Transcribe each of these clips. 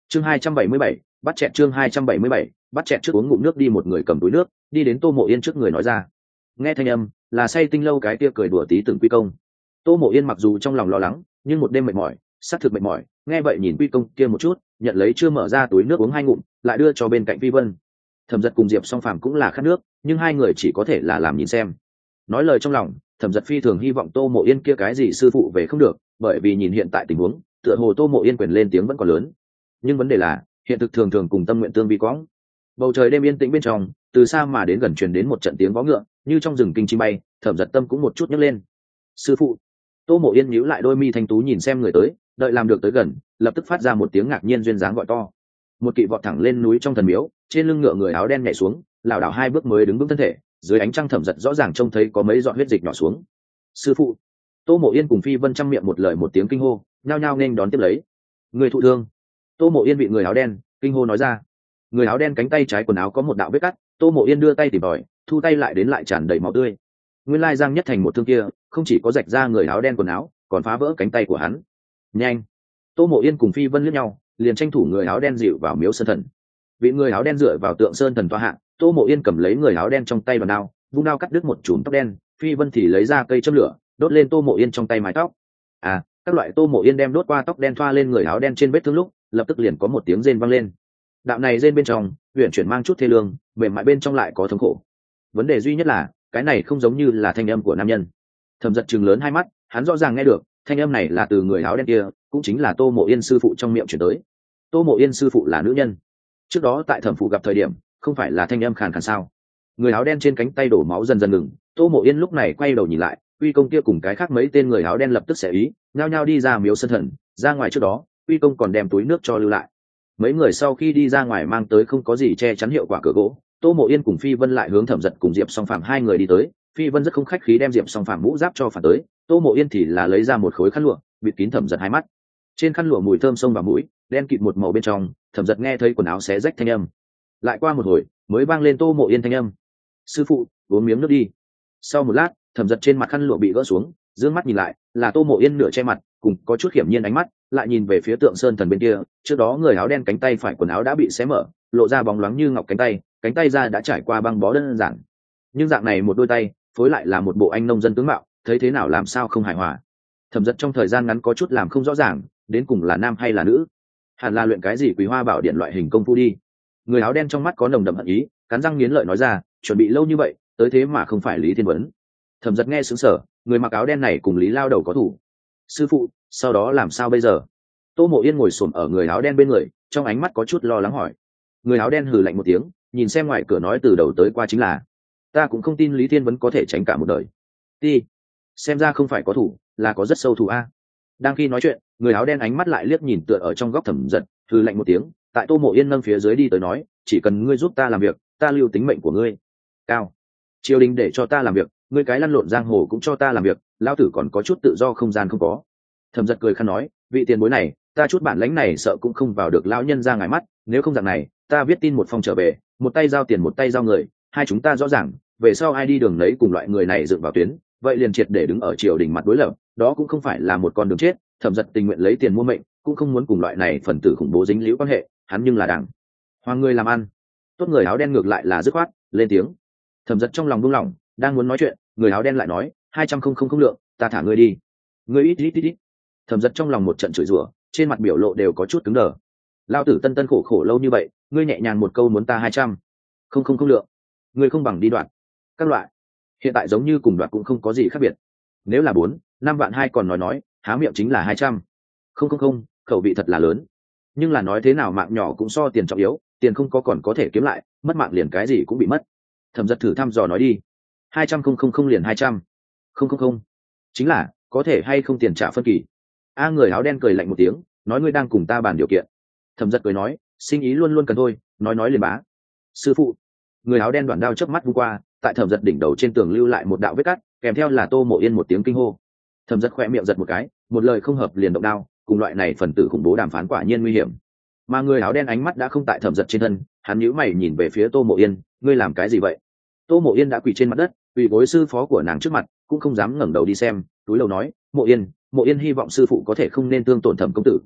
chương 277, bắt chẹt chương 277, bắt chẹt trước uống ngụm nước đi. Một người cầm túi nước đi đến Tô Mộ Yên trước người nói ra. Nghe thanh âm là say tinh lâu cái kia cười đùa tí từng Quy Công. Tô Mộ Yên mặc dù trong lòng lo lắng, nhưng một đêm mệt mỏi, xác thực mệt mỏi, nghe vậy nhìn Quy Công kia một chút, nhận lấy chưa mở ra túi nước uống hai ngụm, lại đưa cho bên cạnh Phi Vân. Thẩm Giật cùng Diệp Song Phàm cũng là khát nước, nhưng hai người chỉ có thể là làm nhìn xem. Nói lời trong lòng, Thẩm Giật phi thường hy vọng Tô Mộ Yên kia cái gì sư phụ về không được, bởi vì nhìn hiện tại tình huống, tựa hồ Tô Mộ Yên quyền lên tiếng vẫn còn lớn. Nhưng vấn đề là, hiện thực thường thường cùng tâm nguyện tương vi quõng. Bầu trời đêm yên tĩnh bên trong, từ xa mà đến gần truyền đến một trận tiếng vó ngựa, như trong rừng kinh chim bay. Thẩm Giật tâm cũng một chút nhấc lên. Sư phụ. Tô Mộ Yên nhíu lại đôi mi thanh tú nhìn xem người tới, đợi làm được tới gần, lập tức phát ra một tiếng ngạc nhiên duyên dáng gọi to. Một kỵ vọt thẳng lên núi trong thần miếu, trên lưng ngựa người áo đen nhảy xuống, lảo đảo hai bước mới đứng vững thân thể, dưới ánh trăng Thẩm Giật rõ ràng trông thấy có mấy giọt huyết dịch nhỏ xuống. Sư phụ. Tô Mộ Yên cùng Phi Vân trăm miệng một lời một tiếng kinh hô, nhao nhao nên đón tiếp lấy. Người thụ thương. Tô Mộ Yên bị người áo đen kinh hô nói ra. Người áo đen cánh tay trái quần áo có một đạo vết cắt, Tô Mộ Yên đưa tay tìm tòi, thu tay lại đến lại tràn đầy máu tươi. Nguyên lai Giang Nhất Thành một thương kia, không chỉ có rạch ra người áo đen quần áo, còn phá vỡ cánh tay của hắn. Nhanh. Tô Mộ Yên cùng Phi Vân liếc nhau, liền tranh thủ người áo đen dịu vào miếu sơn thần. Vị người áo đen dựa vào tượng sơn thần tọa hạ, Tô Mộ Yên cầm lấy người áo đen trong tay đoàn đao, vung đao cắt đứt một chùm tóc đen. Phi Vân thì lấy ra cây châm lửa, đốt lên Tô Mộ Yên trong tay mái tóc. Các loại Tô Mộ Yên đem đốt qua tóc đen thoa lên người áo đen trên vết thương lúc, lập tức liền có một tiếng rên vang lên. Đạo này rên bên trong, huyền chuyển mang chút thê lương, mềm mại bên trong lại có thống khổ. Vấn đề duy nhất là, cái này không giống như là thanh âm của nam nhân. Thẩm Giật trừng lớn hai mắt, hắn rõ ràng nghe được, thanh âm này là từ người áo đen kia, cũng chính là Tô Mộ Yên sư phụ trong miệng truyền tới. Tô Mộ Yên sư phụ là nữ nhân. Trước đó tại thẩm phụ gặp thời điểm, không phải là thanh âm khàn khàn sao? Người áo đen trên cánh tay đổ máu dần dần ngừng, Tô Mộ Yên lúc này quay đầu nhìn lại, Uy Công kia cùng cái khác mấy tên người áo đen lập tức xẻ ý, nhao nhao đi ra miếu sân thần. Ra ngoài trước đó, Uy Công còn đem túi nước cho lưu lại. Mấy người sau khi đi ra ngoài mang tới không có gì che chắn hiệu quả cửa gỗ, Tô Mộ Yên cùng Phi Vân lại hướng Thẩm Giật cùng Diệp Song Phàm hai người đi tới. Phi Vân rất không khách khí đem Diệp Song Phàm mũ giáp cho phản tới, Tô Mộ Yên thì là lấy ra một khối khăn lụa, bịt kín Thẩm Giật hai mắt. Trên khăn lụa mùi thơm xông vào mũi, đen kịt một màu bên trong, Thẩm Giật nghe thấy quần áo xé rách thanh âm. Lại qua một hồi, mới vang lên Tô Mộ Yên thanh âm. Sư phụ, uống miếng nước đi. Sau một lát, Thẩm Giật trên mặt khăn lụa bị gỡ xuống, dương mắt nhìn lại, là Tô Mộ Yên nửa che mặt, cùng có chút hiểm nhiên ánh mắt, lại nhìn về phía tượng sơn thần bên kia. Trước đó người áo đen cánh tay phải quần áo đã bị xé mở, lộ ra bóng loáng như ngọc cánh tay ra đã trải qua băng bó đơn giản. Nhưng dạng này một đôi tay, phối lại là một bộ anh nông dân tướng mạo, thấy thế nào làm sao không hài hòa. Thẩm Giật trong thời gian ngắn có chút làm không rõ ràng, đến cùng là nam hay là nữ. Hẳn là luyện cái gì Quý Hoa Bảo Điện loại hình công phu đi. Người áo đen trong mắt có nồng đậm hận ý, cắn răng nghiến lợi nói ra, chuẩn bị lâu như vậy, tới thế mà không phải Lý Thiên Vấn. Thẩm Giật nghe sững sờ, người mặc áo đen này cùng Lý Lao Đầu có thủ. Sư phụ, sau đó làm sao bây giờ? Tô Mộ Yên ngồi xổm ở người áo đen bên người, trong ánh mắt có chút lo lắng hỏi. Người áo đen hừ lạnh một tiếng, nhìn xem ngoài cửa nói từ đầu tới qua chính là, ta cũng không tin Lý Thiên Vấn có thể tránh cả một đời. Đi, xem ra không phải có thủ, là có rất sâu thủ a. Đang khi nói chuyện, người áo đen ánh mắt lại liếc nhìn tựa ở trong góc Thẩm Giật, hừ lạnh một tiếng, tại Tô Mộ Yên nâng phía dưới đi tới nói, chỉ cần ngươi giúp ta làm việc, ta lưu tính mệnh của ngươi. Cao, triều đình để cho ta làm việc, ngươi cái lăn lộn giang hồ cũng cho ta làm việc, lão tử còn có chút tự do không gian không có. Thẩm Giật cười khăn nói, vị tiền bối này, ta chút bản lãnh này sợ cũng không vào được lão nhân ra ngài mắt, nếu không dạng này, ta viết tin một phong trở về, một tay giao tiền một tay giao người, hai chúng ta rõ ràng, về sau ai đi đường lấy cùng loại người này dựng vào tuyến, vậy liền triệt để đứng ở triều đình mặt đối lập, đó cũng không phải là một con đường chết. Thẩm Giật tình nguyện lấy tiền mua mệnh, cũng không muốn cùng loại này phần tử khủng bố dính líu quan hệ, hắn nhưng là đảng hoàng người làm ăn. Tốt, người áo đen ngược lại là dứt khoát lên tiếng. Thẩm Giật trong lòng buông lỏng, đang muốn nói chuyện, người áo đen lại nói, 200 không lượng, ta thả ngươi đi. Ngươi ít. Thẩm Giật trong lòng một trận chửi rủa, trên mặt biểu lộ đều có chút cứng đờ. Lao tử tân khổ lâu như vậy, ngươi nhẹ nhàng một câu muốn ta 200 không lượng, ngươi không bằng đi đoạt. Các loại, hiện tại giống như cùng đoạt cũng không có gì khác biệt. Nếu là 4-5 vạn hai còn nói, há miệng chính là 200. Không, khẩu vị thật là lớn. Nhưng là nói thế nào mạng nhỏ cũng so tiền trọng yếu, tiền không có còn có thể kiếm lại, mất mạng liền cái gì cũng bị mất. Thẩm Giật thử thăm dò nói đi. 200 không liền 200. Không. Chính là, có thể hay không tiền trả phân kỳ. Người áo đen cười lạnh một tiếng, nói ngươi đang cùng ta bàn điều kiện. Thẩm Giật cười nói, sinh ý luôn luôn cần thôi, nói liền bá. Sư phụ. Người áo đen đoạn đao chớp mắt vung qua, tại Thẩm Giật đỉnh đầu trên tường lưu lại một đạo vết cắt, kèm theo là Tô Mộ Yên một tiếng kinh hô. Thẩm Giật khẽ miệng giật một cái, một lời không hợp liền động đao, cùng loại này phần tử khủng bố đàm phán quả nhiên nguy hiểm. Mà người áo đen ánh mắt đã không tại Thẩm Giật trên thân, hắn nhíu mày nhìn về phía Tô Mộ Yên, ngươi làm cái gì vậy? Tô Mộ Yên đã quỳ trên mặt đất, quỳ gối sư phó của nàng trước mặt, cũng không dám ngẩng đầu đi xem, túi lầu nói, Mộ Yên hy vọng sư phụ có thể không nên thương tổn Thẩm công tử.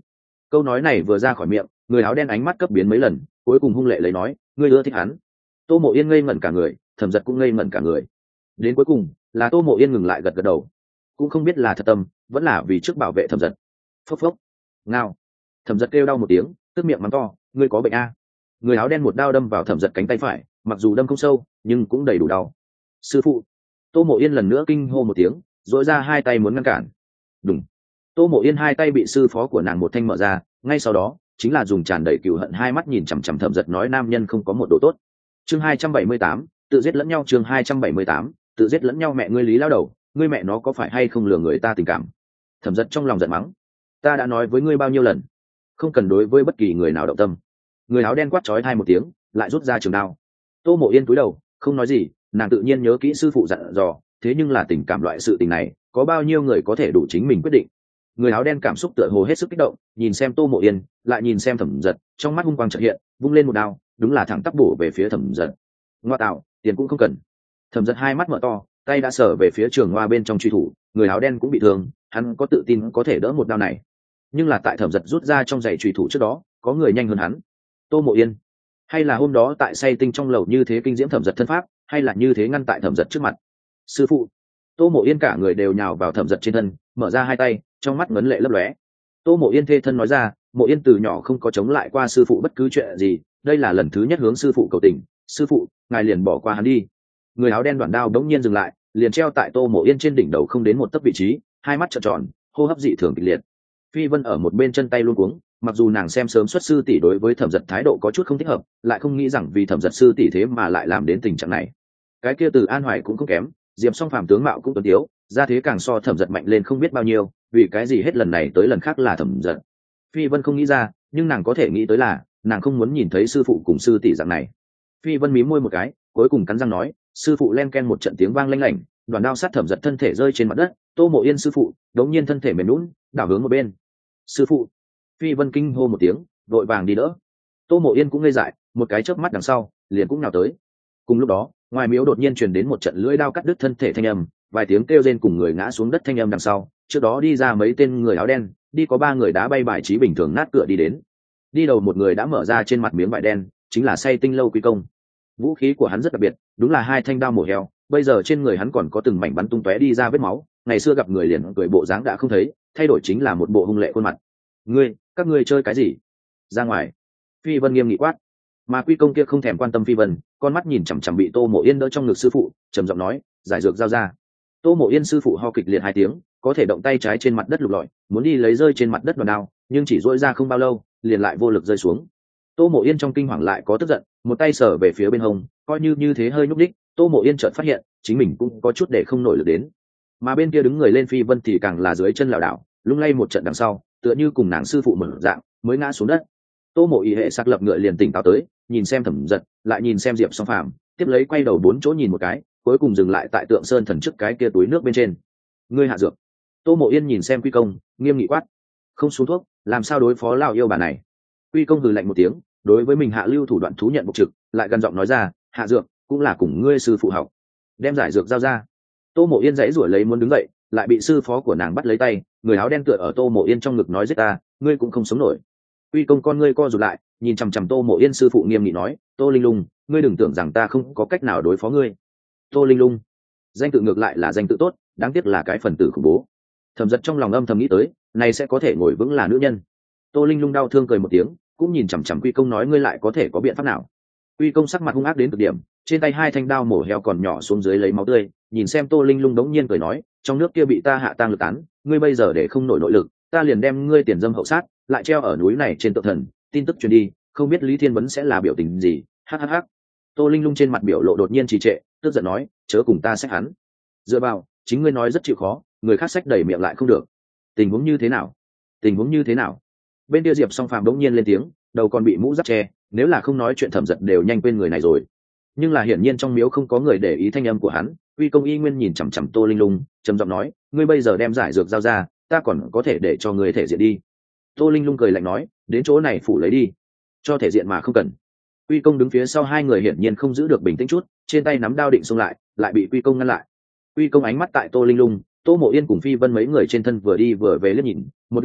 Câu nói này vừa ra khỏi miệng, người áo đen ánh mắt cấp biến mấy lần, cuối cùng hung lệ lấy nói, ngươi ưa thích hắn. Tô Mộ Yên ngây ngẩn cả người, Thẩm Dật cũng ngây ngẩn cả người. Đến cuối cùng là Tô Mộ Yên ngừng lại gật gật đầu, cũng không biết là thật tâm vẫn là vì trước bảo vệ Thẩm Dật. Phốc phốc, ngao. Thẩm Dật kêu đau một tiếng, tức miệng mắng to, ngươi có bệnh a? Người áo đen một đao đâm vào Thẩm Dật cánh tay phải, mặc dù đâm không sâu nhưng cũng đầy đủ đau. Sư phụ. Tô Mộ Yên lần nữa kinh hô một tiếng, dội ra hai tay muốn ngăn cản. Đùng. Tô Mộ Yên hai tay bị sư phó của nàng một thanh mở ra, ngay sau đó chính là dùng tràn đầy cừu hận hai mắt nhìn chằm chằm Thẩm Dật nói nam nhân không có một độ tốt. Chương 278, tự giết lẫn nhau. Chương 278, tự giết lẫn nhau. Mẹ ngươi Lý lao đầu, ngươi mẹ nó có phải hay không lừa người ta tình cảm? Thẩm Dật trong lòng giận mắng, ta đã nói với ngươi bao nhiêu lần, không cần đối với bất kỳ người nào động tâm. Người áo đen quát chói tai một tiếng, lại rút ra trường đao. Tô Mộ Yên cúi đầu không nói gì, nàng tự nhiên nhớ kỹ sư phụ dặn dò, thế nhưng là tình cảm loại sự tình này có bao nhiêu người có thể đủ chính mình quyết định. Người áo đen cảm xúc tựa hồ hết sức kích động, nhìn xem Tô Mộ Yên, lại nhìn xem Thẩm Dật, trong mắt hung quang chợt hiện, vung lên một đao, đúng là thẳng tắp bổ về phía Thẩm Dật. Ngoa tạo, tiền cũng không cần. Thẩm Dật hai mắt mở to, tay đã sở về phía trường hoa bên trong truy thủ, người áo đen cũng bị thương, hắn có tự tin có thể đỡ một đao này, nhưng là tại Thẩm Dật rút ra trong giày truy thủ trước đó có người nhanh hơn hắn. Tô Mộ Yên, hay là hôm đó tại say tinh trong lầu như thế kinh diễm Thẩm Dật thân pháp, hay là như thế ngăn tại Thẩm Dật trước mặt. Sư phụ. Tô Mộ Yên cả người đều nhào vào Thẩm Dật trên thân, mở ra hai tay, trong mắt ngấn lệ lấp lóe. Tô Mộ Yên thê thân nói ra, Mộ Yên từ nhỏ không có chống lại qua sư phụ bất cứ chuyện gì, đây là lần thứ nhất hướng sư phụ cầu tình, sư phụ ngài liền bỏ qua hắn đi. Người áo đen đoạn đao đống nhiên dừng lại, liền treo tại Tô Mộ Yên trên đỉnh đầu không đến một tấc vị trí, hai mắt trợn tròn, hô hấp dị thường kịch liệt. Phi Vân ở một bên chân tay luống cuống, mặc dù nàng xem sớm xuất sư tỷ đối với Thẩm Dật thái độ có chút không thích hợp, lại không nghĩ rằng vì Thẩm Dật sư tỷ thế mà lại làm đến tình trạng này. Cái kia Từ An Hoài cũng không kém, Diệp Song Phàm tướng mạo cũng tuấn tiếu, gia thế càng so Thẩm Dật mạnh lên không biết bao nhiêu, vì cái gì hết lần này tới lần khác là Thẩm Dật. Phi Vân không nghĩ ra, nhưng nàng có thể nghĩ tới là, nàng không muốn nhìn thấy sư phụ cùng sư tỷ dạng này. Phi Vân mím môi một cái, cuối cùng cắn răng nói, sư phụ len ken một trận tiếng vang lanh lảnh, đoàn đao sát Thẩm Dật thân thể rơi trên mặt đất, Tô Mộ Yên sư phụ đống nhiên thân thể mềm nhũn, đảo hướng một bên. Sư phụ. Phi Vân kinh hô một tiếng, vội vàng đi đỡ. Tô Mộ Yên cũng ngây dại, một cái chớp mắt đằng sau liền cũng nào tới. Cùng lúc đó, ngoài miếu đột nhiên truyền đến một trận lưỡi đao cắt đứt thân thể thanh âm, vài tiếng kêu rên cùng người ngã xuống đất thanh âm đằng sau, trước đó đi ra mấy tên người áo đen, đi có ba người đá bay bài trí bình thường nát cửa đi đến. Đi đầu một người đã mở ra trên mặt miếng vải đen, chính là Say Tinh lâu Quy Công. Vũ khí của hắn rất đặc biệt, đúng là hai thanh đao mổ heo, bây giờ trên người hắn còn có từng mảnh bắn tung tóe đi ra vết máu, ngày xưa gặp người liền cười bộ dáng đã không thấy, thay đổi chính là một bộ hung lệ khuôn mặt. Các ngươi chơi cái gì? Ra ngoài. Phi Vân nghiêm nghị quát. Mà Quy Công kia không thèm quan tâm Phi Vân, con mắt nhìn chằm chằm bị Tô Mộ Yên đỡ trong ngực sư phụ, trầm giọng nói, giải dược giao ra. Tô Mộ Yên sư phụ ho kịch liệt hai tiếng, có thể động tay trái trên mặt đất lục lọi, muốn đi lấy rơi trên mặt đất đoàn đao, nhưng chỉ duỗi ra không bao lâu liền lại vô lực rơi xuống. Tô Mộ Yên trong kinh hoàng lại có tức giận, một tay sờ về phía bên hông, coi như thế hơi nhúc đích, Tô Mộ Yên chợt phát hiện chính mình cũng có chút để không nổi lực đến. Mà bên kia đứng người lên Phi Vân thì càng là dưới chân lảo đảo, lung lay một trận đằng sau, tựa như cùng nàng sư phụ mở dạng mới ngã xuống đất. Tô Mộ Y hệ sắc lập ngựa liền tỉnh táo tới, nhìn xem Thẩm Dật, lại nhìn xem Diệp Song Phàm, tiếp lấy quay đầu bốn chỗ nhìn một cái, cuối cùng dừng lại tại Tượng Sơn thần trước cái kia túi nước bên trên. Ngươi hạ dược. Tô Mộ Yên nhìn xem Quy Công, nghiêm nghị quát, không xuống thuốc làm sao đối phó lão yêu bà này. Quy Công hừ lạnh một tiếng, đối với mình hạ lưu thủ đoạn thú nhận bộc trực, lại gần giọng nói ra, hạ dược cũng là cùng ngươi sư phụ học, đem giải dược giao ra. Tô Mộ Yên dãy rủa lấy muốn đứng dậy, lại bị sư phó của nàng bắt lấy tay, người áo đen tựa ở Tô Mộ Yên trong ngực nói giết ta, ngươi cũng không sống nổi. Quy Công con ngươi co rụt lại, nhìn chằm chằm Tô Mộ Yên sư phụ nghiêm nghị nói, Tô Linh Lung, ngươi đừng tưởng rằng ta không có cách nào đối phó ngươi. Tô Linh Lung, danh tự ngược lại là danh tự tốt, đáng tiếc là cái phần tử khủng bố. Thẩm Dật trong lòng âm thầm nghĩ tới, này sẽ có thể ngồi vững là nữ nhân. Tô Linh Lung đau thương cười một tiếng, cũng nhìn chằm chằm Quy Công nói ngươi lại có thể có biện pháp nào. Quy Công sắc mặt hung ác đến cực điểm, trên tay hai thanh đao mổ heo còn nhỏ xuống dưới lấy máu tươi, nhìn xem Tô Linh Lung đống nhiên cười nói, trong nước kia bị ta hạ tang lực tán, ngươi bây giờ để không nổi nội lực, ta liền đem ngươi tiền dâm hậu sát, lại treo ở núi này trên tượng thần, tin tức truyền đi, không biết Lý Thiên Vấn sẽ là biểu tình gì. Hhh. Tô Linh Lung trên mặt biểu lộ đột nhiên trì trệ, tức giận nói, chớ cùng ta xách hắn. Dựa vào, chính ngươi nói rất chịu khó, người khác xách đẩy miệng lại không được. Tình huống như thế nào? Tình huống như thế nào? Bên kia Diệp Song Phàm đống nhiên lên tiếng, đầu còn bị mũ giáp che, nếu là không nói chuyện Thẩm Dật đều nhanh quên người này rồi. Nhưng là hiển nhiên trong miếu không có người để ý thanh âm của hắn. Quy Công y nguyên nhìn chằm chằm Tô Linh Lung, trầm giọng nói, ngươi bây giờ đem giải dược giao ra, ta còn có thể để cho ngươi thể diện đi. Tô Linh Lung cười lạnh nói, đến chỗ này phủ lấy đi, cho thể diện mà không cần. Quy Công đứng phía sau hai người hiển nhiên không giữ được bình tĩnh chút, trên tay nắm đao định xông lại bị Quy Công ngăn lại. Quy Công ánh mắt tại Tô Linh Lung, Tô Mộ Yên cùng Phi Vân mấy người trên thân vừa đi vừa về liếc nhìn, một lát sau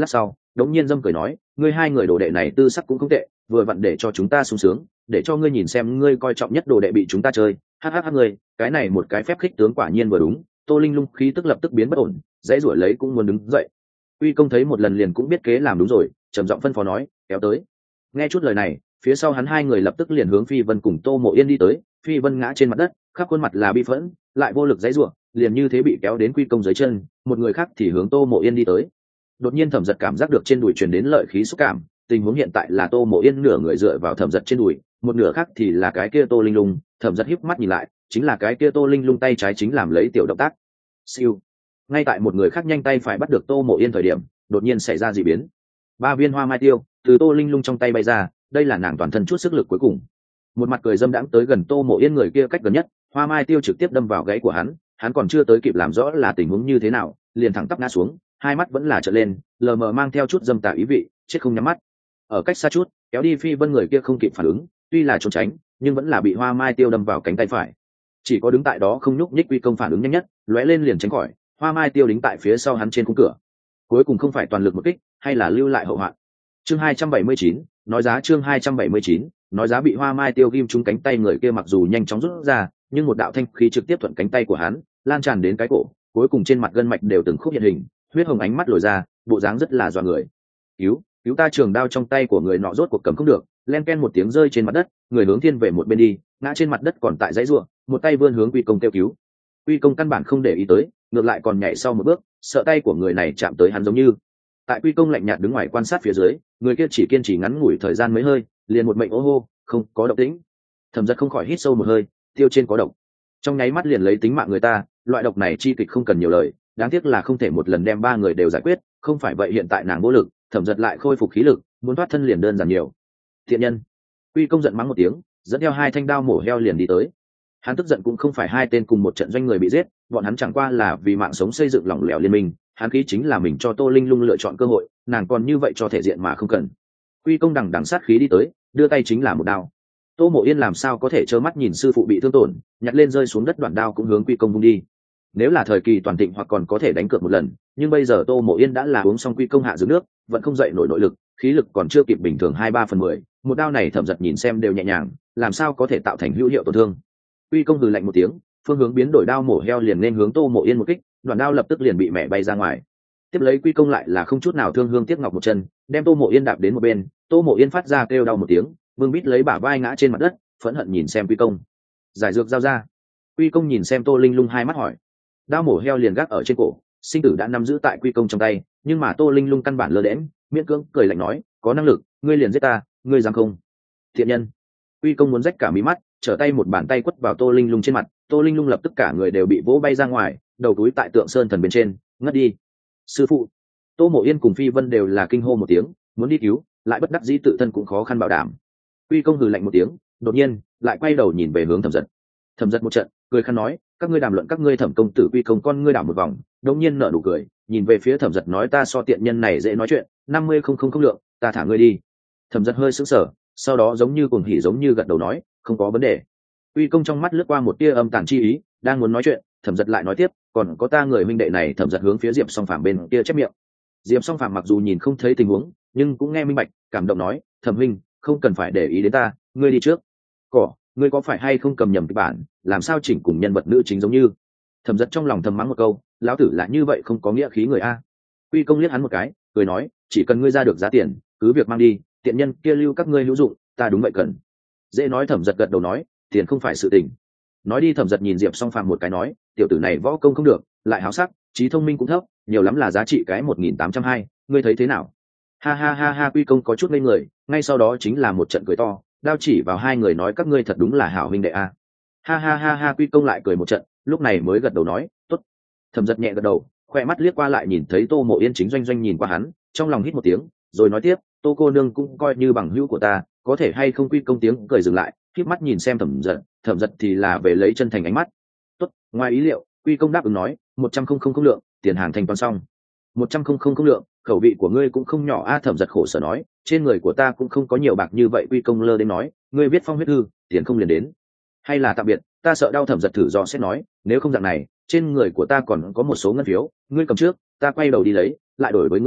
đống nhiên dâm cười nói, ngươi hai người đồ đệ này tư sắc cũng không tệ, vừa vặn để cho chúng ta sung sướng, để cho ngươi nhìn xem ngươi coi trọng nhất đồ đệ bị chúng ta chơi. Hắc ngươi, cái này một cái phép khích tướng quả nhiên vừa đúng. Tô Linh Lung khí tức lập tức biến bất ổn, dãy ruổi lấy cũng muốn đứng dậy. Uy Công thấy một lần liền cũng biết kế làm đúng rồi, trầm giọng phân phó nói, kéo tới. Nghe chút lời này, phía sau hắn hai người lập tức liền hướng Phi Vân cùng Tô Mộ Yên đi tới. Phi Vân ngã trên mặt đất, khắp khuôn mặt là bi phẫn, lại vô lực dãy rủa, liền như thế bị kéo đến Quy Công dưới chân. Một người khác thì hướng Tô Mộ Yên đi tới. Đột nhiên Thẩm Dật cảm giác được trên đùi truyền đến lợi khí xúc cảm, tình huống hiện tại là Tô Mộ Yên nửa người dựa vào Thẩm Dật trên đùi, một nửa khác thì là cái kia Tô Linh Lung. Thẩm Dật híp mắt nhìn lại, chính là cái kia Tô Linh Lung tay trái chính làm lấy tiểu động tác. Siêu. Ngay tại một người khác nhanh tay phải bắt được Tô Mộ Yên thời điểm, đột nhiên xảy ra dị biến. Ba viên hoa mai tiêu từ Tô Linh Lung trong tay bay ra, đây là nàng toàn thân chút sức lực cuối cùng. Một mặt cười dâm đãng tới gần Tô Mộ Yên người kia cách gần nhất, hoa mai tiêu trực tiếp đâm vào gáy của hắn còn chưa tới kịp làm rõ là tình huống như thế nào, liền thẳng tắp ngã xuống, hai mắt vẫn là trợn lên, lờ mờ mang theo chút dâm tà ý vị, chết không nhắm mắt. Ở cách xa chút, kéo đi Phi Vân người kia không kịp phản ứng, tuy là trốn tránh, nhưng vẫn là bị hoa mai tiêu đâm vào cánh tay phải. Chỉ có đứng tại đó không nhúc nhích Quy Công phản ứng nhanh nhất, lóe lên liền tránh khỏi, hoa mai tiêu đính tại phía sau hắn trên khung cửa. Cuối cùng không phải toàn lực một kích, hay là lưu lại hậu hoạn. Chương 279, nói giá chương 279, nói giá bị hoa mai tiêu ghim trúng cánh tay người kia mặc dù nhanh chóng rút ra, nhưng một đạo thanh khí trực tiếp thuận cánh tay của hắn, lan tràn đến cái cổ, cuối cùng trên mặt gân mạch đều từng khúc hiện hình, huyết hồng ánh mắt lồi ra, bộ dáng rất là dọa người. Cứu ta, trường đao trong tay của người nọ rốt cuộc cầm không được, len ken một tiếng rơi trên mặt đất, người hướng thiên về một bên đi, ngã trên mặt đất còn tại dãy rủa, một tay vươn hướng Quy Công kêu cứu. Quy Công căn bản không để ý tới, ngược lại còn nhảy sau một bước, sợ tay của người này chạm tới hắn giống như. Tại Quy Công lạnh nhạt đứng ngoài quan sát phía dưới, người kia chỉ kiên trì ngắn ngủi thời gian mấy hơi, liền một mệnh ô hô, không có động tĩnh. Thẩm Dật không khỏi hít sâu một hơi, tiêu trên có độc, trong nháy mắt liền lấy tính mạng người ta, loại độc này chi kịch không cần nhiều lời, đáng tiếc là không thể một lần đem ba người đều giải quyết, không phải vậy hiện tại nàng vô lực, Thẩm Dật lại khôi phục khí lực, muốn thoát thân liền đơn giản nhiều. Thiện nhân. Quy Công giận mắng một tiếng, dẫn theo hai thanh đao mổ heo liền đi tới. Hắn tức giận cũng không phải hai tên cùng một trận doanh người bị giết, bọn hắn chẳng qua là vì mạng sống xây dựng lỏng lẻo liên minh, hắn khí chính là mình cho Tô Linh Lung lựa chọn cơ hội, nàng còn như vậy cho thể diện mà không cần. Quy Công đằng đằng sát khí đi tới, đưa tay chính là một đao. Tô Mộ Yên làm sao có thể trơ mắt nhìn sư phụ bị thương tổn, nhặt lên rơi xuống đất đoạn đao cũng hướng Quy Công vung đi. Nếu là thời kỳ toàn thịnh hoặc còn có thể đánh cược một lần, nhưng bây giờ Tô Mộ Yên đã là uống xong Quy Công hạ dưới nước, vẫn không dậy nổi nội lực, khí lực còn chưa kịp bình thường 2/3/10, một đao này Thẩm Dật nhìn xem đều nhẹ nhàng, làm sao có thể tạo thành hữu hiệu tổn thương. Quy Công hừ lạnh một tiếng, phương hướng biến đổi đao mổ heo liền nên hướng Tô Mộ Yên một kích, đoạn đao lập tức liền bị mẹ bay ra ngoài. Tiếp lấy Quy Công lại là không chút nào thương hương tiếc ngọc một chân, đem Tô Mộ Yên đạp đến một bên, Tô Mộ Yên phát ra kêu đau một tiếng, vương bít lấy bả vai ngã trên mặt đất, phẫn hận nhìn xem Quy Công. Giải dược giao ra. Quy Công nhìn xem Tô Linh Lung hai mắt hỏi. Đao mổ heo liền gác ở trên cổ, sinh tử đã nắm giữ tại Quy Công trong tay, nhưng mà Tô Linh Lung căn bản lơ đễnh, miễn cưỡng cười lạnh nói, có năng lực, ngươi liền giết ta, ngươi dám không? Thiện nhân. Quy Công muốn rách cả mí mắt, trở tay một bàn tay quất vào Tô Linh Lung trên mặt, Tô Linh Lung lập tức cả người đều bị vỗ bay ra ngoài, đầu túi tại tượng sơn thần bên trên, ngất đi. Sư phụ. Tô Mộ Yên cùng Phi Vân đều là kinh hô một tiếng, muốn đi cứu, lại bất đắc dĩ tự thân cũng khó khăn bảo đảm. Quy Công hừ lạnh một tiếng, đột nhiên lại quay đầu nhìn về hướng Thẩm Dật. Thẩm Dật một trận cười khăn nói, các ngươi đàm luận các ngươi Thẩm công tử. Quy Công con ngươi đảo một vòng, đột nhiên nở nụ cười, nhìn về phía Thẩm Dật nói, ta so tiện nhân này dễ nói chuyện, 50 không lượng, ta thả ngươi đi. Thẩm Dật hơi sững sờ, sau đó giống như cuồng hỉ giống như gật đầu nói, không có vấn đề. Quy Công trong mắt lướt qua một tia âm tàn chi ý, đang muốn nói chuyện, Thẩm Dật lại nói tiếp, còn có ta người huynh đệ này. Thẩm Dật hướng phía Diệp Song Phàm bên kia chép miệng. Diệp Song Phàm mặc dù nhìn không thấy tình huống, nhưng cũng nghe minh bạch, cảm động nói, Thẩm huynh, không cần phải để ý đến ta, ngươi đi trước. Ngươi có phải hay không cầm nhầm kịch bản, làm sao chỉnh cùng nhân vật nữ chính giống như? Thẩm Dật trong lòng thầm mắng một câu, lão tử là như vậy không có nghĩa khí người a. Quy Công liếc hắn một cái, cười nói, chỉ cần ngươi ra được giá tiền, cứ việc mang đi, tiện nhân kia lưu các ngươi hữu dụng, ta đúng vậy cần. Dễ nói. Thẩm Dật gật đầu nói, tiền không phải sự tình. Nói đi. Thẩm Dật nhìn Diệp Song Phàm một cái nói, tiểu tử này võ công không được, lại háo sắc, trí thông minh cũng thấp, nhiều lắm là giá trị cái 1820, ngươi thấy thế nào? Ha ha ha ha. Quy Công có chút ngây người, ngay sau đó chính là một trận cười to, đao chỉ vào hai người nói, các ngươi thật đúng là hảo huynh đệ a. Ha ha ha ha. Quy Công lại cười một trận, lúc này mới gật đầu nói, tốt. Thẩm Dật nhẹ gật đầu, khoe mắt liếc qua lại nhìn thấy Tô Mộ Yên chính doanh doanh nhìn qua hắn, trong lòng hít một tiếng, rồi nói tiếp, Tô cô nương cũng coi như bằng hữu của ta, có thể hay không? Quy Công tiếng cười dừng lại, khép mắt nhìn xem Thẩm Dật, Thẩm Dật thì là về lấy chân thành ánh mắt. Tốt, ngoài ý liệu, Quy Công đáp ứng nói, 100 không lượng, tiền hàng thanh toán xong. 100 không lượng, khẩu vị của ngươi cũng không nhỏ a. Thẩm Dật khổ sở nói, trên người của ta cũng không có nhiều bạc như vậy. Quy Công lơ đến nói, ngươi viết phong huyết thư, tiền không liền đến, hay là tạm biệt, ta sợ đau. Thẩm Dật thử do xét nói, nếu không dạng này, trên người của ta còn có một số ngân phiếu, ngươi cầm trước, ta quay đầu đi lấy, lại đổi với ngươi,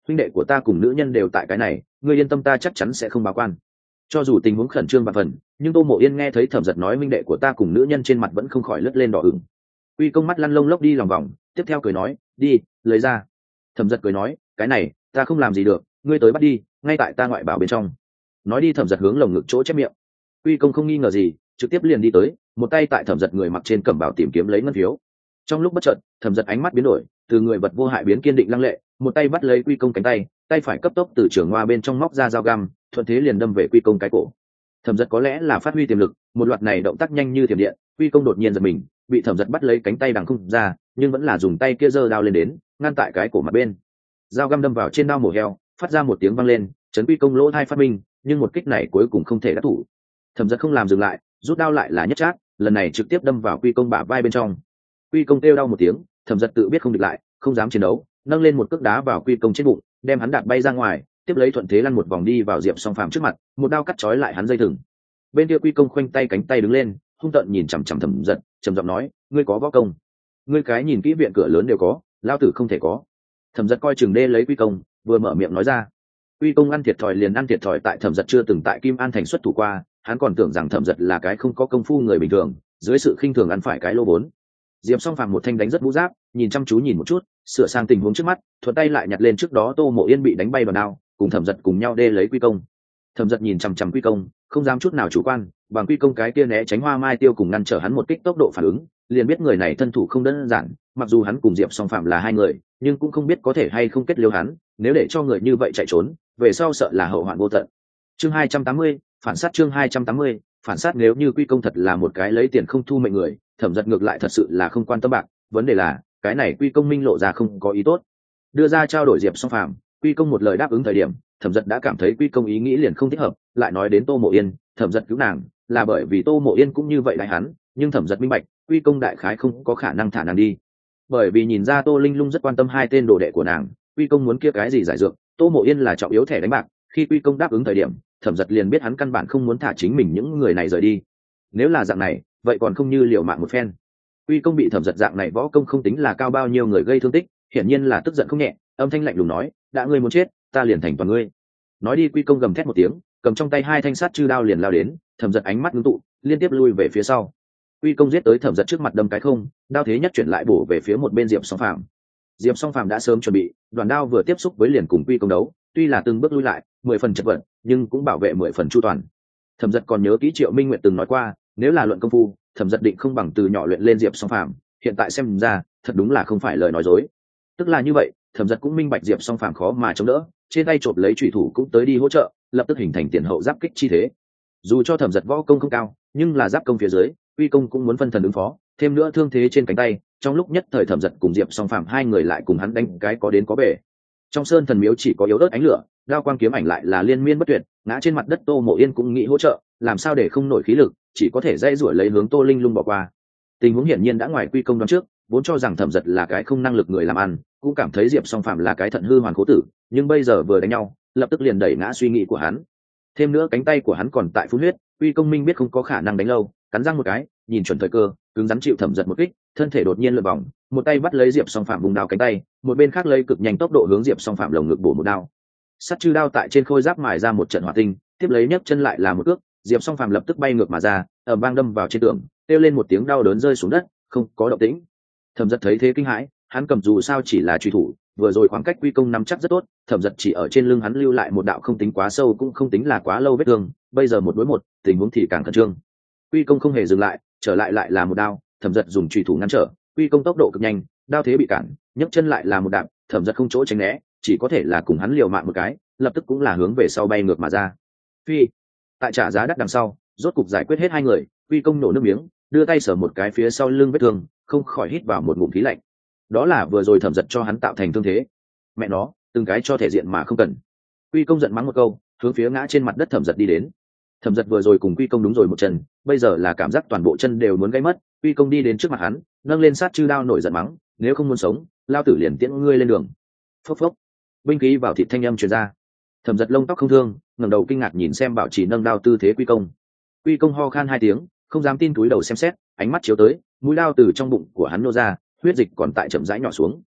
huynh đệ của ta cùng nữ nhân đều tại cái này, ngươi yên tâm, ta chắc chắn sẽ không báo quan. Cho dù tình huống khẩn trương và phần, nhưng Tô Mộ Yên nghe thấy Thẩm Giật nói huynh đệ của ta cùng nữ nhân, trên mặt vẫn không khỏi lướt lên đỏ ửng. Quy Công mắt lăn lông lốc đi lòng vòng, tiếp theo cười nói, đi, lấy ra. Thẩm Giật cười nói, cái này ta không làm gì được, ngươi tới bắt đi, ngay tại ta ngoại bảo bên trong. Nói đi, Thẩm Giật hướng lồng ngực chỗ chép miệng. Quy Công không nghi ngờ gì, trực tiếp liền đi tới, một tay tại Thẩm Giật người mặc trên cẩm bào tìm kiếm lấy ngân phiếu. Trong lúc bất chợt, Thẩm Giật ánh mắt biến đổi, từ người vật vô hại biến kiên định lăng lệ, một tay bắt lấy Quy Công cánh tay, tay phải cấp tốc từ trường hoa bên trong móc ra dao găm, thuận thế liền đâm về Quy Công cái cổ. Thẩm Giật có lẽ là phát huy tiềm lực, một loạt này động tác nhanh như thiểm điện, Quy Công đột nhiên giật mình, bị Thẩm Giật bắt lấy cánh tay đằng không ra, nhưng vẫn là dùng tay kia giơ đao lên đến, ngăn tại cái cổ mặt bên. Dao găm đâm vào trên đao mổ heo, phát ra một tiếng vang lên, chấn Quy Công lỗ tai phát minh, nhưng một kích này cuối cùng không thể đắc thủ. Thẩm Giật không làm dừng lại, rút đao lại là nhất chát, lần này trực tiếp đâm vào Quy Công bả vai bên trong. Quy Công kêu đau một tiếng, Thẩm Giật tự biết không địch lại, không dám chiến đấu, nâng lên một cước đá vào Quy Công trên bụng, đem hắn đạp bay ra ngoài, tiếp lấy thuận thế lăn một vòng đi vào Diệp Song Phàm trước mặt, một đao cắt trói lại hắn dây thừng. Bên kia Quy Công khoanh tay cánh tay đứng lên, hung tợn nhìn chằm chằm Thẩm Giật, trầm giọng nói, ngươi có võ công? Ngươi cái nhìn kỹ viện cửa lớn đều có, lao tử không thể có. Thẩm Giật coi chừng đê lấy Quy Công, vừa mở miệng nói ra. Quy Công ăn thiệt thòi liền ăn thiệt thòi, tại Thẩm Giật chưa từng tại Kim An thành xuất thủ qua, hắn còn tưởng rằng Thẩm Giật là cái không có công phu người bình thường, dưới sự khinh thường ăn phải cái lô vốn. Diệp Song Phàm một thanh đánh rất mũ giáp, nhìn chăm chú nhìn một chút, sửa sang tình huống trước mắt, thuận tay lại nhặt lên trước đó Tô Mộ Yên bị đánh bay vào đao, cùng Thẩm Giật cùng nhau đê lấy Quy Công. Thẩm Giật nhìn chằm chằm Quy Công, không dám chút nào chủ quan, bằng Quy Công cái kia né tránh hoa mai tiêu cùng ngăn trở hắn một kích tốc độ phản ứng, liền biết người này thân thủ không đơn giản, mặc dù hắn cùng Diệp Song Phàm là hai người, nhưng cũng không biết có thể hay không kết liễu hắn, nếu để cho người như vậy chạy trốn, về sau sợ là hậu hoạn vô tận. Chương 280, phản sát. Chương 280, phản sát. Nếu như Quy Công thật là một cái lấy tiền không thu mệnh người, Thẩm Giật ngược lại thật sự là không quan tâm bạc, vấn đề là cái này Quy Công minh lộ ra không có ý tốt, đưa ra trao đổi Diệp Song Phàm. Quy Công một lời đáp ứng thời điểm, Thẩm Giật đã cảm thấy Quy Công ý nghĩ liền không thích hợp, lại nói đến Tô Mộ Yên, Thẩm Giật cứu nàng là bởi vì Tô Mộ Yên cũng như vậy đại hắn, nhưng Thẩm Giật minh bạch, Quy Công đại khái không có khả năng thả nàng đi, bởi vì nhìn ra Tô Linh Lung rất quan tâm hai tên đồ đệ của nàng. Quy Công muốn kia cái gì giải dược, Tô Mộ Yên là trọng yếu thẻ đánh bạc, khi Quy Công đáp ứng thời điểm, Thẩm Giật liền biết hắn căn bản không muốn thả chính mình những người này rời đi. Nếu là dạng này, vậy còn không như liều mạng một phen. Quy Công bị Thẩm Giật dạng này võ công không tính là cao bao nhiêu người gây thương tích, hiển nhiên là tức giận không nhẹ, âm thanh lạnh lùng nói, đã ngươi muốn chết, ta liền thành toàn ngươi. Nói đi, Quy Công gầm thét một tiếng, cầm trong tay hai thanh sắt chư đao liền lao đến. Thẩm Giật ánh mắt ngưng tụ, liên tiếp lui về phía sau. Quy Công giết tới Thẩm Giật trước mặt đâm cái không, đao thế nhất chuyển lại bổ về phía một bên Diệp Song Phàm. Diệp Song Phàm đã sớm chuẩn bị, đoàn đao vừa tiếp xúc với liền cùng Quy Công đấu, tuy là từng bước lui lại, 10 phần chật vật, nhưng cũng bảo vệ 10 phần chu toàn. Thẩm Giật còn nhớ kỹ Triệu Minh Nguyệt từng nói qua, nếu là luận công phu, Thẩm Giật định không bằng từ nhỏ luyện lên Diệp Song Phàm, hiện tại xem ra, thật đúng là không phải lời nói dối. Tức là như vậy, Thẩm Giật cũng minh bạch Diệp Song Phàm khó mà chống đỡ, trên tay chộp lấy chủy thủ cũng tới đi hỗ trợ, lập tức hình thành tiền hậu giáp kích chi thế. Dù cho Thẩm Giật võ công không cao, nhưng là giáp công phía dưới, Quy Công cũng muốn phân thần ứng phó, thêm nữa thương thế trên cánh tay, trong lúc nhất thời Thẩm Giật cùng Diệp Song Phàm hai người lại cùng hắn đánh cái có đến có về. Trong sơn thần miếu chỉ có yếu ớt ánh lửa, đao quang kiếm ảnh lại là liên miên bất tuyệt, ngã trên mặt đất Tô Mộ Yên cũng nghĩ hỗ trợ, làm sao để không nổi khí lực, chỉ có thể dây rủi lấy hướng Tô Linh Lung bỏ qua. Tình huống hiển nhiên đã ngoài Quy Công đoán trước, vốn cho rằng Thẩm Giật là cái không năng lực người làm ăn, cũng cảm thấy Diệp Song Phàm là cái thận hư hoàn cố tử, nhưng bây giờ vừa đánh nhau, lập tức liền đẩy ngã suy nghĩ của hắn. Thêm nữa cánh tay của hắn còn tại phun huyết, Quy Công minh biết không có khả năng đánh lâu, cắn răng một cái, nhìn chuẩn thời cơ, cứng rắn chịu Thẩm Giật một kích, thân thể đột nhiên lượn vòng, một tay bắt lấy Diệp Song Phàm vùng đao cánh tay, một bên khác lấy cực nhanh tốc độ hướng Diệp Song Phàm lồng ngực bổ một đao. Sắt chư đao tại trên khôi giáp mài ra một trận hỏa tinh, tiếp lấy nhấc chân lại là một cước, Diệp Song Phàm lập tức bay ngược mà ra, ầm vang đâm vào trên tường, kêu lên một tiếng đau đớn rơi xuống đất, không có động tĩnh. Thẩm Giật thấy thế kinh hãi, hắn cầm dù sao chỉ là truy thủ, vừa rồi khoảng cách Quy Công nắm chắc rất tốt, Thẩm Giật chỉ ở trên lưng hắn lưu lại một đạo không tính quá sâu cũng không tính là quá lâu vết thương, bây giờ một đối một, tình huống thì càng khẩn trương. Quy Công không hề dừng lại, trở lại là một đao, Thẩm Giật dùng truy thủ ngăn trở, Quy Công tốc độ cực nhanh, đao thế bị cản, nhấc chân lại là một đạp, Thẩm Giật không chỗ tránh né, chỉ có thể là cùng hắn liều mạng một cái, lập tức cũng là hướng về sau bay ngược mà ra. Phi, tại trả giá đắt đằng sau, rốt cục giải quyết hết hai người, Quy Công nổ nước miếng, đưa tay sờ một cái phía sau lưng vết thương, không khỏi hít vào một ngụm khí lạnh. Đó là vừa rồi Thẩm Giật cho hắn tạo thành thương thế. Mẹ nó, từng cái cho thể diện mà không cần. Quy Công giận mắng một câu, hướng phía ngã trên mặt đất Thẩm Giật đi đến. Thẩm Giật vừa rồi cùng Quy Công đúng rồi một chân, bây giờ là cảm giác toàn bộ chân đều muốn gãy mất. Quy Công đi đến trước mặt hắn, nâng lên sát chư đao nổi giận mắng, nếu không muốn sống, lao tử liền tiễn ngươi lên đường. Phốc phốc, binh khí vào thịt thanh âm truyền ra. Thẩm Giật lông tóc không thương, ngẩng đầu kinh ngạc nhìn xem bảo trì nâng đao tư thế Quy Công. Quy Công ho khan hai tiếng, không dám tin túi đầu xem xét, ánh mắt chiếu tới, mũi đao từ trong bụng của hắn nô ra, huyết dịch còn tại chậm rãi nhỏ xuống.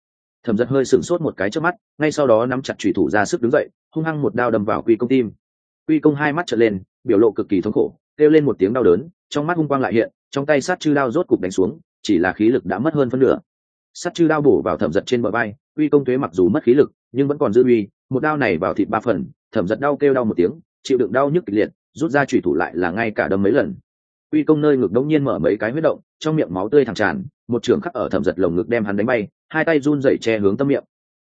Thẩm Dật hơi sửng sốt một cái trước mắt, ngay sau đó nắm chặt chủy thủ ra sức đứng dậy, hung hăng một đao đâm vào Quy Công tim. Quy Công hai mắt trợn lên, biểu lộ cực kỳ thống khổ, kêu lên một tiếng đau đớn, trong mắt hung quang lại hiện, trong tay sát chư đao rốt cục đánh xuống, chỉ là khí lực đã mất hơn phân nửa. Sát chư đao bổ vào Thẩm Dật trên bờ vai, Quy Công tuế mặc dù mất khí lực, nhưng vẫn còn giữ uy, một đao này vào thịt ba phần, Thẩm Dật đau kêu đau một tiếng, chịu đựng đau nhức kịch liệt, rút ra chủy thủ lại là ngay cả đâm mấy lần. Quy Công nơi ngực đống nhiên mở mấy cái huyết động, trong miệng máu tươi thẳng tràn, một trường khắc ở Thẩm Dật lồng ngực đem hắn đánh bay, hai tay run rẩy che hướng tâm miệng.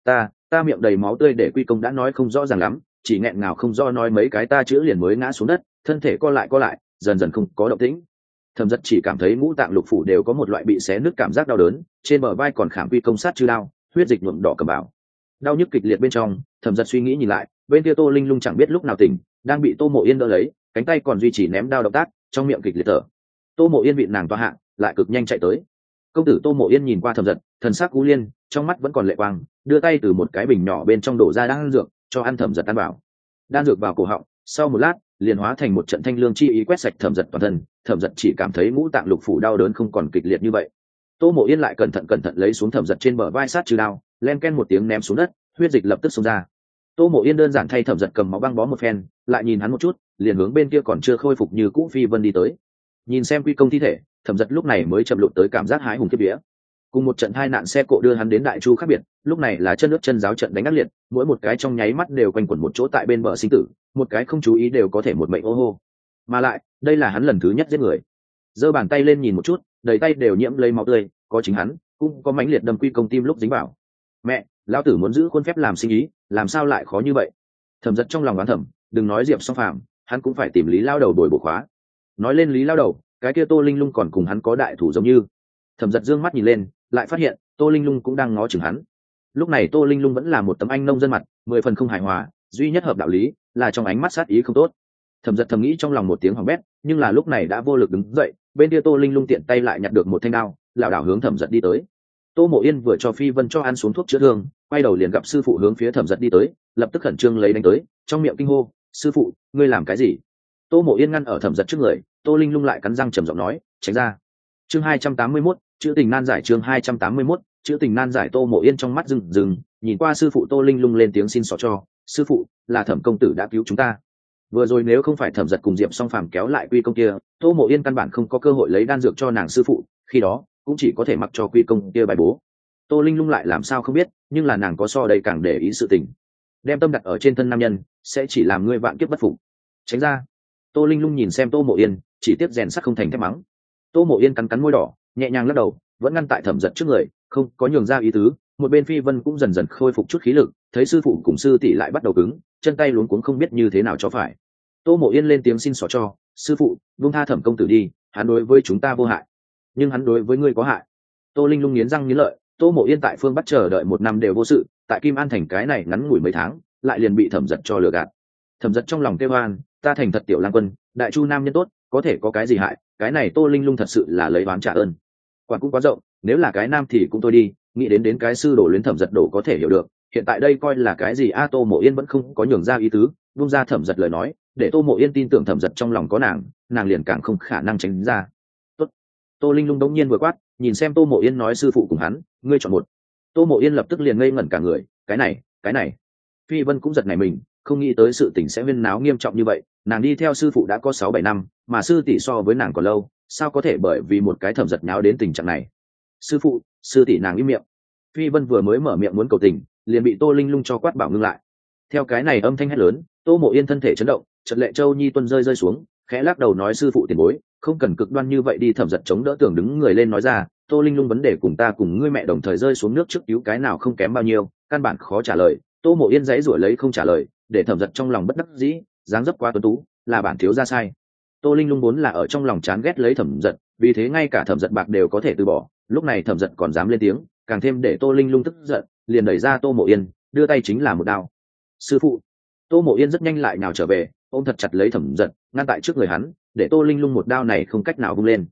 Ta miệng đầy máu tươi để Quy Công đã nói không rõ ràng lắm, chỉ nghẹn ngào không do nói mấy cái ta chữ liền mới ngã xuống đất, thân thể co lại, dần dần không có động tĩnh. Thẩm Dật chỉ cảm thấy ngũ tạng lục phủ đều có một loại bị xé nứt cảm giác đau đớn, trên bờ vai còn khảm Quy Công sát chư đao, huyết dịch nhuộm đỏ cầm bảo. Đau nhức kịch liệt bên trong, Thẩm Dật suy nghĩ nhìn lại, bên kia Tô Linh Lung chẳng biết lúc nào tỉnh, đang bị Tô Mộ Yên đỡ lấy, cánh tay còn duy trì ném đao động tác, trong miệng kịch liệt thở. Tô Mộ Yên bị nàng toa hạ, lại cực nhanh chạy tới. Công tử Tô Mộ Yên nhìn qua Thẩm Dật, thần sắc cú liên, trong mắt vẫn còn lệ quang, đưa tay từ một cái bình nhỏ bên trong đổ ra đan dược, cho ăn Thẩm Dật ăn vào. Đan dược vào cổ họng, sau một lát, liền hóa thành một trận thanh lương chi ý quét sạch Thẩm Dật toàn thân, Thẩm Dật chỉ cảm thấy ngũ tạng lục phủ đau đớn không còn kịch liệt như vậy. Tô Mộ Yên lại cẩn thận lấy xuống Thẩm Dật trên bờ vai sát trừ đao, len ken một tiếng ném xuống đất, huyết dịch lập tức xông ra. Tô Mộ Yên đơn giản thay Thẩm Dật cầm máu băng bó một phen, lại nhìn hắn một chút, liền hướng bên kia còn chưa khôi phục như cũ Phi Vân đi tới. Nhìn xem Quy Công thi thể, Thẩm Dật lúc này mới chậm lụt tới cảm giác hái hùng kiếp vía. Cùng một trận hai nạn xe cộ đưa hắn đến Đại Chu khác biệt, lúc này là chân nước chân giáo trận đánh ác liệt, mỗi một cái trong nháy mắt đều quanh quẩn một chỗ tại bên bờ sinh tử, một cái không chú ý đều có thể một mệnh ô hô. Mà lại, đây là hắn lần thứ nhất giết người. Giơ bàn tay lên nhìn một chút, đầy tay đều nhiễm lấy máu tươi, có chính hắn, cũng có mãnh liệt đâm Quy Công tim lúc dính vào. Mẹ, lão tử muốn giữ khuôn phép làm sinh ý, làm sao lại khó như vậy? Thẩm Dật trong lòng oán thầm, đừng nói Diệp Song Phàm, hắn cũng phải tìm Lý lao đầu bồi bổ khóa. Nói lên Lý lao đầu, cái kia Tô Linh Lung còn cùng hắn có đại thủ giống như. Thẩm Dật dương mắt nhìn lên, lại phát hiện Tô Linh Lung cũng đang ngó chừng hắn. Lúc này Tô Linh Lung vẫn là một tấm anh nông dân mặt, 10 phần không hài hòa, duy nhất hợp đạo lý là trong ánh mắt sát ý không tốt. Thẩm Dật thầm nghĩ trong lòng một tiếng hỏng bét, nhưng là lúc này đã vô lực đứng dậy, bên kia Tô Linh Lung tiện tay lại nhặt được một thanh đao, lảo đảo hướng Thẩm Dật đi tới. Tô Mộ Yên vừa cho Phi Vân cho ăn xuống thuốc chữa thương, quay đầu liền gặp sư phụ hướng phía Thẩm Dật đi tới, lập tức khẩn trương lấy đánh tới, trong miệng kinh hô, "Sư phụ, ngươi làm cái gì?" Tô Mộ Yên ngăn ở Thẩm Dật trước người, Tô Linh Lung lại cắn răng trầm giọng nói, "Tránh ra." Chương 281, chữ tình nan giải. Chương 281, chữ tình nan giải. Tô Mộ Yên trong mắt rừng rừng, nhìn qua sư phụ Tô Linh Lung lên tiếng xin xỏ cho, "Sư phụ, là Thẩm công tử đã cứu chúng ta. Vừa rồi nếu không phải Thẩm Dật cùng Diệp Song Phàm kéo lại Quy Công kia, Tô Mộ Yên căn bản không có cơ hội lấy đan dược cho nàng sư phụ, khi đó cũng chỉ có thể mặc cho Quy Công kia bài bố." Tô Linh Lung lại làm sao không biết, nhưng là nàng có so đây càng để ý sự tình. Đem tâm đặt ở trên thân nam nhân, sẽ chỉ làm ngươi vạn kiếp bất phục. Tránh ra. Tô Linh Lung nhìn xem Tô Mộ Yên, chỉ tiếp rèn sắt không thành thép mắng. Tô Mộ Yên cắn cắn môi đỏ, nhẹ nhàng lắc đầu, vẫn ngăn tại Thẩm Dật trước người, không có nhường ra ý tứ. Một bên Phi Vân cũng dần dần khôi phục chút khí lực, thấy sư phụ cùng sư tỷ lại bắt đầu cứng, chân tay luống cuống không biết như thế nào cho phải. Tô Mộ Yên lên tiếng xin xỏ cho, "Sư phụ, buông tha Thẩm công tử đi, hắn đối với chúng ta vô hại, nhưng hắn đối với ngươi có hại." Tô Linh Lung nghiến răng nghiến lợi, Tô Mộ Yên tại phương Bắc chờ đợi 1 năm đều vô sự, tại Kim An thành cái này ngắn ngủi mấy tháng, lại liền bị Thẩm Dật cho lừa gạt. Thẩm Dật trong lòng kêu oan, ta thành thật tiểu lang quân, đại chu nam nhân tốt, có thể có cái gì hại, cái này Tô Linh Lung thật sự là lấy oán trả ơn. Quản cũng quá rộng, nếu là cái nam thì cũng thôi đi, nghĩ đến cái sư đồ luyến Thẩm Dật đổ có thể hiểu được, hiện tại đây coi là cái gì a? Tô Mộ Yên vẫn không có nhường ra ý tứ, buông ra Thẩm Dật lời nói, để Tô Mộ Yên tin tưởng Thẩm Dật trong lòng có nàng liền càng không khả năng tránh ra. Tốt. Tô Linh Lung đống nhiên vừa quát, nhìn xem Tô Mộ Yên nói, "Sư phụ cùng hắn, ngươi chọn một." Tô Mộ Yên lập tức liền ngây ngẩn cả người, cái này. Phi Vân cũng giật nảy mình, không nghĩ tới sự tình sẽ huyên náo nghiêm trọng như vậy, nàng đi theo sư phụ đã có 6-7 năm, mà sư tỷ so với nàng còn lâu, sao có thể bởi vì một cái Thẩm Dật nháo đến tình trạng này. "Sư phụ, sư tỷ." Nàng im miệng. Phi Vân vừa mới mở miệng muốn cầu tình, liền bị Tô Linh Lung cho quát bảo ngưng lại. Theo cái này âm thanh hét lớn, Tô Mộ Yên thân thể chấn động, chợt lệ châu nhi tuôn rơi xuống, khẽ lắc đầu nói, "Sư phụ tiền bối, không cần cực đoan như vậy đi." Thẩm Dật chống đỡ tường đứng người lên nói ra, "Tô Linh Lung vấn đề cùng ta cùng ngươi mẹ đồng thời rơi xuống nước trước cứu cái nào không kém bao nhiêu, căn bản khó trả lời." Tô Mộ Yên dãy rủa lấy không trả lời, để Thẩm Dật trong lòng bất đắc dĩ, dáng dấp quá tuấn tú, là bản thiếu gia sai. Tô Linh Lung vốn là ở trong lòng chán ghét lấy Thẩm Dật, vì thế ngay cả Thẩm Dật bạc đều có thể từ bỏ, lúc này Thẩm Dật còn dám lên tiếng, càng thêm để Tô Linh Lung tức giận, liền đẩy ra Tô Mộ Yên, đưa tay chính là một đao. "Sư phụ." Tô Mộ Yên rất nhanh lại nhào trở về, ôm thật chặt lấy Thẩm Dật, ngăn tại trước người hắn, để Tô Linh Lung một đao này không cách nào vung lên.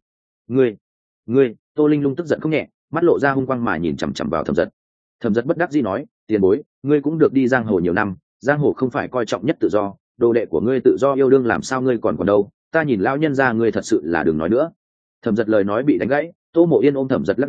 Ngươi!" Tô Linh Lung tức giận không nhẹ, mắt lộ ra hung quang mà nhìn chằm chằm vào Thẩm Dật. Thẩm Dật bất đắc dĩ nói, "Tiền bối, ngươi cũng được đi giang hồ nhiều năm, giang hồ không phải coi trọng nhất tự do, đồ đệ của ngươi tự do yêu đương làm sao ngươi còn đâu, ta nhìn lão nhân gia ngươi thật sự là đừng nói nữa." Thẩm Dật lời nói bị đánh gãy, Tô Mộ Yên ôm Thẩm Dật lắc đầu,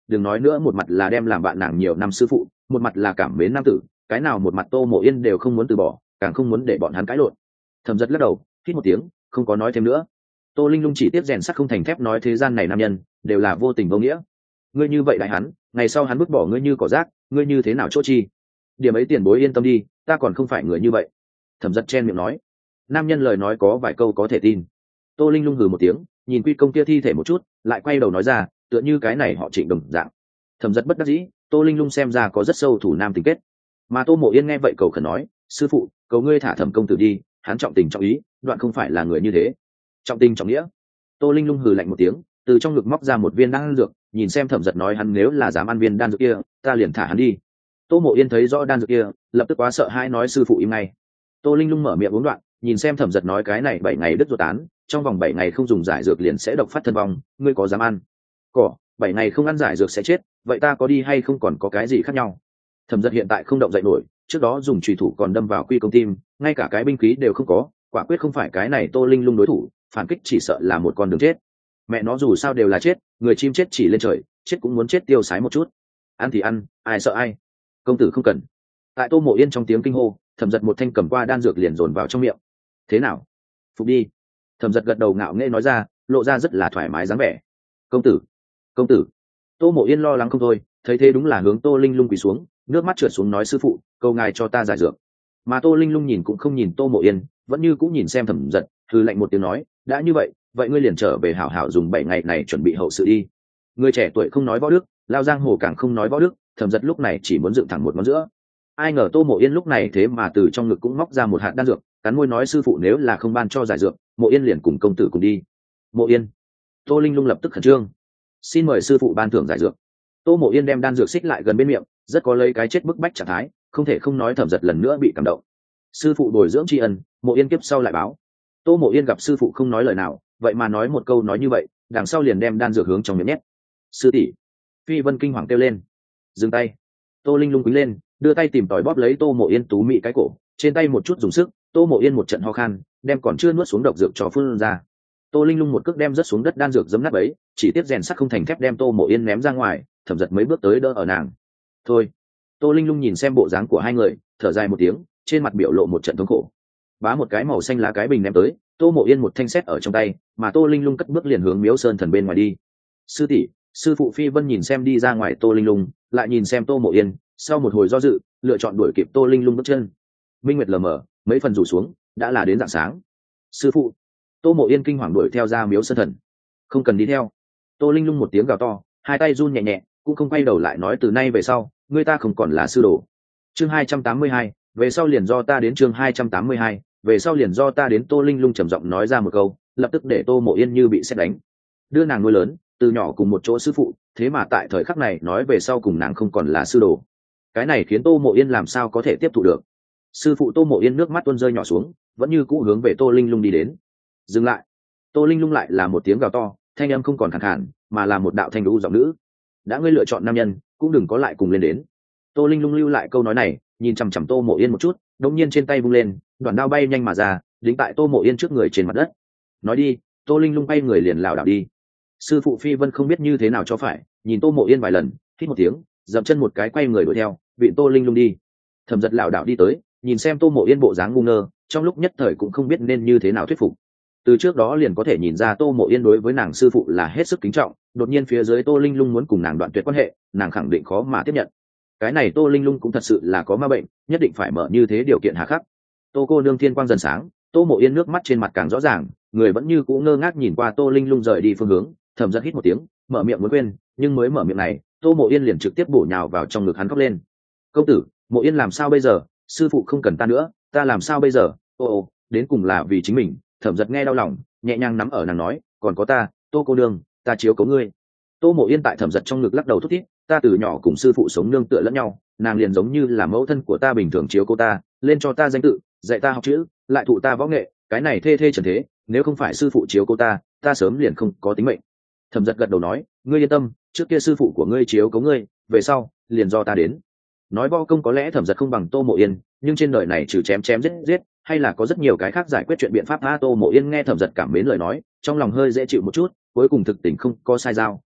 đừng nói nữa một mặt là đem làm bạn nàng nhiều năm sư phụ, một mặt là cảm mến nam tử, cái nào một mặt Tô Mộ Yên đều không muốn từ bỏ, càng không muốn để bọn hắn cãi lộn. Thẩm Giật lắc đầu, hít một tiếng, không có nói thêm nữa. Tô Linh Lung chỉ tiếp rèn sắt không thành thép, nói thế gian này nam nhân đều là vô tình vô nghĩa. Ngươi như vậy đại hắn, ngày sau hắn vứt bỏ ngươi như cỏ rác, ngươi như thế nào chỗ chi? Điểm ấy tiền bối yên tâm đi, ta còn không phải người như vậy. Thẩm Giật chen miệng nói. Nam nhân lời nói có vài câu có thể tin. Tô Linh Lung hừ một tiếng, nhìn Quy Công kia thi thể một chút, lại quay đầu nói ra, tựa như cái này họ Trịnh đồng dạng. Thẩm Giật bất đắc dĩ, Tô Linh Lung xem ra có rất sâu thủ nam tình kết. Mà Tô Mộ Yên nghe vậy cầu khẩn nói, sư phụ, cầu ngươi thả Thẩm công tử đi, hắn trọng tình trọng ý, đoạn không phải là người như thế. Trọng tình trọng nghĩa. Tô Linh Lung hừ lạnh một tiếng, từ trong ngực móc ra một viên đan dược, nhìn xem Thẩm Giật nói, hắn nếu là dám ăn viên đan dược kia, ta liền thả hắn đi. Tô Mộ Yên thấy rõ đan dược kia, lập tức quá sợ hãi nói, sư phụ im ngay. Tô Linh Lung mở miệng uống đoạn, nhìn xem Thẩm Giật nói, cái này 7 ngày đứt ruột tán, trong vòng 7 ngày không dùng giải dược liền sẽ độc phát thân vong, ngươi có dám ăn? Cỏ, 7 ngày không ăn giải dược sẽ chết, vậy ta có đi hay không còn có cái gì khác nhau? Thẩm Giật hiện tại không động dậy nổi, trước đó dùng chùy thủ còn đâm vào Quy Công tim, ngay cả cái binh khí đều không có, quả quyết không phải cái này Tô Linh Lung đối thủ, phản kích chỉ sợ là một con đường chết. Mẹ nó dù sao đều là chết, người chim chết chỉ lên trời, chết cũng muốn chết tiêu sái một chút. Ăn thì ăn, ai sợ ai. Công tử không cần. Tại Tô Mộ Yên trong tiếng kinh hô, Thẩm Giật một thanh cầm qua đan dược liền dồn vào trong miệng. Thế nào? Phục đi. Thẩm Giật gật đầu ngạo nghễ nói ra, lộ ra rất là thoải mái dáng vẻ. Công tử, công tử. Tô Mộ Yên lo lắng không thôi, thấy thế đúng là hướng Tô Linh Lung quỳ xuống, nước mắt trượt xuống nói, sư phụ, cầu ngài cho ta giải dược. Mà Tô Linh Lung nhìn cũng không nhìn Tô Mộ Yên, vẫn như cũng nhìn xem Thẩm Giật, hừ lạnh một tiếng nói, đã như vậy, vậy ngươi liền trở về hảo hảo dùng 7 ngày này chuẩn bị hậu sự đi. Người trẻ tuổi không nói võ đức, lao giang hồ càng không nói võ đức. Thẩm Giật lúc này chỉ muốn dựng thẳng một ngón giữa. Ai ngờ Tô Mộ Yên lúc này thế mà từ trong ngực cũng móc ra một hạt đan dược, cắn môi nói, sư phụ nếu là không ban cho giải dược, Mộ Yên liền cùng công tử cùng đi. Mộ Yên. Tô Linh Lung lập tức khẩn trương, xin mời sư phụ ban thưởng giải dược. Tô Mộ Yên đem đan dược xích lại gần bên miệng, rất có lấy cái chết bức bách trạng thái, không thể không nói Thẩm Giật lần nữa bị cảm động. Sư phụ bồi dưỡng tri ân, Mộ Yên kiếp sau lại báo. Tô Mộ Yên gặp sư phụ không nói lời nào, vậy mà nói một câu nói như vậy, đằng sau liền đem đan dược hướng trong miệng nhét. Sư tỷ. Phi Vân kinh hoàng kêu lên. Dừng tay. Tô Linh Lung quýnh lên, đưa tay tìm tòi bóp lấy Tô Mộ Yên tú mị cái cổ, trên tay một chút dùng sức, Tô Mộ Yên một trận ho khan, đem còn chưa nuốt xuống độc dược cho phun ra. Tô Linh Lung một cước đem rớt xuống đất đan dược giấm nát bấy, chỉ tiếp rèn sắt không thành thép đem Tô Mộ Yên ném ra ngoài. Thẩm Giật mấy bước tới đỡ ở nàng. Thôi. Tô Linh Lung nhìn xem bộ dáng của hai người, thở dài một tiếng, trên mặt biểu lộ một trận thống khổ. Bá một cái màu xanh lá cái bình ném tới, Tô Mộ Yên một thanh sét ở trong tay, mà Tô Linh Lung cất bước liền hướng Miếu Sơn Thần bên ngoài đi. Sư tỷ, sư phụ. Phi Vân nhìn xem đi ra ngoài Tô Linh Lung, lại nhìn xem Tô Mộ Yên, sau một hồi do dự, lựa chọn đuổi kịp Tô Linh Lung bước chân. Minh nguyệt lờ mờ, mấy phần rủ xuống, đã là đến rạng sáng. Sư phụ. Tô Mộ Yên kinh hoàng đuổi theo ra Miếu Sơn Thần. Không cần đi theo. Tô Linh Lung một tiếng gào to, hai tay run nhẹ nhẹ, cũng không quay đầu lại nói, từ nay về sau, ngươi ta không còn là sư đồ. Chương 282, về sau liền do ta đến. Chương 282, về sau liền do ta đến. Tô Linh Lung trầm giọng nói ra một câu, lập tức để Tô Mộ Yên như bị sét đánh. Đưa nàng nuôi lớn, từ nhỏ cùng một chỗ sư phụ, thế mà tại thời khắc này nói về sau cùng nàng không còn là sư đồ. Cái này khiến Tô Mộ Yên làm sao có thể tiếp thụ được. Sư phụ. Tô Mộ Yên nước mắt tuôn rơi nhỏ xuống, vẫn như cũ hướng về Tô Linh Lung đi đến. Dừng lại. Tô Linh Lung lại là một tiếng gào to, thanh âm không còn khàn khàn, mà là một đạo thanh đũ giọng nữ. Đã ngươi lựa chọn nam nhân, cũng đừng có lại cùng lên đến. Tô Linh Lung lưu lại câu nói này, nhìn chằm chằm Tô Mộ Yên một chút, đột nhiên trên tay vung lên, đoạn đao bay nhanh mà ra, đính tại Tô Mộ Yên trước người trên mặt đất. Nói đi. Tô Linh Lung bay người liền lảo đảo đi. Sư phụ Phi Vân không biết như thế nào cho phải, nhìn Tô Mộ Yên vài lần, hít một tiếng, dậm chân một cái quay người đuổi theo, vịn Tô Linh Lung đi. Thẩm Giật lảo đảo đi tới, nhìn xem Tô Mộ Yên bộ dáng ngu ngơ, trong lúc nhất thời cũng không biết nên như thế nào thuyết phục. Từ trước đó liền có thể nhìn ra Tô Mộ Yên đối với nàng sư phụ là hết sức kính trọng, đột nhiên phía dưới Tô Linh Lung muốn cùng nàng đoạn tuyệt quan hệ, nàng khẳng định khó mà tiếp nhận. Cái này Tô Linh Lung cũng thật sự là có ma bệnh, nhất định phải mở như thế điều kiện hà khắc. Tô cô nương thiên quang dần sáng, Tô Mộ Yên nước mắt trên mặt càng rõ ràng, người vẫn như cũ ngơ ngác nhìn qua Tô Linh Lung rời đi phương hướng. Thẩm Giật hít một tiếng, mở miệng muốn quên, nhưng mới mở miệng này, Tô Mộ Yên liền trực tiếp bổ nhào vào trong ngực hắn khóc lên. Công tử. Mộ Yên làm sao bây giờ? Sư phụ không cần ta nữa, ta làm sao bây giờ? Ô, đến cùng là vì chính mình. Thẩm Giật nghe đau lòng, nhẹ nhàng nắm ở nàng nói, còn có ta, Tô cô nương, ta chiếu cố ngươi. Tô Mộ Yên tại Thẩm Giật trong ngực lắc đầu thút thít, ta từ nhỏ cùng sư phụ sống nương tựa lẫn nhau, nàng liền giống như là mẫu thân của ta bình thường chiếu cố ta, lên cho ta danh tự, dạy ta học chữ, lại thụ ta võ nghệ, cái này thê thê trần thế, nếu không phải sư phụ chiếu cố ta, ta sớm liền không có tính mệnh. Thẩm Giật gật đầu nói, ngươi yên tâm, trước kia sư phụ của ngươi chiếu cố ngươi, về sau liền do ta đến. Nói võ công có lẽ Thẩm Giật không bằng Tô Mộ Yên, nhưng trên đời này trừ chém chém giết giết, hay là có rất nhiều cái khác giải quyết chuyện biện pháp. Tô Mộ Yên nghe Thẩm Giật cảm mến lời nói, trong lòng hơi dễ chịu một chút, cuối cùng thực tình không có sai dao,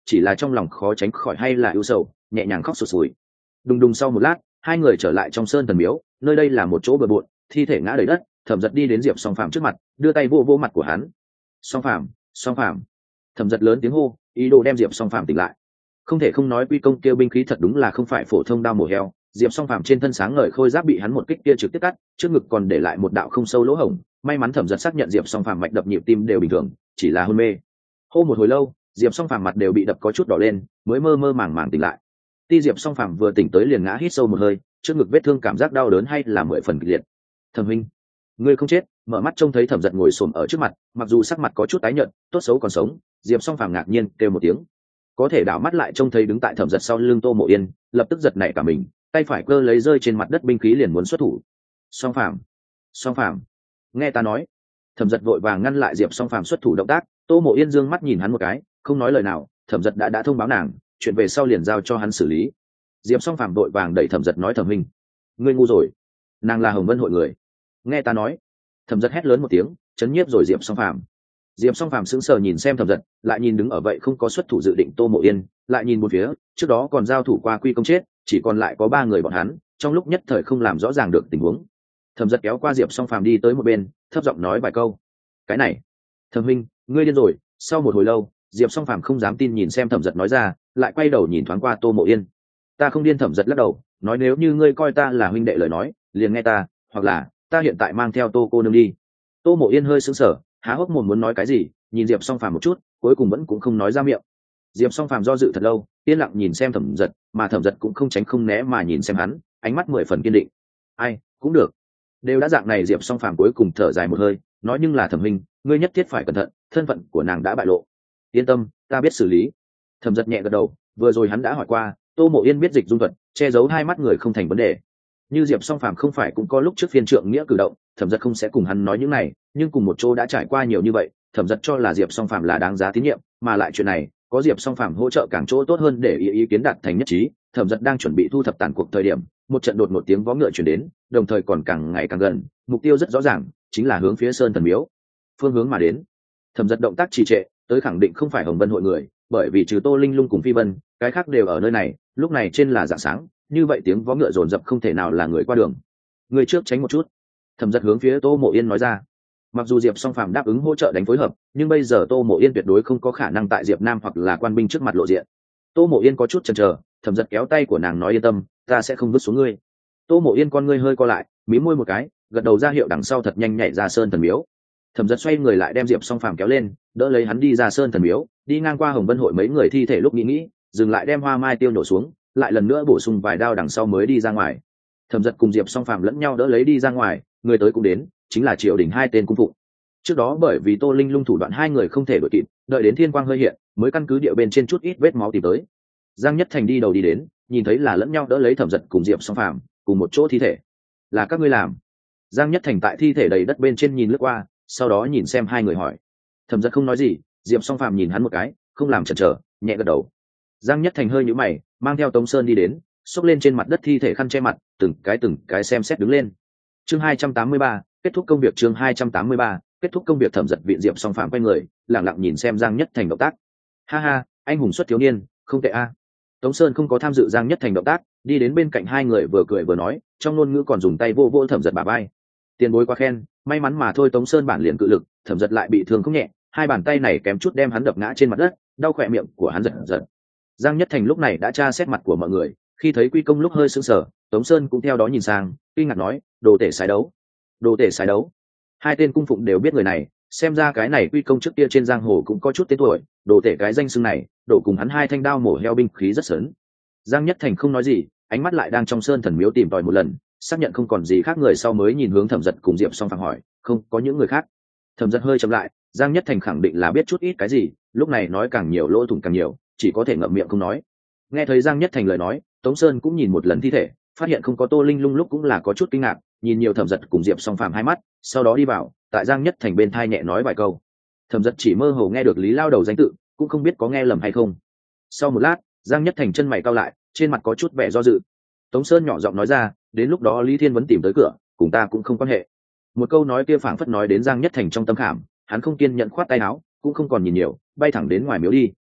chỉ là trong lòng khó tránh khỏi hay là ưu sầu, nhẹ nhàng khóc sụt sùi. Đùng đùng sau một lát, hai người trở lại trong sơn thần miếu, nơi đây là một chỗ bừa bộn, thi thể ngã đầy đất. Thẩm Dật đi đến Diệp Song Phàm trước mặt, đưa tay vô vô mặt của hắn. Song Phàm, Song Phàm. Thẩm Dật lớn tiếng hô, ý đồ đem Diệp Song Phàm tỉnh lại. Không thể không nói quy công kia binh khí thật đúng là không phải phổ thông đao mổ heo. Diệp Song Phàm trên thân sáng ngời khôi giáp bị hắn một kích kia trực tiếp cắt, trước ngực còn để lại một đạo không sâu lỗ hổng. May mắn Thẩm Dật xác nhận Diệp Song Phàm mạch đập nhịp tim đều bình thường, chỉ là hôn mê. Hô một hồi lâu, Diệp Song Phàm mặt đều bị đập có chút đỏ lên, mới mơ mơ màng màng tỉnh lại. Ti Diệp Song Phàm vừa tỉnh tới liền ngã hít sâu một hơi, trước ngực vết thương cảm giác đau đớn hay là 10 phần kịch liệt. Thẩm huynh, ngươi không chết. Mở mắt trông thấy Thẩm Dật ngồi xổm ở trước mặt, mặc dù sắc mặt có chút tái nhợt, tốt xấu còn sống. Diệp Song Phàm ngạc nhiên kêu một tiếng, có thể đảo mắt lại trông thấy đứng tại Thẩm Dật sau lưng Tô Mộ Yên, lập tức giật nảy cả mình, tay phải cơ lấy rơi trên mặt đất binh khí liền muốn xuất thủ. Song Phàm, Song Phàm, nghe ta nói. Thẩm Dật vội vàng ngăn lại Diệp Song Phàm xuất thủ động tác. Tô Mộ Yên dương mắt nhìn hắn một cái, không nói lời nào. Thẩm Dật đã thông báo nàng, chuyện về sau liền giao cho hắn xử lý. Diệp Song Phàm vội vàng đẩy Thẩm Dật nói, Thẩm huynh, ngươi ngu rồi, nàng là Hồng Vân hội người, nghe ta nói. Thẩm Dật hét lớn một tiếng, chấn nhiếp rồi Diệp Song Phàm. Diệp Song Phàm sững sờ nhìn xem Thẩm Dật, lại nhìn đứng ở vậy không có xuất thủ dự định Tô Mộ Yên, lại nhìn một phía, trước đó còn giao thủ qua quy công chết, chỉ còn lại có 3 người bọn hắn, trong lúc nhất thời không làm rõ ràng được tình huống. Thẩm Dật kéo qua Diệp Song Phàm đi tới một bên, thấp giọng nói vài câu. Cái này, Thẩm huynh, ngươi điên rồi. Sau một hồi lâu, Diệp Song Phàm không dám tin nhìn xem Thẩm Dật nói ra, lại quay đầu nhìn thoáng qua Tô Mộ Yên. Ta không điên. Thẩm Dật lắc đầu, nói nếu như ngươi coi ta là huynh đệ lời nói, liền nghe ta, hoặc là ta hiện tại mang theo Tô cô nương đi. Tô Mộ Yên hơi sững sờ, há hốc mồm muốn nói cái gì, nhìn Diệp Song Phàm một chút, cuối cùng vẫn cũng không nói ra miệng. Diệp Song Phàm do dự thật lâu, yên lặng nhìn xem Thẩm Dật, mà Thẩm Dật cũng không tránh không né mà nhìn xem hắn, ánh mắt 10 phần kiên định. Ai, cũng được. Đều đã dạng này, Diệp Song Phàm cuối cùng thở dài một hơi, nói nhưng là Thẩm huynh, ngươi nhất thiết phải cẩn thận, thân phận của nàng đã bại lộ. Yên tâm, ta biết xử lý. Thẩm Dật nhẹ gật đầu, vừa rồi hắn đã hỏi qua, Tô Mộ Yên biết dịch dung thuật, che giấu hai mắt người không thành vấn đề. Như Diệp Song Phàm không phải cũng có lúc trước phiên trượng nghĩa cử động, Thẩm Dật không sẽ cùng hắn nói những này, nhưng cùng một chỗ đã trải qua nhiều như vậy, Thẩm Dật cho là Diệp Song Phàm là đáng giá tín nhiệm, mà lại chuyện này có Diệp Song Phàm hỗ trợ càng chỗ tốt hơn để ý kiến đạt thành nhất trí. Thẩm Dật đang chuẩn bị thu thập tàn cuộc thời điểm, một trận đột một tiếng vó ngựa truyền đến, đồng thời còn càng ngày càng gần, mục tiêu rất rõ ràng, chính là hướng phía Sơn Thần Miếu phương hướng mà đến. Thẩm Dật động tác trì trệ, tới khẳng định không phải Hồng Vân hội người, bởi vì trừ Tô Linh Lung cùng Phi Vân, cái khác đều ở nơi này. Lúc này trên là rạng sáng, như vậy tiếng vó ngựa dồn dập không thể nào là người qua đường. Người trước tránh một chút. Thẩm Dật hướng phía Tô Mộ Yên nói ra. Mặc dù Diệp Song Phàm đáp ứng hỗ trợ đánh phối hợp, nhưng bây giờ Tô Mộ Yên tuyệt đối không có khả năng tại Diệp Nam hoặc là quan binh trước mặt lộ diện. Tô Mộ Yên có chút chần chờ, Thẩm Dật kéo tay của nàng nói yên tâm, ta sẽ không vứt xuống ngươi. Tô Mộ Yên con ngươi hơi co lại, mím môi một cái, gật đầu ra hiệu đằng sau thật nhanh nhảy ra Sơn Thần Miếu. Thẩm Dật xoay người lại đem Diệp Song Phàm kéo lên, đỡ lấy hắn đi ra Sơn Thần Miếu, đi ngang qua Hồng Vân hội mấy người thi thể lúc nghĩ, dừng lại đem hoa mai tiêu nổ xuống, lại lần nữa bổ sung vài đao đằng sau mới đi ra ngoài. Thẩm Dật cùng Diệp Song Phàm lẫn nhau đỡ lấy đi ra ngoài, người tới cũng đến, chính là Triều Đình 2 tên cung phụng. Trước đó bởi vì Tô Linh Lung thủ đoạn hai người không thể đuổi kịp, đợi đến thiên quang hơi hiện, mới căn cứ địa bên trên chút ít vết máu tìm tới. Giang Nhất Thành đi đầu đi đến, nhìn thấy là lẫn nhau đỡ lấy Thẩm Dật cùng Diệp Song Phàm, cùng một chỗ thi thể. Là các ngươi làm? Giang Nhất Thành tại thi thể đầy đất bên trên nhìn lướt qua, sau đó nhìn xem hai người hỏi. Thẩm Dật không nói gì, Diệp Song Phàm nhìn hắn một cái, không làm chần chờ, nhẹ gật đầu. Giang Nhất Thành hơi nhíu mày, mang theo Tống Sơn đi đến, xốc lên trên mặt đất thi thể khăn che mặt, từng cái xem xét đứng lên. Chương 283, kết thúc công việc. Chương 283, kết thúc công việc. Thẩm Dật viện Diệp Song Phàm quay người, lặng lặng nhìn xem Giang Nhất Thành động tác. Ha ha, anh hùng xuất thiếu niên, không tệ a. Tống Sơn không có tham dự Giang Nhất Thành động tác, đi đến bên cạnh hai người vừa cười vừa nói, trong ngôn ngữ còn dùng tay vô vô Thẩm Dật bả vai. Tiền bối quá khen, may mắn mà thôi. Tống Sơn bản liền cự lực, Thẩm Dật lại bị thương không nhẹ, hai bàn tay này kém chút đem hắn đập ngã trên mặt đất, đau khỏe miệng của hắn giật giật. Giang Nhất Thành lúc này đã tra xét mặt của mọi người, khi thấy Quy Công lúc hơi sững sờ, Tống Sơn cũng theo đó nhìn sang, kinh ngạc nói, đồ tể sái đấu, đồ tể sái đấu. Hai tên cung phụng đều biết người này, xem ra cái này Quy Công trước kia trên giang hồ cũng có chút tên tuổi, đồ tể cái danh xưng này, đổ cùng hắn hai thanh đao mổ heo binh khí rất sớn. Giang Nhất Thành không nói gì, ánh mắt lại đang trong Sơn Thần Miếu tìm tòi một lần, xác nhận không còn gì khác người sau mới nhìn hướng Thẩm Dật cùng Diệp Song Phàm hỏi, không có những người khác. Thẩm Dật hơi chậm lại, Giang Nhất Thành khẳng định là biết chút ít cái gì, lúc này nói càng nhiều lỗ thủng càng nhiều, chỉ có thể ngậm miệng không nói. Nghe thấy Giang Nhất Thành lời nói, Tống Sơn cũng nhìn một lần thi thể, phát hiện không có Tô Linh Lung lúc cũng là có chút kinh ngạc, nhìn nhiều Thẩm Dật cùng Diệp Song Phàm hai mắt, sau đó đi vào, tại Giang Nhất Thành bên thai nhẹ nói vài câu. Thẩm Dật chỉ mơ hồ nghe được Lý Lao Đầu danh tự, cũng không biết có nghe lầm hay không. Sau một lát, Giang Nhất Thành chân mày cau lại, trên mặt có chút vẻ do dự. Tống Sơn nhỏ giọng nói ra, đến lúc đó Lý Thiên Vấn tìm tới cửa, cùng ta cũng không quan hệ. Một câu nói kia phảng phất nói đến Giang Nhất Thành trong tâm khảm, hắn không kiên nhẫn khoát tay áo, cũng không còn nhìn nhiều, bay thẳng đến ngoài miếu đi.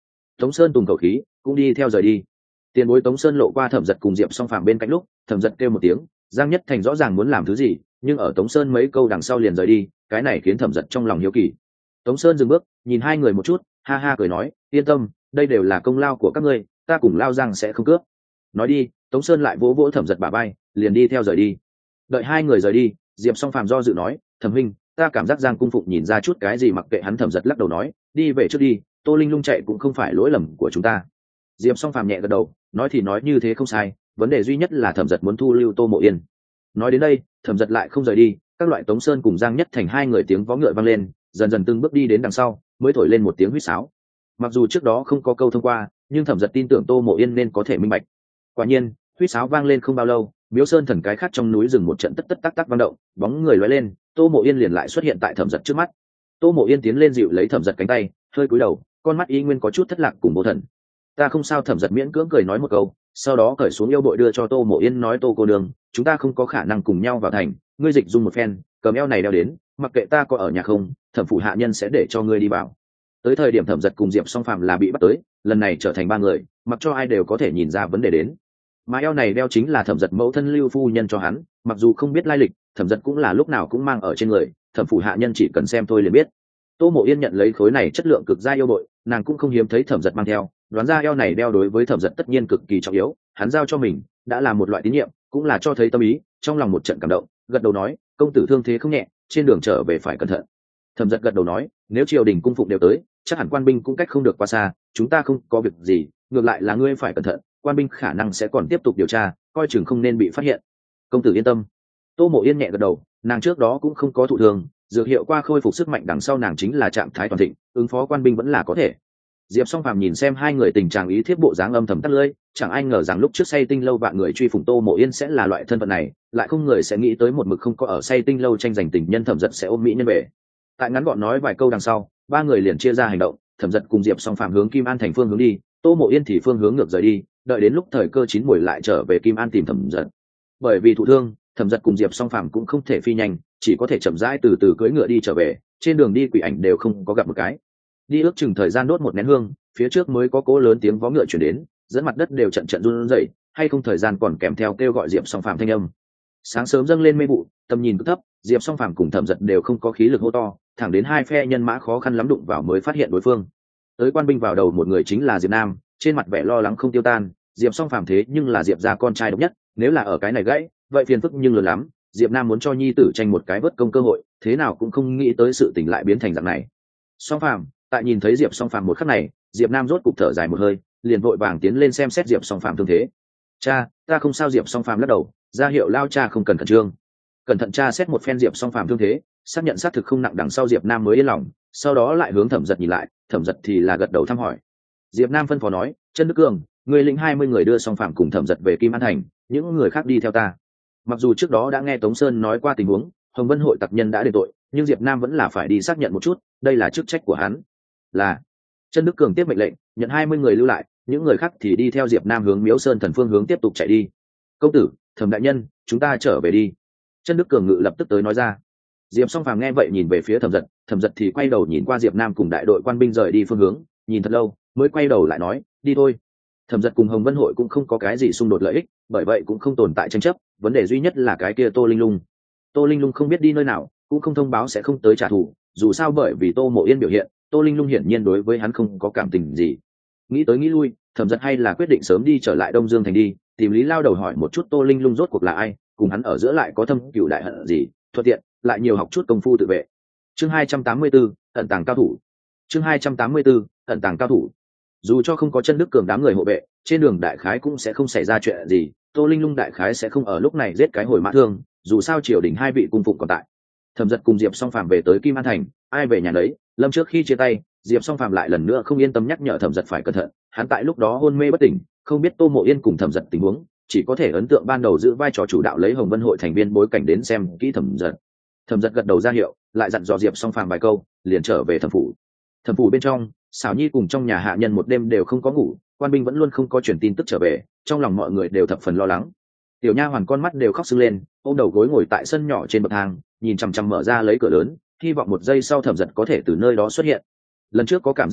Tống Sơn tùng khẩu khí cũng đi theo rời đi. Tiền bối Tống Sơn lộ qua Thẩm Dật cùng Diệp Song Phàm bên cạnh lúc, Thẩm Dật kêu một tiếng, Giang Nhất Thành rõ ràng muốn làm thứ gì, nhưng ở Tống Sơn mấy câu đằng sau liền rời đi, cái này khiến Thẩm Dật trong lòng hiếu kỳ. Tống Sơn dừng bước, nhìn hai người một chút, ha ha cười nói, yên tâm, đây đều là công lao của các ngươi, ta cùng Lao Giang sẽ không cướp. Nói đi, Tống Sơn lại vỗ vỗ Thẩm Dật bả vai, liền đi theo rời đi. Đợi hai người rời đi, Diệp Song Phàm do dự nói, Thẩm huynh, ta cảm giác Giang cung phụng nhìn ra chút cái gì, mặc kệ hắn. Thẩm Dật lắc đầu nói, đi về trước đi, Tô Linh Lung chạy cũng không phải lỗi lầm của chúng ta. Diệp Song Phàm nhẹ gật đầu, nói thì nói như thế không sai, vấn đề duy nhất là Thẩm Dật muốn thu lưu Tô Mộ Yên. Nói đến đây, Thẩm Dật lại không rời đi, các loại Tống Sơn cùng Giang Nhất Thành hai người tiếng vó ngựa vang lên, dần dần từng bước đi đến đằng sau, mới thổi lên một tiếng huýt sáo. Mặc dù trước đó không có câu thông qua, nhưng Thẩm Dật tin tưởng Tô Mộ Yên nên có thể minh bạch. Quả nhiên, huýt sáo vang lên không bao lâu, Miếu Sơn thần cái khác trong núi rừng một trận tất tất tắc tắc vang động, bóng người lóe lên, Tô Mộ Yên liền lại xuất hiện tại Thẩm Dật trước mắt. Tô Mộ Yên tiến lên dịu lấy Thẩm Dật cánh tay, hơi cúi đầu, con mắt y nguyên có chút thất lạc cùng vô thần. Ta không sao. Thẩm Dật miễn cưỡng cười nói một câu, sau đó cởi xuống yêu bội đưa cho Tô Mộ Yên, nói, Tô cô đường, chúng ta không có khả năng cùng nhau vào thành, ngươi dịch dung một phen, cầm eo này đeo đến, mặc kệ ta có ở nhà không, thẩm phủ hạ nhân sẽ để cho ngươi đi vào. Tới thời điểm Thẩm Dật cùng Diệp Song Phàm là bị bắt tới, lần này trở thành ba người, mặc cho ai đều có thể nhìn ra vấn đề đến. Mà eo này đeo chính là Thẩm Dật mẫu thân Lưu phu nhân cho hắn, mặc dù không biết lai lịch, Thẩm Dật cũng là lúc nào cũng mang ở trên người, thẩm phủ hạ nhân chỉ cần xem thôi liền biết. Tô Mộ Yên nhận lấy khối này chất lượng cực gia yêu bội, nàng cũng không hiếm thấy Thẩm Dật mang theo, đoán ra eo này đeo đối với Thẩm Dật tất nhiên cực kỳ trọng yếu, hắn giao cho mình đã là một loại tín nhiệm, cũng là cho thấy tâm ý. Trong lòng một trận cảm động, gật đầu nói, công tử thương thế không nhẹ, trên đường trở về phải cẩn thận. Thẩm Dật gật đầu nói, nếu triều đình cung phụng đều tới, chắc hẳn quan binh cũng cách không được quá xa, chúng ta không có việc gì, ngược lại là ngươi phải cẩn thận, quan binh khả năng sẽ còn tiếp tục điều tra, coi chừng không nên bị phát hiện. Công tử yên tâm. Tô Mộ Yên nhẹ gật đầu, nàng trước đó cũng không có thụ thương, dược hiệu qua khôi phục sức mạnh đằng sau nàng chính là trạng thái toàn thịnh, ứng phó quan binh vẫn là có thể. Diệp Song Phàm nhìn xem hai người tình trạng ý thiếp bộ dáng âm thầm tắt lưỡi, chẳng ai ngờ rằng lúc trước Say Tinh lâu vạn người truy phủng Tô Mộ Yên sẽ là loại thân phận này, lại không người sẽ nghĩ tới một mực không có ở Say Tinh lâu tranh giành tình nhân Thẩm Dật sẽ ôm mỹ nhân về. Tại ngắn gọn nói vài câu đằng sau, ba người liền chia ra hành động, Thẩm Dật cùng Diệp Song Phàm hướng Kim An thành phương hướng đi, Tô Mộ Yên thì phương hướng ngược rời đi, đợi đến lúc thời cơ chín muồi lại trở về Kim An tìm Thẩm Dật. Bởi vì thụ thương, Thẩm Dật cùng Diệp Song Phàm cũng không thể phi nhanh, chỉ có thể chậm rãi từ từ cưỡi ngựa đi trở về, trên đường đi quỷ ảnh đều không có gặp một cái. Đi ước chừng thời gian đốt một nén hương, phía trước mới có cỗ lớn tiếng vó ngựa chuyển đến, dẫn mặt đất đều trận trận run rẩy, hay không thời gian còn kèm theo kêu gọi Diệp Song Phàm thanh âm. Sáng sớm dâng lên mây bụi, tầm nhìn cực thấp, Diệp Song Phàm cùng Thẩm Dật đều không có khí lực hô to, thẳng đến hai phe nhân mã khó khăn lắm đụng vào mới phát hiện đối phương. Tới quan binh vào đầu một người chính là Diệp Nam, trên mặt vẻ lo lắng không tiêu tan. Diệp Song Phàm thế nhưng là Diệp gia con trai độc nhất, nếu là ở cái này gãy, vậy phiền phức nhưng lớn lắm. Diệp Nam muốn cho nhi tử tranh một cái vớt công cơ hội, thế nào cũng không nghĩ tới sự tình lại biến thành dạng này. Song Phàm, tại nhìn thấy Diệp Song Phàm một khắc này, Diệp Nam rốt cục thở dài một hơi, liền vội vàng tiến lên xem xét Diệp Song Phàm thương thế. Cha, ta không sao. Diệp Song Phàm lắc đầu, ra hiệu lao cha không cần khẩn trương. Cẩn thận tra xét một phen Diệp Song Phàm thương thế, xác nhận xác thực không nặng đằng sau, Diệp Nam mới yên lòng, sau đó lại hướng Thẩm Dật nhìn lại, Thẩm Dật thì là gật đầu thăm hỏi. Diệp Nam phân phó nói, Trân Đức Cường, người lĩnh 20 người đưa Song Phàm cùng Thẩm Dật về Kim An thành, những người khác đi theo ta. Mặc dù trước đó đã nghe Tống Sơn nói qua tình huống, Hồng Vân hội tặc nhân đã đền tội, nhưng Diệp Nam vẫn là phải đi xác nhận một chút, đây là chức trách của hắn. Là. Trân Đức Cường tiếp mệnh lệnh, nhận 20 người lưu lại, những người khác thì đi theo Diệp Nam hướng Miếu Sơn thần phương hướng tiếp tục chạy đi. Công tử, Thẩm đại nhân, chúng ta trở về đi. Trân Đức Cường ngự lập tức tới nói ra. Diệp Song Phàm nghe vậy nhìn về phía Thẩm Dật, Thẩm Dật thì quay đầu nhìn qua Diệp Nam cùng đại đội quan binh rời đi phương hướng, nhìn thật lâu, mới quay đầu lại nói, đi thôi. Thẩm Dật cùng Hồng Vân hội cũng không có cái gì xung đột lợi ích, bởi vậy cũng không tồn tại tranh chấp, vấn đề duy nhất là cái kia Tô Linh Lung. Tô Linh Lung không biết đi nơi nào, cũng không thông báo sẽ không tới trả thù, dù sao bởi vì Tô Mộ Yên biểu hiện, Tô Linh Lung hiển nhiên đối với hắn không có cảm tình gì. Nghĩ tới nghĩ lui, Thẩm Dật hay là quyết định sớm đi trở lại Đông Dương thành đi, tìm Lý Lao đầu hỏi một chút Tô Linh Lung rốt cuộc là ai, cùng hắn ở giữa lại có thâm cừu đại hận gì, thuận tiện lại nhiều học chút công phu tự vệ. Chương 284, ẩn tàng cao thủ. Chương 284, ẩn tàng cao thủ. Dù cho không có Trân Đức Cường đám người hộ vệ, trên đường đại khái cũng sẽ không xảy ra chuyện gì, Tô Linh Lung đại khái sẽ không ở lúc này giết cái hồi mã thương, dù sao triều đình hai vị cung phụng còn tại. Thẩm Dật cùng Diệp Song Phàm về tới Kim An thành, ai về nhà nấy, lâm trước khi chia tay, Diệp Song Phàm lại lần nữa không yên tâm nhắc nhở Thẩm Dật phải cẩn thận, hắn tại lúc đó hôn mê bất tỉnh, không biết Tô Mộ Yên cùng Thẩm Dật tình huống, chỉ có thể ấn tượng ban đầu giữ vai trò chủ đạo lấy Hồng Vân hội thành viên bối cảnh đến xem kỹ Thẩm Dật. Thẩm Dật gật đầu ra hiệu, lại dặn dò Diệp Song Phàm vài câu, liền trở về thẩm phủ. Thẩm phủ bên trong, Sảo Nhi cùng trong nhà hạ nhân một đêm đều không có ngủ, quan binh vẫn luôn không có truyền tin tức trở về, trong lòng mọi người đều thập phần lo lắng. Tiểu nha hoàn con mắt đều khóc sưng lên, ôm đầu gối ngồi tại sân nhỏ trên bậc thang, nhìn chằm chằm mở ra lấy cửa lớn, hy vọng một giây sau Thẩm Dật có thể từ nơi đó xuất hiện. Lần trước có cảm giác này,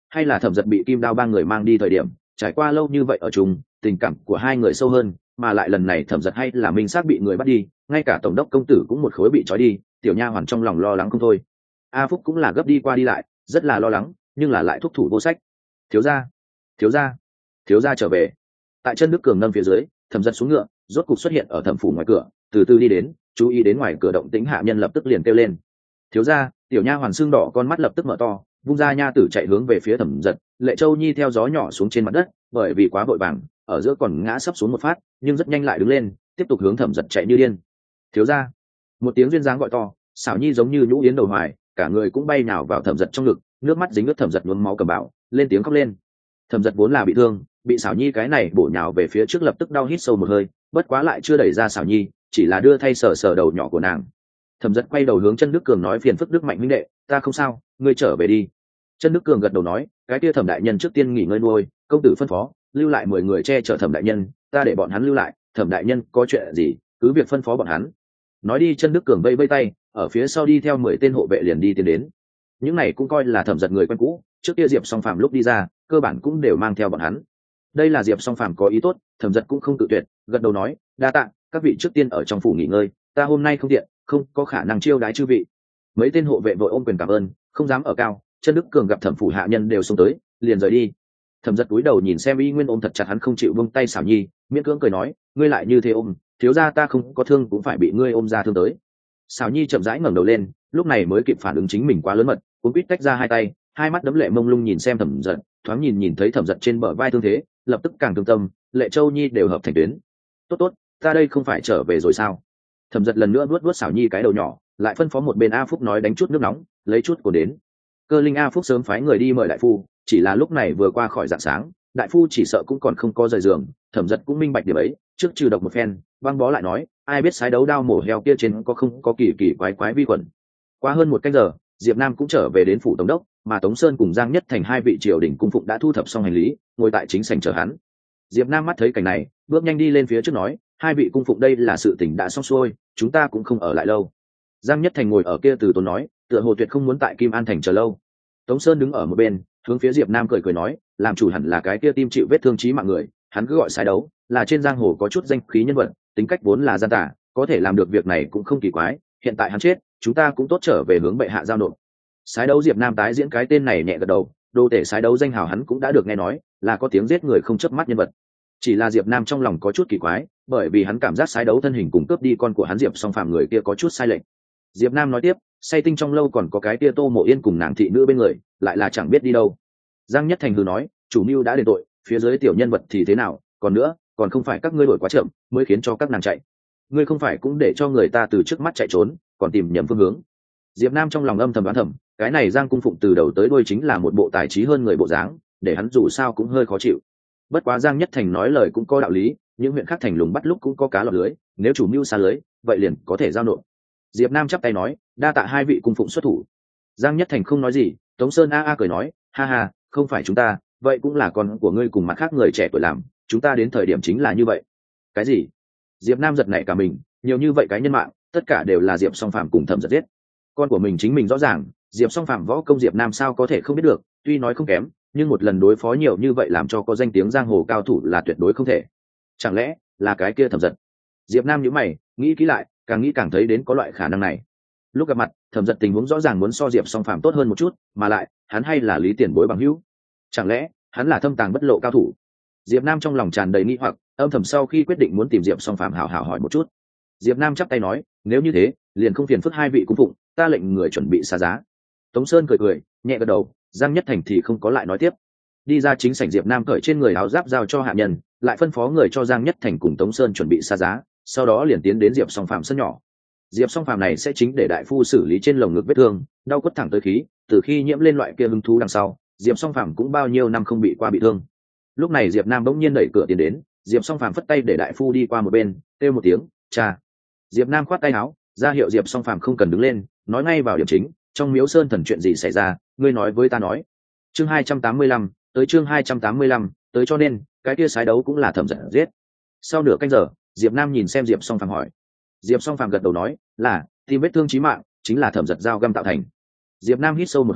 hay là thẩm giật bị kim đao ba người mang đi thời điểm, trải qua lâu như vậy ở chung, tình cảm của hai người sâu hơn, mà lại lần này thẩm giật hay là minh xác bị người bắt đi, ngay cả tổng đốc công tử cũng một khối bị trói đi, tiểu nha hoàn trong lòng lo lắng không thôi. A Phúc cũng là gấp đi qua đi lại, rất là lo lắng, nhưng là lại thúc thủ vô sách. Thiếu gia, thiếu gia, thiếu gia trở về. Tại chân Đức Cường nâng phía dưới, thẩm giật xuống ngựa, rốt cục xuất hiện ở thẩm phủ ngoài cửa, từ từ đi đến, chú ý đến ngoài cửa động tĩnh hạ nhân lập tức liền kêu lên. Thiếu gia, tiểu nha hoàn xương đỏ con mắt lập tức mở to, vung ra nha tử chạy hướng về phía thẩm giật. Lệ Châu Nhi theo gió nhỏ xuống trên mặt đất, bởi vì quá vội vàng, ở giữa còn ngã sấp xuống một phát, nhưng rất nhanh lại đứng lên, tiếp tục hướng thẩm giật chạy như điên. Thiếu gia, một tiếng duyên dáng gọi to, xảo nhi giống như nhũ yến đầu hoài, cả người cũng bay nào vào thẩm giật trong ngực, nước mắt dính ướt thẩm giật nhuốm máu cầm bảo, lên tiếng khóc lên. Thẩm giật vốn là bị thương, bị xảo nhi cái này bổ nhào về phía trước lập tức đau hít sâu một hơi, bất quá lại chưa đẩy ra xảo nhi, chỉ là đưa thay sờ sờ đầu nhỏ của nàng. Thẩm giật quay đầu hướng chân Đức Cường nói, phiền phức Đức Mạnh huynh đệ, ta không sao, ngươi trở về đi. Chân Đức Cường gật đầu nói, cái kia Thẩm đại nhân trước tiên nghỉ ngơi nuôi, công tử phân phó lưu lại 10 người che chở Thẩm đại nhân, ta để bọn hắn lưu lại, Thẩm đại nhân có chuyện gì cứ việc phân phó bọn hắn. Nói đi, chân Đức Cường vây vây tay, ở phía sau đi theo 10 tên hộ vệ liền đi tiến đến. Những này cũng coi là Thẩm giật người quen cũ, trước kia Diệp Song Phàm lúc đi ra cơ bản cũng đều mang theo bọn hắn. Đây là Diệp Song Phàm có ý tốt, Thẩm giật cũng không tự tuyệt, gật đầu nói, đa tạ các vị, trước tiên ở trong phủ nghỉ ngơi, ta hôm nay không tiện, không có khả năng chiêu đái chư vị. Mấy tên hộ vệ vội ôm quyền cảm ơn, không dám ở cao. Chân Đức Cường gặp thẩm phủ hạ nhân đều xông tới, liền rời đi. Thẩm giật cúi đầu nhìn xem Y Nguyên ôm thật chặt hắn không chịu buông tay xảo nhi, miễn cưỡng cười nói, ngươi lại như thế ôm, thiếu gia ta không có thương cũng phải bị ngươi ôm ra thương tới. Xảo nhi chậm rãi ngẩng đầu lên, lúc này mới kịp phản ứng chính mình quá lớn mật, cuống quýt tách ra hai tay, hai mắt đấm lệ mông lung nhìn xem thẩm giật, thoáng nhìn thấy thẩm giật trên bờ vai thương thế, lập tức càng thương tâm, Lệ Châu Nhi đều hợp thành tuyến. Tốt tốt, ta đây không phải trở về rồi sao? Thẩm giật lần nữa vuốt xảo nhi cái đầu nhỏ, lại phân phó một bên A Phúc nói đánh chút nước nóng, lấy chút cồn đến. Cơ linh A Phúc sớm phái người đi mời đại phu, chỉ là lúc này vừa qua khỏi rạng sáng, đại phu chỉ sợ cũng còn không có rời giường. Thẩm giật cũng minh bạch điểm ấy, trước trừ độc một phen, băng bó lại nói, ai biết sái đấu đao mổ heo kia trên có không có kỳ quái vi khuẩn. Qua hơn một canh giờ, Diệp Nam cũng trở về đến phủ tổng đốc, mà Tống Sơn cùng Giang Nhất Thành hai vị triều đình cung phụng đã thu thập xong hành lý, ngồi tại chính sảnh chờ hắn. Diệp Nam mắt thấy cảnh này, bước nhanh đi lên phía trước nói, hai vị cung phụng đây là sự tình đã xong xuôi, chúng ta cũng không ở lại lâu. Giang Nhất Thành ngồi ở kia từ tốn nói, tựa hồ tuyệt không muốn tại Kim An thành chờ lâu. Tống Sơn đứng ở một bên, hướng phía Diệp Nam cười nói, làm chủ hẳn là cái kia tim chịu vết thương chí mạng người, hắn cứ gọi sai đấu, là trên giang hồ có chút danh khí nhân vật, tính cách vốn là gian tà, có thể làm được việc này cũng không kỳ quái, hiện tại hắn chết, chúng ta cũng tốt trở về hướng bệ hạ giao nộp. Sái đấu Diệp Nam tái diễn cái tên này nhẹ gật đầu, đô tể sái đấu danh hào hắn cũng đã được nghe nói, là có tiếng giết người không chớp mắt nhân vật. Chỉ là Diệp Nam trong lòng có chút kỳ quái, bởi vì hắn cảm giác sái đấu thân hình cùng cướp đi con của hắn Diệp Song Phàm người kia có chút sai lệch. Diệp Nam nói tiếp, say tinh trong lâu còn có cái kia Tô Mộ Yên cùng nàng thị nữ bên người, lại là chẳng biết đi đâu. Giang Nhất Thành hừ nói, chủ mưu đã đền tội, phía dưới tiểu nhân vật thì thế nào, còn nữa, còn không phải các ngươi đổi quá chậm, mới khiến cho các nàng chạy. Ngươi không phải cũng để cho người ta từ trước mắt chạy trốn, còn tìm nhầm phương hướng. Diệp Nam trong lòng âm thầm đoán thầm, cái này Giang cung phụng từ đầu tới đuôi chính là một bộ tài trí hơn người bộ dáng, để hắn dù sao cũng hơi khó chịu. Bất quá Giang Nhất Thành nói lời cũng có đạo lý, những huyện khác thành lùng bắt lúc cũng có cá lọt lưới, nếu chủ mưu xa lưới, vậy liền có thể giao nộp. Diệp Nam chắp tay nói, đa tạ hai vị cung phụng xuất thủ. Giang Nhất Thành không nói gì, Tống Sơn a cười nói, ha ha, không phải chúng ta, vậy cũng là con của ngươi cùng mặt khác người trẻ tuổi làm, chúng ta đến thời điểm chính là như vậy. Cái gì? Diệp Nam giật nảy cả mình, nhiều như vậy cái nhân mạng, tất cả đều là Diệp Song Phàm cùng Thẩm Giật giết. Con của mình chính mình rõ ràng, Diệp Song Phàm võ công Diệp Nam sao có thể không biết được, tuy nói không kém, nhưng một lần đối phó nhiều như vậy làm cho có danh tiếng giang hồ cao thủ là tuyệt đối không thể. Chẳng lẽ là cái kia Thẩm Giật? Diệp Nam nhíu mày, nghĩ kỹ lại, càng nghĩ càng thấy đến có loại khả năng này. Lúc gặp mặt, Thẩm Giật tình huống rõ ràng muốn so Diệp Song Phàm tốt hơn một chút, mà lại, hắn hay là Lý Tiền Bối bằng hữu. Chẳng lẽ hắn là thâm tàng bất lộ cao thủ? Diệp Nam trong lòng tràn đầy nghi hoặc, âm thầm sau khi quyết định muốn tìm Diệp Song Phàm hảo hảo hỏi một chút. Diệp Nam chắp tay nói, nếu như thế, liền không phiền phức hai vị cung phụng, ta lệnh người chuẩn bị xa giá. Tống Sơn cười, nhẹ gật đầu, Giang Nhất Thành thì không có lại nói tiếp. Đi ra chính sảnh, Diệp Nam cởi trên người áo giáp giao cho hạ nhân, lại phân phó người cho Giang Nhất Thành cùng Tống Sơn chuẩn bị xa giá, sau đó liền tiến đến Diệp Song Phàm sân nhỏ. Diệp Song Phàm này sẽ chính để đại phu xử lý trên lồng ngực vết thương, đau quất thẳng tới khí, từ khi nhiễm lên loại kia hứng thú đằng sau, Diệp Song Phàm cũng bao nhiêu năm không bị thương. Lúc này Diệp Nam bỗng nhiên đẩy cửa tiến đến, Diệp Song Phàm phất tay để đại phu đi qua một bên, kêu một tiếng, "Cha." Diệp Nam khoát tay áo, ra hiệu Diệp Song Phàm không cần đứng lên, nói ngay vào điểm chính, "Trong Miếu Sơn Thần chuyện gì xảy ra, ngươi nói với ta nói." Chương 285, tới chương 285, tới cho nên, cái kia sái đấu cũng là Thẩm Giật giết. Sau nửa canh giờ, Diệp Nam nhìn xem Diệp Song Phàm hỏi. Diệp Song Phàm gật đầu nói, "Là, tim vết thương chí mạng, chính là Thẩm Giật dao găm tạo thành." Diệp Nam hít sâu một hơi,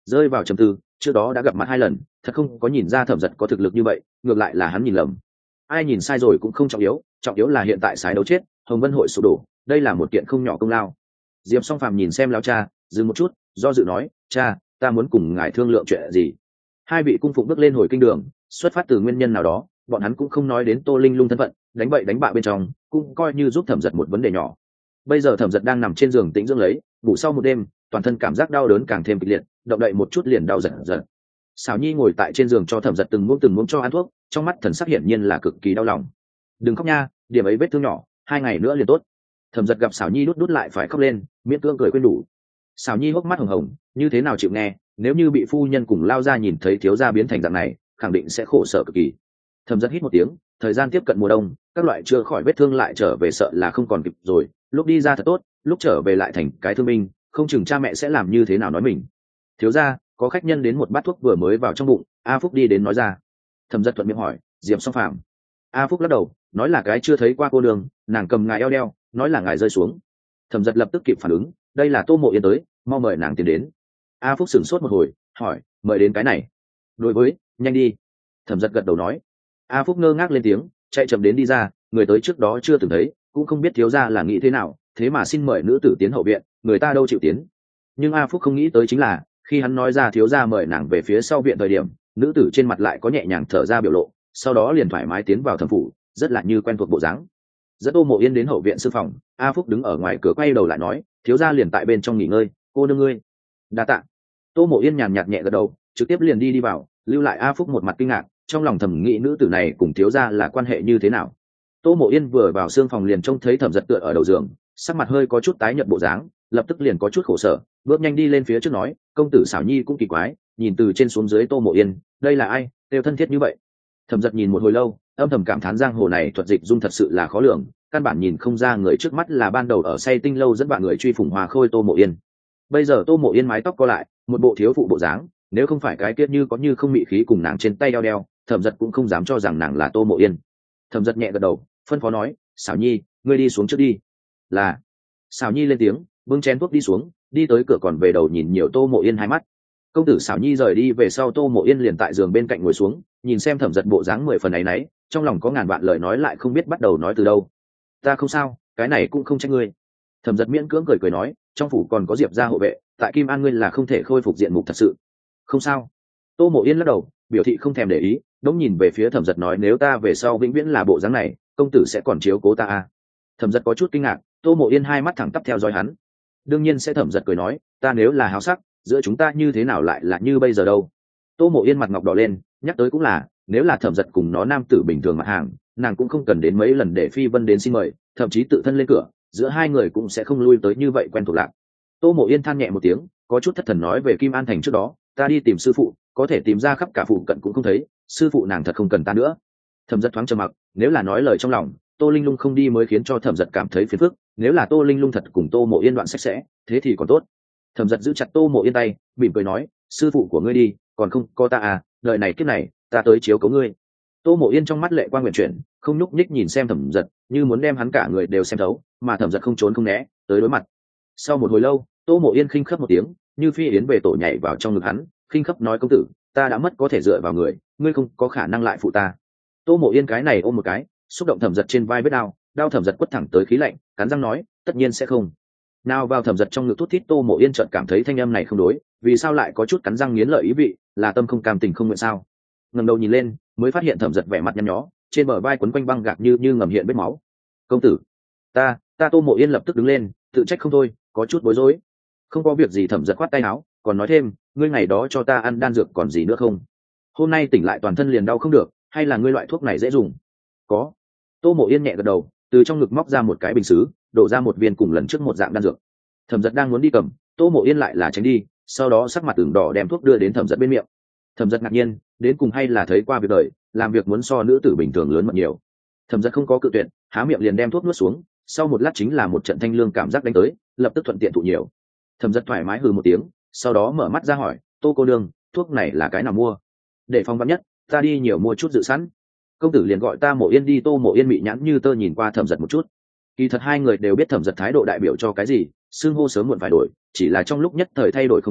rơi vào trầm tư. Trước đó đã gặp mặt 2 lần, thật không có nhìn ra Thẩm Dật có thực lực như vậy, ngược lại là hắn nhìn lầm. Ai nhìn sai rồi cũng không trọng yếu là hiện tại sái đấu chết, Hồng Vân hội sụp đổ, đây là một kiện không nhỏ công lao. Diệp Song Phàm nhìn xem lão cha, dừng một chút, do dự nói, cha, ta muốn cùng ngài thương lượng chuyện gì. Hai vị cung phụng bước lên hồi kinh đường, xuất phát từ nguyên nhân nào đó, bọn hắn cũng không nói đến Tô Linh Lung thân phận, đánh bậy đánh bạ bên trong, cũng coi như giúp Thẩm Dật một vấn đề nhỏ. Bây giờ Thẩm Dật đang nằm trên giường tĩnh dưỡng lấy, ngủ sau một đêm, toàn thân cảm giác đau đớn càng thêm kịch liệt, động đậy một chút liền đau giật giật. Sảo Nhi ngồi tại trên giường cho Thẩm Dật từng muỗng cho ăn thuốc, trong mắt thần sắc hiển nhiên là cực kỳ đau lòng. Đừng khóc nha, điểm ấy vết thương nhỏ, 2 ngày nữa liền tốt. Thẩm Dật gặp Sảo Nhi đút lại phải khóc lên, miễn cưỡng cười khuyên đủ. Sảo Nhi hốc mắt hồng hồng, như thế nào chịu nghe, nếu như bị phu nhân cùng lao ra nhìn thấy thiếu gia biến thành dạng này, khẳng định sẽ khổ sở cực kỳ. Thẩm Dật hít một tiếng, thời gian tiếp cận mùa đông, các loại chữa khỏi vết thương lại trở về sợ là không còn kịp rồi, lúc đi ra thật tốt, lúc trở về lại thành cái thương binh, không chừng cha mẹ sẽ làm như thế nào nói mình. Thiếu gia, có khách nhân đến một bát thuốc vừa mới vào trong bụng. A Phúc đi đến nói ra. Thẩm Dật thuận miệng hỏi, Diệp Song Phàm. A Phúc lắc đầu, nói là cái chưa thấy qua cô đường, nàng cầm ngài eo đeo, nói là ngài rơi xuống. Thẩm Dật lập tức kịp phản ứng, đây là Tô Mộ Yên tới, mau mời nàng tiến đến. A Phúc sửng sốt một hồi, hỏi, mời đến cái này. Đối với, nhanh đi. Thẩm Dật gật đầu nói. A Phúc ngơ ngác lên tiếng, chạy chậm đến đi ra, người tới trước đó chưa từng thấy, cũng không biết thiếu gia là nghĩ thế nào, thế mà xin mời nữ tử tiến hậu viện, người ta đâu chịu tiến. Nhưng A Phúc không nghĩ tới chính là, khi hắn nói ra thiếu gia mời nàng về phía sau viện thời điểm, nữ tử trên mặt lại có nhẹ nhàng thở ra biểu lộ, sau đó liền thoải mái tiến vào thẩm phủ, rất là như quen thuộc bộ dáng. Dẫn Tô Mộ Yên đến hậu viện sư phòng, A Phúc đứng ở ngoài cửa quay đầu lại nói, thiếu gia liền tại bên trong nghỉ ngơi, cô nương ngươi. Đa tạ. Tô Mộ Yên nhàn nhạt nhẹ gật đầu, trực tiếp liền đi vào, lưu lại A Phúc một mặt kinh ngạc, trong lòng thầm nghĩ nữ tử này cùng thiếu gia là quan hệ như thế nào. Tô Mộ Yên vừa vào xương phòng liền trông thấy Thẩm Dật tựa ở đầu giường, sắc mặt hơi có chút tái nhợt bộ dáng, lập tức liền có chút khổ sở, bước nhanh đi lên phía trước nói, công tử Xảo Nhi cũng kỳ quái, nhìn từ trên xuống dưới Tô Mộ Yên, đây là ai, đều thân thiết như vậy. Thẩm Dật nhìn một hồi lâu, âm thầm cảm thán giang hồ này thuật dịch dung thật sự là khó lường, căn bản nhìn không ra người trước mắt là ban đầu ở say tinh lâu dẫn bạn người truy phủng Hòa Khôi Tô Mộ Yên. Bây giờ Tô Mộ Yên mái tóc co lại, một bộ thiếu phụ bộ dáng, nếu không phải cái kiết như có như không mị khí cùng nàng trên tay đeo, Thẩm Dật cũng không dám cho rằng nàng là Tô Mộ Yên. Thẩm Dật nhẹ gật đầu, phân phó nói, Xảo Nhi, ngươi đi xuống trước đi. Là. Xảo Nhi lên tiếng, bưng chén thuốc đi xuống, đi tới cửa còn về đầu nhìn nhiều Tô Mộ Yên hai mắt. Công tử Xảo Nhi rời đi về sau, Tô Mộ Yên liền tại giường bên cạnh ngồi xuống, nhìn xem Thẩm Dật bộ dáng 10 phần ấy nấy, trong lòng có ngàn vạn lời nói lại không biết bắt đầu nói từ đâu. Ta không sao, cái này cũng không trách ngươi. Thẩm Dật miễn cưỡng cười nói, trong phủ còn có Diệp gia hộ vệ, tại Kim An ngươi là không thể khôi phục diện mục thật sự. Không sao. Tô Mộ Yên lắc đầu, biểu thị không thèm để ý, đống nhìn về phía Thẩm Dật nói, nếu ta về sau vĩnh viễn là bộ dáng này, công tử sẽ còn chiếu cố ta à? Thẩm Dật có chút kinh ngạc, Tô Mộ Yên hai mắt thẳng tắp theo dõi hắn. Đương nhiên sẽ. Thẩm Dật cười nói, ta nếu là háo sắc, giữa chúng ta như thế nào lại là như bây giờ đâu. Tô Mộ Yên mặt ngọc đỏ lên, nhắc tới cũng là, nếu là Thẩm Dật cùng nó nam tử bình thường mặt hàng, nàng cũng không cần đến mấy lần để Phi Vân đến xin mời, thậm chí tự thân lên cửa, giữa hai người cũng sẽ không lui tới như vậy quen thuộc lạc. Tô Mộ Yên than nhẹ một tiếng, có chút thất thần nói, về Kim An thành trước đó, ta đi tìm sư phụ, có thể tìm ra khắp cả phụ cận cũng không thấy, sư phụ nàng thật không cần ta nữa. Thẩm Dật thoáng trầm mặc, nếu là nói lời trong lòng, Tô Linh Lung không đi mới khiến cho Thẩm Dật cảm thấy phiền phức, nếu là Tô Linh Lung thật cùng Tô Mộ Yên đoạn sạch sẽ, thế thì còn tốt. Thẩm Dật giữ chặt Tô Mộ Yên tay, mỉm cười nói, sư phụ của ngươi đi, còn không có ta à, đời này kiếp này, ta tới chiếu cố ngươi. Tô Mộ Yên trong mắt lệ quang nguyện chuyển, không nhúc nhích nhìn xem Thẩm Dật, như muốn đem hắn cả người đều xem thấu, mà Thẩm Dật không trốn không né, tới đối mặt. Sau một hồi lâu, Tô Mộ Yên khinh khấp một tiếng, như phi yến về tổ nhảy vào trong ngực hắn, khinh khấp nói, công tử, ta đã mất có thể dựa vào người, ngươi không có khả năng lại phụ ta. Tô Mộ Yên cái này ôm một cái, xúc động Thẩm Dật trên vai vết đau, đau Thẩm Dật quất thẳng tới khí lạnh, cắn răng nói, tất nhiên sẽ không. Nào vào Thẩm Dật trong ngực thút thít. Tô Mộ Yên chợt cảm thấy thanh âm này không đối, vì sao lại có chút cắn răng nghiến lợi ý vị, là tâm không cam tình không nguyện sao? Ngẩng đầu nhìn lên, mới phát hiện Thẩm Dật vẻ mặt nhăn nhó, trên bờ vai quấn quanh băng gạc như ngầm hiện vết máu. Công tử, ta Tô Mộ Yên lập tức đứng lên, tự trách không thôi, có chút bối rối. Không có việc gì. Thẩm Dật khoát tay áo, còn nói thêm, ngươi ngày đó cho ta ăn đan dược còn gì nữa không? Hôm nay tỉnh lại toàn thân liền đau không được, hay là ngươi loại thuốc này dễ dùng? Có. Tô Mộ Yên nhẹ gật đầu, từ trong ngực móc ra một cái bình sứ, đổ ra một viên cùng lần trước một dạng đan dược. Thẩm Dật đang muốn đi cầm, Tô Mộ Yên lại là tránh đi, sau đó sắc mặt ửng đỏ đem thuốc đưa đến Thẩm Dật bên miệng. Thẩm Dật ngạc nhiên, đến cùng hay là thấy qua việc đời, làm việc muốn so nữ tử bình thường lớn mật nhiều. Thẩm Dật không có cự tuyệt, há miệng liền đem thuốc nuốt xuống, sau một lát chính là một trận thanh lương cảm giác đánh tới, lập tức thuận tiện thụ nhiều. Thẩm Dật thoải mái hừ một tiếng, sau đó mở mắt ra hỏi, Tô cô nương, thuốc này là cái nào mua? Để phòng vắn nhất, ta đi nhiều mua chút dự sẵn. Công tử liền gọi ta Mộ Yên đi. Tô Mộ Yên mị nhãn như tơ nhìn qua Thẩm Dật một chút. Kỳ thật hai người đều biết Thẩm Dật thái độ đại biểu cho cái gì, xưng hô sớm muộn phải đổi, chỉ là trong lúc nhất thời thay đổi không đến,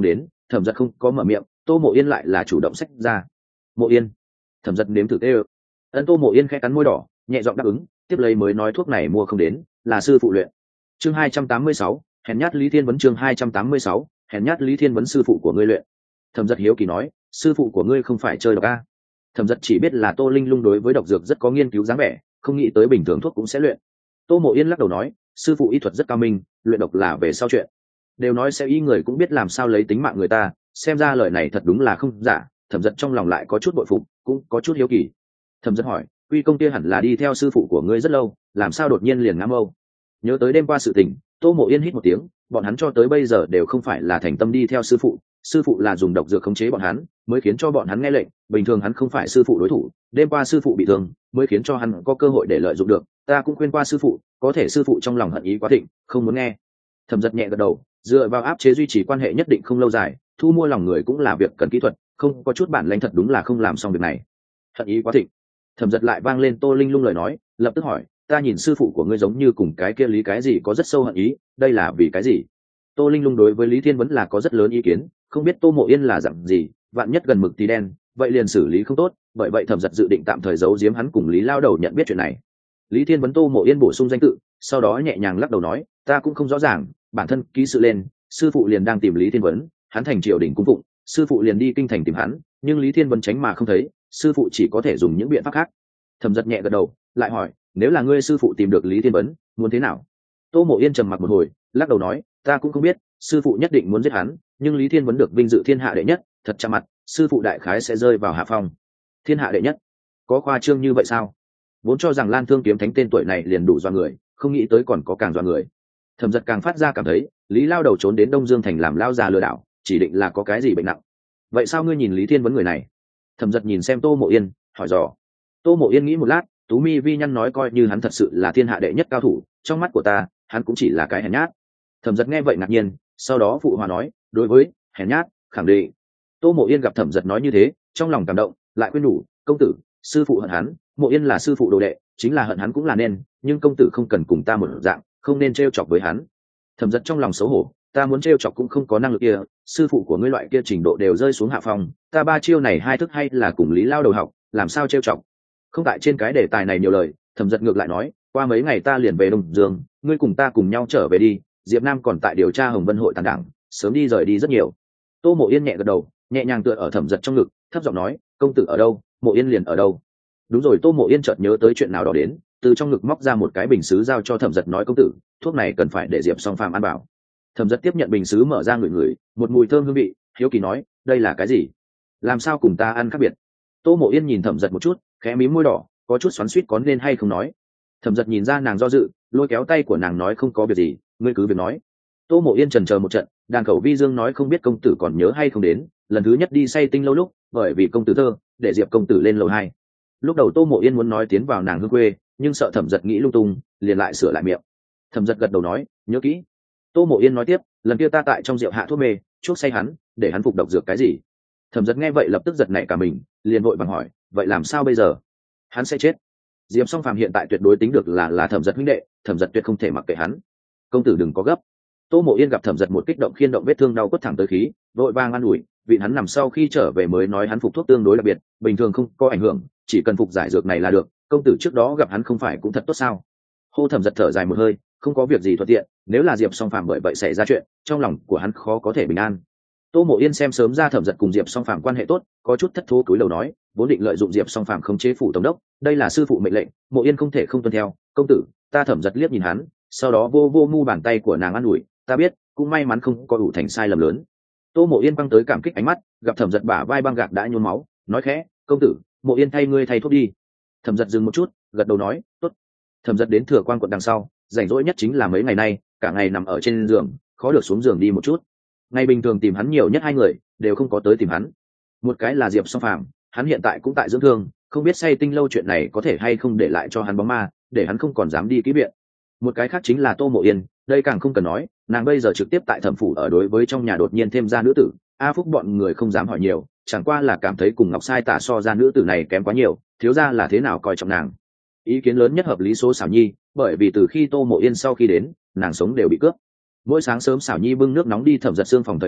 thẩm giật không có mở miệng, tô mộ yên lại là chủ động xách ra. Mộ yên. Thẩm giật nếm thử tê ơ. Ân, tô mộ yên khẽ cắn môi đỏ, nhẹ giọng đáp ứng, tiếp lấy mới nói thuốc này mua không đến, là sư phụ luyện. Chương 286, hèn nhát Lý Thiên Vấn. Chương 286, hèn nhát Lý Thiên Vấn. Sư phụ của ngươi luyện. Thẩm giật hiếu kỳ nói, sư phụ của ngươi không phải chơi độc a? Thẩm giật chỉ biết là Tô Linh Lung đối với độc dược rất có nghiên cứu dáng vẻ, không nghĩ tới bình thường thuốc cũng sẽ luyện. Tô mộ yên lắc đầu nói, sư phụ y thuật rất cao minh, luyện độc là về sau chuyện. Đều nói sẽ y người cũng biết làm sao lấy tính mạng người ta, xem ra lời này thật đúng là không giả. Thẩm giật trong lòng lại có chút bội phục, cũng có chút hiếu kỳ. Thẩm giật hỏi, quy công kia hẳn là đi theo sư phụ của ngươi rất lâu, làm sao đột nhiên liền ngã mâu? Nhớ tới đêm qua sự tình, Tô mộ yên hít một tiếng, bọn hắn cho tới bây giờ đều không phải là thành tâm đi theo sư phụ là dùng độc dược khống chế bọn hắn mới khiến cho bọn hắn nghe lệnh, bình thường hắn không phải sư phụ đối thủ, đêm qua sư phụ bị thương mới khiến cho hắn có cơ hội để lợi dụng được. Ta cũng khuyên qua sư phụ, có thể sư phụ trong lòng hận ý quá thịnh, không muốn nghe. Thẩm giật nhẹ gật đầu, dựa vào áp chế duy trì quan hệ nhất định không lâu dài, thu mua lòng người cũng là việc cần kỹ thuật, không có chút bản lĩnh thật đúng là không làm xong việc này. Hận ý quá thịnh. Thẩm giật lại vang lên Tô Linh Lung lời nói, lập tức hỏi, ta nhìn sư phụ của ngươi giống như cùng cái kia Lý cái gì có rất sâu hận ý, đây là vì cái gì? Tô Linh Lung đối với Lý Thiên Vấn là có rất lớn ý kiến, không biết Tô mộ yên là dạng gì, vạn nhất gần mực tí đen, vậy liền xử lý không tốt, bởi vậy Thẩm giật dự định tạm thời giấu giếm hắn cùng Lý lao đầu nhận biết chuyện này. Lý Thiên Vấn Tô mộ yên bổ sung danh tự, sau đó nhẹ nhàng lắc đầu nói, ta cũng không rõ ràng, bản thân ký sự lên, sư phụ liền đang tìm Lý Thiên Vấn, hắn thành triều đình cung phụng, sư phụ liền đi kinh thành tìm hắn, nhưng Lý Thiên Vấn tránh mà không thấy, sư phụ chỉ có thể dùng những biện pháp khác. Thẩm giật nhẹ gật đầu, lại hỏi, nếu là ngươi sư phụ tìm được Lý Thiên Vấn, muốn thế nào? Tô mộ yên trầm mặc một hồi, lắc đầu nói, ta cũng không biết, sư phụ nhất định muốn giết hắn, nhưng Lý Thiên Vấn được vinh dự thiên hạ đệ nhất, thật chạm mặt, sư phụ đại khái sẽ rơi vào hạ phong. Thiên hạ đệ nhất, có khoa trương như vậy sao? Vốn cho rằng Lan Thương kiếm thánh tên tuổi này liền đủ dọa người, không nghĩ tới còn có càng dọa người. Thẩm giật càng phát ra cảm thấy, Lý lao đầu trốn đến Đông Dương thành làm lao già lừa đảo, chỉ định là có cái gì bệnh nặng. Vậy sao ngươi nhìn Lý Thiên Vấn người này? Thẩm giật nhìn xem Tô mộ yên, hỏi dò. Tô mộ yên nghĩ một lát, tú mi vi nhăn nói, coi như hắn thật sự là thiên hạ đệ nhất cao thủ, trong mắt của ta hắn cũng chỉ là cái hèn nhát. Thẩm giật nghe vậy ngạc nhiên, sau đó phụ hòa nói, đối với hèn nhát khẳng định. Tô mộ yên gặp Thẩm giật nói như thế, trong lòng cảm động, lại khuyên nhủ, công tử, sư phụ hận hắn, mộ yên là sư phụ đồ đệ, chính là hận hắn cũng là nên, nhưng công tử không cần cùng ta một dạng, không nên trêu chọc với hắn. Thẩm giật trong lòng xấu hổ, ta muốn trêu chọc cũng không có năng lực kia, sư phụ của ngươi loại kia trình độ đều rơi xuống hạ phòng, ta ba chiêu này hai thức hay là cùng Lý lao đầu học, làm sao trêu chọc? Không tại trên cái đề tài này nhiều lời. Thẩm giật ngược lại nói, qua mấy ngày ta liền về Đông Dương, ngươi cùng ta cùng nhau trở về đi, Diệp Nam còn tại điều tra Hồng Vân hội tàn đảng, sớm đi rời đi rất nhiều. Tô mộ yên nhẹ gật đầu, nhẹ nhàng tựa ở Thẩm giật trong ngực, thấp giọng nói, công tử ở đâu, mộ yên liền ở đâu. Đúng rồi. Tô mộ yên chợt nhớ tới chuyện nào đó đến, từ trong ngực móc ra một cái bình sứ giao cho Thẩm giật, nói, công tử, thuốc này cần phải để Diệp Song Phàm ăn bảo. Thẩm giật tiếp nhận bình sứ mở ra, ngửi ngửi, một mùi thơm hương vị, hiếu kỳ nói, đây là cái gì, làm sao cùng ta ăn khác biệt? Tô mộ yên nhìn Thẩm giật một chút, khẽ mím môi đỏ, có chút xoắn xuýt có nên hay không nói. Thẩm giật nhìn ra nàng do dự, lôi kéo tay của nàng nói, không có việc gì, ngươi cứ việc nói. Tô mộ yên chần chờ một trận, đàn khẩu vi dương nói, không biết công tử còn nhớ hay không đến lần thứ nhất đi say tinh lâu lúc, bởi vì công tử thơ để Diệp công tử lên lầu 2. Lúc đầu Tô mộ yên muốn nói tiến vào nàng hương quê, nhưng sợ Thẩm giật nghĩ lung tung, liền lại sửa lại miệng. Thẩm giật gật đầu nói, nhớ kỹ. Tô mộ yên nói tiếp, lần kia ta tại trong rượu hạ thuốc mê, chuốc say hắn, để hắn phục độc dược cái gì. Thẩm giật nghe vậy lập tức giật nảy cả mình, liền vội vàng hỏi, vậy làm sao bây giờ? Hắn sẽ chết. Diệp Song Phàm hiện tại tuyệt đối tính được là Thẩm giật huynh đệ, Thẩm giật tuyệt không thể mặc kệ hắn. Công tử đừng có gấp. Tô mộ yên gặp Thẩm giật một kích động khiên động vết thương đau quất thẳng tới khí, vội vàng an ủi, vị hắn nằm sau khi trở về mới nói hắn phục thuốc tương đối đặc biệt, bình thường không có ảnh hưởng, chỉ cần phục giải dược này là được. Công tử trước đó gặp hắn không phải cũng thật tốt sao? Hô. Thẩm giật thở dài một hơi, không có việc gì thuận tiện, nếu là Diệp Song Phàm bởi vậy xảy ra chuyện, trong lòng của hắn khó có thể bình an. Tô mộ yên xem sớm ra Thẩm giật cùng Diệp Song Phàm quan hệ tốt, có chút thất thố cúi đầu nói, vốn định lợi dụng Diệp Song Phàm khống chế phủ tổng đốc, đây là sư phụ mệnh lệnh, mộ yên không thể không tuân theo. Công tử, ta Thẩm giật liếc nhìn hắn, sau đó vô mu bàn tay của nàng an ủi, ta biết, cũng may mắn không có đủ thành sai lầm lớn. Tô mộ yên băng tới cảm kích ánh mắt, gặp Thẩm giật bả vai băng gạc đã nhuốm máu, nói khẽ, công tử, mộ yên thay ngươi thay thuốc đi. Thẩm giật dừng một chút, gật đầu nói, tốt. Thẩm giật đến Thừa Quan quận đằng sau, rảnh rỗi nhất chính là mấy ngày nay, cả ngày nằm ở trên giường, khó được xuống giường đi một chút. Ngày bình thường tìm hắn nhiều nhất hai người, đều không có tới tìm hắn. Một cái là Diệp Song Phàm, hắn hiện tại cũng tại dưỡng thương, không biết say tinh lâu chuyện này có thể hay không để lại cho hắn bóng ma, để hắn không còn dám đi kỹ viện. Một cái khác chính là Tô mộ yên, đây càng không cần nói, nàng bây giờ trực tiếp tại thẩm phủ ở, đối với trong nhà đột nhiên thêm ra nữ tử, A Phúc bọn người không dám hỏi nhiều, chẳng qua là cảm thấy cùng Ngọc Sai Tả so ra nữ tử này kém quá nhiều, thiếu gia là thế nào coi trọng nàng. Ý kiến lớn nhất hợp lý số Xảo Nhi, bởi vì từ khi Tô mộ yên sau khi đến, nàng sống đều bị cướp. Mỗi sáng sớm Xảo Nhi bưng nước nóng đi Thẩm giật xương phòng thời điểm,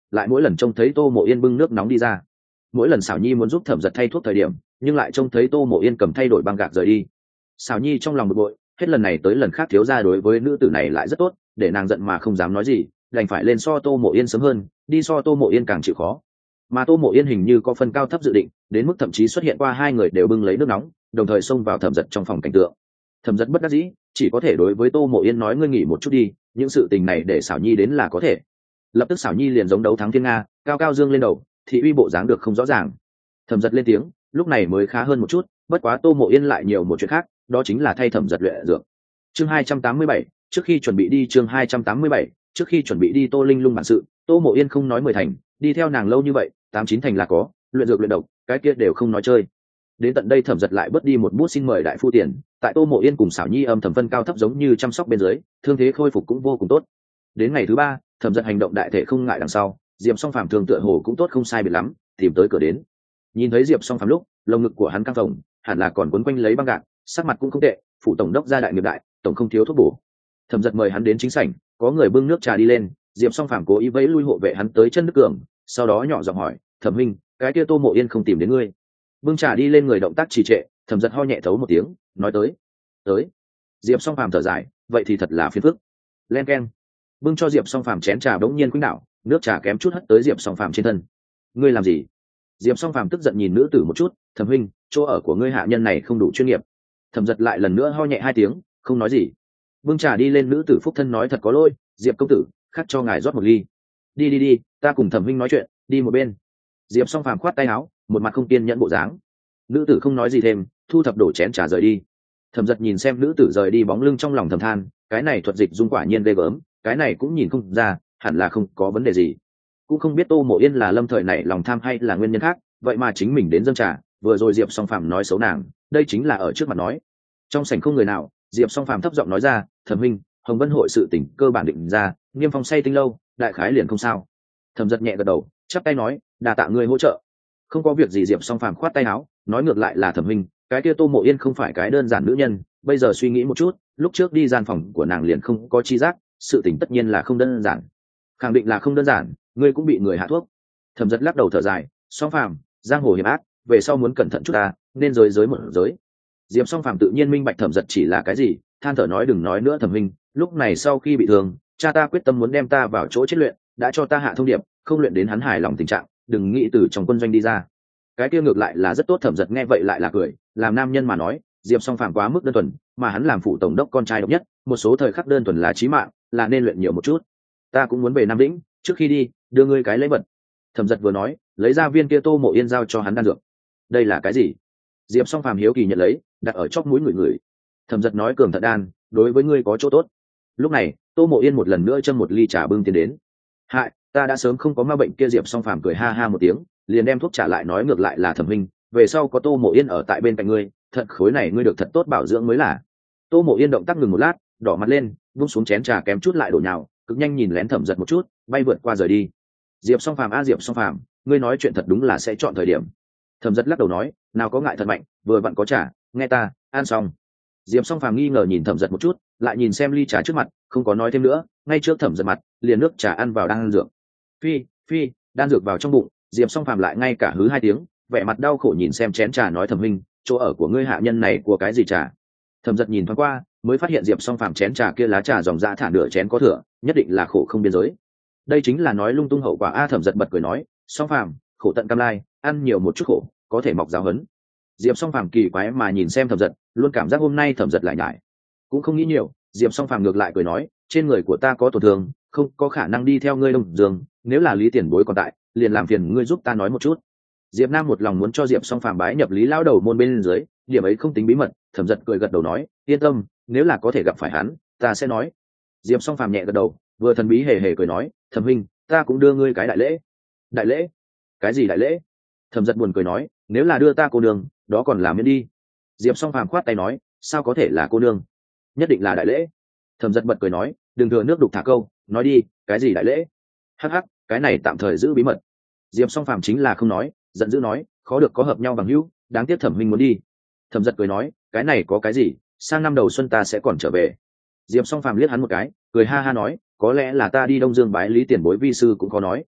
lại mỗi lần trông thấy Tô Mộ Yên bưng nước nóng đi ra. Mỗi lần Sảo Nhi muốn giúp Thẩm Giật thay thuốc thời điểm, nhưng lại trông thấy Tô Mộ Yên cầm thay đổi băng gạc rời đi. Sảo Nhi trong lòng bực bội, hết lần này tới lần khác thiếu gia đối với nữ tử này lại rất tốt, để nàng giận mà không dám nói gì, đành phải lên so Tô Mộ Yên sớm hơn, đi so Tô Mộ Yên càng chịu khó. Mà Tô Mộ Yên hình như có phân cao thấp dự định, đến mức thậm chí xuất hiện qua hai người đều bưng lấy nước nóng, đồng thời xông vào Thẩm Giật trong phòng cảnh tượng. Thẩm Giật bất đắc dĩ, chỉ có thể đối với Tô Mộ Yên nói ngươi nghỉ một chút đi, những sự tình này để Sảo Nhi đến là có thể. Lập tức Sảo Nhi liền giống đấu thắng thiên nga, cao cao dương lên đầu, thị uy bộ dáng được không rõ ràng. Thẩm Giật lên tiếng, lúc này mới khá hơn một chút, bất quá Tô Mộ Yên lại nhiều một chuyện khác, đó chính là thay Thẩm Giật luyện dược. Chương 287, trước khi chuẩn bị đi chương 287, trước khi chuẩn bị đi Tô Linh Lung bản sự, Tô Mộ Yên không nói 10 thành, đi theo nàng lâu như vậy, 8-9 thành là có, luyện dược luyện độc, cái kia đều không nói chơi. Đến tận đây Thẩm Giật lại bớt đi một bút xin mời đại phu tiền, tại Tô Mộ Yên cùng Sảo Nhi âm thầm phân cao thấp giống như chăm sóc bên dưới, thương thế khôi phục cũng vô cùng tốt. Đến ngày thứ 3, Thẩm Giật hành động đại thể không ngại đằng sau, Diệp Song Phàm thường tựa hồ cũng tốt không sai biệt lắm, tìm tới cửa đến. Nhìn thấy Diệp Song Phàm lúc, lồng ngực của hắn căng phồng, hẳn là còn quấn quanh lấy băng gạc, sắc mặt cũng không tệ, phụ tổng đốc gia đại nghiệp đại, tổng không thiếu thuốc bổ. Thẩm Giật mời hắn đến chính sảnh, có người bưng nước trà đi lên, Diệp Song Phàm cố ý vẫy lui hộ vệ hắn tới chân Đức Cường, sau đó nhỏ giọng hỏi, "Thẩm huynh, cái kia Tô Mộ Yên không tìm đến ngươi?" Bưng trà đi lên người động tác trì trệ, Thẩm Giật ho nhẹ thấu một tiếng, nói tới. Diệp Song Phàm thở dài, vậy thì thật là phiền phức. Len keng. Bưng cho Diệp Song Phàm chén trà bỗng nhiên quýnh đảo, nước trà kém chút hất tới Diệp Song Phàm trên thân. "Ngươi làm gì?" Diệp Song Phàm tức giận nhìn nữ tử một chút, "Thẩm huynh, chỗ ở của ngươi hạ nhân này không đủ chuyên nghiệp." Thẩm Giật lại lần nữa ho nhẹ hai tiếng, không nói gì. Bưng trà đi lên nữ tử phúc thân nói, "Thật có lỗi, Diệp công tử, khắc cho ngài rót một ly." Đi, ta cùng Thẩm huynh nói chuyện, đi một bên." Diệp Song Phàm khoát tay áo, một mặt không kiên nhẫn bộ dáng. Nữ tử không nói gì thêm, thu thập đổ chén trà rời đi. Thẩm Giật nhìn xem nữ tử rời đi bóng lưng trong lòng thầm than, cái này thuật dịch dung quả nhiên ghê gớm, cái này cũng nhìn không ra, hẳn là không có vấn đề gì. Cũng không biết Tô Mộ Yên là lâm thời này lòng tham hay là nguyên nhân khác, vậy mà chính mình đến dâng trà, vừa rồi Diệp Song Phàm nói xấu nàng, đây chính là ở trước mặt nói. Trong sảnh không người nào, Diệp Song Phàm thấp giọng nói ra, "Thẩm huynh, Hồng Vân hội sự tỉnh cơ bản định ra, Niêm Phong say tinh lâu, đại khái liền không sao." Thẩm Giật nhẹ gật đầu, chắp tay nói, "đà tạ ngươi hỗ trợ." Không có việc gì. Diệp Song Phàm khoát tay áo, nói ngược lại là Thẩm huynh, cái kia Tô Mộ Yên không phải cái đơn giản nữ nhân, bây giờ suy nghĩ một chút, lúc trước đi gian phòng của nàng liền không có chi giác, sự tình tất nhiên là không đơn giản. Khẳng định là không đơn giản, ngươi cũng bị người hạ thuốc. Thẩm Giật lắc đầu thở dài, Song Phàm, giang hồ hiểm ác, về sau muốn cẩn thận chút ta, nên giới một giới. Diệp Song Phàm tự nhiên minh bạch Thẩm Giật chỉ là cái gì, than thở nói, đừng nói nữa Thẩm huynh, lúc này sau khi bị thương, cha ta quyết tâm muốn đem ta vào chỗ chết luyện, đã cho ta hạ thông điệp, không luyện đến hắn hài lòng tình trạng, đừng nghĩ từ trong quân doanh đi ra. Cái kia ngược lại là rất tốt. Thẩm Giật nghe vậy lại là cười, làm nam nhân mà nói, Diệp Song Phàm quá mức đơn thuần, mà hắn làm phụ tổng đốc con trai độc nhất, một số thời khắc đơn thuần là chí mạng, là nên luyện nhiều một chút. Ta cũng muốn về Nam Vĩnh, trước khi đi, đưa ngươi cái lễ vật. Thẩm Giật vừa nói, lấy ra viên kia Tô Mộ Yên giao cho hắn đan dược. Đây là cái gì? Diệp Song Phàm hiếu kỳ nhận lấy, đặt ở chóp mũi người. Thẩm Giật nói, cường thận đan, đối với ngươi có chỗ tốt. Lúc này, Tô Mộ Yên một lần nữa châm một ly trà bưng tiến đến. Hại, ta đã sớm không có ma bệnh kia. Diệp Song Phàm cười ha ha một tiếng, liền đem thuốc trả lại, nói ngược lại là Thẩm huynh, về sau có Tô Mộ Yên ở tại bên cạnh ngươi, thật khối này ngươi được thật tốt bảo dưỡng mới là. Tô Mộ Yên động tác ngừng một lát, đỏ mặt lên, buông xuống chén trà kém chút lại đổ nhào, cực nhanh nhìn lén Thẩm Giật một chút, bay vượt qua rời đi. Diệp Song Phàm, Diệp Song Phàm, ngươi nói chuyện thật đúng là sẽ chọn thời điểm. Thẩm Giật lắc đầu nói, nào có ngại thật mạnh, vừa vặn có trà, nghe ta, ăn xong. Diệp Song Phàm nghi ngờ nhìn Thẩm Giật một chút, lại nhìn xem ly trà trước mặt, không có nói thêm nữa, ngay trước Thẩm Giật mặt, liền nước trà ăn vào đan dược. Phi, đan dược vào trong bụng, Diệp Song Phàm lại ngay cả hứ hai tiếng, vẻ mặt đau khổ nhìn xem chén trà, nói, Thẩm huynh, chỗ ở của ngươi hạ nhân này của cái gì trà? Thẩm Giật nhìn thoáng qua, mới phát hiện Diệp Song Phàm chén trà kia lá trà dòng dã thả nửa chén có thừa, nhất định là khổ không biên giới. Đây chính là nói lung tung hậu quả a. Thẩm Giật bật cười nói, Song Phàm, khổ tận cam lai, ăn nhiều một chút khổ, có thể mọc giáo hấn. Diệp Song Phàm kỳ quái mà nhìn xem Thẩm Giật, luôn cảm giác hôm nay Thẩm Giật lại nhải. Cũng không nghĩ nhiều, Diệp Song Phàm ngược lại cười nói, trên người của ta có tổn thương, không có khả năng đi theo ngươi Đông Dương, nếu là Lý tiền bối còn tại, liền làm phiền ngươi giúp ta nói một chút. Diệp Nam một lòng muốn cho Diệp Song Phàm bái nhập Lý lão đầu môn bên dưới, điểm ấy không tính bí mật. Thẩm Giật cười gật đầu nói, yên tâm, nếu là có thể gặp phải hắn, ta sẽ nói. Diệp Song Phàm nhẹ gật đầu, vừa thần bí hề hề cười nói, Thẩm huynh, ta cũng đưa ngươi cái đại lễ. Đại lễ? Cái gì đại lễ? Thẩm Giật buồn cười nói, nếu là đưa ta cô nương, đó còn làm miễn đi. Diệp Song Phàm khoát tay nói, sao có thể là cô nương, nhất định là đại lễ. Thẩm Giật bật cười nói, đừng thừa nước đục thả câu, nói đi, cái gì đại lễ? Hắc hắc, cái này tạm thời giữ bí mật. Diệp Song Phàm chính là không nói, giận dữ nói, khó được có hợp nhau bằng hữu, đáng tiếc Thẩm huynh muốn đi. Thẩm Giật cười nói, cái này có cái gì, sang năm đầu xuân ta sẽ còn trở về. Diệp Song Phàm liếc hắn một cái, cười ha ha nói, có lẽ là ta đi Đông Dương bái Lý tiền bối vi sư cũng có nói.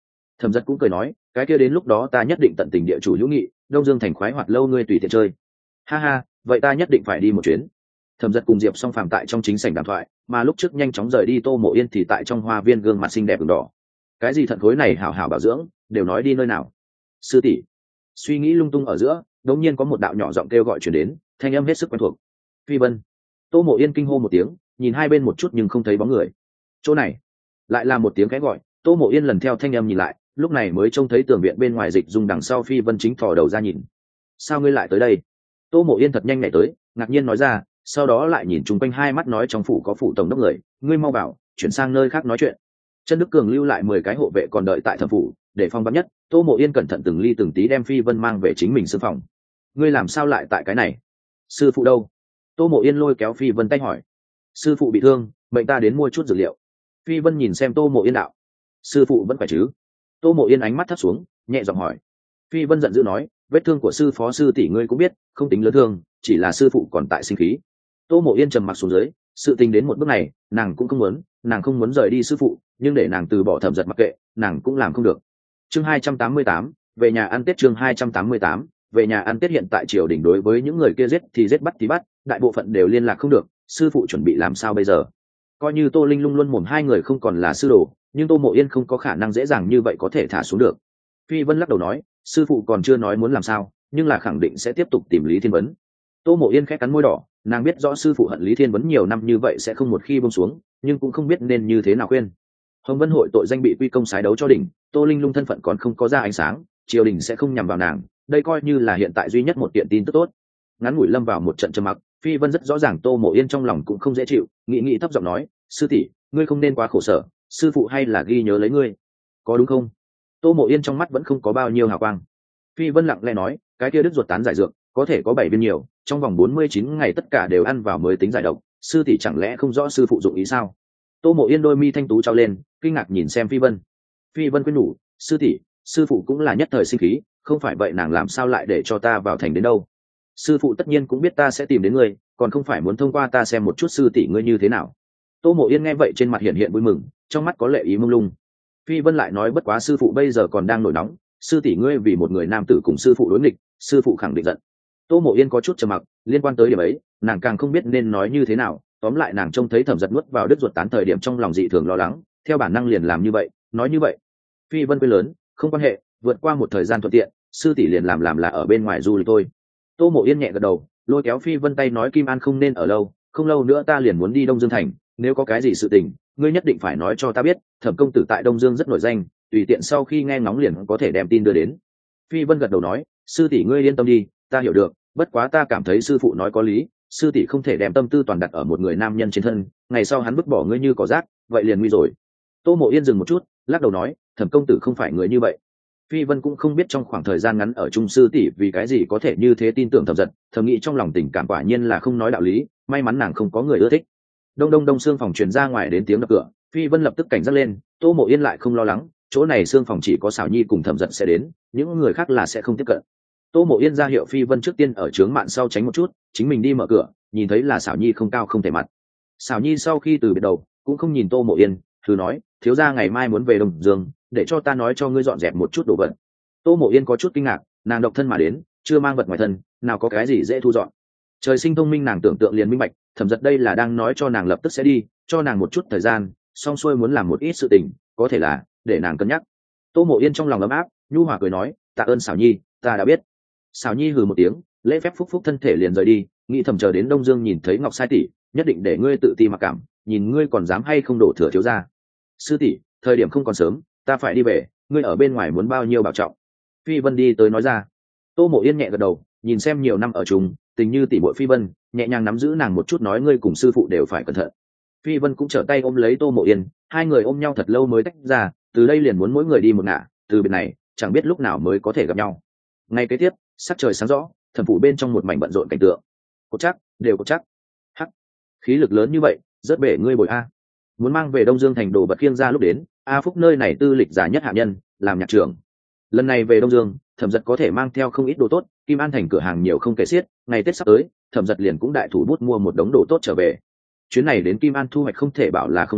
Thẩm Dật cũng cười nói, cái kia đến lúc đó ta nhất định tận tình địa chủ hữu nghị, Đông Dương thành khoái hoạt lâu ngươi tùy tiện chơi. Ha ha, vậy ta nhất định phải đi một chuyến. Thẩm Dật cùng Diệp Song Phàm tại trong chính sảnh đàm thoại, mà lúc trước nhanh chóng rời đi Tô Mộ Yên thì tại trong hoa viên gương mặt xinh đẹp ửng đỏ. Cái gì thận khối này hảo hảo bảo dưỡng, đều nói đi nơi nào. Sư tỷ. Suy nghĩ lung tung ở giữa, đột nhiên có một đạo nhỏ giọng kêu gọi truyền đến, thanh âm hết sức quen thuộc. Phi Vân. Tô Mộ Yên kinh hô một tiếng, nhìn hai bên một chút nhưng không thấy bóng người. Chỗ này, lại là một tiếng khẽ gọi. Tô Mộ Yên lần theo thanh âm nhìn lại, lúc này mới trông thấy tường viện bên ngoài Dịch Dung đằng sau Phi Vân chính thò đầu ra nhìn. Sao ngươi lại tới đây? Tô Mộ Yên thật nhanh nhảy tới, ngạc nhiên nói ra, sau đó lại nhìn chung quanh hai mắt nói trong phủ có phủ tổng đốc người, ngươi mau bảo chuyển sang nơi khác nói chuyện. Chân Đức Cường lưu lại 10 cái hộ vệ còn đợi tại thẩm phủ, để phong vắn nhất. Tô Mộ Yên cẩn thận từng ly từng tí đem Phi Vân mang về chính mình sư phòng. Ngươi làm sao lại tại cái này? Sư phụ đâu? Tô Mộ Yên lôi kéo Phi Vân tay hỏi. Sư phụ bị thương, mệnh ta đến mua chút dược liệu. Phi Vân nhìn xem Tô Mộ Yên đạo. Sư phụ vẫn khỏe chứ? Tô Mộ Yên ánh mắt thấp xuống, nhẹ giọng hỏi. Phi Vân giận dữ nói, vết thương của sư phó sư tỷ ngươi cũng biết, không tính lớn thương, chỉ là sư phụ còn tại sinh khí. Tô Mộ Yên trầm mặc xuống dưới, sự tình đến một bước này, nàng cũng không muốn rời đi sư phụ, nhưng để nàng từ bỏ Thẩm Dật mặc kệ, nàng cũng làm không được. Chương 288, về nhà ăn Tết. Chương 288, về nhà ăn Tết. Hiện tại triều đình đối với những người kia giết thì giết, bắt thì bắt, đại bộ phận đều liên lạc không được, sư phụ chuẩn bị làm sao bây giờ? Coi như Tô Linh Lung luôn mồm hai người không còn là sư đồ, nhưng Tô Mộ Yên không có khả năng dễ dàng như vậy có thể thả xuống được. Phi Vân lắc đầu nói, sư phụ còn chưa nói muốn làm sao, nhưng là khẳng định sẽ tiếp tục tìm Lý Thiên Vấn. Tô Mộ Yên khẽ cắn môi đỏ, nàng biết rõ sư phụ hận Lý Thiên Vấn nhiều năm như vậy sẽ không một khi buông xuống, nhưng cũng không biết nên như thế nào khuyên. Hồng Vân hội tội danh bị quy công sái đấu cho đỉnh, Tô Linh Lung thân phận còn không có ra ánh sáng, triều đình sẽ không nhằm vào nàng, đây coi như là hiện tại duy nhất một kiện tin tức tốt. Ngắn ngủi lâm vào một trận trầm mặc, Phi Vân rất rõ ràng Tô Mộ Yên trong lòng cũng không dễ chịu, nghĩ thấp giọng nói, sư tỷ, ngươi không nên quá khổ sở, sư phụ hay là ghi nhớ lấy ngươi, có đúng không? Tô Mộ Yên trong mắt vẫn không có bao nhiêu hào quang. Phi Vân lặng lẽ nói, cái kia đứt ruột tán giải dược, có thể có 7 viên nhiều, trong vòng 49 ngày tất cả đều ăn vào mới tính giải độc, sư tỷ chẳng lẽ không rõ sư phụ dụng ý sao? Tô Mộ Yên đôi mi thanh tú trao lên, kinh ngạc nhìn xem Phi Vân. Phi Vân khuyên nhủ, sư tỷ, sư phụ cũng là nhất thời sinh khí, không phải vậy nàng làm sao lại để cho ta vào thành đến đâu? Sư phụ tất nhiên cũng biết ta sẽ tìm đến ngươi, còn không phải muốn thông qua ta xem một chút sư tỷ ngươi như thế nào. Tô Mộ Yên nghe vậy trên mặt hiện hiện vui mừng, trong mắt có lệ ý mông lung. Phi Vân lại nói, bất quá sư phụ bây giờ còn đang nổi nóng, sư tỷ ngươi vì một người nam tử cùng sư phụ đối nghịch, sư phụ khẳng định giận. Tô Mộ Yên có chút trầm mặc, liên quan tới điểm ấy, nàng càng không biết nên nói như thế nào. Tóm lại nàng trông thấy Thẩm Dật nuốt vào đứt ruột tán thời điểm trong lòng dị thường lo lắng, theo bản năng liền làm như vậy, nói như vậy. Phi Vân quên lớn, không quan hệ, vượt qua một thời gian thuận tiện, sư tỷ liền làm là ở bên ngoài du lịch thôi. Tô Mộ Yên nhẹ gật đầu, lôi kéo Phi Vân tay nói, Kim An không nên ở lâu, không lâu nữa ta liền muốn đi Đông Dương thành, nếu có cái gì sự tình, ngươi nhất định phải nói cho ta biết, Thẩm công tử tại Đông Dương rất nổi danh, tùy tiện sau khi nghe ngóng liền có thể đem tin đưa đến. Phi Vân gật đầu nói, sư tỷ ngươi yên tâm đi, ta hiểu được, bất quá ta cảm thấy sư phụ nói có lý, sư tỷ không thể đem tâm tư toàn đặt ở một người nam nhân trên thân, ngày sau hắn vứt bỏ ngươi như cỏ rác, vậy liền nguy rồi. Tô Mộ Yên dừng một chút, lắc đầu nói, Thẩm công tử không phải người như vậy. Phi Vân cũng không biết trong khoảng thời gian ngắn ở chung sư tỷ vì cái gì có thể như thế tin tưởng Thẩm Dật, thầm nghĩ trong lòng tình cảm quả nhiên là không nói đạo lý, may mắn nàng không có người ưa thích. Đông xương phòng truyền ra ngoài đến tiếng đập cửa, Phi Vân lập tức cảnh giác lên, Tô Mộ Yên lại không lo lắng, chỗ này xương phòng chỉ có Sảo Nhi cùng Thẩm Dật sẽ đến, những người khác là sẽ không tiếp cận. Tô Mộ Yên ra hiệu Phi Vân trước tiên ở trướng mạn sau tránh một chút, chính mình đi mở cửa, nhìn thấy là Sảo Nhi không cao không thể mặt. Sảo Nhi sau khi từ biệt đầu, cũng không nhìn Tô Mộ Yên, thử nói, thiếu gia ngày mai muốn về Đông Dương, để cho ta nói cho ngươi dọn dẹp một chút đồ vật. Tô Mộ Yên có chút kinh ngạc, nàng độc thân mà đến, chưa mang vật ngoài thân, nào có cái gì dễ thu dọn. Trời sinh thông minh nàng tưởng tượng liền minh bạch, Thẩm Dật đây là đang nói cho nàng lập tức sẽ đi, cho nàng một chút thời gian, xong xuôi muốn làm một ít sự tình, có thể là để nàng cân nhắc. Tô Mộ Yên trong lòng ấm áp, nhu hòa cười nói, tạ ơn Sảo Nhi, ta đã biết. Sảo Nhi hừ một tiếng, lễ phép phúc thân thể liền rời đi, nghĩ thầm chờ đến Đông Dương nhìn thấy Ngọc Sai tỷ, nhất định để ngươi tự ti mặc cảm, nhìn ngươi còn dám hay không đổ thừa thiếu gia. Sư tỷ, thời điểm không còn sớm, ta phải đi về, ngươi ở bên ngoài muốn bao nhiêu bảo trọng. Phi Vân đi tới nói ra. Tô Mộ Yên nhẹ gật đầu, nhìn xem nhiều năm ở chung, tình như tỷ muội Phi Vân, nhẹ nhàng nắm giữ nàng một chút nói, ngươi cùng sư phụ đều phải cẩn thận. Phi Vân cũng trở tay ôm lấy Tô Mộ Yên, hai người ôm nhau thật lâu mới tách ra, từ đây liền muốn mỗi người đi một ngả, từ biệt này chẳng biết lúc nào mới có thể gặp nhau. Ngay kế tiếp, sắc trời sáng rõ, thẩm phủ bên trong một mảnh bận rộn cảnh tượng. Cột chắc, đều cột chắc. Hắc, khí lực lớn như vậy, rất bể ngươi bồi a. Muốn mang về Đông Dương thành đồ vật khiêng ra lúc đến, A Phúc nơi này tư lịch giả nhất hạ nhân, làm nhạc trưởng. Lần này về Đông Dương, Thẩm Dật có thể mang theo không ít đồ tốt, Kim An thành cửa hàng nhiều không kể xiết, ngày Tết sắp tới, Thẩm Dật liền cũng đại thủ bút mua một đống đồ tốt trở về. Chuyến này đến Kim An thu hoạch không thể bảo là không lớn,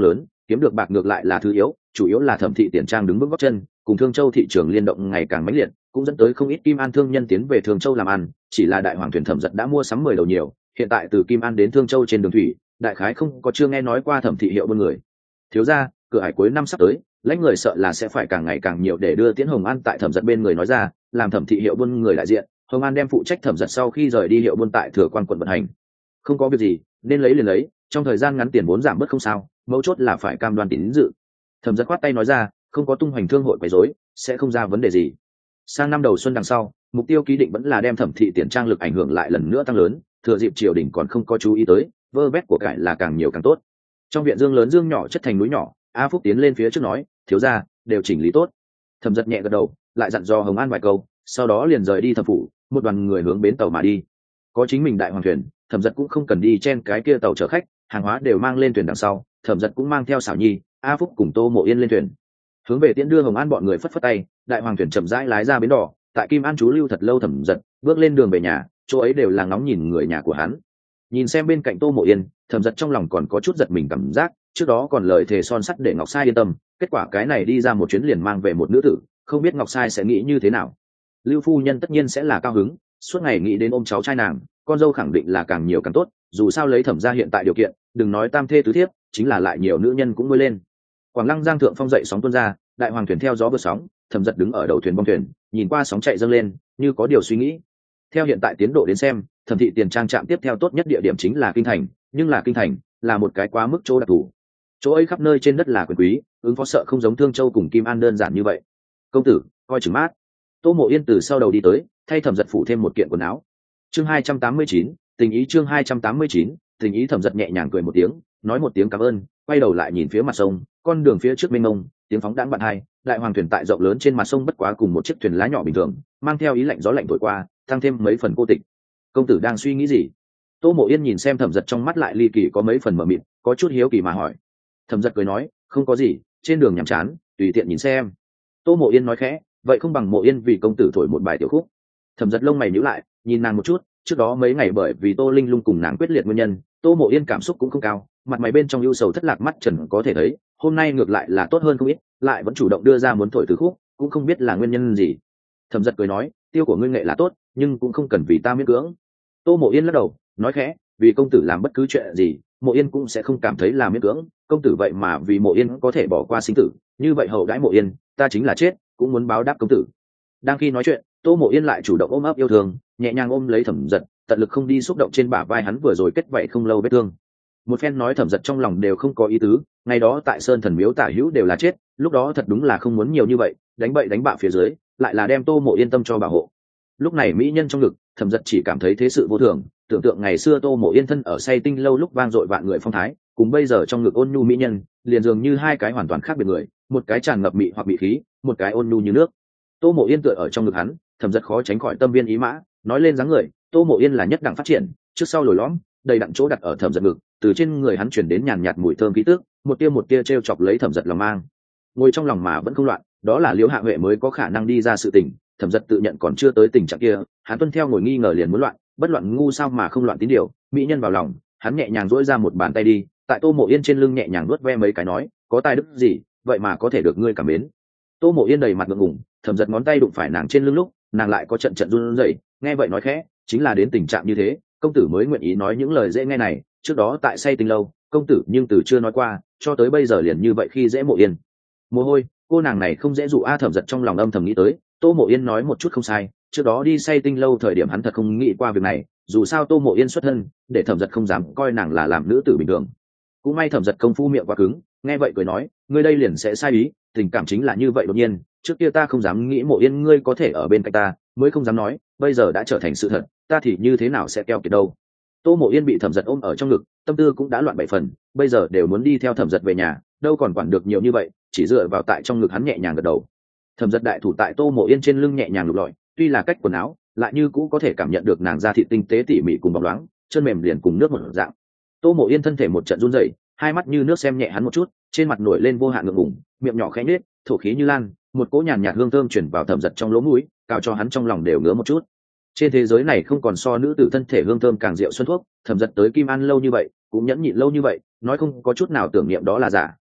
kiếm được bạc ngược lại là thứ yếu, chủ yếu là Thẩm thị tiền trang đứng vững gót chân, cùng Thương Châu thị trường liên động ngày càng mãnh liệt, cũng dẫn tới không ít Kim An thương nhân tiến về Thương Châu làm ăn. Chỉ là đại hoàng thuyền Thẩm Dật đã mua sắm 10 đầu nhiều, hiện tại từ Kim An đến Thương Châu trên đường thủy, đại khái không có chưa nghe nói qua Thẩm thị hiệu buôn người. Thiếu gia, cửa hải cuối năm sắp tới, lãnh người sợ là sẽ phải càng ngày càng nhiều để đưa Tiễn Hồng An tại Thẩm Dật bên người nói ra, làm Thẩm thị hiệu buôn người đại diện. Hồng An đem phụ trách Thẩm Dật sau khi rời đi hiệu buôn tại Thừa Quan quận vận hành. Không có việc gì, nên lấy liền lấy, trong thời gian ngắn tiền vốn giảm bớt không sao, mấu chốt là phải cam đoan tín dự. Thẩm Dật khoát tay nói ra, không có tung hoành thương hội quấy rối, sẽ không ra vấn đề gì. Sang năm đầu xuân đằng sau, mục tiêu ký định vẫn là đem Thẩm thị tiền trang lực ảnh hưởng lại lần nữa tăng lớn, thừa dịp triều đình còn không có chú ý tới, vơ vét của cải là càng nhiều càng tốt. Trong viện dương lớn dương nhỏ chất thành núi nhỏ, A Phúc tiến lên phía trước nói, thiếu gia, đều chỉnh lý tốt. Thẩm Dật nhẹ gật đầu, lại dặn dò Hồng An vài câu, sau đó liền rời đi thẩm phủ, một đoàn người hướng bến tàu mà đi. Có chính mình đại hoàng thuyền, Thẩm Dật cũng không cần đi chen cái kia tàu chở khách, hàng hóa đều mang lên thuyền đằng sau, Thẩm Dật cũng mang theo Xảo Nhi, A Phúc cùng Tô Mộ Yên lên thuyền, hướng về tiễn đưa Hồng An bọn người phất phất tay, đại hoàng thuyền chậm rãi lái ra bến đỏ. Tại Kim An trú lưu thật lâu Thẩm Dật bước lên đường về nhà, chỗ ấy đều là ngóng nhìn người nhà của hắn. Nhìn xem bên cạnh Tô Mộ Yên, Thẩm Dật trong lòng còn có chút giật mình cảm giác, trước đó còn lời thề son sắt để Ngọc Sai yên tâm, kết quả cái này đi ra một chuyến liền mang về một nữ tử, không biết Ngọc Sai sẽ nghĩ như thế nào. Lưu phu nhân tất nhiên sẽ là cao hứng, suốt ngày nghĩ đến ôm cháu trai nàng, con dâu khẳng định là càng nhiều càng tốt, dù sao lấy Thẩm gia hiện tại điều kiện, đừng nói tam thê tứ thiếp, chính là lại nhiều nữ nhân cũng mới lên. Quảng Lăng Giang thượng phong dậy sóng tuôn ra, đại hoàng thuyền theo gió vượt sóng, Thẩm Dật đứng ở đầu thuyền bong thuyền, nhìn qua sóng chạy dâng lên, như có điều suy nghĩ. Theo hiện tại tiến độ đến xem, Thẩm thị tiền trang trạm tiếp theo tốt nhất địa điểm chính là kinh thành, nhưng là kinh thành là một cái quá mức chỗ đặc thù, chỗ ấy khắp nơi trên đất là quyền quý, ứng phó sợ không giống Thương Châu cùng Kim An đơn giản như vậy. Công tử coi chừng mát. Tô Mộ Yên từ sau đầu đi tới, thay Thẩm Dật phủ thêm một kiện quần áo. Chương 289, tình ý. Chương 289, tình ý. Thẩm Dật nhẹ nhàng cười một tiếng, nói một tiếng cảm ơn, quay đầu lại nhìn phía mặt sông, con đường phía trước mênh mông, tiếng phóng đãng bạn hai, đại hoàng thuyền tại rộng lớn trên mặt sông bất quá cùng một chiếc thuyền lá nhỏ bình thường, mang theo ý lạnh gió lạnh thổi qua, tăng thêm mấy phần cô tịch. Công tử đang suy nghĩ gì? Tô Mộ Yên nhìn xem Thẩm Dật trong mắt lại ly kỳ có mấy phần mờ mịt, có chút hiếu kỳ mà hỏi. Thẩm Dật cười nói, không có gì, trên đường nhàm chán, tùy tiện nhìn xem. Tô Mộ Yên nói khẽ, vậy không bằng Mộ Yên vì công tử thổi một bài tiểu khúc. Thẩm Dật lông mày nhíu lại, nhìn nàng một chút, trước đó mấy ngày bởi vì Tô Linh Lung cùng nàng quyết liệt nguyên nhân, Tô Mộ Yên cảm xúc cũng không cao, mặt mày bên trong ưu sầu thất lạc mắt trần có thể thấy, hôm nay ngược lại là tốt hơn không ít, lại vẫn chủ động đưa ra muốn thổi từ khúc, cũng không biết là nguyên nhân gì. Thẩm Dật cười nói, tiêu của ngươi nghệ là tốt, nhưng cũng không cần vì ta miễn cưỡng. Tô Mộ Yên lắc đầu, nói khẽ, vì công tử làm bất cứ chuyện gì, Mộ Yên cũng sẽ không cảm thấy là miễn cưỡng, công tử vậy mà vì Mộ Yên có thể bỏ qua sinh tử, như vậy hậu đãi Mộ Yên, ta chính là chết cũng muốn báo đáp công tử. Đang khi nói chuyện, Tô Mộ Yên lại chủ động ôm ấp yêu thương, nhẹ nhàng ôm lấy Thẩm Dật, tận lực không đi xúc động trên bả vai hắn vừa rồi kết vậy không lâu vết thương. Một phen nói Thẩm Dật trong lòng đều không có ý tứ, ngày đó tại Sơn Thần Miếu tả hữu đều là chết, lúc đó thật đúng là không muốn nhiều như vậy, đánh bậy đánh bạ phía dưới, lại là đem Tô Mộ Yên tâm cho bảo hộ. Lúc này mỹ nhân trong ngực, Thẩm Dật chỉ cảm thấy thế sự vô thường, tưởng tượng ngày xưa Tô Mộ Yên thân ở say tinh lâu lúc vang dội vạn người phong thái, cùng bây giờ trong ngực ôn nhu mỹ nhân, liền dường như hai cái hoàn toàn khác biệt người, một cái tràn ngập mị hoặc mị khí, một cái ôn nhu như nước. Tô Mộ Yên tựa ở trong ngực hắn, Thẩm Dật khó tránh khỏi tâm viên ý mã, nói lên dáng người, Tô Mộ Yên là nhất đẳng phát triển, trước sau lồi lõm, đầy đặn chỗ đặt ở Thẩm Dật ngực, từ trên người hắn chuyển đến nhàn nhạt mùi thơm khí tức, một tia trêu chọc lấy Thẩm Dật lòng mang. Ngồi trong lòng mà vẫn không loạn, đó là Liễu Hạ Huệ mới có khả năng đi ra sự tình, Thẩm Dật tự nhận còn chưa tới tình trạng kia, hắn tuân theo ngồi nghi ngờ liền muốn loạn, bất loạn ngu sao mà không loạn tín điều, mỹ nhân vào lòng, hắn nhẹ nhàng duỗi ra một bàn tay đi, tại Tô Mộ Yên trên lưng nhẹ nhàng vuốt ve mấy cái nói, có tài đức gì, vậy mà có thể được ngươi cảm mến. Tô Mộ Yên đầy mặt ngượng ngùng, Thẩm Dật ngón tay đụng phải nàng trên lưng lúc, nàng lại có trận run rẩy, nghe vậy nói khẽ, chính là đến tình trạng như thế, công tử mới nguyện ý nói những lời dễ nghe này, trước đó tại say tình lâu, công tử nhưng từ chưa nói qua, cho tới bây giờ liền như vậy khi dễ Mộ Yên. Mồ hôi, cô nàng này không dễ dụ a. Thẩm Dật trong lòng âm thầm nghĩ tới, Tô Mộ Yên nói một chút không sai, trước đó đi say tinh lâu thời điểm hắn thật không nghĩ qua việc này, dù sao Tô Mộ Yên xuất thân, để Thẩm Dật không dám coi nàng là làm nữ tử bình thường. Cũng may Thẩm Dật công phu miệng quá cứng, nghe vậy cười nói, ngươi đây liền sẽ sai ý, tình cảm chính là như vậy đột nhiên, trước kia ta không dám nghĩ Mộ Yên ngươi có thể ở bên cạnh ta, mới không dám nói, bây giờ đã trở thành sự thật, ta thì như thế nào sẽ keo kiệt đâu. Tô Mộ Yên bị Thẩm Dật ôm ở trong ngực, tâm tư cũng đã loạn bảy phần, bây giờ đều muốn đi theo Thẩm Dật về nhà, đâu còn quản được nhiều như vậy, chỉ dựa vào tại trong ngực hắn nhẹ nhàng gật đầu. Thẩm Dật đại thủ tại Tô Mộ Yên trên lưng nhẹ nhàng lục lọi, tuy là cách quần áo, lại như cũ có thể cảm nhận được nàng da thịt tinh tế tỉ mỉ cùng bóng loáng, chân mềm liền cùng nước một dạng. Tô Mộ Yên thân thể một trận run rẩy, hai mắt như nước xem nhẹ hắn một chút, trên mặt nổi lên vô hạn ngượng ngùng, miệng nhỏ khẽ nhếch, thổ khí như lan, một cỗ nhàn nhạt hương thơm truyền vào Thẩm Dật trong lỗ mũi, cào cho hắn trong lòng đều ngứa một chút. Trên thế giới này không còn so nữ tử thân thể hương thơm càng rượu xuân thuốc, Thẩm Dật tới Kim An lâu như vậy, cũng nhẫn nhịn lâu như vậy, nói không có chút nào tưởng niệm đó là giả,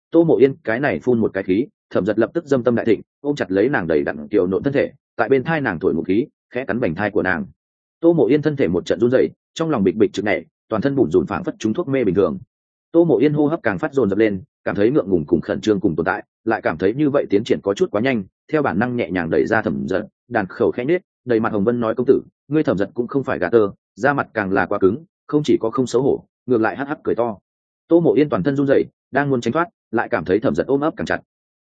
Tô Mộ Yên cái này phun một cái khí, Thẩm Dật lập tức dâm tâm đại thịnh, ôm chặt lấy nàng đầy đặn kiều nộn thân thể, tại bên thai nàng thổi một khí, khẽ cắn bành thai của nàng. Tô Mộ Yên thân thể một trận run rẩy, trong lòng bịch bịch trực nhảy, toàn thân bủn rủn phảng phất trúng thuốc mê bình thường. Tô Mộ Yên hô hấp càng phát dồn dập lên, cảm thấy ngượng ngùng cùng khẩn trương cùng tồn tại, lại cảm thấy như vậy tiến triển có chút quá nhanh, theo bản năng nhẹ nhàng đẩy ra Thẩm Dật, đàn khẩu khẽ nết, đầy mặt hồng vân nói công tử, ngươi Thẩm Dật cũng không phải gà tơ, da mặt càng là quá cứng, không chỉ có không xấu hổ, ngược lại hắc hắc cười to. Tô Mộ Yên toàn thân run rẩy, đang muốn tránh thoát, lại cảm thấy Thẩm Dật ôm ấp càng chặt.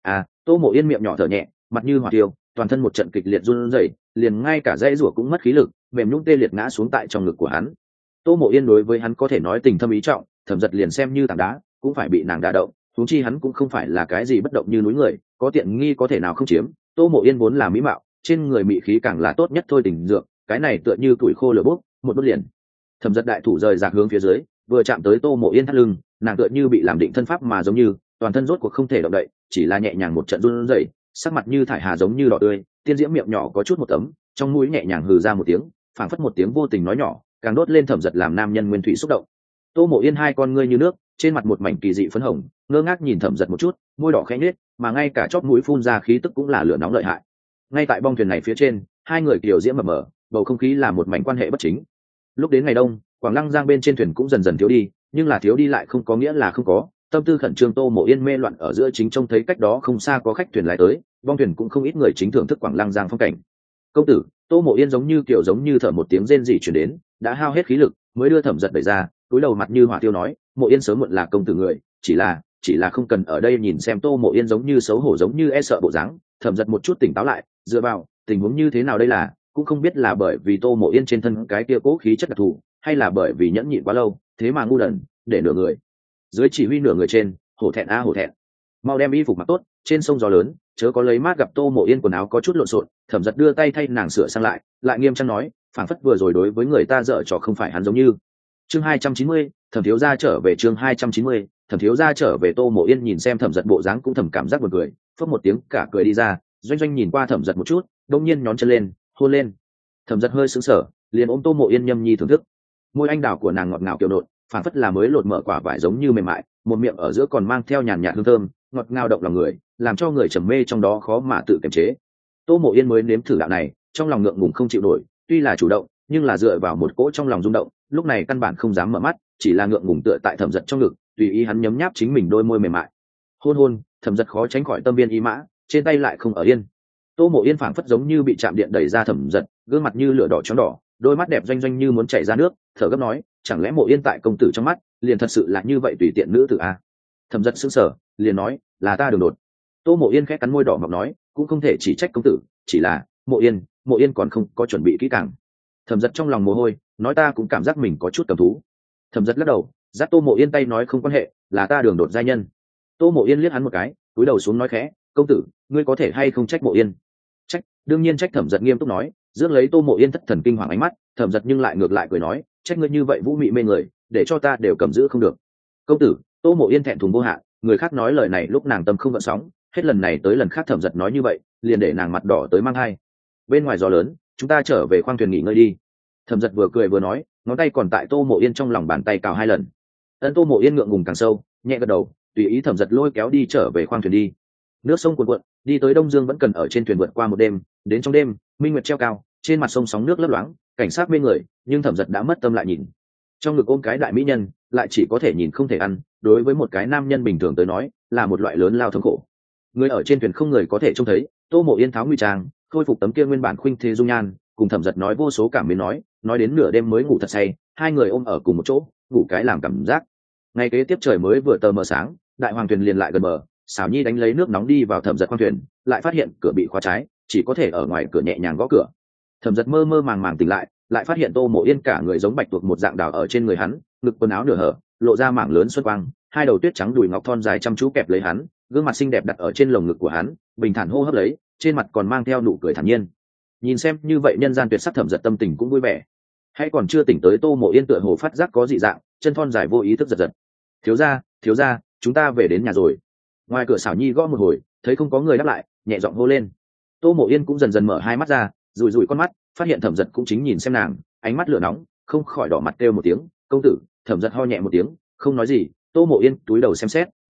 Tô Mộ Yên miệng nhỏ thở nhẹ, mặt như hỏa tiêu, toàn thân một trận kịch liệt run rẩy, liền ngay cả dãy rủa cũng mất khí lực, mềm nhũn tê liệt ngã xuống tại trong ngực của hắn. Tô Mộ Yên đối với hắn có thể nói tình thâm ý trọng, Thẩm Dật liền xem như tảng đá, cũng phải bị nàng đả động, huống chi hắn cũng không phải là cái gì bất động như núi người, có tiện nghi có thể nào không chiếm. Tô Mộ Yên vốn là mỹ mạo, trên người mỹ khí càng là tốt nhất thôi tình dược, cái này tựa như tuổi khô lửa bốc, một đốt liền. Thẩm Dật đại thủ rời rạc hướng phía dưới, vừa chạm tới Tô Mộ Yên thắt lưng, nàng tựa như bị làm định thân pháp mà giống như, toàn thân rốt cuộc không thể động đậy, chỉ là nhẹ nhàng một trận run rẩy, sắc mặt như thải hà giống như đỏ tươi, tiên diễm miệng nhỏ có chút một tấm, trong mũi nhẹ nhàng hừ ra một tiếng, phảng phất một tiếng vô tình nói nhỏ, càng đốt lên Thẩm Dật làm nam nhân nguyên thủy xúc động. Tô Mộ Yên hai con ngươi như nước, trên mặt một mảnh kỳ dị phấn hồng, ngơ ngác nhìn Thẩm Dật một chút, môi đỏ khẽ nhếch, mà ngay cả chóp mũi phun ra khí tức cũng là lửa nóng lợi hại. Ngay tại bong thuyền này phía trên, hai người kiều diễm mập mờ, bầu không khí là một mảnh quan hệ bất chính. Lúc đến ngày đông, Quảng Lăng Giang bên trên thuyền cũng dần dần thiếu đi, nhưng là thiếu đi lại không có nghĩa là không có, tâm tư khẩn trương Tô Mộ Yên mê loạn ở giữa chính trông thấy cách đó không xa có khách thuyền lại tới, bong thuyền cũng không ít người chính thưởng thức Quảng Lăng Giang phong cảnh. Công tử, Tô Mộ Yên giống như thở một tiếng rên rỉ truyền đến, đã hao hết khí lực, mới đưa Thẩm Dật đẩy ra, cúi đầu mặt như hỏa tiêu nói, Mộ Yên sớm muộn là công tử người, chỉ là không cần ở đây nhìn xem Tô Mộ Yên giống như xấu hổ giống như e sợ bộ dáng. Thẩm Dật một chút tỉnh táo lại, dựa vào, tình huống như thế nào đây là, cũng không biết là bởi vì Tô Mộ Yên trên thân cái kia cố khí chất đặc thù, hay là bởi vì nhẫn nhịn quá lâu, thế mà ngu đần, để nửa người dưới chỉ huy nửa người trên, hổ thẹn hổ thẹn. Mau đem y phục mặc tốt, trên sông gió lớn, chớ có lấy mát gặp Tô Mộ Yên quần áo có chút lộn xộn. Thẩm Dật đưa tay thay nàng sửa sang lại nghiêm trang nói, phảng phất vừa rồi đối với người ta dở trò không phải hắn giống như. Chương 290, Thẩm thiếu gia trở về. Chương 290, Thẩm thiếu gia trở về. Tô Mộ Yên nhìn xem Thẩm Dật bộ dáng cũng thầm cảm giác buồn cười, phất một tiếng cả cười đi ra, doanh doanh nhìn qua Thẩm Dật một chút, đột nhiên nhón chân lên, hôn lên. Thẩm Dật hơi sững sờ, liền ôm Tô Mộ Yên nhâm nhi thưởng thức. Môi anh đào của nàng ngọt ngào kiểu nộn, phảng phất là mới lột mở quả vải giống như mềm mại, một miệng ở giữa còn mang theo nhàn nhạt hương thơm, ngọt ngào động lòng người, làm cho người trầm mê trong đó khó mà tự kiềm chế. Tô Mộ Yên mới nếm thử đạo này, trong lòng ngượng ngùng không chịu nổi, tuy là chủ động, nhưng là dựa vào một cỗ trong lòng rung động, lúc này căn bản không dám mở mắt, chỉ là ngượng ngùng tựa tại Thẩm Dật trong ngực, tùy ý hắn nhấm nháp chính mình đôi môi mềm mại. Hôn, Thẩm Dật khó tránh khỏi tâm viên ý mã, trên tay lại không ở yên. Tô Mộ Yên phảng phất giống như bị chạm điện đẩy ra Thẩm Dật, gương mặt như lửa đỏ chói đỏ, đôi mắt đẹp doanh doanh như muốn chảy ra nước, thở gấp nói, chẳng lẽ Mộ Yên tại công tử trong mắt liền thật sự là như vậy tùy tiện nữ tử a? Thẩm Dật sững sờ, liền nói, là ta đường đột. Tô Mộ Yên khẽ cắn môi đỏ ngọc nói, cũng không thể chỉ trách công tử, chỉ là Mộ Yên còn không có chuẩn bị kỹ càng. Thẩm Dật trong lòng mồ hôi, nói ta cũng cảm giác mình có chút cầm thú. Thẩm Dật lắc đầu, dắt Tô Mộ Yên tay nói không quan hệ, là ta đường đột giai nhân. Tô Mộ Yên liếc hắn một cái, cúi đầu xuống nói khẽ, công tử, ngươi có thể hay không trách Mộ Yên? Trách, đương nhiên trách. Thẩm Dật nghiêm túc nói, rước lấy Tô Mộ Yên thất thần kinh hoàng ánh mắt. Thẩm Dật nhưng lại ngược lại cười nói, trách ngươi như vậy vũ mị mê người, để cho ta đều cầm giữ không được. Công tử. Tô Mộ Yên thẹn thùng vô hạn, người khác nói lời này lúc nàng tâm không gợn sóng, hết lần này tới lần khác Thẩm Dật nói như vậy, liền để nàng mặt đỏ tới mang hai. Bên ngoài gió lớn, chúng ta trở về khoang thuyền nghỉ ngơi đi. Thẩm Dật vừa cười vừa nói, ngón tay còn tại Tô Mộ Yên trong lòng bàn tay cào hai lần. Tô Mộ Yên ngượng ngùng càng sâu, nhẹ gật đầu, tùy ý Thẩm Dật lôi kéo đi trở về khoang thuyền đi. Nước sông cuồn cuộn, đi tới Đông Dương vẫn cần ở trên thuyền vượt qua một đêm, đến trong đêm, minh nguyệt treo cao, trên mặt sông sóng nước lấp loáng, cảnh sát mê người, nhưng Thẩm Dật đã mất tâm lại nhìn. Trong ngực ôm cái đại mỹ nhân, lại chỉ có thể nhìn không thể ăn, đối với một cái nam nhân bình thường tới nói, là một loại lớn lao thống khổ. Người ở trên thuyền không người có thể trông thấy, Tô Mộ Yên tháo nguy trang, khôi phục tấm kia nguyên bản khuynh thế dung nhan, cùng Thẩm Dật nói vô số cảm mến nói đến nửa đêm mới ngủ thật say, hai người ôm ở cùng một chỗ, ngủ cái làm cảm giác. Ngày kế tiếp trời mới vừa tờ mờ sáng, đại hoàng thuyền liền lại gần bờ, Sảo Nhi đánh lấy nước nóng đi vào Thẩm Dật khoang thuyền, lại phát hiện cửa bị khóa trái, chỉ có thể ở ngoài cửa nhẹ nhàng gõ cửa. Thẩm Dật mơ mơ màng màng tỉnh lại phát hiện Tô Mộ Yên cả người giống bạch tuộc một dạng đào ở trên người hắn, ngực quần áo nửa hở, lộ ra mảng lớn xuân quang, hai đầu tuyết trắng đùi ngọc thon dài chăm chú kẹp lấy hắn, gương mặt xinh đẹp đặt ở trên lồng ngực của hắn, bình thản hô hấp lấy, trên mặt còn mang theo nụ cười thản nhiên. Nhìn xem như vậy nhân gian tuyệt sắc, Thẩm Dật tâm tình cũng vui vẻ. Hay còn chưa tỉnh tới, Tô Mộ Yên tựa hồ phát giác có dị dạng, chân thon dài vô ý thức giật giật. Thiếu gia, chúng ta về đến nhà rồi. Ngoài cửa Sảo Nhi gõ một hồi, thấy không có người đáp lại, nhẹ giọng hô lên. Tô Mộ Yên cũng dần dần mở hai mắt ra, rủi rủi con mắt, phát hiện Thẩm Dật cũng chính nhìn xem nàng, ánh mắt lửa nóng, không khỏi đỏ mặt kêu một tiếng, công tử. Thẩm Dật ho nhẹ một tiếng, không nói gì. Tô Mộ Yên túi đầu xem xét,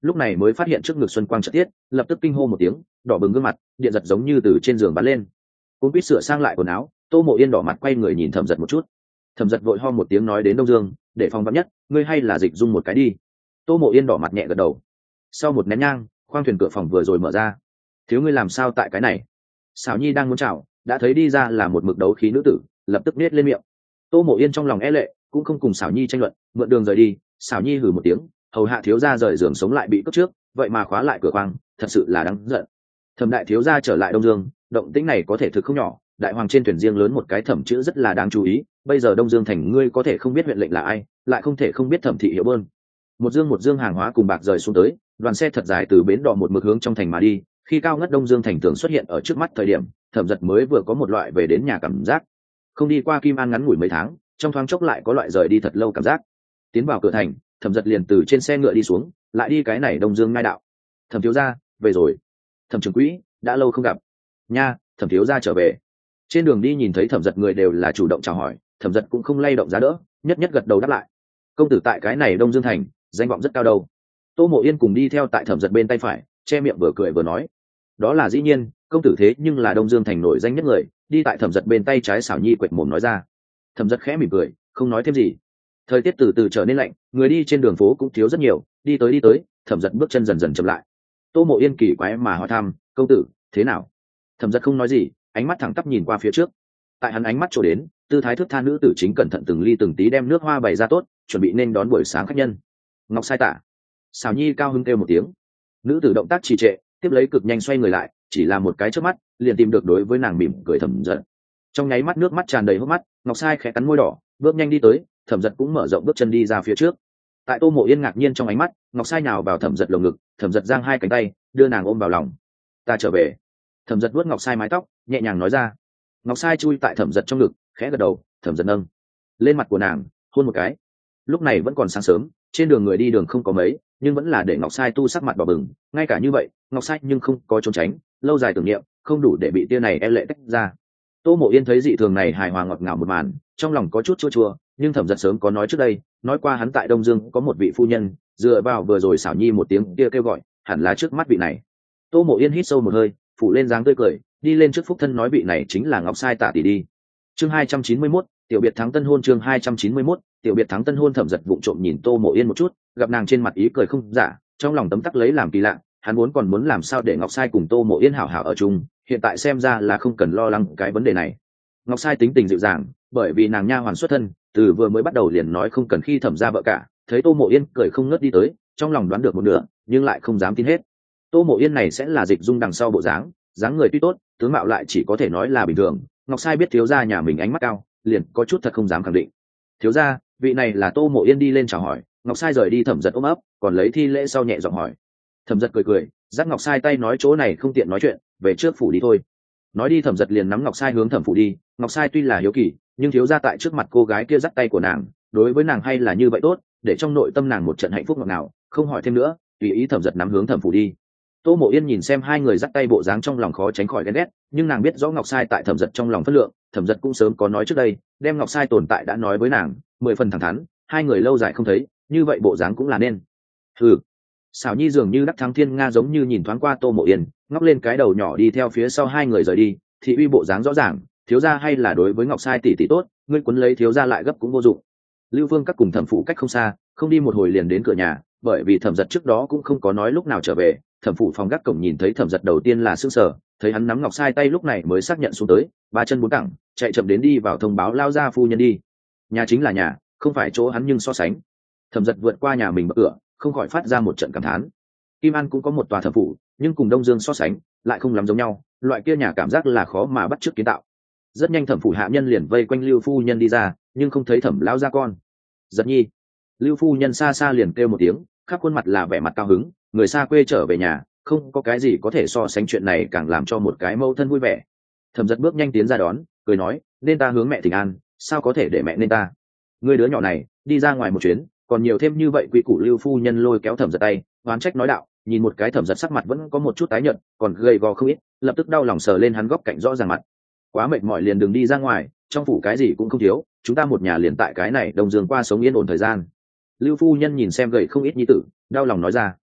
lúc này mới phát hiện trước ngực xuân quang trợ tiết, lập tức kinh hô một tiếng, đỏ bừng gương mặt, điện giật giống như từ trên giường bắn lên. Cuốn quýt sửa sang lại quần áo, Tô Mộ Yên đỏ mặt quay người nhìn Thẩm Giật một chút. Thẩm Giật vội ho một tiếng nói đến Đông Dương, để phòng vắn nhất, ngươi hay là dịch dung một cái đi. Tô Mộ Yên đỏ mặt nhẹ gật đầu. Sau một nén nhang, khoang thuyền cửa phòng vừa rồi mở ra. Thiếu ngươi làm sao tại cái này? Sảo Nhi đang muốn chào, đã thấy đi ra là một mực đấu khí nữ tử, lập tức nết lên miệng. Tô Mộ Yên trong lòng e lệ, cũng không cùng Sảo Nhi tranh luận, mượn đường rời đi. Sảo Nhi hừ một tiếng, hầu hạ thiếu gia rời giường sống lại bị cướp trước, vậy mà khóa lại cửa khoang, thật sự là đáng giận. Thẩm đại thiếu gia trở lại Đông Dương, động tĩnh này có thể thực không nhỏ, đại hoàng trên thuyền riêng lớn một cái thẩm chữ rất là đáng chú ý. Bây giờ Đông Dương thành ngươi có thể không biết huyện lệnh là ai, lại không thể không biết Thẩm thị hiệu bơn. Một dương hàng hóa cùng bạc rời xuống tới, đoàn xe thật dài từ bến đò một mực hướng trong thành mà đi. Khi cao ngất Đông Dương thành tường xuất hiện ở trước mắt thời điểm, Thẩm Giật mới vừa có một loại về đến nhà cảm giác. Không đi qua Kim An ngắn ngủi mấy tháng, trong thoáng chốc lại có loại rời đi thật lâu cảm giác. Tiến vào cửa thành, Thẩm Giật liền từ trên xe ngựa đi xuống, lại đi cái này Đông Dương ngai đạo. Thẩm thiếu gia về rồi. Thẩm trưởng quỹ đã lâu không gặp. Nha, Thẩm thiếu gia trở về. Trên đường đi nhìn thấy Thẩm Giật người đều là chủ động chào hỏi, Thẩm Giật cũng không lay động giá đỡ, nhất nhất gật đầu đáp lại. Công tử tại cái này Đông Dương thành danh vọng rất cao đâu. Tô Mộ Yên cùng đi theo tại Thẩm Giật bên tay phải, che miệng vừa cười vừa nói. Đó là dĩ nhiên, công tử thế nhưng là Đông Dương thành nổi danh nhất người. Đi tại Thẩm Giật bên tay trái Sảo Nhi quệt mồm nói ra. Thẩm Giật khẽ mỉm cười, không nói thêm gì. Thời tiết từ từ trở nên lạnh, người đi trên đường phố cũng thiếu rất nhiều. Đi tới, Thẩm Giật bước chân dần dần chậm lại. Tô Mộ Yên kỳ quái mà hỏi thăm, công tử thế nào? Thẩm Giật không nói gì, ánh mắt thẳng tắp nhìn qua phía trước. Tại hắn ánh mắt trổ đến, tư thái thước tha nữ tử chính cẩn thận từng ly từng tí đem nước hoa bày ra tốt, chuẩn bị nên đón buổi sáng khách nhân. Ngọc sai tả. Sảo Nhi cao hứng kêu một tiếng. Nữ tử động tác trì trệ, tiếp lấy cực nhanh xoay người lại, chỉ là một cái chớp mắt, liền tìm được đối với nàng mỉm cười Thẩm Giật. Trong nháy mắt nước mắt tràn đầy hốc mắt, Ngọc sai khẽ cắn môi đỏ, bước nhanh đi tới, Thẩm Giật cũng mở rộng bước chân đi ra phía trước. Tại Tô Mộ Yên ngạc nhiên trong ánh mắt, Ngọc sai nhào vào Thẩm Giật lồng ngực, Thẩm Giật giang hai cánh tay, đưa nàng ôm vào lòng. Ta trở về. Thẩm Giật vuốt Ngọc sai mái tóc, nhẹ nhàng nói ra. Ngọc sai chui tại Thẩm Giật trong ngực, khẽ gật đầu. Thẩm Giật nâng lên mặt của nàng, hôn một cái. Lúc này vẫn còn sáng sớm, trên đường người đi đường không có mấy, nhưng vẫn là để Ngọc sai tu sắc mặt đỏ bừng. Ngay cả như vậy, Ngọc sai nhưng không có trốn tránh, lâu dài tưởng niệm, không đủ để bị tia này e lệ tách ra. Tô Mộ Yên thấy dị thường này hài hòa ngọt ngào một màn, trong lòng có chút chua chua, nhưng Thẩm Giật sớm có nói trước đây, nói qua hắn tại Đông Dương có một vị phu nhân, dựa vào vừa rồi Sảo Nhi một tiếng kia kêu gọi, hẳn là trước mắt vị này. Tô Mộ Yên hít sâu một hơi, phủ lên dáng tươi cười, đi lên trước phúc thân nói vị này chính là Ngọc sai tạ tỷ đi. Chương 291, tiểu biệt thắng tân hôn. Chương 291, tiểu biệt thắng tân hôn. Thẩm Giật vụng trộm nhìn Tô Mộ Yên một chút, gặp nàng trên mặt ý cười không giả, trong lòng tấm tắc lấy làm kỳ lạ, hắn còn muốn làm sao để Ngọc sai cùng Tô Mộ Yên hảo hảo ở chung, hiện tại xem ra là không cần lo lắng cái vấn đề này. Ngọc sai tính tình dịu dàng, bởi vì nàng nha hoàn xuất thân, từ vừa mới bắt đầu liền nói không cần khi Thẩm gia vợ cả. Thấy Tô Mộ Yên cười không ngớt đi tới, trong lòng đoán được một nửa, nhưng lại không dám tin hết. Tô Mộ Yên này sẽ là dịch dung đằng sau bộ dáng, dáng người tuy tốt, tướng mạo lại chỉ có thể nói là bình thường. Ngọc sai biết thiếu gia nhà mình ánh mắt cao, liền có chút thật không dám khẳng định. Thiếu gia, vị này là Tô Mộ Yên đi lên chào hỏi. Ngọc sai rời đi Thẩm Giật ôm ấp, còn lấy thi lễ sau nhẹ giọng hỏi. Thẩm Giật cười, dắt Ngọc sai tay nói chỗ này không tiện nói chuyện, về trước phủ đi thôi. Nói đi Thẩm Giật liền nắm Ngọc sai hướng Thẩm phủ đi. Ngọc sai tuy là hiếu kỳ, nhưng thiếu gia tại trước mặt cô gái kia dắt tay của nàng, đối với nàng hay là như vậy tốt, để trong nội tâm nàng một trận hạnh phúc ngọt ngào, không hỏi thêm nữa, tùy ý Thẩm Giật nắm hướng Thẩm phủ đi. Tô Mộ Yên nhìn xem hai người dắt tay bộ dáng trong lòng khó tránh khỏi ghen ghét, nhưng nàng biết rõ Ngọc sai tại Thẩm Giật trong lòng phất lượng, Thẩm Giật cũng sớm có nói trước đây, đem Ngọc sai tồn tại đã nói với nàng, 10 phần thẳng thắn, hai người lâu dài không thấy, như vậy bộ dáng cũng là nên. Sảo Nhi dường như đắc thắng thiên nga giống như nhìn thoáng qua Tô Mộ Yên, ngóc lên cái đầu nhỏ đi theo phía sau hai người rời đi. Thị uy bộ dáng rõ ràng, thiếu gia hay là đối với Ngọc sai tỷ tỷ tốt, ngươi quấn lấy thiếu gia lại gấp cũng vô dụng. Lưu Vương các cùng Thẩm phụ cách không xa, không đi một hồi liền đến cửa nhà, bởi vì Thẩm Giật trước đó cũng không có nói lúc nào trở về. Thẩm phụ phòng gác cổng nhìn thấy Thẩm Giật đầu tiên là sững sờ, thấy hắn nắm Ngọc sai tay lúc này mới xác nhận xuống tới, ba chân bốn cẳng, chạy chậm đến đi vào thông báo lao ra phu nhân đi. Nhà chính là nhà, không phải chỗ hắn nhưng so sánh. Thẩm Giật vượt qua nhà mình bậc cửa, không khỏi phát ra một trận cảm thán. Kim An cũng có một tòa thẩm phủ, nhưng cùng Đông Dương so sánh, lại không lắm giống nhau, loại kia nhà cảm giác là khó mà bắt chước kiến tạo. Rất nhanh thẩm phủ hạ nhân liền vây quanh Lưu phu nhân đi ra, nhưng không thấy Thẩm lão gia con. Giật nhi. Lưu phu nhân xa xa liền kêu một tiếng, khắp khuôn mặt là vẻ mặt cao hứng, người xa quê trở về nhà, không có cái gì có thể so sánh chuyện này càng làm cho một cái mẫu thân vui vẻ. Thẩm Giật bước nhanh tiến ra đón, cười nói, nên ta hướng mẹ thỉnh an, sao có thể để mẹ nên ta. Người đứa nhỏ này, đi ra ngoài một chuyến, còn nhiều thêm như vậy. Quy củ Lưu phu nhân lôi kéo Thẩm Giật tay, oán trách nói đạo, nhìn một cái Thẩm Giật sắc mặt vẫn có một chút tái nhợt, còn gầy gò không ít, lập tức đau lòng sờ lên hắn góc cạnh rõ ràng mặt. Quá mệt mỏi liền đừng đi ra ngoài, trong phủ cái gì cũng không thiếu, chúng ta một nhà liền tại cái này Đông Dương qua sống yên ổn thời gian. Lưu phu nhân nhìn xem gầy không ít nhi tử, đau lòng nói ra.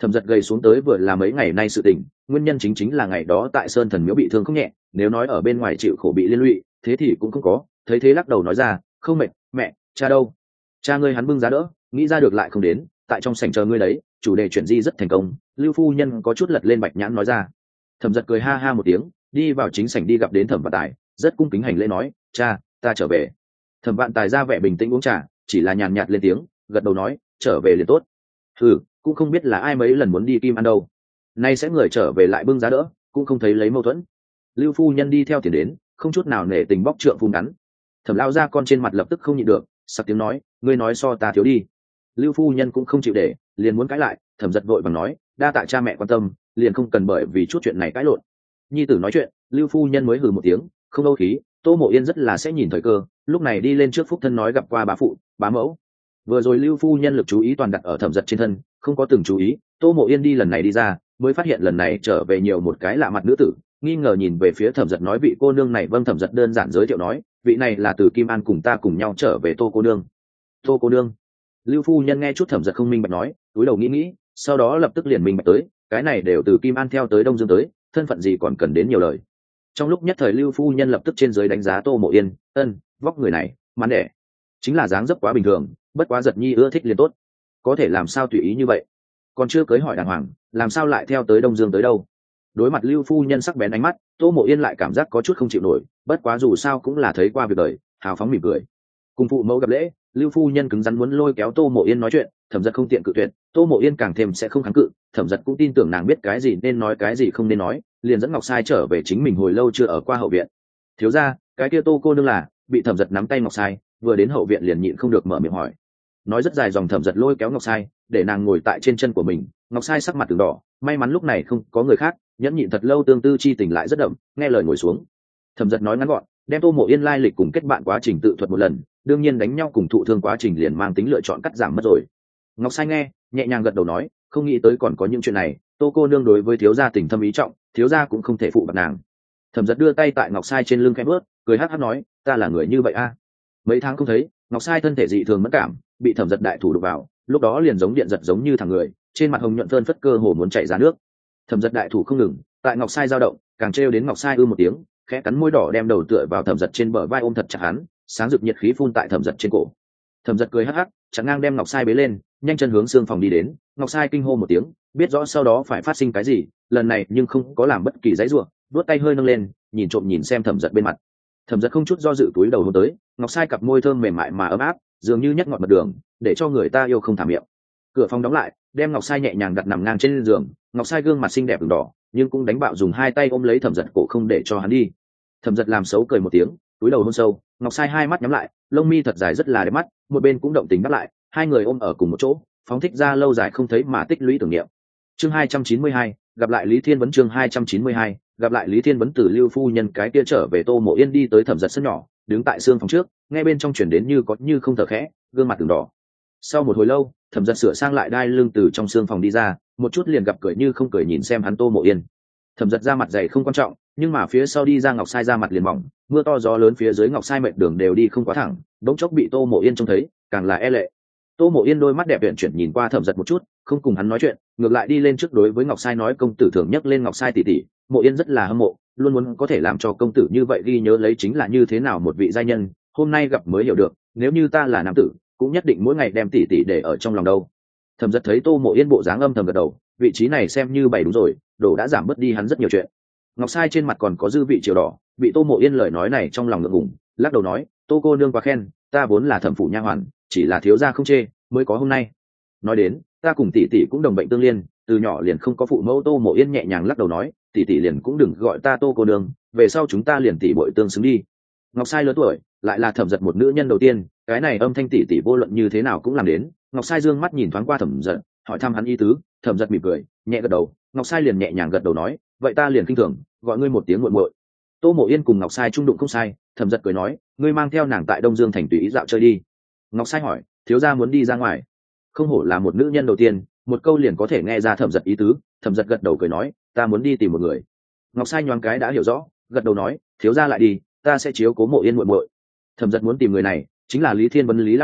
Thẩm Giật gầy xuống tới vừa là mấy ngày nay sự tình, nguyên nhân chính là ngày đó tại Sơn Thần Miếu bị thương không nhẹ, nếu nói ở bên ngoài chịu khổ bị liên lụy, thế thì cũng không có. Thấy thế lắc đầu nói ra, không mệt, mẹ, cha đâu? Cha ngươi hắn bưng giá đỡ, nghĩ ra được lại không đến, tại trong sảnh chờ ngươi đấy. Chủ đề chuyện di rất thành công, Lưu phu nhân có chút lật lên bạch nhãn nói ra. Thẩm Giật cười ha ha một tiếng, đi vào chính sảnh đi gặp đến Thẩm Vạn Tài, rất cung kính hành lễ nói, cha, ta trở về. Thẩm Vạn Tài ra vẻ bình tĩnh uống trà, chỉ là nhàn nhạt lên tiếng, gật đầu nói, trở về liền tốt. Cũng không biết là ai mấy lần muốn đi Kim An đâu, nay sẽ người trở về lại bưng giá đỡ, cũng không thấy lấy mâu thuẫn. Lưu phu nhân đi theo tiền đến, không chút nào nể tình bóc trượng phun ngắn. Thẩm lao ra con trên mặt lập tức không nhịn được, sặc tiếng nói, ngươi nói so ta thiếu đi. Lưu phu nhân cũng không chịu để, liền muốn cãi lại. Thẩm Giật vội vàng nói, đa tạ cha mẹ quan tâm, liền không cần bởi vì chút chuyện này cãi lộn. Nhi tử nói chuyện, Lưu phu nhân mới hừ một tiếng, không âu khí. Tô Mộ Yên rất là sẽ nhìn thời cơ, lúc này đi lên trước phúc thân nói gặp qua bá phụ, bá mẫu. Vừa rồi Lưu phu nhân lực chú ý toàn đặt ở Thẩm Giật trên thân, không có từng chú ý Tô Mộ Yên đi lần này đi ra, mới phát hiện lần này trở về nhiều một cái lạ mặt nữ tử, nghi ngờ nhìn về phía Thẩm Giật nói, vị cô nương này. Vâng. Thẩm Giật đơn giản giới thiệu nói, vị này là từ Kim An cùng ta cùng nhau trở về. Tô cô nương. Tô cô nương. Lưu phu nhân nghe chút Thẩm Giật không minh bạch nói, túi đầu nghĩ, sau đó lập tức liền minh bạch tới, cái này đều từ Kim An theo tới Đông Dương tới, thân phận gì còn cần đến nhiều lời. Trong lúc nhất thời Lưu phu nhân lập tức trên dưới đánh giá Tô Mộ Yên, vóc người này, mắn đẻ, chính là dáng dấp quá bình thường, bất quá Giật nhi ưa thích liền tốt, có thể làm sao tùy ý như vậy, còn chưa cưới hỏi đàng hoàng, làm sao lại theo tới Đông Dương tới đâu. Đối mặt Lưu phu nhân sắc bén ánh mắt, Tô Mộ Yên lại cảm giác có chút không chịu nổi, bất quá dù sao cũng là thấy qua việc đời, hào phóng mỉm cười. Cùng phụ mẫu gặp lễ, Lưu phu nhân cứng rắn muốn lôi kéo Tô Mộ Yên nói chuyện, Thẩm Giật không tiện cự tuyệt, Tô Mộ Yên càng thêm sẽ không kháng cự. Thẩm Giật cũng tin tưởng nàng biết cái gì nên nói cái gì không nên nói, liền dẫn Ngọc Sai trở về chính mình hồi lâu chưa ở qua hậu viện. Thiếu gia, cái kia Tô cô nương là? Bị Thẩm Giật nắm tay Ngọc Sai, vừa đến hậu viện liền nhịn không được mở miệng hỏi. Nói rất dài dòng, Thẩm Giật lôi kéo Ngọc Sai để nàng ngồi tại trên chân của mình. Ngọc Sai sắc mặt từng đỏ, may mắn lúc này không có người khác, nhẫn nhịn thật lâu tương tư chi tình lại rất đậm, nghe lời ngồi xuống. Thẩm Giật nói ngắn gọn, đem Tô Mộ Yên lai lịch cùng kết bạn quá trình tự thuật một lần, đương nhiên đánh nhau cùng thụ thương quá trình liền mang tính lựa chọn cắt giảm mất rồi. Ngọc Sai nghe nhẹ nhàng gật đầu nói, không nghĩ tới còn có những chuyện này. Tô cô nương đối với thiếu gia tình thâm ý trọng, thiếu gia cũng không thể phụ bạc nàng. Thẩm Giật đưa tay tại Ngọc Sai trên lưng khẽ bước, cười hắc hắc nói, ta là người như vậy a. Mấy tháng không thấy, Ngọc Sai thân thể dị thường mẫn cảm, bị Thẩm Giật đại thủ đục vào, lúc đó liền giống điện giật giống như thằng người, trên mặt hồng nhuận phơn phất, cơ hồ muốn chảy ra nước. Thẩm Giật đại thủ không ngừng tại Ngọc Sai dao động, càng trêu đến Ngọc Sai một tiếng, khẽ cắn môi đỏ, đem đầu tựa vào Thẩm Giật trên bờ vai ôm thật chặt hắn, sáng rực nhiệt khí phun tại Thẩm Giật trên cổ. Thẩm Giật cười hắc hắc, chặn ngang đem Ngọc Sai bế lên, nhanh chân hướng xương phòng đi đến. Ngọc Sai kinh hô một tiếng, biết rõ sau đó phải phát sinh cái gì, lần này nhưng không có làm bất kỳ giãy giụa, vuốt tay hơi nâng lên, nhìn trộm nhìn xem Thẩm Giật bên mặt. Thẩm Giật không chút do dự túi đầu hôn tới. Ngọc Sai cặp môi thơm mềm mại mà ấm áp, dường như nhấc ngọt mật đường, để cho người ta yêu không thả miệng. Cửa phòng đóng lại, đem Ngọc Sai nhẹ nhàng đặt nằm ngang trên giường. Ngọc Sai gương mặt xinh đẹp ửng đỏ, nhưng cũng đánh bạo dùng hai tay ôm lấy Thẩm Giật cổ không để cho hắn đi. Thẩm Giật làm xấu cười một tiếng, túi đầu hôn sâu. Ngọc Sai hai mắt nhắm lại, lông mi thật dài rất là đẹp mắt, một bên cũng động tình đáp lại, hai người ôm ở cùng một chỗ, phóng thích ra lâu dài không thấy mà tích lũy tưởng niệm. Chương 292, gặp lại Lý Thiên Vấn. Chương 292, gặp lại Lý Thiên Vấn. Từ Lưu phu nhân cái kia trở về, Tô Mộ Yên đi tới Thẩm Giật sân nhỏ, đứng tại xương phòng trước, nghe bên trong truyền đến như có như không thở khẽ, gương mặt từng đỏ. Sau một hồi lâu, Thẩm Giật sửa sang lại đai lưng từ trong xương phòng đi ra, một chút liền gặp cười như không cười nhìn xem hắn Tô Mộ Yên. Thẩm Giật ra mặt dày không quan trọng, nhưng mà phía sau đi ra Ngọc Sai ra mặt liền mỏng, mưa to gió lớn phía dưới Ngọc Sai mệt đường đều đi không quá thẳng, bỗng chốc bị Tô Mộ Yên trông thấy, càng là e lệ. Tô Mộ Yên đôi mắt đẹp uyển chuyển nhìn qua Thẩm Giật một chút, không cùng hắn nói chuyện, ngược lại đi lên trước đối với Ngọc Sai nói, công tử thường nhắc lên Ngọc Sai tỷ tỷ, Mộ Yên rất là hâm mộ, luôn muốn có thể làm cho công tử như vậy ghi nhớ lấy chính là như thế nào một vị giai nhân, hôm nay gặp mới hiểu được, nếu như ta là nam tử, cũng nhất định mỗi ngày đem tỷ tỷ để ở trong lòng đâu. Thẩm Giật thấy Tô Mộ Yên bộ dáng âm thầm gật đầu, vị trí này xem như bày đúng rồi, đồ đã giảm bớt đi hắn rất nhiều chuyện. Ngọc Sai trên mặt còn có dư vị chiều đỏ, bị Tô Mộ Yên lời nói này trong lòng ngượng ngùng, lắc đầu nói, Tô cô nương quá khen, ta vốn là thẩm phủ nha hoàn, chỉ là thiếu gia không chê, mới có hôm nay. Nói đến, ta cùng tỷ tỷ cũng đồng bệnh tương liên, từ nhỏ liền không có phụ mẫu. Tô Mộ Yên nhẹ nhàng lắc đầu nói, tỷ tỷ liền cũng đừng gọi ta Tô cô nương, về sau chúng ta liền tỷ bội tương xứng đi. Ngọc Sai lớn tuổi, lại là Thẩm Giật một nữ nhân đầu tiên, cái này âm thanh tỷ tỷ vô luận như thế nào cũng làm đến. Ngọc Sai dương mắt nhìn thoáng qua Thẩm Giật, hỏi thăm hắn ý tứ. Thẩm Giật mỉm cười, nhẹ gật đầu. Ngọc Sai liền nhẹ nhàng gật đầu nói, vậy ta liền kinh thường gọi ngươi một tiếng muội muội. Tô Mộ Yên cùng Ngọc Sai trung đụng không sai. Thẩm Giật cười nói, ngươi mang theo nàng tại Đông Dương thành tùy ý dạo chơi đi. Ngọc Sai hỏi, thiếu gia muốn đi ra ngoài? Không hổ là một nữ nhân đầu tiên, một câu liền có thể nghe ra Thẩm Giật ý tứ. Thẩm Giật gật đầu cười nói, ta muốn đi tìm một người. Ngọc Sai nhoáng cái đã hiểu rõ, gật đầu nói, thiếu gia lại đi, ta sẽ chiếu cố Mộ Yên muội muội. Thẩm Giật muốn tìm người này chính là Lý Thiên Vấn, Lý lão đầu,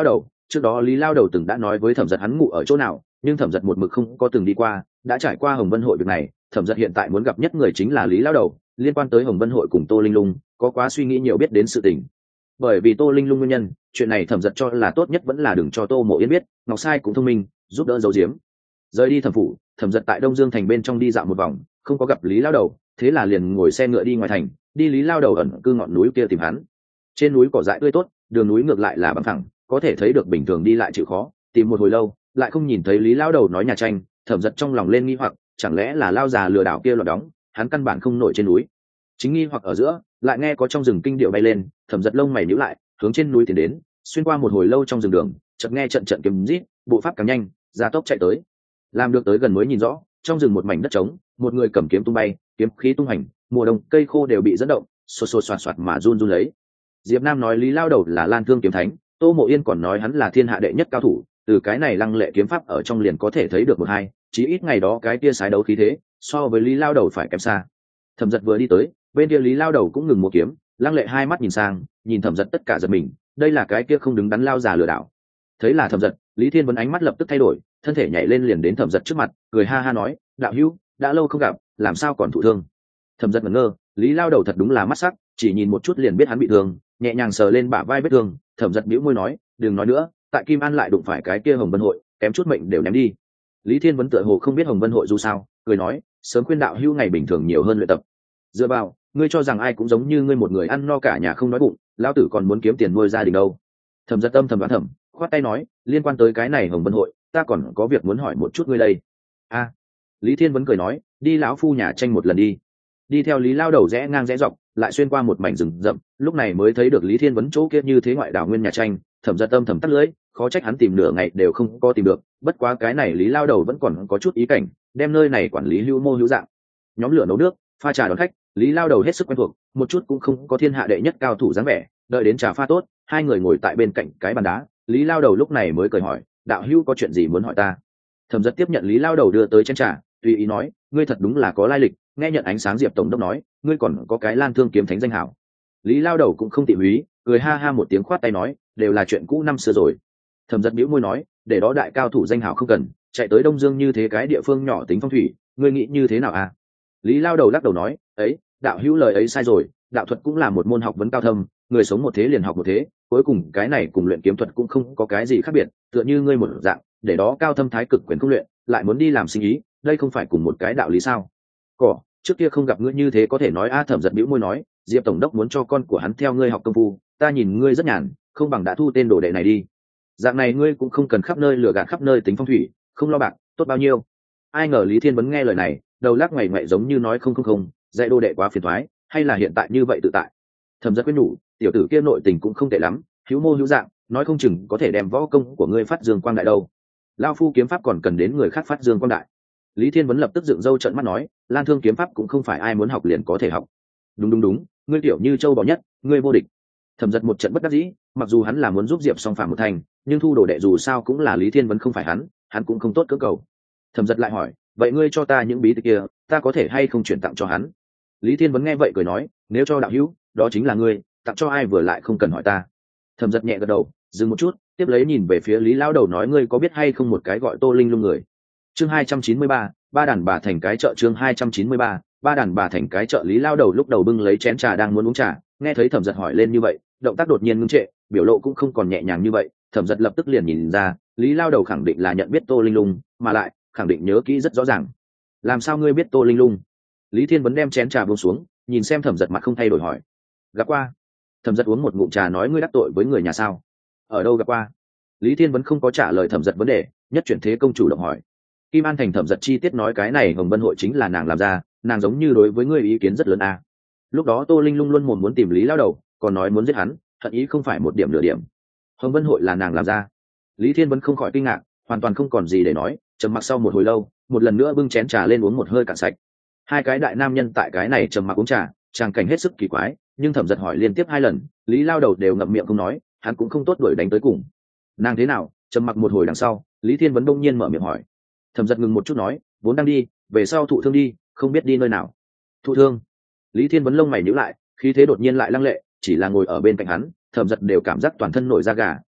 trước đó lý lao đầu từng đã nói với thẩm giật hắn ngủ ở chỗ nào, nhưng thẩm giật một mực không có từng đi qua. Đã trải qua Hồng Vân hội việc này, thẩm giật hiện tại muốn gặp nhất người chính là lý lao đầu. Liên quan tới Hồng Vân hội cùng Tô Linh Lung, có quá suy nghĩ nhiều biết đến sự tình. Bởi vì Tô Linh Lung nguyên nhân, chuyện này thẩm giật cho là tốt nhất vẫn là đừng cho Tô Mộ Yên biết. Ngọc Sai cũng thông minh, giúp đỡ giấu giếm. Rời đi thẩm phủ, thẩm giật tại Đông Dương thành bên trong đi dạo một vòng, không có gặp lý lao đầu, thế là liền ngồi xe ngựa đi ngoài thành, đi lý lao đầu ẩn cư ngọn núi kia tìm hắn. Trên núi cỏ dại tươi tốt, đường núi ngược lại là bằng phẳng, có thể thấy được bình thường đi lại chịu khó. Tìm một hồi lâu lại không nhìn thấy lý lao đầu nói nhà tranh, thẩm giật trong lòng lên nghi hoặc, chẳng lẽ là lao già lừa đảo kia lọt đóng, hắn căn bản không nổi trên núi. Chính nghi hoặc ở giữa, lại nghe có trong rừng kinh điệu bay lên, thẩm giật lông mày nhíu lại, hướng trên núi tiến đến. Xuyên qua một hồi lâu trong rừng đường, chợt nghe trận trận kiếm rít, bộ pháp càng nhanh, gia tốc chạy tới. Làm được tới gần mới nhìn rõ, trong rừng một mảnh đất trống, một người cầm kiếm tung bay, kiếm khí tung hành, mùa đông cây khô đều bị dẫn động, xô xô xoạt xoạt mà run run lấy. Diệp Nam nói lý lao đầu là Lan Thương kiếm thánh, Tô Mộ Yên còn nói hắn là thiên hạ đệ nhất cao thủ, từ cái này lăng lệ kiếm pháp ở trong liền có thể thấy được một hai, chí ít ngày đó cái kia sái đấu khí thế, so với lý lao đầu phải kém xa. Thẩm Giật vừa đi tới, bên kia lý lao đầu cũng ngừng một kiếm, lăng lệ hai mắt nhìn sang, nhìn Thẩm Giật tất cả giật mình, đây là cái kia không đứng đắn lao già lừa đảo. Thấy là Thẩm Giật, Lý Thiên Vân ánh mắt lập tức thay đổi, thân thể nhảy lên liền đến Thẩm Giật trước mặt, cười ha ha nói, đạo hữu, đã lâu không gặp, làm sao còn thụ thương? Thẩm Giật ngẩn ngơ, lý lao đầu thật đúng là mắt sắc, chỉ nhìn một chút liền biết hắn bị thương, nhẹ nhàng sờ lên bả vai vết thương. Thẩm Giật bĩu môi nói, đừng nói nữa, tại Kim An lại đụng phải cái kia Hồng Vân hội, kém chút mệnh đều ném đi. Lý Thiên Vân tựa hồ không biết Hồng Vân hội dù sao, cười nói, sớm khuyên đạo hữu ngày bình thường nhiều hơn luyện tập. Dựa vào, ngươi cho rằng ai cũng giống như ngươi một người ăn no cả nhà không nói bụng, lão tử còn muốn kiếm tiền nuôi gia đình đâu. Thẩm Giật âm thầm đoán thầm, khoát tay nói, liên quan tới cái này Hồng Vân hội, ta còn có việc muốn hỏi một chút ngươi đây. A, Lý Thiên Vân cười nói, đi lão phu nhà tranh một lần đi. Đi theo lý lao đầu rẽ ngang rẽ dọc, lại xuyên qua một mảnh rừng rậm, lúc này mới thấy được Lý Thiên Vấn chỗ kia như thế ngoại đảo nguyên nhà tranh. Thẩm Giật âm thầm tắt lưỡi, khó trách hắn tìm nửa ngày đều không có tìm được, bất quá cái này lý lao đầu vẫn còn có chút ý cảnh, đem nơi này quản lý hữu mô hữu dạng. Nhóm lửa nấu nước, pha trà đón khách, lý lao đầu hết sức quen thuộc, một chút cũng không có thiên hạ đệ nhất cao thủ dáng vẻ. Đợi đến trà pha tốt, hai người ngồi tại bên cạnh cái bàn đá, lý lao đầu lúc này mới cười hỏi, đạo hữu có chuyện gì muốn hỏi ta? Thẩm Giật tiếp nhận lý lao đầu đưa tới chén trà, tùy ý nói, ngươi thật đúng là có lai lịch, nghe nhận ánh sáng Diệp tổng đốc nói, ngươi còn có cái Lan Thương kiếm thánh danh hảo. Lý lao đầu cũng không tị húy, cười ha ha một tiếng khoát tay nói, đều là chuyện cũ năm xưa rồi. Thẩm Giật bĩu môi nói, để đó đại cao thủ danh hảo không cần, chạy tới Đông Dương như thế cái địa phương nhỏ tính phong thủy, ngươi nghĩ như thế nào à? Lý lao đầu lắc đầu nói, ấy, đạo hữu lời ấy sai rồi, đạo thuật cũng là một môn học vấn cao thâm, người sống một thế liền học một thế, cuối cùng cái này cùng luyện kiếm thuật cũng không có cái gì khác biệt, tựa như ngươi một dạng, để đó cao thâm thái cực quyền không luyện, lại muốn đi làm sinh ý, đây không phải cùng một cái đạo lý sao? Cỏ, trước kia không gặp ngươi như thế có thể nói a. Thẩm Giật bĩu môi nói, Diệp tổng đốc muốn cho con của hắn theo ngươi học công phu, ta nhìn ngươi rất nhàn, không bằng đã thu tên đồ đệ này đi. Dạng này ngươi cũng không cần khắp nơi lừa gạt khắp nơi tính phong thủy, không lo bạc, tốt bao nhiêu. Ai ngờ Lý Thiên Vấn nghe lời này, đầu lắc ngoảy ngoại giống như nói không, dạy đồ đệ quá phiền toái, hay là hiện tại như vậy tự tại. Thẩm Giật quyết nhủ, tiểu tử kia nội tình cũng không tệ lắm, hữu mô hữu dạng, nói không chừng có thể đem võ công của ngươi phát dương quang đại đâu. Lao phu kiếm pháp còn cần đến người khác phát dương quang đại. Lý Thiên Vấn lập tức dựng râu trợn mắt nói, Lan Thương kiếm pháp cũng không phải ai muốn học liền có thể học. Đúng, ngươi tiểu như châu bò nhất, ngươi vô địch. Thẩm Giật một trận bất đắc dĩ, mặc dù hắn là muốn giúp Diệp Song Phàm một thành, nhưng thu đồ đệ dù sao cũng là Lý Thiên Vấn không phải hắn cũng không tốt cưỡng cầu. Thẩm Giật lại hỏi, vậy ngươi cho ta những bí tịch kia, ta có thể hay không chuyển tặng cho hắn? Lý Thiên Vấn nghe vậy cười nói, nếu cho đạo hữu, đó chính là ngươi, tặng cho ai vừa lại không cần hỏi ta. Thẩm Giật nhẹ gật đầu, dừng một chút, tiếp lấy nhìn về phía Lý lão đầu nói, ngươi có biết hay không một cái gọi Tô Linh Lung người? Chương 293, ba đàn bà thành cái chợ. Chương 293, ba đàn bà thành cái chợ. Lý lao đầu lúc đầu bưng lấy chén trà đang muốn uống trà, nghe thấy Thẩm Giật hỏi lên như vậy, động tác đột nhiên ngưng trệ, biểu lộ cũng không còn nhẹ nhàng như vậy. Thẩm Giật lập tức liền nhìn ra, Lý lao đầu khẳng định là nhận biết Tô Linh Lung, mà lại khẳng định nhớ kỹ rất rõ ràng. Làm sao ngươi biết Tô Linh Lung? Lý Thiên Vấn đem chén trà buông xuống, nhìn xem Thẩm Giật mặt không thay đổi hỏi. Gặp qua. Thẩm Giật uống một ngụm trà nói, ngươi đắc tội với người nhà sao? Ở đâu gặp qua? Lý Thiên Vấn không có trả lời Thẩm Giật vấn đề, nhất chuyển thế công chủ động hỏi. Kim An thành. Thẩm Giật chi tiết nói, cái này Hồng Vân hội chính là nàng làm ra, nàng giống như đối với ngươi ý kiến rất lớn à. Lúc đó Tô Linh Lung luôn mồm muốn tìm Lý lao đầu, còn nói muốn giết hắn, hận ý không phải một điểm nửa điểm. Hồng Vân hội là nàng làm ra. Lý Thiên Vân không khỏi kinh ngạc, hoàn toàn không còn gì để nói, trầm mặc sau một hồi lâu, một lần nữa bưng chén trà lên uống một hơi cạn sạch. Hai cái đại nam nhân tại cái này trầm mặc uống trà, tràng cảnh hết sức kỳ quái, nhưng Thẩm Giật hỏi liên tiếp hai lần, Lý lao đầu đều ngậm miệng không nói, hắn cũng không tốt đuổi đánh tới cùng. Nàng thế nào? Trầm mặc một hồi đằng sau, Lý Thiên Vấn đông nhiên mở miệng hỏi. Thẩm Giật ngừng một chút nói, vốn đang đi, về sau thụ thương đi, không biết đi nơi nào. Thụ thương? Lý Thiên Vấn lông mày nhíu lại, khí thế đột nhiên lại lăng lệ, chỉ là ngồi ở bên cạnh hắn, Thẩm Giật đều cảm giác toàn thân nổi da gà,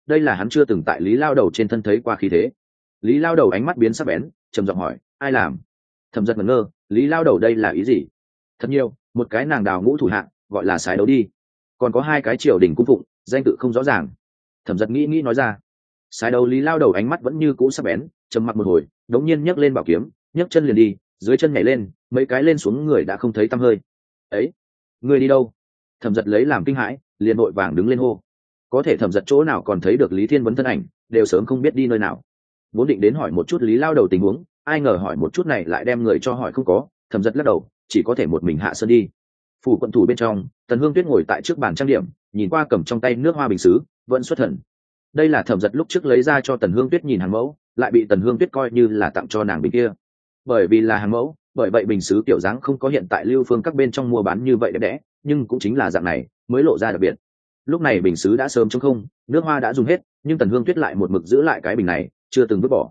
đây là hắn chưa từng tại Lý Lao Đầu trên thân thấy qua khí thế. Lý Lao Đầu ánh mắt biến sắc bén, trầm giọng hỏi, ai làm? Thẩm Giật ngẩn ngơ, Lý Lao Đầu đây là ý gì? Thật nhiều, một cái nàng đào ngũ thủ hạng, gọi là sái đấu đi, còn có hai cái triều đình cung phụng, danh tự không rõ ràng. Thẩm Giật nghĩ nói ra. Sái đấu Lý Lao Đầu ánh mắt vẫn như cũ sắc bén, trầm mặc một hồi, đống nhiên nhấc lên bảo kiếm, nhấc chân liền đi, dưới chân nhảy lên, mấy cái lên xuống người đã không thấy tăm hơi. Ấy, người đi đâu? Thẩm Giật lấy làm kinh hãi, liền vội vàng đứng lên hô. Có thể Thẩm Giật chỗ nào còn thấy được Lý Thiên Vấn thân ảnh, đều sớm không biết đi nơi nào. Vốn định đến hỏi một chút Lý Lao Đầu tình huống, ai ngờ hỏi một chút này lại đem người cho hỏi không có. Thẩm Giật lắc đầu, chỉ có thể một mình hạ sơn đi. Phủ quận thủ bên trong, Tần Hương Tuyết ngồi tại trước bàn trang điểm, nhìn qua cầm trong tay nước hoa bình sứ, vẫn xuất thần. Đây là Thẩm Giật lúc trước lấy ra cho Tần Hương Tuyết nhìn hàng mẫu, lại bị Tần Hương Tuyết coi như là tặng cho nàng bình kia. Bởi vì là hàng mẫu, bởi vậy bình sứ kiểu dáng không có hiện tại Lưu Phương các bên trong mua bán như vậy đẹp đẽ, nhưng cũng chính là dạng này mới lộ ra đặc biệt. Lúc này bình sứ đã sớm trống không, nước hoa đã dùng hết, nhưng Tần Hương Tuyết lại một mực giữ lại cái bình này, chưa từng vứt bỏ.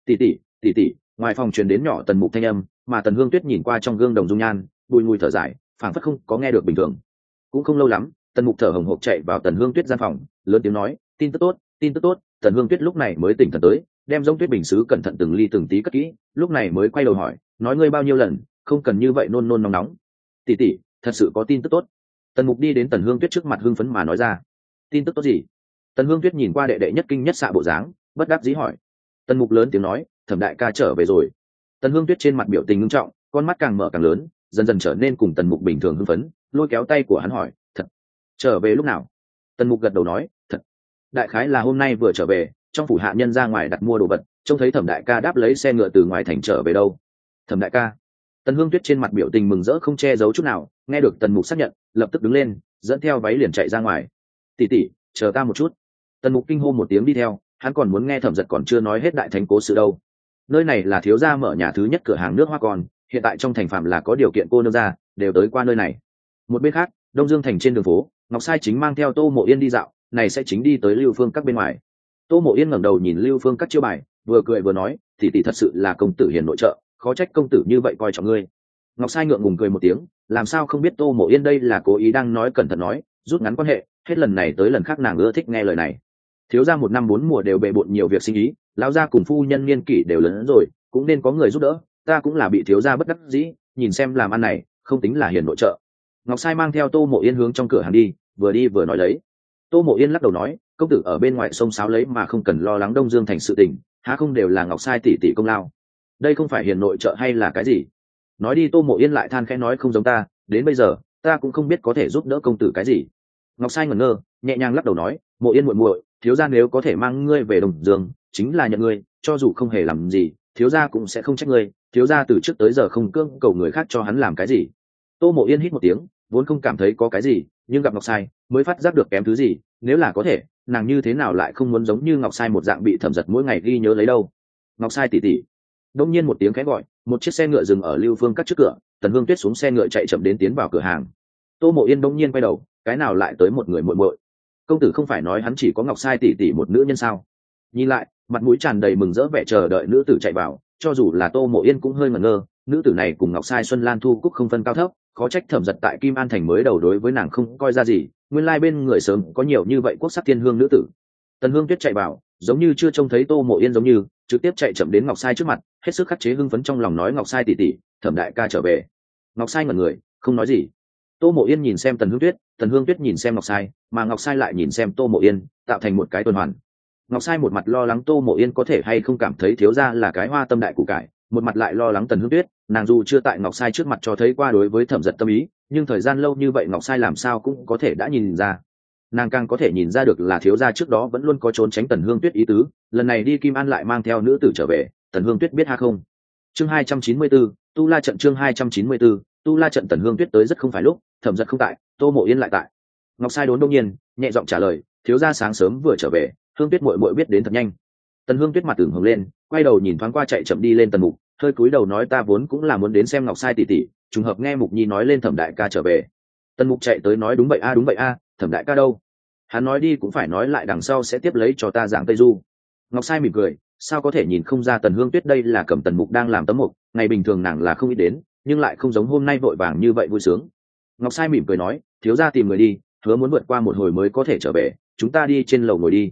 Tỷ tỷ, ngoài phòng truyền đến nhỏ Tần Mục thanh âm, mà Tần Hương Tuyết nhìn qua trong gương đồng dung nhan, bùi ngùi thở dài, phảng phất không có nghe được bình thường. Cũng không lâu lắm, Tần Mục thở hổn hộc chạy vào Tần Hương Tuyết gian phòng, lớn tiếng nói, tin tức tốt. Tần Hương Tuyết lúc này mới tỉnh thần tới, đem giống tuyết bình sứ cẩn thận từng ly từng tí cất kỹ, lúc này mới quay đầu hỏi, nói ngươi bao nhiêu lần, không cần như vậy nôn nóng nóng. Tỷ, thật sự có tin tức tốt. Tần Mục đi đến Tần Hương Tuyết trước mặt hưng phấn mà nói ra. Tin tức tốt gì? Tần Hương Tuyết nhìn qua đệ đệ nhất kinh nhất xạ bộ dáng, bất đắc dĩ hỏi. Tần Mục lớn tiếng nói, Thẩm đại ca trở về rồi. Tần Hương Tuyết trên mặt biểu tình nghiêm trọng, con mắt càng mở càng lớn, dần dần trở nên cùng Tần Mục bình thường hưng phấn, lôi kéo tay của hắn hỏi, thật? Trở về lúc nào? Tần Mục gật đầu nói, thật. Đại khái là hôm nay vừa trở về, trong phủ hạ nhân ra ngoài đặt mua đồ vật, trông thấy Thẩm đại ca đáp lấy xe ngựa từ ngoài thành trở về đâu. Thẩm đại ca. Tần Hương Tuyết trên mặt biểu tình mừng rỡ không che giấu chút nào, nghe được Tần Mục xác nhận, lập tức đứng lên, dẫn theo váy liền chạy ra ngoài. Tỷ, chờ ta một chút. Tần Mục kinh hô một tiếng đi theo, hắn còn muốn nghe Thẩm Giật còn chưa nói hết đại thánh cố sự đâu. Nơi này là thiếu gia mở nhà thứ nhất cửa hàng nước hoa con, hiện tại trong thành phạm là có điều kiện cô nương ra, đều tới qua nơi này. Một bên khác, Đông Dương thành trên đường phố, Ngọc Sai chính mang theo Tô Mộ Yên đi dạo, này sẽ chính đi tới Lưu Phương các bên ngoài. Tô Mộ Yên ngẩng đầu nhìn Lưu Phương các chiêu bài, vừa cười vừa nói, tỷ thật sự là công tử hiền nội trợ, khó trách công tử như vậy coi trọng ngươi. Ngọc Sai ngượng ngùng cười một tiếng, làm sao không biết Tô Mộ Yên đây là cố ý đang nói cẩn thận nói, rút ngắn quan hệ, hết lần này tới lần khác nàng ưa thích nghe lời này. Thiếu gia một năm bốn mùa đều bề bộn nhiều việc sinh ý, lão gia cùng phu nhân niên kỷ đều lớn rồi, cũng nên có người giúp đỡ, ta cũng là bị thiếu gia bất đắc dĩ, nhìn xem làm ăn này, không tính là hiền nội trợ. Ngọc Sai mang theo Tô Mộ Yên hướng trong cửa hàng đi vừa nói lấy. Tô Mộ Yên lắc đầu nói, công tử ở bên ngoài sông sáo lấy mà không cần lo lắng Đông Dương thành sự tình, há không đều là Ngọc Sai tỷ tỷ công lao. Đây không phải hiền nội trợ hay là cái gì? Nói đi Tô Mộ Yên lại than khẽ nói, không giống ta, đến bây giờ ta cũng không biết có thể giúp đỡ công tử cái gì. Ngọc Sai ngẩn ngơ, nhẹ nhàng lắc đầu nói, Mộ Yên muội muội, thiếu gia nếu có thể mang ngươi về Đông Dương, chính là nhận ngươi, cho dù không hề làm gì, thiếu gia cũng sẽ không trách ngươi, thiếu gia từ trước tới giờ không cưỡng cầu người khác cho hắn làm cái gì. Tô Mộ Yên hít một tiếng, vốn không cảm thấy có cái gì, nhưng gặp Ngọc Sai mới phát giác được kém thứ gì, nếu là có thể, nàng như thế nào lại không muốn giống như Ngọc Sai một dạng bị Thẩm Giật mỗi ngày ghi nhớ lấy đâu. Ngọc Sai tỷ tỷ. Đông nhiên một tiếng khẽ gọi, một chiếc xe ngựa dừng ở Lưu Phương các trước cửa, Tần Hương Tuyết xuống xe ngựa chạy chậm đến tiến vào cửa hàng. Tô Mộ Yên đông nhiên quay đầu, cái nào lại tới một người muội muội? Công tử không phải nói hắn chỉ có Ngọc Sai tỷ tỷ một nữ nhân sao? Nhìn lại, mặt mũi tràn đầy mừng rỡ vẻ chờ đợi nữ tử chạy vào, cho dù là Tô Mộ Yên cũng hơi ngẩn ngơ, nữ tử này cùng Ngọc Sai Xuân Lan Thu Cúc không phân cao thấp, khó trách Thẩm Giật tại Kim An thành mới đầu đối với nàng không coi ra gì, nguyên lai bên người sớm có nhiều như vậy quốc sắc thiên hương nữ tử. Tần Hương Tuyết chạy vào, giống như chưa trông thấy Tô Mộ Yên giống như, trực tiếp chạy chậm đến Ngọc Sai trước mặt, hết sức khắc chế hưng phấn trong lòng nói, Ngọc Sai tỷ tỷ, Thẩm đại ca trở về. Ngọc Sai ngẩn người, không nói gì. Tô Mộ Yên nhìn xem Tần Hương Tuyết nhìn xem Ngọc Sai, mà Ngọc Sai lại nhìn xem Tô Mộ Yên, tạo thành một cái tuần hoàn. Ngọc Sai một mặt lo lắng Tô Mộ Yên có thể hay không cảm thấy thiếu gia là cái hoa tâm đại củ cải, một mặt lại lo lắng Tần Hương Tuyết, nàng dù chưa tại Ngọc Sai trước mặt cho thấy qua đối với Thẩm Giật tâm ý, nhưng thời gian lâu như vậy Ngọc Sai làm sao cũng có thể đã nhìn ra. Nàng càng có thể nhìn ra được là thiếu gia trước đó vẫn luôn có trốn tránh Tần Hương Tuyết ý tứ, lần này đi Kim An lại mang theo nữ tử trở về, Tần Hương Tuyết biết ha không. Chương 294, Tu La trận. Chương 294, Tu La trận. Tần Hương Tuyết tới rất không phải lúc, Thẩm Giật không tại, Tô Mộ Yên lại tại. Ngọc Sai đốn đông nhiên, nhẹ giọng trả lời, thiếu gia sáng sớm vừa trở về, Hương Tuyết muội muội biết đến thật nhanh. Tần Hương Tuyết mặt ửng hồng lên, quay đầu nhìn thoáng qua chạy chậm đi lên Tần Mục, hơi cúi đầu nói, ta vốn cũng là muốn đến xem Ngọc Sai tỷ tỷ, trùng hợp nghe Mục Nhi nói lên Thẩm đại ca trở về. Tần Mục chạy tới nói, đúng vậy a, Thẩm đại ca đâu? Hắn nói đi cũng phải nói lại, đằng sau sẽ tiếp lấy cho ta giảng Tây Du. Ngọc Sai mỉm cười, sao có thể nhìn không ra Tần Hương Tuyết đây là cầm Tần Mục đang làm tấm mục, ngày bình thường nàng là không ít đến, nhưng lại không giống hôm nay vội vàng như vậy vui sướng. Ngọc Sai mỉm cười nói, thiếu gia tìm người đi, hứa muốn vượt qua một hồi mới có thể trở về, chúng ta đi trên lầu ngồi đi.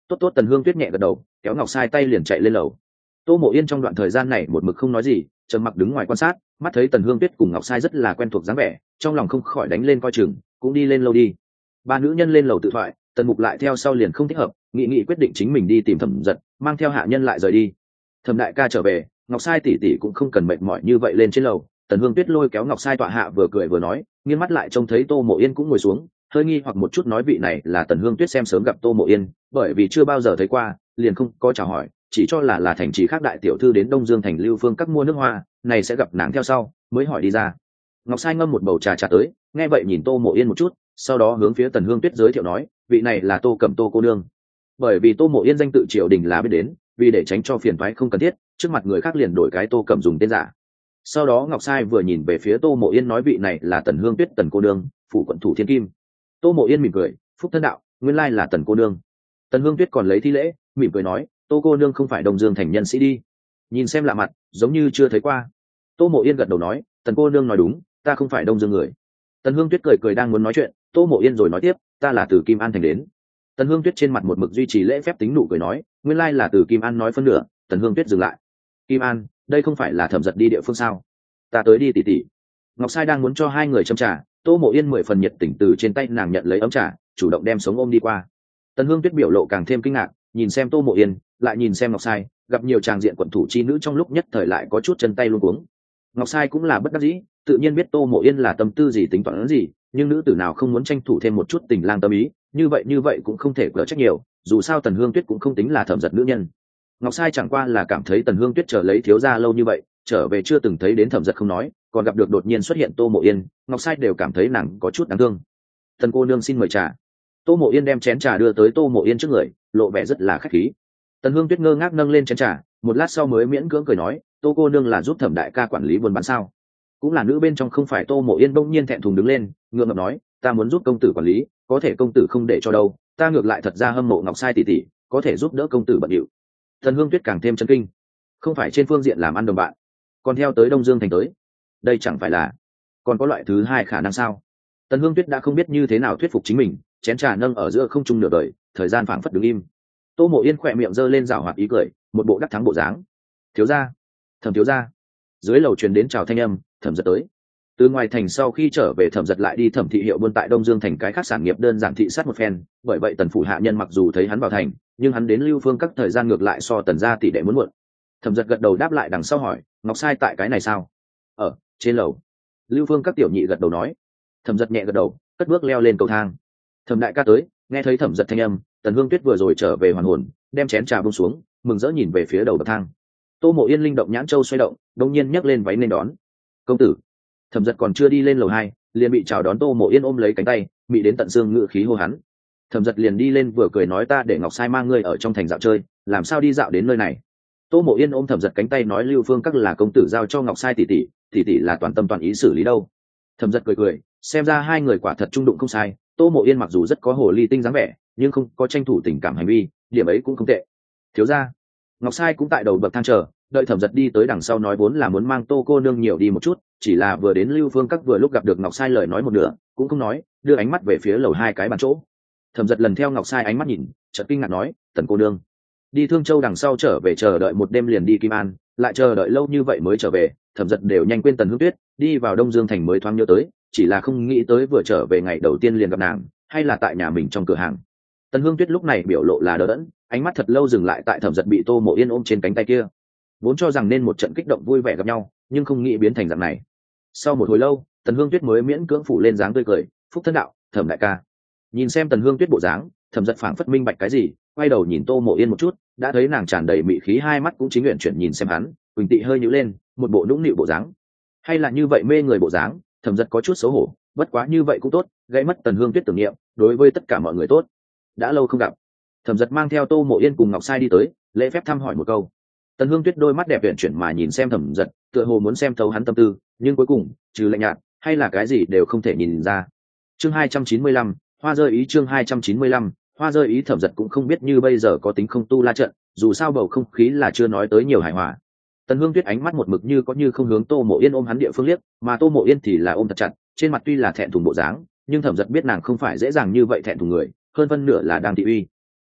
Tốt tốt, Tần Hương Tuyết nhẹ gật đầu, kéo Ngọc Sai tay liền chạy lên lầu. Tô Mộ Yên trong đoạn thời gian này một mực không nói gì, trầm mặc đứng ngoài quan sát, mắt thấy Tần Hương Tuyết cùng Ngọc Sai rất là quen thuộc dáng vẻ, trong lòng không khỏi đánh lên coi chừng, cũng đi lên lầu đi. Ba nữ nhân lên lầu tự thoại, Tần Mục lại theo sau liền không thích hợp, nghị quyết định chính mình đi tìm Thẩm Giật, mang theo hạ nhân lại rời đi. Thẩm đại ca trở về, Ngọc Sai tỷ tỷ cũng không cần mệt mỏi như vậy lên trên lầu. Tần Hương Tuyết lôi kéo Ngọc Sai tọa hạ vừa cười vừa nói, nghiêng mắt lại trông thấy Tô Mộ Yên cũng ngồi xuống, hơi nghi hoặc một chút nói vị này là Tần Hương Tuyết xem sớm gặp Tô Mộ Yên, bởi vì chưa bao giờ thấy qua, liền không có chào hỏi, chỉ cho là thành trì khác đại tiểu thư đến Đông Dương thành Lưu Phương các mua nước hoa, này sẽ gặp nàng theo sau, mới hỏi đi ra. Ngọc Sai ngâm một bầu trà tới, nghe vậy nhìn Tô Mộ Yên một chút, sau đó hướng phía Tần Hương Tuyết giới thiệu nói, vị này là Tô Cẩm Tô cô nương. Bởi vì Tô Mộ Yên danh tự triều đình là biết đến, vì để tránh cho phiền toái không cần thiết, trước mặt người khác liền đổi cái Tô Cẩm dùng tên giả. Sau đó Ngọc Sai vừa nhìn về phía Tô Mộ Yên nói vị này là Tần Hương Tuyết Tần cô nương, phủ quận thủ Thiên Kim. Tô Mộ Yên mỉm cười, phúc thân đạo, nguyên lai là Tần cô nương. Tần Hương Tuyết còn lấy thi lễ, mỉm cười nói, Tô cô nương không phải Đông Dương thành nhân sĩ đi, nhìn xem lạ mặt, giống như chưa thấy qua. Tô Mộ Yên gật đầu nói, Tần cô nương nói đúng, ta không phải Đông Dương người. Tần Hương Tuyết cười đang muốn nói chuyện, Tô Mộ Yên rồi nói tiếp, ta là từ Kim An thành đến. Tần Hương Tuyết trên mặt một mực duy trì lễ phép tính nụ cười nói, nguyên lai là từ Kim An nói phân nửa. Tần Hương Tuyết dừng lại, Kim An, đây không phải là Thẩm Giật đi địa phương sao? Ta tới đi tỷ. Ngọc Sai đang muốn cho hai người châm trà, Tô Mộ Yên 10 phần nhiệt tình từ trên tay nàng nhận lấy ấm trà, chủ động đem sống ôm đi qua. Tần Hương Tuyết biểu lộ càng thêm kinh ngạc, nhìn xem Tô Mộ Yên, lại nhìn xem Ngọc Sai, gặp nhiều tràng diện quận thủ chi nữ trong lúc nhất thời lại có chút chân tay luống cuống. Ngọc Sai cũng là bất đắc dĩ, tự nhiên biết Tô Mộ Yên là tâm tư gì tính toán gì, nhưng nữ tử nào không muốn tranh thủ thêm một chút tình lang tâm ý, như vậy cũng không thể cỡ trách nhiều, dù sao Tần Hương Tuyết cũng không tính là Thẩm Giật nữ nhân. Ngọc Sai chẳng qua là cảm thấy Tần Hương Tuyết chờ lấy thiếu gia lâu như vậy, trở về chưa từng thấy đến Thẩm Giật không nói, còn gặp được đột nhiên xuất hiện Tô Mộ Yên, Ngọc Sai đều cảm thấy nàng có chút đáng thương. Tần cô nương xin mời trà. Tô Mộ Yên đem chén trà đưa tới Tô Mộ Yên trước người, lộ vẻ rất là khách khí. Tần Hương Tuyết ngơ ngác nâng lên chén trà, một lát sau mới miễn cưỡng cười nói, Tô cô nương là giúp Thẩm đại ca quản lý buôn bán sao? Cũng là nữ bên trong không phải. Tô Mộ Yên bỗng nhiên thẹn thùng đứng lên, ngượng ngập nói, ta muốn giúp công tử quản lý, có thể công tử không để cho đâu, ta ngược lại thật ra hâm mộ Ngọc Sai tỷ tỷ, có thể giúp đỡ công tử bận điệu. Tần Hương Tuyết càng thêm chấn kinh, không phải trên phương diện làm ăn đồng bạn, còn theo tới Đông Dương thành tới, đây chẳng phải là còn có loại thứ hai khả năng sao? Tần Hương Tuyết đã không biết như thế nào thuyết phục chính mình, chén trà nâng ở giữa không trung nửa đời, thời gian phảng phất đứng im. Tô Mộ Yên khỏe miệng giơ lên rảo hoạt ý cười, một bộ đắc thắng bộ dáng. Thiếu gia, Thẩm thiếu gia. Dưới lầu truyền đến chào thanh âm, Thẩm Giật tới. Từ ngoài thành sau khi trở về, Thẩm Giật lại đi Thẩm thị hiệu buôn tại Đông Dương thành cái khác sản nghiệp đơn giản thị sát một phen, bởi vậy Tần phủ hạ nhân mặc dù thấy hắn vào thành, nhưng hắn đến Lưu Phương các thời gian ngược lại so Tần gia tỷ đệ muốn muộn. Thẩm Giật gật đầu đáp lại đằng sau hỏi, Ngọc Sai tại cái này sao? Ở trên lầu. Lưu Phương các tiểu nhị gật đầu nói. Thẩm Giật nhẹ gật đầu, cất bước leo lên cầu thang. Thẩm đại ca tới. Nghe thấy Thẩm Giật thanh âm, Tần Hương Tuyết vừa rồi trở về hoàn hồn, đem chén trà buông xuống, mừng rỡ nhìn về phía đầu bậc thang. Tô Mộ Yên linh động nhãn châu xoay động, đột nhiên nhấc lên váy nên đón. Công tử. Thẩm Giật còn chưa đi lên lầu 2, liền bị chào đón. Tô Mộ Yên ôm lấy cánh tay, mị đến tận xương ngự khí hô hắn. Thẩm Giật liền đi lên vừa cười nói, ta để Ngọc Sai mang ngươi ở trong thành dạo chơi, làm sao đi dạo đến nơi này? Tô Mộ Yên ôm Thẩm Giật cánh tay nói, Lưu Phương các là công tử giao cho Ngọc Sai tỷ tỷ là toàn tâm toàn ý xử lý đâu. Thẩm Giật cười, xem ra hai người quả thật trung đụng không sai. Tô Mộ Yên mặc dù rất có hồ ly tinh dáng vẻ, nhưng không có tranh thủ tình cảm hành vi, điểm ấy cũng không tệ. Thiếu gia. Ngọc Sai cũng tại đầu bậc thang chờ, đợi Thẩm Giật đi tới đằng sau nói vốn là muốn mang Tô cô nương nhiều đi một chút, chỉ là vừa đến Lưu Phương các vừa lúc gặp được Ngọc Sai lời nói một nửa, cũng không nói, đưa ánh mắt về phía lầu 2 cái bàn chỗ. Thẩm Giật lần theo Ngọc Sai ánh mắt nhìn, chợt kinh ngạc nói, Tần cô nương đi Thương Châu đằng sau trở về, chờ đợi một đêm liền đi Kim An, lại chờ đợi lâu như vậy mới trở về. Thẩm Giật đều nhanh quên Tần Hương Tuyết, đi vào Đông Dương thành mới thoáng nhớ tới, chỉ là không nghĩ tới vừa trở về ngày đầu tiên liền gặp nàng, hay là tại nhà mình trong cửa hàng. Tần Hương Tuyết lúc này biểu lộ là đờ đẫn, ánh mắt thật lâu dừng lại tại Thẩm Giật bị Tô Mộ Yên ôm trên cánh tay kia. Vốn cho rằng nên một trận kích động vui vẻ gặp nhau, nhưng không nghĩ biến thành dạng này. Sau một hồi lâu, Tần Hương Tuyết mới miễn cưỡng phủ lên dáng tươi cười, phúc thân đạo, Thẩm đại ca. Nhìn xem Tần Hương Tuyết bộ dáng, Thẩm Giật phảng phất minh bạch cái gì, quay đầu nhìn Tô Mộ Yên một chút, đã thấy nàng tràn đầy mị khí, hai mắt cũng chính nguyện chuyển nhìn xem hắn, Quỳnh Tị hơi nhíu lên, một bộ nũng nịu bộ dáng. Hay là như vậy mê người bộ dáng, Thẩm Giật có chút xấu hổ, bất quá như vậy cũng tốt, gây mất Tần Hương Tuyết tưởng niệm, đối với tất cả mọi người tốt. Đã lâu không gặp. Thẩm Giật mang theo Tô Mộ Yên cùng Ngọc Sai đi tới, lễ phép thăm hỏi một câu. Tần Hương Tuyết đôi mắt đẹp uyển chuyển mà nhìn xem Thẩm Giật, tựa hồ muốn xem thấu hắn tâm tư, nhưng cuối cùng, trừ lạnh nhạt, hay là cái gì đều không thể nhìn ra. Chương 295, hoa rơi ý. Chương 295, hoa rơi ý. Thẩm Giật cũng không biết như bây giờ có tính không tu la trận, dù sao bầu không khí là chưa nói tới nhiều hài hòa. Tần Hương Tuyết ánh mắt một mực như có như không hướng Tô Mộ Yên ôm hắn địa phương liếc, mà Tô Mộ Yên thì là ôm thật chặt, trên mặt tuy là thẹn thùng bộ dáng, nhưng Thẩm Giật biết nàng không phải dễ dàng như vậy thẹn thùng người, hơn phân nửa là đang thị uy.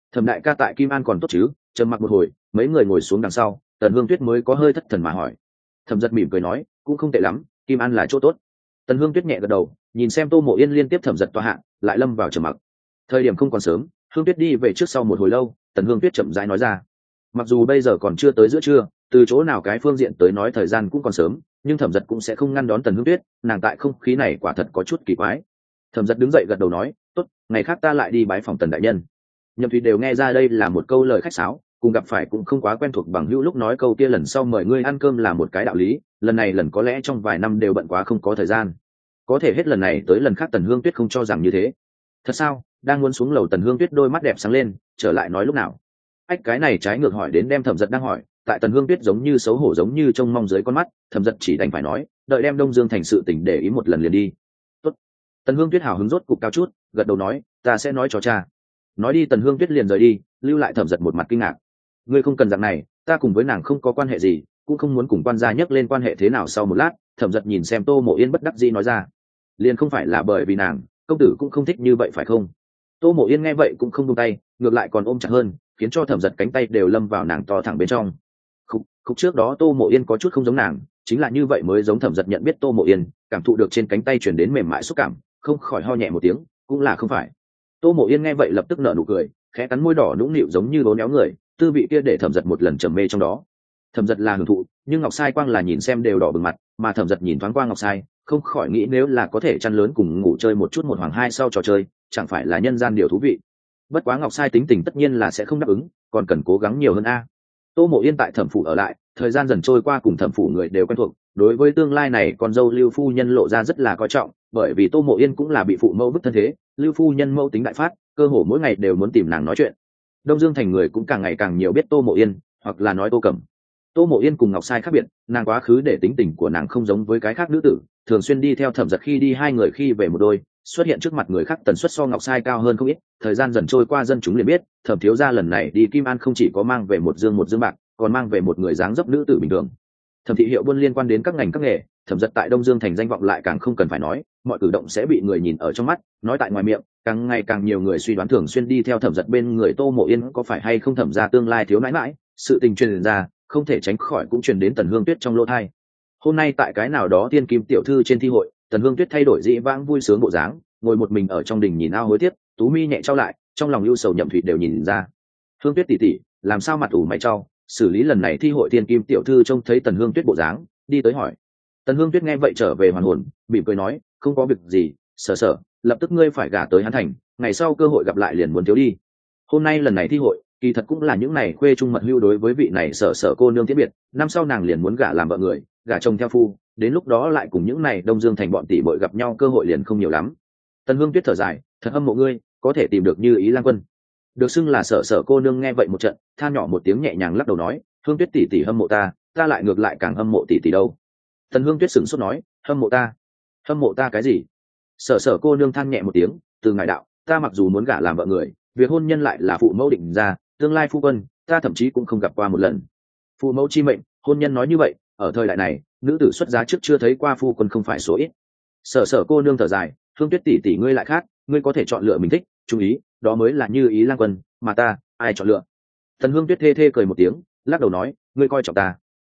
Thẩm đại ca tại Kim An còn tốt chứ? Trầm mặc một hồi, mấy người ngồi xuống đằng sau, Tần Hương Tuyết mới có hơi thất thần mà hỏi. Thẩm Giật mỉm cười nói, cũng không tệ lắm, Kim An là chỗ tốt. Tần Hương Tuyết nhẹ gật đầu, nhìn xem Tô Mộ Yên liên tiếp Thẩm Giật tòa hạ, lại lâm vào trầm mặc. Thời điểm không còn sớm, Hương Tuyết đi về trước sau một hồi lâu, Tần Hương Tuyết chậm rãi nói ra, mặc dù bây giờ còn chưa tới giữa trưa, từ chỗ nào cái phương diện tới nói thời gian cũng còn sớm, nhưng Thẩm Giật cũng sẽ không ngăn đón Tần Hương Tuyết, nàng tại không khí này quả thật có chút kỳ quái. Thẩm Giật đứng dậy gật đầu nói, tốt, ngày khác ta lại đi bái phòng Tần đại nhân. Nhậm Thúy đều nghe ra đây là một câu lời khách sáo, cùng gặp phải cũng không quá quen thuộc bằng hữu lúc nói câu kia lần sau mời ngươi ăn cơm là một cái đạo lý, lần này lần có lẽ trong vài năm đều bận quá không có thời gian. Có thể hết lần này tới lần khác Tần Hương Tuyết không cho rằng như thế. Thật sao? Đang muốn xuống lầu Tần Hương Tuyết đôi mắt đẹp sáng lên, trở lại nói lúc nào? Ách, cái này trái ngược hỏi đến đem Thẩm Giật đang hỏi, tại Tần Hương Tuyết giống như xấu hổ giống như trông mong dưới con mắt, Thẩm Giật chỉ đành phải nói, đợi đem Đông Dương thành sự tình để ý một lần liền đi. Tốt. Tần Hương Tuyết hào hứng rốt cục cao chút, gật đầu nói, ta sẽ nói cho cha. Nói đi Tần Hương Tuyết liền rời đi, lưu lại Thẩm Giật một mặt kinh ngạc. Ngươi không cần dạng này, ta cùng với nàng không có quan hệ gì, cũng không muốn cùng quan gia nhắc lên quan hệ thế nào. Sau một lát, Thẩm Giật nhìn xem Tô Mộ Yên bất đắc dĩ nói ra, liền không phải là bởi vì nàng, công tử cũng không thích như vậy phải không? Tô Mộ Yên nghe vậy cũng không buông tay, ngược lại còn ôm chặt hơn, khiến cho Thẩm Giật cánh tay đều lâm vào nàng to thẳng bên trong. Khúc trước đó Tô Mộ Yên có chút không giống nàng, chính là như vậy mới giống Thẩm Giật nhận biết Tô Mộ Yên, cảm thụ được trên cánh tay truyền đến mềm mại xúc cảm, không khỏi ho nhẹ một tiếng, cũng là không phải. Tô Mộ Yên nghe vậy lập tức nở nụ cười, khẽ cắn môi đỏ nũng nịu giống như bố néo người, tư vị kia để Thẩm Giật một lần trầm mê trong đó. Thẩm Giật là hưởng thụ, nhưng Ngọc Sai Quang là nhìn xem đều đỏ bừng mặt, mà Thẩm Giật nhìn thoáng qua Ngọc Sai, không khỏi nghĩ nếu là có thể chăn lớn cùng ngủ chơi một chút một hoàng hai sau trò chơi, chẳng phải là nhân gian điều thú vị. Bất quá Ngọc Sai tính tình tất nhiên là sẽ không đáp ứng, còn cần cố gắng nhiều hơn a. Tô Mộ Yên tại Thẩm phủ ở lại, thời gian dần trôi qua cùng Thẩm phủ người đều quen thuộc, đối với tương lai này con dâu Lưu phu nhân lộ ra rất là coi trọng, bởi vì Tô Mộ Yên cũng là bị phụ mẫu bức thân thế, Lưu phu nhân mẫu tính đại phát, cơ hồ mỗi ngày đều muốn tìm nàng nói chuyện. Đông Dương thành người cũng càng ngày càng nhiều biết Tô Mộ Yên, hoặc là nói Tô Cẩm. Tô Mộ Yên cùng Ngọc Sai khác biệt, nàng quá khứ để tính tình của nàng không giống với cái khác nữ tử, thường xuyên đi theo Thẩm Giật khi đi hai người khi về một đôi, xuất hiện trước mặt người khác tần suất so Ngọc Sai cao hơn không ít. Thời gian dần trôi qua dân chúng liền biết, Thẩm thiếu gia lần này đi Kim An không chỉ có mang về một dương bạc, còn mang về một người dáng dấp nữ tử bình thường. Thẩm thị hiệu buôn liên quan đến các ngành các nghề, Thẩm Giật tại Đông Dương thành danh vọng lại càng không cần phải nói, mọi cử động sẽ bị người nhìn ở trong mắt, nói tại ngoài miệng, càng ngày càng nhiều người suy đoán thường xuyên đi theo Thẩm Giật bên người Tô Mộ Yên có phải hay không Thẩm gia tương lai thiếu nãi mãi, sự tình truyền ra, không thể tránh khỏi cũng truyền đến Tần Hương Tuyết trong lỗ tai. Hôm nay tại cái nào đó tiên kim tiểu thư trên thi hội, Tần Hương Tuyết thay đổi dĩ vãng vui sướng bộ dáng, ngồi một mình ở trong đình nhìn ao hối tiếc, tú mi nhẹ trao lại, trong lòng ưu sầu Nhậm Thụy đều nhìn ra. Hương Tuyết tỷ tỷ, làm sao mặt ủ mày trao, xử lý lần này thi hội tiên kim tiểu thư trông thấy Tần Hương Tuyết bộ dáng, đi tới hỏi. Tần Hương Tuyết nghe vậy trở về hoàn hồn, mỉm cười nói, không có việc gì, sở, lập tức ngươi phải gả tới Hán Thành, ngày sau cơ hội gặp lại liền muốn thiếu đi. Hôm nay lần này thi hội, kỳ thật cũng là những này khuê trung mật hưu đối với vị này sở cô nương tiễn biệt, năm sau nàng liền muốn gả làm vợ người, gả chồng theo phu, đến lúc đó lại cùng những này Đông Dương thành bọn tỷ bội gặp nhau cơ hội liền không nhiều lắm. Tần Hương Tuyết thở dài, thật hâm mộ ngươi, có thể tìm được Như Ý Lang Quân. Được xưng là sở cô nương nghe vậy một trận, than nhỏ một tiếng nhẹ nhàng lắc đầu nói, Hương Tuyết tỷ tỷ hâm mộ ta, ta lại ngược lại càng hâm mộ tỷ tỷ đâu. Tần Hương Tuyết sửng sốt nói, hâm mộ ta cái gì? Sở cô nương than nhẹ một tiếng, từ ngài đạo, ta mặc dù muốn gả làm vợ người, việc hôn nhân lại là phụ mẫu định ra, tương lai phu quân, ta thậm chí cũng không gặp qua một lần. Phụ mẫu chi mệnh, hôn nhân nói như vậy, ở thời đại này, nữ tử xuất giá trước chưa thấy qua phu quân không phải số ít. Sở cô nương thở dài, Hương Tuyết tỷ tỷ ngươi lại khác, ngươi có thể chọn lựa mình thích, chú ý, đó mới là Như Ý Lang Quân, mà ta, ai chọn lựa? Tần Hương Tuyết thê cười một tiếng, lắc đầu nói, ngươi coi trọng ta.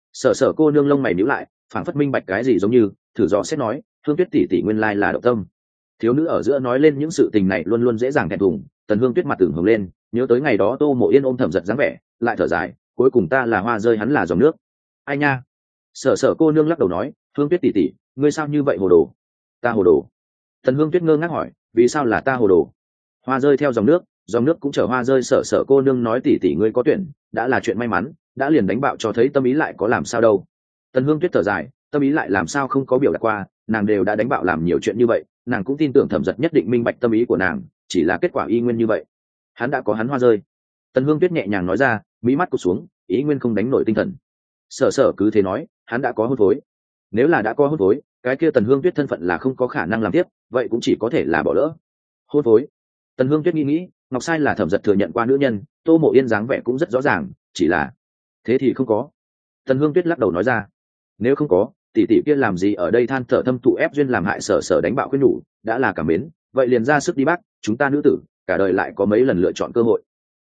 Sở cô nương lông mày nhíu lại, phảng phất minh bạch cái gì giống như, thử dò xét nói, Hương Tuyết tỷ tỷ nguyên lai là động tâm. Thiếu nữ ở giữa nói lên những sự tình này luôn luôn dễ dàng thẹn thùng. Tần Hương Tuyết mặt tưởng hồng lên, nhớ tới ngày đó Tô Mộ Yên ôm Thẩm Giật dáng vẻ, lại thở dài, cuối cùng ta là hoa rơi hắn là dòng nước. Ai nha? Sở cô nương lắc đầu nói, Hương Tuyết tỷ tỷ, ngươi sao như vậy hồ đồ? Ta hồ đồ? Tần Hương Tuyết ngơ ngác hỏi, vì sao là ta hồ đồ? Hoa rơi theo dòng nước cũng chở hoa rơi. Sở cô nương nói tỷ tỷ ngươi có tuyển, đã là chuyện may mắn, đã liền đánh bạo cho thấy tâm ý lại có làm sao đâu. Tần Hương Tuyết thở dài, tâm ý lại làm sao không có biểu đạt qua, nàng đều đã đánh bạo làm nhiều chuyện như vậy, nàng cũng tin tưởng Thẩm Giật nhất định minh bạch tâm ý của nàng, chỉ là kết quả y nguyên như vậy. Hắn đã có hắn hoa rơi. Tần Hương Tuyết nhẹ nhàng nói ra, mí mắt cụt xuống, ý nguyên không đánh nổi tinh thần. Sở cứ thế nói, hắn đã có hôn phối. Nếu là đã có hôn phối, cái kia Tần Hương Tuyết thân phận là không có khả năng làm tiếp, vậy cũng chỉ có thể là bỏ lỡ. Hôn phối? Tần Hương Tuyết nghĩ, Ngọc Sai là Thẩm Giật thừa nhận qua nữ nhân, Tô Mộ Yên dáng vẻ cũng rất rõ ràng, chỉ là thế thì không có. Tần Hương Tuyết lắc đầu nói ra, nếu không có, tỷ tỷ kia làm gì ở đây than thở thâm thụ ép duyên làm hại sở đánh bạo khuyên nhủ, đã là cảm mến, vậy liền ra sức đi bác, chúng ta nữ tử cả đời lại có mấy lần lựa chọn cơ hội.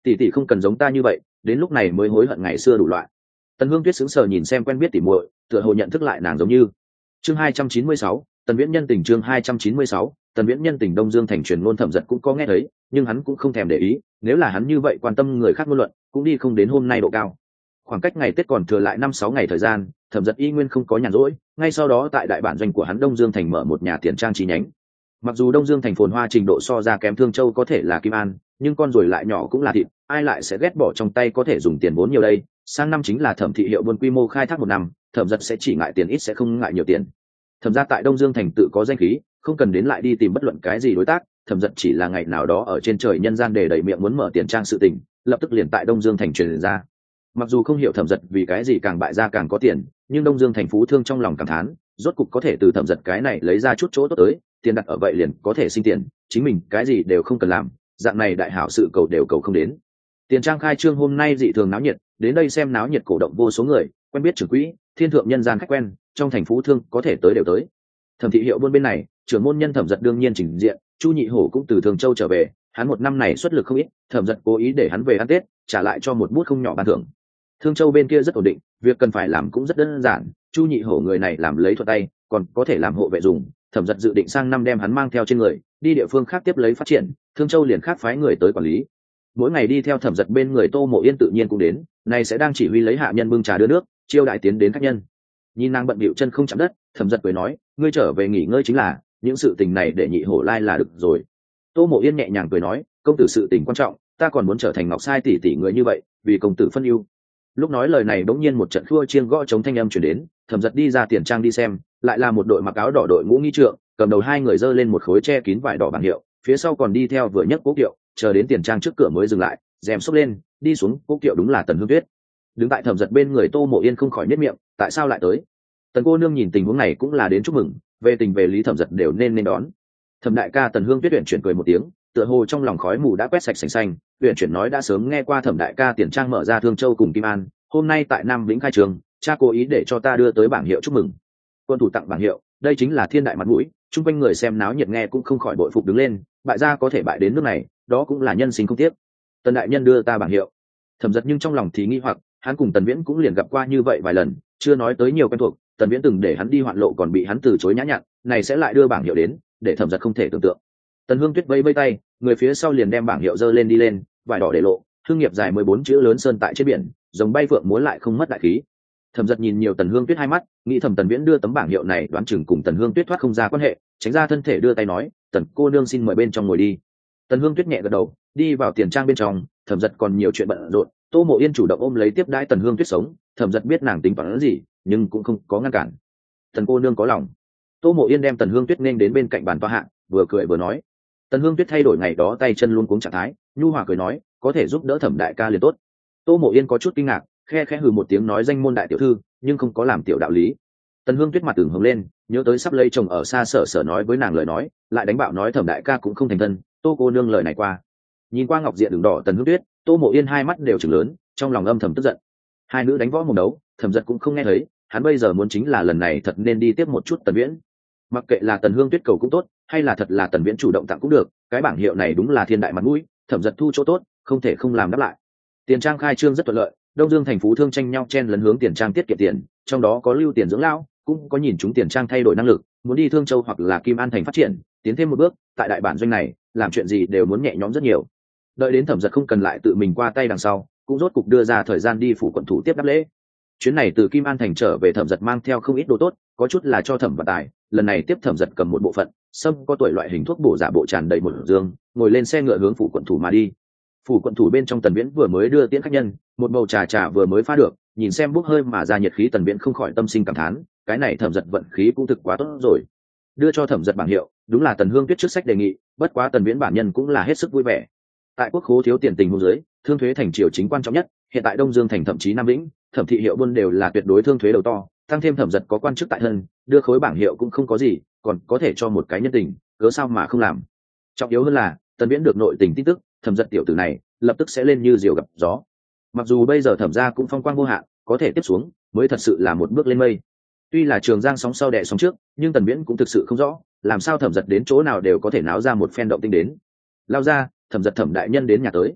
tỷ tỷ không cần giống ta như vậy, đến lúc này mới hối hận ngày xưa đủ loại. Tần Hương Tuyết sững sờ nhìn xem quen biết tỷ muội, tựa hồ nhận thức lại nàng giống như. Chương 296, Tần Viễn nhân tình. Chương 296, Tần Viễn nhân tình. Đông Dương thành truyền ngôn Thẩm Dật cũng có nghe thấy, nhưng hắn cũng không thèm để ý, nếu là hắn như vậy quan tâm người khác ngôn luận, cũng đi không đến hôm nay độ cao. Khoảng cách ngày Tết còn thừa lại 5-6 ngày thời gian, Thẩm Dật y nguyên không có nhàn rỗi, ngay sau đó tại đại bản doanh của hắn Đông Dương thành mở một nhà tiền trang chi nhánh. Mặc dù Đông Dương thành phồn hoa trình độ so ra kém Thương Châu có thể là Kim An, nhưng con rồi lại nhỏ cũng là thịt, ai lại sẽ ghét bỏ trong tay có thể dùng tiền vốn nhiều đây. Sang năm chính là Thẩm thị hiệu buôn quy mô khai thác 1 năm, Thẩm Dật sẽ chỉ ngại tiền ít sẽ không ngại nhiều tiền. Thẩm gia tại Đông Dương thành tự có danh khí, không cần đến lại đi tìm bất luận cái gì đối tác, Thẩm Dật chỉ là ngày nào đó ở trên trời nhân gian để đầy miệng muốn mở tiền trang sự tình, lập tức liền tại Đông Dương thành truyền ra. Mặc dù không hiểu Thẩm Dật vì cái gì càng bại gia càng có tiền, nhưng Đông Dương thành phú thương trong lòng cảm thán, rốt cục có thể từ Thẩm Dật cái này lấy ra chút chỗ tốt tới, tiền đặt ở vậy liền có thể sinh tiền, chính mình cái gì đều không cần làm, dạng này đại hảo sự cầu đều cầu không đến. Tiền trang khai trương hôm nay dị thường náo nhiệt, đến đây xem náo nhiệt cổ động vô số người, quen biết trưởng quỹ, thiên thượng nhân gian khách quen, trong thành phú thương có thể tới đều tới. Thẩm thị hiệu buôn bên này, trưởng môn nhân Thẩm Dật đương nhiên trình diện, Chu Nhị Hổ cũng từ Thường Châu trở về, hắn 1 năm này xuất lực không ít, Thẩm Dật cố ý để hắn về ăn Tết, trả lại cho một bút không nhỏ ban thưởng. Thương Châu bên kia rất ổn định, việc cần phải làm cũng rất đơn giản, Chu Nhị Hổ người này làm lấy thuận tay, còn có thể làm hộ vệ dùng. Thẩm Dật dự định sang năm đem hắn mang theo trên người, đi địa phương khác tiếp lấy phát triển, Thương Châu liền khác phái người tới quản lý. Mỗi ngày đi theo Thẩm Dật bên người Tô Mộ Yên tự nhiên cũng đến, này sẽ đang chỉ huy lấy hạ nhân bưng trà đưa nước, chiêu đại tiến đến khách nhân. Nhìn nàng bận bịu chân không chạm đất, Thẩm Dật cười nói, ngươi trở về nghỉ ngơi chính là, những sự tình này để Nhị Hổ lai là được rồi. Tô Mộ Yên nhẹ nhàng cười nói, công tử sự tình quan trọng, ta còn muốn trở thành Ngọc Sai tỷ tỷ người như vậy, vì công tử phân ưu. Lúc nói lời này bỗng nhiên một trận khua chiêng gõ chống thanh âm truyền đến, Thẩm Dật đi ra tiền trang đi xem, lại là một đội mặc áo đỏ đội ngũ nghi trượng, cầm đầu 2 người giơ lên một khối che kín vải đỏ bảng hiệu, phía sau còn đi theo vừa nhấc cố kiệu, chờ đến tiền trang trước cửa mới dừng lại, rèm xốc lên, đi xuống, cố kiệu đúng là Tần Hương Tuyết. Đứng tại Thẩm Dật bên người Tô Mộ Yên không khỏi nhếch miệng, tại sao lại tới? Tần cô nương nhìn tình huống này cũng là đến chúc mừng, về tình về lý Thẩm Dật đều nên đón. Thẩm đại ca Tần Hương Tuyết uyển chuyển cười một tiếng, tựa hồ trong lòng khói mù đã quét sạch sành xanh, uyển chuyển nói đã sớm nghe qua Thẩm đại ca tiền trang mở ra Thương Châu cùng Kim An, hôm nay tại Nam Vĩnh khai trường, cha cố ý để cho ta đưa tới bảng hiệu chúc mừng. Quân thủ tặng bảng hiệu, đây chính là thiên đại mặt mũi, chung quanh người xem náo nhiệt nghe cũng không khỏi bội phục đứng lên, bại gia có thể bại đến nước này, đó cũng là nhân sinh không tiếc. Tần đại nhân đưa ta bảng hiệu. Thẩm Dật nhưng trong lòng thì nghi hoặc, hắn cùng Tần Viễn cũng liền gặp qua như vậy vài lần, chưa nói tới nhiều quen thuộc, Tần Viễn từng để hắn đi hoạn lộ còn bị hắn từ chối nhã nhặn, này sẽ lại đưa bảng hiệu đến, để Thẩm Dật không thể tưởng tượng. Tần Hương Tuyết vẫy vẫy tay, người phía sau liền đem bảng hiệu giơ lên đi lên, vải đỏ để lộ, thương nghiệp dài 14 chữ lớn sơn tại trên biển, rồng bay phượng múa lại không mất đại khí. Thẩm Dật nhìn nhiều Tần Hương Tuyết 2 mắt, nghĩ thầm Tần Viễn đưa tấm bảng hiệu này đoán chừng cùng Tần Hương Tuyết thoát không ra quan hệ, tránh ra thân thể đưa tay nói, Tần cô nương xin mời bên trong ngồi đi. Tần Hương Tuyết nhẹ gật đầu, đi vào tiền trang bên trong. Thẩm Dật còn nhiều chuyện bận rộn, Tô Mộ Yên chủ động ôm lấy tiếp đãi Tần Hương Tuyết sống, Thẩm Dật biết nàng tính toán gì, nhưng cũng không có ngăn cản. Tần cô nương có lòng. Tô Mộ Yên đem Tần Hương Tuyết nên đến bên cạnh bàn tọa hạ, vừa cười vừa nói. Tần Hương Tuyết thay đổi ngày đó tay chân luôn cuống trạng thái, nhu hòa cười nói, có thể giúp đỡ Thẩm đại ca liền tốt. Tô Mộ Yên có chút kinh ngạc, khe khẽ hừ một tiếng nói danh môn đại tiểu thư, nhưng không có làm tiểu đạo lý. Tần Hương Tuyết mặt tưởng hồng lên, nhớ tới sắp lấy chồng ở xa sở nói với nàng lời nói, lại đánh bạo nói Thẩm đại ca cũng không thành thân, Tô cô nương lời này qua. Nhìn qua ngọc diện đường đỏ Tần Hương Tuyết, Tô Mộ Yên 2 mắt đều trừng lớn, trong lòng âm thầm tức giận. Hai nữ đánh võ mồm đấu, Thẩm Dật cũng không nghe thấy, hắn bây giờ muốn chính là lần này thật nên đi tiếp một chút Tần Viễn. Mặc kệ là Tần Hương Tuyết cầu cũng tốt, hay là thật là Tần Viễn chủ động tặng cũng được, cái bảng hiệu này đúng là thiên đại mặt mũi, Thẩm Dật thu chỗ tốt, không thể không làm đáp lại. Tiền trang khai trương rất thuận lợi, Đông Dương thành phú thương tranh nhau chen lấn hướng tiền trang tiết kiệm tiền, trong đó có lưu tiền dưỡng lão, cũng có nhìn chúng tiền trang thay đổi năng lực, muốn đi Thương Châu hoặc là Kim An thành phát triển, tiến thêm một bước, tại đại bản doanh này, làm chuyện gì đều muốn nhẹ nhõm rất nhiều. Đợi đến Thẩm Dật không cần lại tự mình qua tay đằng sau, cũng rốt cục đưa ra thời gian đi phủ quận thủ tiếp đáp lễ. Chuyến này từ Kim An thành trở về Thẩm Dật mang theo không ít đồ tốt, có chút là cho Thẩm Vận Tài, lần này tiếp Thẩm Dật cầm một bộ phận, sâm có tuổi loại hình thuốc bổ giả bộ tràn đầy một dương, ngồi lên xe ngựa hướng phủ quận thủ mà đi. Phủ quận thủ bên trong Tần Viễn vừa mới đưa tiễn khách nhân, một bầu trà vừa mới pha được, nhìn xem bốc hơi mà ra nhiệt khí Tần Viễn không khỏi tâm sinh cảm thán, cái này Thẩm Dật vận khí cũng thực quá tốt rồi. Đưa cho Thẩm Dật bảng hiệu, đúng là Tần Hương Tuyết trước sách đề nghị, bất quá Tần Viễn bản nhân cũng là hết sức vui vẻ. Tại quốc khố thiếu tiền tình huống dưới, thương thuế thành triều chính quan trọng nhất, hiện tại Đông Dương thành thậm chí Nam Vĩnh, Thẩm thị hiệu buôn đều là tuyệt đối thương thuế đầu to, tăng thêm Thẩm Dật có quan chức tại thân, đưa khối bảng hiệu cũng không có gì, còn có thể cho một cái nhân tình, cớ sao mà không làm. Trọng yếu hơn là Tần Viễn được nội tình tin tức, Thẩm Dật tiểu tử này lập tức sẽ lên như diều gặp gió. Mặc dù bây giờ Thẩm gia cũng phong quang vô hạn, có thể tiếp xuống mới thật sự là một bước lên mây. Tuy là Trường Giang sóng sau đẻ sóng trước, nhưng Tần Viễn cũng thực sự không rõ, làm sao Thẩm Dật đến chỗ nào đều có thể náo ra một phen động tinh đến. Lao ra, Thẩm Dật Thẩm đại nhân đến nhà tới.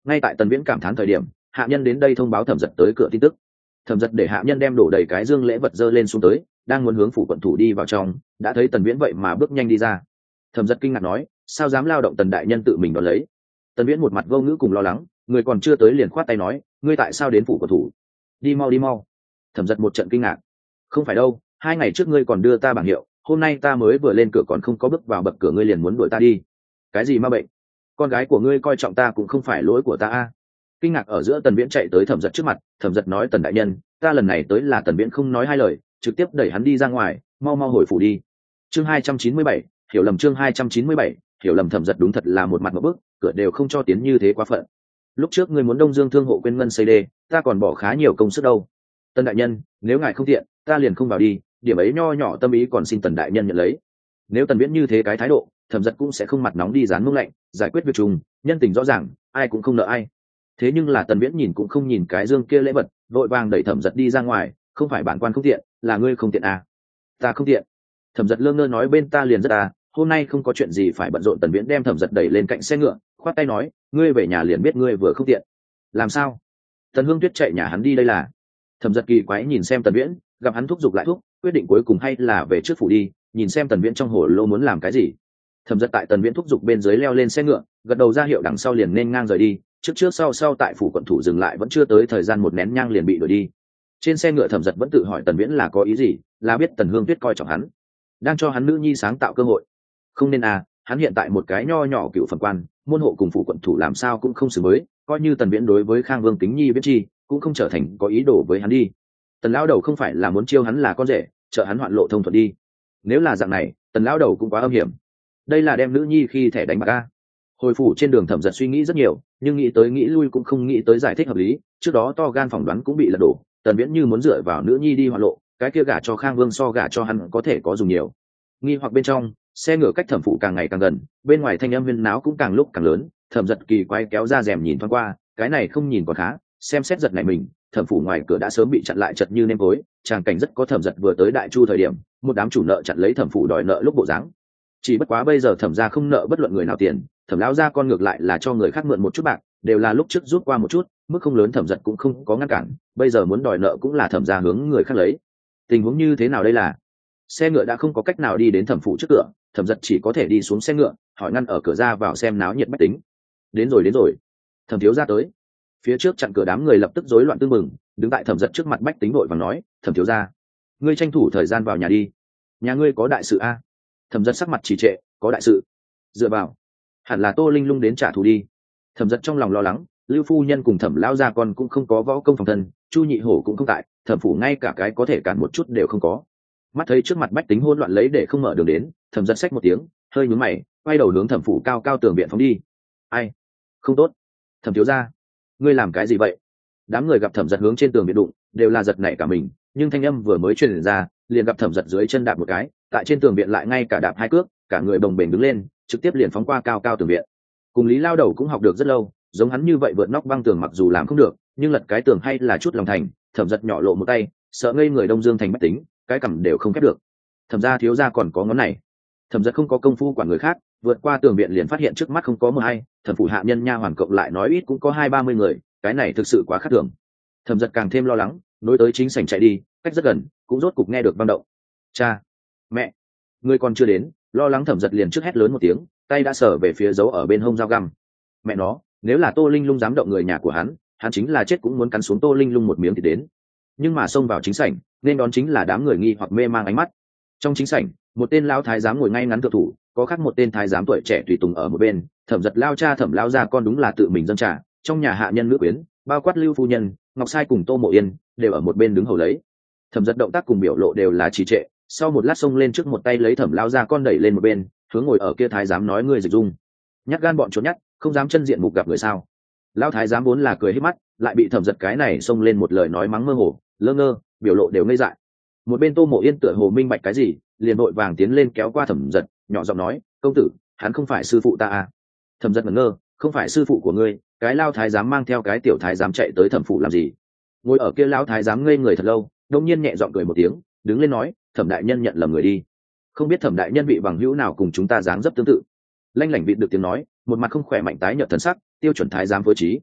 Ngay tại Tần Viễn cảm thán thời điểm, hạ nhân đến đây thông báo Thẩm Dật tới cửa tin tức. Thẩm Dật để hạ nhân đem đổ đầy cái dương lễ vật dơ lên xuống tới, đang muốn hướng phủ quận thủ đi vào trong, đã thấy Tần Viễn vậy mà bước nhanh đi ra. Thẩm Dật kinh ngạc nói, sao dám lao động Tần đại nhân tự mình đón lấy. Tần Viễn một mặt vô ngữ cùng lo lắng, người còn chưa tới liền khoát tay nói, ngươi tại sao đến phủ quận thủ? Đi mau đi mau. Thẩm Dật một trận kinh ngạc, không phải đâu, 2 ngày trước ngươi còn đưa ta bảng hiệu, hôm nay ta mới vừa lên cửa còn không có bước vào bậc cửa ngươi liền muốn đuổi ta đi. Cái gì ma bệnh? Con gái của ngươi coi trọng ta cũng không phải lỗi của ta a. Kinh ngạc ở giữa, Tần Viễn chạy tới Thẩm Dật trước mặt. Thẩm Dật nói, Tần đại nhân, ta lần này tới là Tần Viễn không nói hai lời, trực tiếp đẩy hắn đi ra ngoài, mau mau hồi phủ đi. Chương 297, hiểu lầm. Chương 297, hiểu lầm. Thẩm Dật đúng thật là một mặt một bước, cửa đều không cho tiến như thế quá phận. Lúc trước ngươi muốn Đông Dương thương hộ quên ngân xây đê, ta còn bỏ khá nhiều công sức đâu. Tần đại nhân, nếu ngài không tiện, ta liền không vào đi, điểm ấy nho nhỏ tâm ý còn xin Tần đại nhân nhận lấy. Nếu Tần Viễn như thế cái thái độ, Thẩm Dật cũng sẽ không mặt nóng đi dán mông lạnh, giải quyết việc chung, nhân tình rõ ràng, ai cũng không nợ ai. Thế nhưng là Tần Viễn nhìn cũng không nhìn cái dương kia lễ vật, vội vàng đẩy Thẩm Dật đi ra ngoài, không phải bản quan không tiện, là ngươi không tiện à? Ta không tiện. Thẩm Dật lơ ngơ nói, bên ta liền rất à, hôm nay không có chuyện gì phải bận rộn. Tần Viễn đem Thẩm Dật đẩy lên cạnh xe ngựa, khoát tay nói, ngươi về nhà liền biết ngươi vừa không tiện. Làm sao? Tần Hương Tuyết chạy nhà hắn đi đây là? Thẩm Dật kỳ quái nhìn xem Tần Viễn, gặp hắn thúc giục lại thúc, quyết định cuối cùng hay là về trước phủ đi, nhìn xem Tần Viễn trong hồ lô muốn làm cái gì. Thẩm Dật tại Tần Viễn thúc giục bên dưới leo lên xe ngựa, gật đầu ra hiệu đằng sau liền nên ngang rời đi. Trước sau tại phủ quận thủ dừng lại vẫn chưa tới thời gian một nén nhang liền bị đuổi đi. Trên xe ngựa Thẩm Dật vẫn tự hỏi Tần Viễn là có ý gì, là biết Tần Hương Tuyết coi trọng hắn, đang cho hắn nữ nhi sáng tạo cơ hội. Không nên à, hắn hiện tại một cái nho nhỏ cựu phẩm quan, môn hộ cùng phủ quận thủ làm sao cũng không xử mới, coi như Tần Viễn đối với Khang Vương kính nhi biết chi, cũng không trở thành có ý đồ với hắn đi. Tần lão đầu không phải là muốn chiêu hắn là con rể, trợ hắn hoạn lộ thông thuận đi. Nếu là dạng này, Tần lão đầu cũng quá âm hiểm. Đây là đem nữ nhi khi thẻ đánh bạc a. Hồi phủ trên đường Thẩm Dật suy nghĩ rất nhiều, nhưng nghĩ tới nghĩ lui cũng không nghĩ tới giải thích hợp lý. Trước đó to gan phỏng đoán cũng bị lật đổ, Tần Viễn như muốn dựa vào nữ nhi đi hoạn lộ, cái kia gả cho Khang Vương so gả cho hắn có thể có dùng nhiều. Nghi hoặc bên trong, xe ngựa cách Thẩm phủ càng ngày càng gần, bên ngoài thanh âm huyên náo cũng càng lúc càng lớn. Thẩm Dật kỳ quái kéo ra rèm nhìn thoáng qua, cái này không nhìn còn khá, xem xét giật này mình, Thẩm phủ ngoài cửa đã sớm bị chặn lại chật như nêm tối, tràng cảnh rất có Thẩm Dật vừa tới Đại Chu thời điểm, một đám chủ nợ chặn lấy Thẩm phủ đòi nợ lúc bộ dáng. Chỉ bất quá bây giờ Thẩm gia không nợ bất luận người nào tiền, Thẩm lão gia con ngược lại là cho người khác mượn một chút bạc, đều là lúc trước rút qua một chút, mức không lớn Thẩm Dật cũng không có ngăn cản, bây giờ muốn đòi nợ cũng là Thẩm gia hướng người khác lấy. Tình huống như thế nào đây là? Xe ngựa đã không có cách nào đi đến Thẩm phủ trước cửa, Thẩm Dật chỉ có thể đi xuống xe ngựa, hỏi ngăn ở cửa ra vào xem náo nhiệt bách tính. Đến rồi. Thẩm thiếu gia tới. Phía trước chặn cửa đám người lập tức rối loạn tương mừng, đứng tại Thẩm Dật trước mặt bách tính vội vàng nói, Thẩm thiếu gia, ngươi tranh thủ thời gian vào nhà đi, nhà ngươi có đại sự a. Thẩm Dật sắc mặt trì trệ, có đại sự? Dựa vào, hẳn là Tô Linh Lung đến trả thù đi. Thẩm Dật trong lòng lo lắng, Lưu phu nhân cùng Thẩm lão gia con cũng không có võ công phòng thân, Chu Nhị Hổ cũng không tại, Thẩm phủ ngay cả cái có thể cản một chút đều không có. Mắt thấy trước mặt bách tính hỗn loạn lấy để không mở đường đến, Thẩm Dật xách một tiếng, hơi nhướng mày, quay đầu hướng Thẩm phủ cao cao tường viện phóng đi. Ai? Không tốt. Thẩm thiếu gia, ngươi làm cái gì vậy? Đám người gặp Thẩm Dật hướng trên tường viện đụng, đều là giật nảy cả mình, nhưng thanh âm vừa mới truyền ra, liền gặp Thẩm Dật dưới chân đạp một cái, tại trên tường viện lại ngay cả đạp 2 cước, cả người bồng bềnh đứng lên, trực tiếp liền phóng qua cao cao tường viện. Cùng Lý lao đầu cũng học được rất lâu, giống hắn như vậy vượt nóc băng tường mặc dù làm không được, nhưng lật cái tường hay là chút lòng thành. Thẩm Dật nhỏ lộ một tay, sợ ngây người Đông Dương thành bách tính, cái cằm đều không khép được. Thẩm gia thiếu gia còn có ngón này. Thẩm Dật không có công phu quản người khác, vượt qua tường viện liền phát hiện trước mắt không có mờ hay, Thẩm phủ hạ nhân nha hoàn cộng lại nói ít cũng có 20-30 người, cái này thực sự quá khác thường. Thẩm Dật càng thêm lo lắng, nối tới chính sảnh chạy đi, cách rất gần, cũng rốt cục nghe được băng động. Cha, mẹ, ngươi còn chưa đến. Lo lắng Thẩm Dật liền trước hét lớn một tiếng, tay đã sờ về phía dấu ở bên hông dao găm. Mẹ nó, nếu là Tô Linh Lung dám động người nhà của hắn chính là chết cũng muốn cắn xuống Tô Linh Lung một miếng thì đến. Nhưng mà xông vào chính sảnh, nên đón chính là đám người nghi hoặc mê mang ánh mắt. Trong chính sảnh, một tên lão thái giám ngồi ngay ngắn thượng thủ, có khác một tên thái giám tuổi trẻ tùy tùng ở một bên. Thẩm Dật lao cha Thẩm lao gia con đúng là tự mình dâng trà, trong nhà hạ nhân nữ quyến, bao quát Lưu phu nhân, Ngọc Sai cùng Tô Mộ Yên, đều ở một bên đứng hầu lấy. Thẩm Dật động tác cùng biểu lộ đều là trì trệ, sau một lát xông lên trước một tay lấy Thẩm lao gia con đẩy lên một bên, hướng ngồi ở kia thái giám nói, ngươi Dịch Dung, nhát gan bọn trốn nhát, không dám chân diện mục gặp người sao? Lão thái giám vốn là cười hết mắt, lại bị Thẩm Dật cái này xông lên một lời nói mắng mơ hồ, lơ ngơ, biểu lộ đều ngây dại. Một bên Tô Mộ Yên tựa hồ minh bạch cái gì, liền vội vàng tiến lên kéo qua Thẩm Dật, nhỏ giọng nói, công tử, hắn không phải sư phụ ta à? Thẩm Dật ngẩn ngơ, không phải sư phụ của ngươi? Cái lao thái giám mang theo cái tiểu thái giám chạy tới Thẩm phủ làm gì? Ngồi ở kia lão thái giám ngây người thật lâu, đông nhiên nhẹ giọng cười một tiếng, đứng lên nói, Thẩm đại nhân nhận lầm người đi, không biết Thẩm đại nhân bị bằng hữu nào cùng chúng ta dáng dấp tương tự. Lanh lảnh vịt được tiếng nói, một mặt không khỏe mạnh tái nhợt thần sắc, tiêu chuẩn thái giám với trí,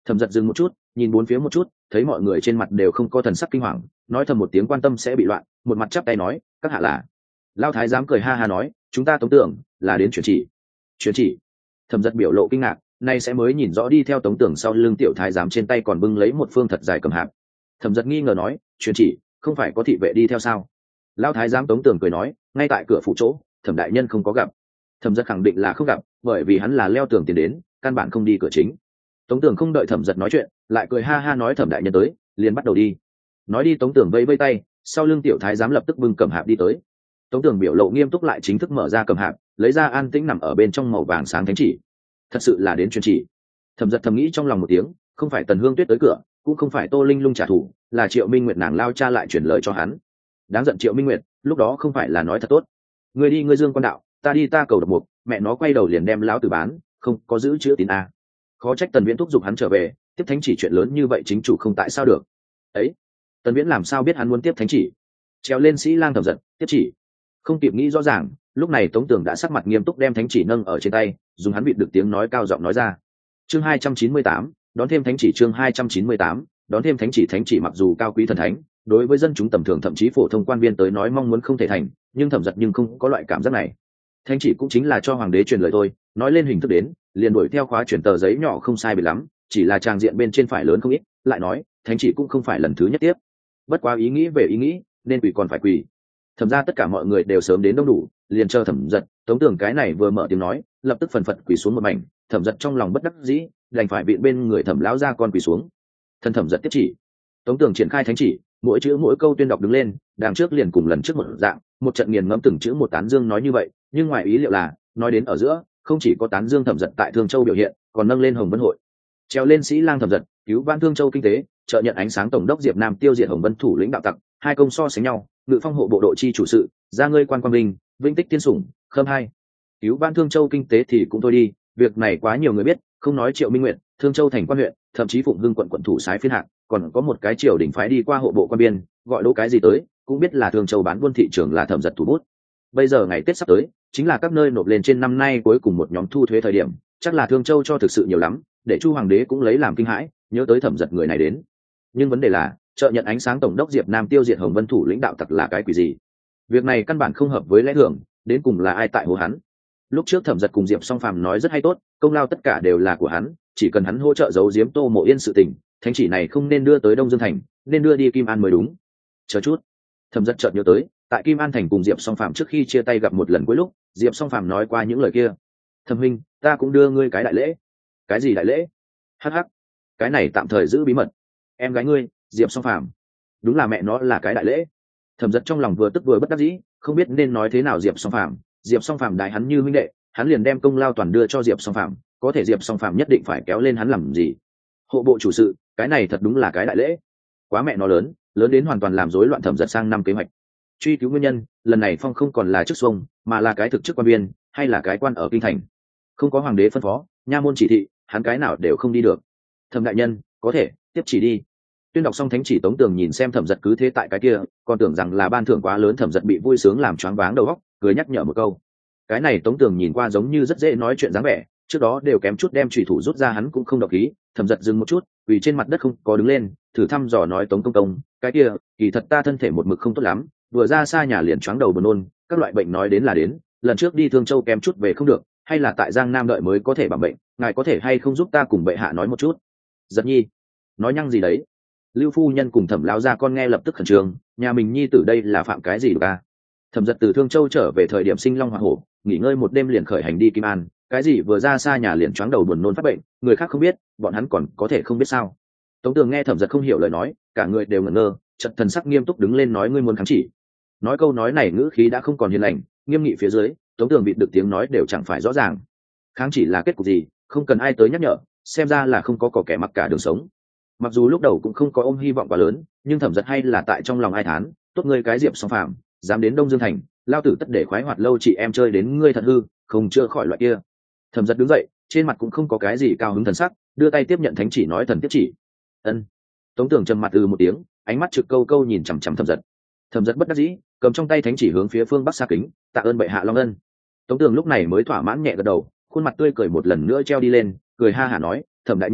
Thẩm Giật dừng một chút, nhìn bốn phía một chút, thấy mọi người trên mặt đều không có thần sắc kinh hoàng, nói thầm một tiếng quan tâm sẽ bị loạn, một mặt chắp tay nói, các hạ là. Lao thái giám cười ha ha nói, chúng ta Tống Tưởng là đến chuyển chỉ. Chuyển chỉ? Thẩm Giật biểu lộ kinh ngạc, nay sẽ mới nhìn rõ đi theo Tống Tưởng sau lưng tiểu thái giám trên tay còn bưng lấy một phương thật dài cầm hạp. Thẩm Giật nghi ngờ nói, chuyển chỉ, không phải có thị vệ đi theo sao? Lao thái giám Tống Tưởng cười nói, ngay tại cửa phủ chỗ, Thẩm đại nhân không có gặp. Thẩm Giật khẳng định là không gặp, bởi vì hắn là leo tường tiến đến, căn bản không đi cửa chính. Tống Tưởng không đợi Thẩm Giật nói chuyện, lại cười ha ha nói Thẩm đại nhân tới, liền bắt đầu đi. Nói đi Tống Tưởng vẫy vẫy tay, sau lưng tiểu thái giám lập tức bưng cầm hạp đi tới. Tống Tưởng biểu lộ nghiêm túc lại chính thức mở ra cầm hạp, lấy ra an tĩnh nằm ở bên trong màu vàng sáng thánh chỉ. Thật sự là đến truyền chỉ. Thẩm Giật thầm nghĩ trong lòng một tiếng, không phải Tần Hương Tuyết tới cửa, cũng không phải Tô Linh Lung trả thù, là Triệu Minh Nguyệt nàng lao cha lại truyền lời cho hắn. Đáng giận Triệu Minh Nguyệt, lúc đó không phải là nói thật tốt. Người đi ngươi dương quan đạo, ta đi ta cầu độc mục, mẹ nó quay đầu liền đem lão tử bán, không có giữ chữ tín a. Khó trách Tần Viễn thúc giục hắn trở về, tiếp thánh chỉ chuyện lớn như vậy chính chủ không tại sao được. Ấy, Tần Viễn làm sao biết hắn muốn tiếp thánh chỉ? Treo lên sĩ lang Thẩm Giật, tiếp chỉ. Không kịp nghĩ rõ ràng, lúc này Tống Tưởng đã sắc mặt nghiêm túc đem thánh chỉ nâng ở trên tay, dùng hắn bịt được tiếng nói cao giọng nói ra. Chương 298, đón thêm thánh chỉ. Chương 298, đón thêm thánh chỉ. Thánh chỉ mặc dù cao quý thần thánh, đối với dân chúng tầm thường thậm chí phổ thông quan viên tới nói mong muốn không thể thành, nhưng Thẩm Giật nhưng không có loại cảm giác này. Thánh chỉ cũng chính là cho hoàng đế truyền lời thôi, nói lên hình thức đến, liền đuổi theo khóa chuyển tờ giấy nhỏ không sai biệt lắm, chỉ là trang diện bên trên phải lớn không ít, lại nói, thánh chỉ cũng không phải lần thứ nhất tiếp. Bất quá ý nghĩ về ý nghĩ, nên quỳ còn phải quỳ. Thẩm ra tất cả mọi người đều sớm đến đông đủ, liền chờ Thẩm Giật. Tống Tưởng cái này vừa mở tiếng nói, lập tức phần phật quỳ xuống một mảnh. Thẩm Giật trong lòng bất đắc dĩ, đành phải viện bên người Thẩm lão ra con quỳ xuống. Thân Thẩm Giật tiếp chỉ. Tống Tưởng triển khai thánh chỉ, mỗi chữ mỗi câu tuyên đọc đứng lên, đằng trước liền cùng lần trước một dạng, một trận nghiền ngẫm từng chữ một tán dương nói như vậy, nhưng ngoài ý liệu là, nói đến ở giữa, không chỉ có tán dương Thẩm Giật tại Thương Châu biểu hiện, còn nâng lên Hồng Vân hội, treo lên sĩ lang Thẩm Giật, cứu vãn Thương Châu kinh tế, trợ nhận ánh sáng tổng đốc Diệp Nam tiêu diệt Hồng Vân thủ lĩnh đạo tặc, hai công so sánh nhau, ngự phong hộ bộ đội chi chủ sự, ra ngươi quan quang vinh, vinh tích tiên sủng, khâm hai. Cứu vãn Thương Châu kinh tế thì cũng thôi đi, việc này quá nhiều người biết, không nói Triệu Minh Nguyệt, Thương Châu thành quan huyện, thậm chí Phụng Hưng quận quận thủ sái phiên hạng, còn có một cái triều đình phái đi qua hộ bộ quan biên, gọi đỗ cái gì tới, cũng biết là Thương Châu bán buôn thị trường là Thẩm Giật thủ bút. Bây giờ ngày Tết sắp tới, chính là các nơi nộp lên trên năm nay cuối cùng một nhóm thu thuế thời điểm, chắc là Thương Châu cho thực sự nhiều lắm, để Chu hoàng đế cũng lấy làm kinh hãi, nhớ tới Thẩm Giật người này đến. Nhưng vấn đề là, trợ nhận ánh sáng tổng đốc Diệp Nam tiêu diệt Hồng Vân thủ lĩnh đạo tặc là cái quỷ gì? Việc này căn bản không hợp với lẽ thường, đến cùng là ai tại hồ hắn? Lúc trước Thẩm Giật cùng Diệp Song Phàm nói rất hay tốt, công lao tất cả đều là của hắn, chỉ cần hắn hỗ trợ giấu giếm Tô Mộ Yên sự tình, thánh chỉ này không nên đưa tới Đông Dương thành, nên đưa đi Kim An mới đúng. Chờ chút, Thẩm Giật chợt nhớ tới, tại Kim An thành cùng Diệp Song Phàm trước khi chia tay gặp một lần cuối lúc, Diệp Song Phàm nói qua những lời kia. Thẩm huynh, ta cũng đưa ngươi cái đại lễ. Cái gì đại lễ? Hắc hắc, cái này tạm thời giữ bí mật. Em gái ngươi, Diệp Song Phàm, đúng là mẹ nó là cái đại lễ. Thẩm Giật trong lòng vừa tức vừa bất đắc dĩ, không biết nên nói thế nào. Diệp Song Phàm đại hắn như huynh đệ, hắn liền đem công lao toàn đưa cho Diệp Song Phàm, có thể Diệp Song Phàm nhất định phải kéo lên hắn làm gì? Hộ bộ chủ sự, cái này thật đúng là cái đại lễ. Quá mẹ nó lớn, lớn đến hoàn toàn làm rối loạn Thẩm Giật sang năm kế hoạch. Truy cứu nguyên nhân, lần này phong không còn là chức xuông, mà là cái thực chức quan viên, hay là cái quan ở kinh thành. Không có hoàng đế phân phó, nha môn chỉ thị, hắn cái nào đều không đi được. Thẩm đại nhân, có thể tiếp chỉ đi. Tuyên đọc xong thánh chỉ, Tống Tường nhìn xem Thẩm Giật cứ thế tại cái kia, còn tưởng rằng là ban thưởng quá lớn. Thẩm Giật bị vui sướng làm choáng váng đầu óc, cười nhắc nhở một câu. Cái này Tống Tường nhìn qua giống như rất dễ nói chuyện dáng vẻ, trước đó đều kém chút đem chủy thủ rút ra hắn cũng không độc ý. Thẩm Giật dừng một chút, vì trên mặt đất không có đứng lên, thử thăm dò nói Tống công công, cái kia, kỳ thật ta thân thể một mực không tốt lắm, vừa ra xa nhà liền choáng đầu buồn nôn, các loại bệnh nói đến là đến, lần trước đi Thương Châu kém chút về không được, hay là tại Giang Nam đợi mới có thể bằng bệnh, ngài có thể hay không giúp ta cùng bệ hạ nói một chút? Giật nhi, nói nhăng gì đấy? Lưu phu nhân cùng Thẩm lão gia con nghe lập tức khẩn trương, nhà mình nhi tử đây là phạm cái gì được à? Thẩm Giật từ Thương Châu trở về thời điểm sinh long hỏa hổ, nghỉ ngơi một đêm liền khởi hành đi Kim An, cái gì vừa ra xa nhà liền choáng đầu buồn nôn phát bệnh, người khác không biết, bọn hắn còn có thể không biết sao? Tống Tường nghe Thẩm Giật không hiểu lời nói, cả người đều ngẩn ngơ, chợt thần sắc nghiêm túc đứng lên nói ngươi muốn kháng chỉ. Nói câu nói này ngữ khí đã không còn hiền lành, nghiêm nghị phía dưới, Tống Tường bịt được tiếng nói đều chẳng phải rõ ràng. Kháng chỉ là kết cục gì, không cần ai tới nhắc nhở, xem ra là không có kẻ mặc cả đường sống. Mặc dù lúc đầu cũng không có ôm hy vọng quá lớn, nhưng Thẩm Giật hay là tại trong lòng ai thán, tốt ngươi cái Diệp Song Phàm, dám đến Đông Dương thành, lao tử tất để khoái hoạt lâu chị em chơi đến ngươi thật hư, không chưa khỏi loại kia. Thẩm Giật đứng dậy, trên mặt cũng không có cái gì cao hứng thần sắc, đưa tay tiếp nhận thánh chỉ nói thần tiếp chỉ. Ân. Tống Tường trầm mặt một tiếng, ánh mắt trực câu câu nhìn chằm chằm Thẩm Giật. Thẩm Giật bất đắc dĩ, cầm trong tay thánh chỉ hướng phía phương bắc xa kính, tạ ơn bệ hạ long ân. Tống Tường lúc này mới thỏa mãn nhẹ gật đầu, khuôn mặt tươi cười một lần nữa treo đi lên, cười ha hả nói, Thẩm đại nhân,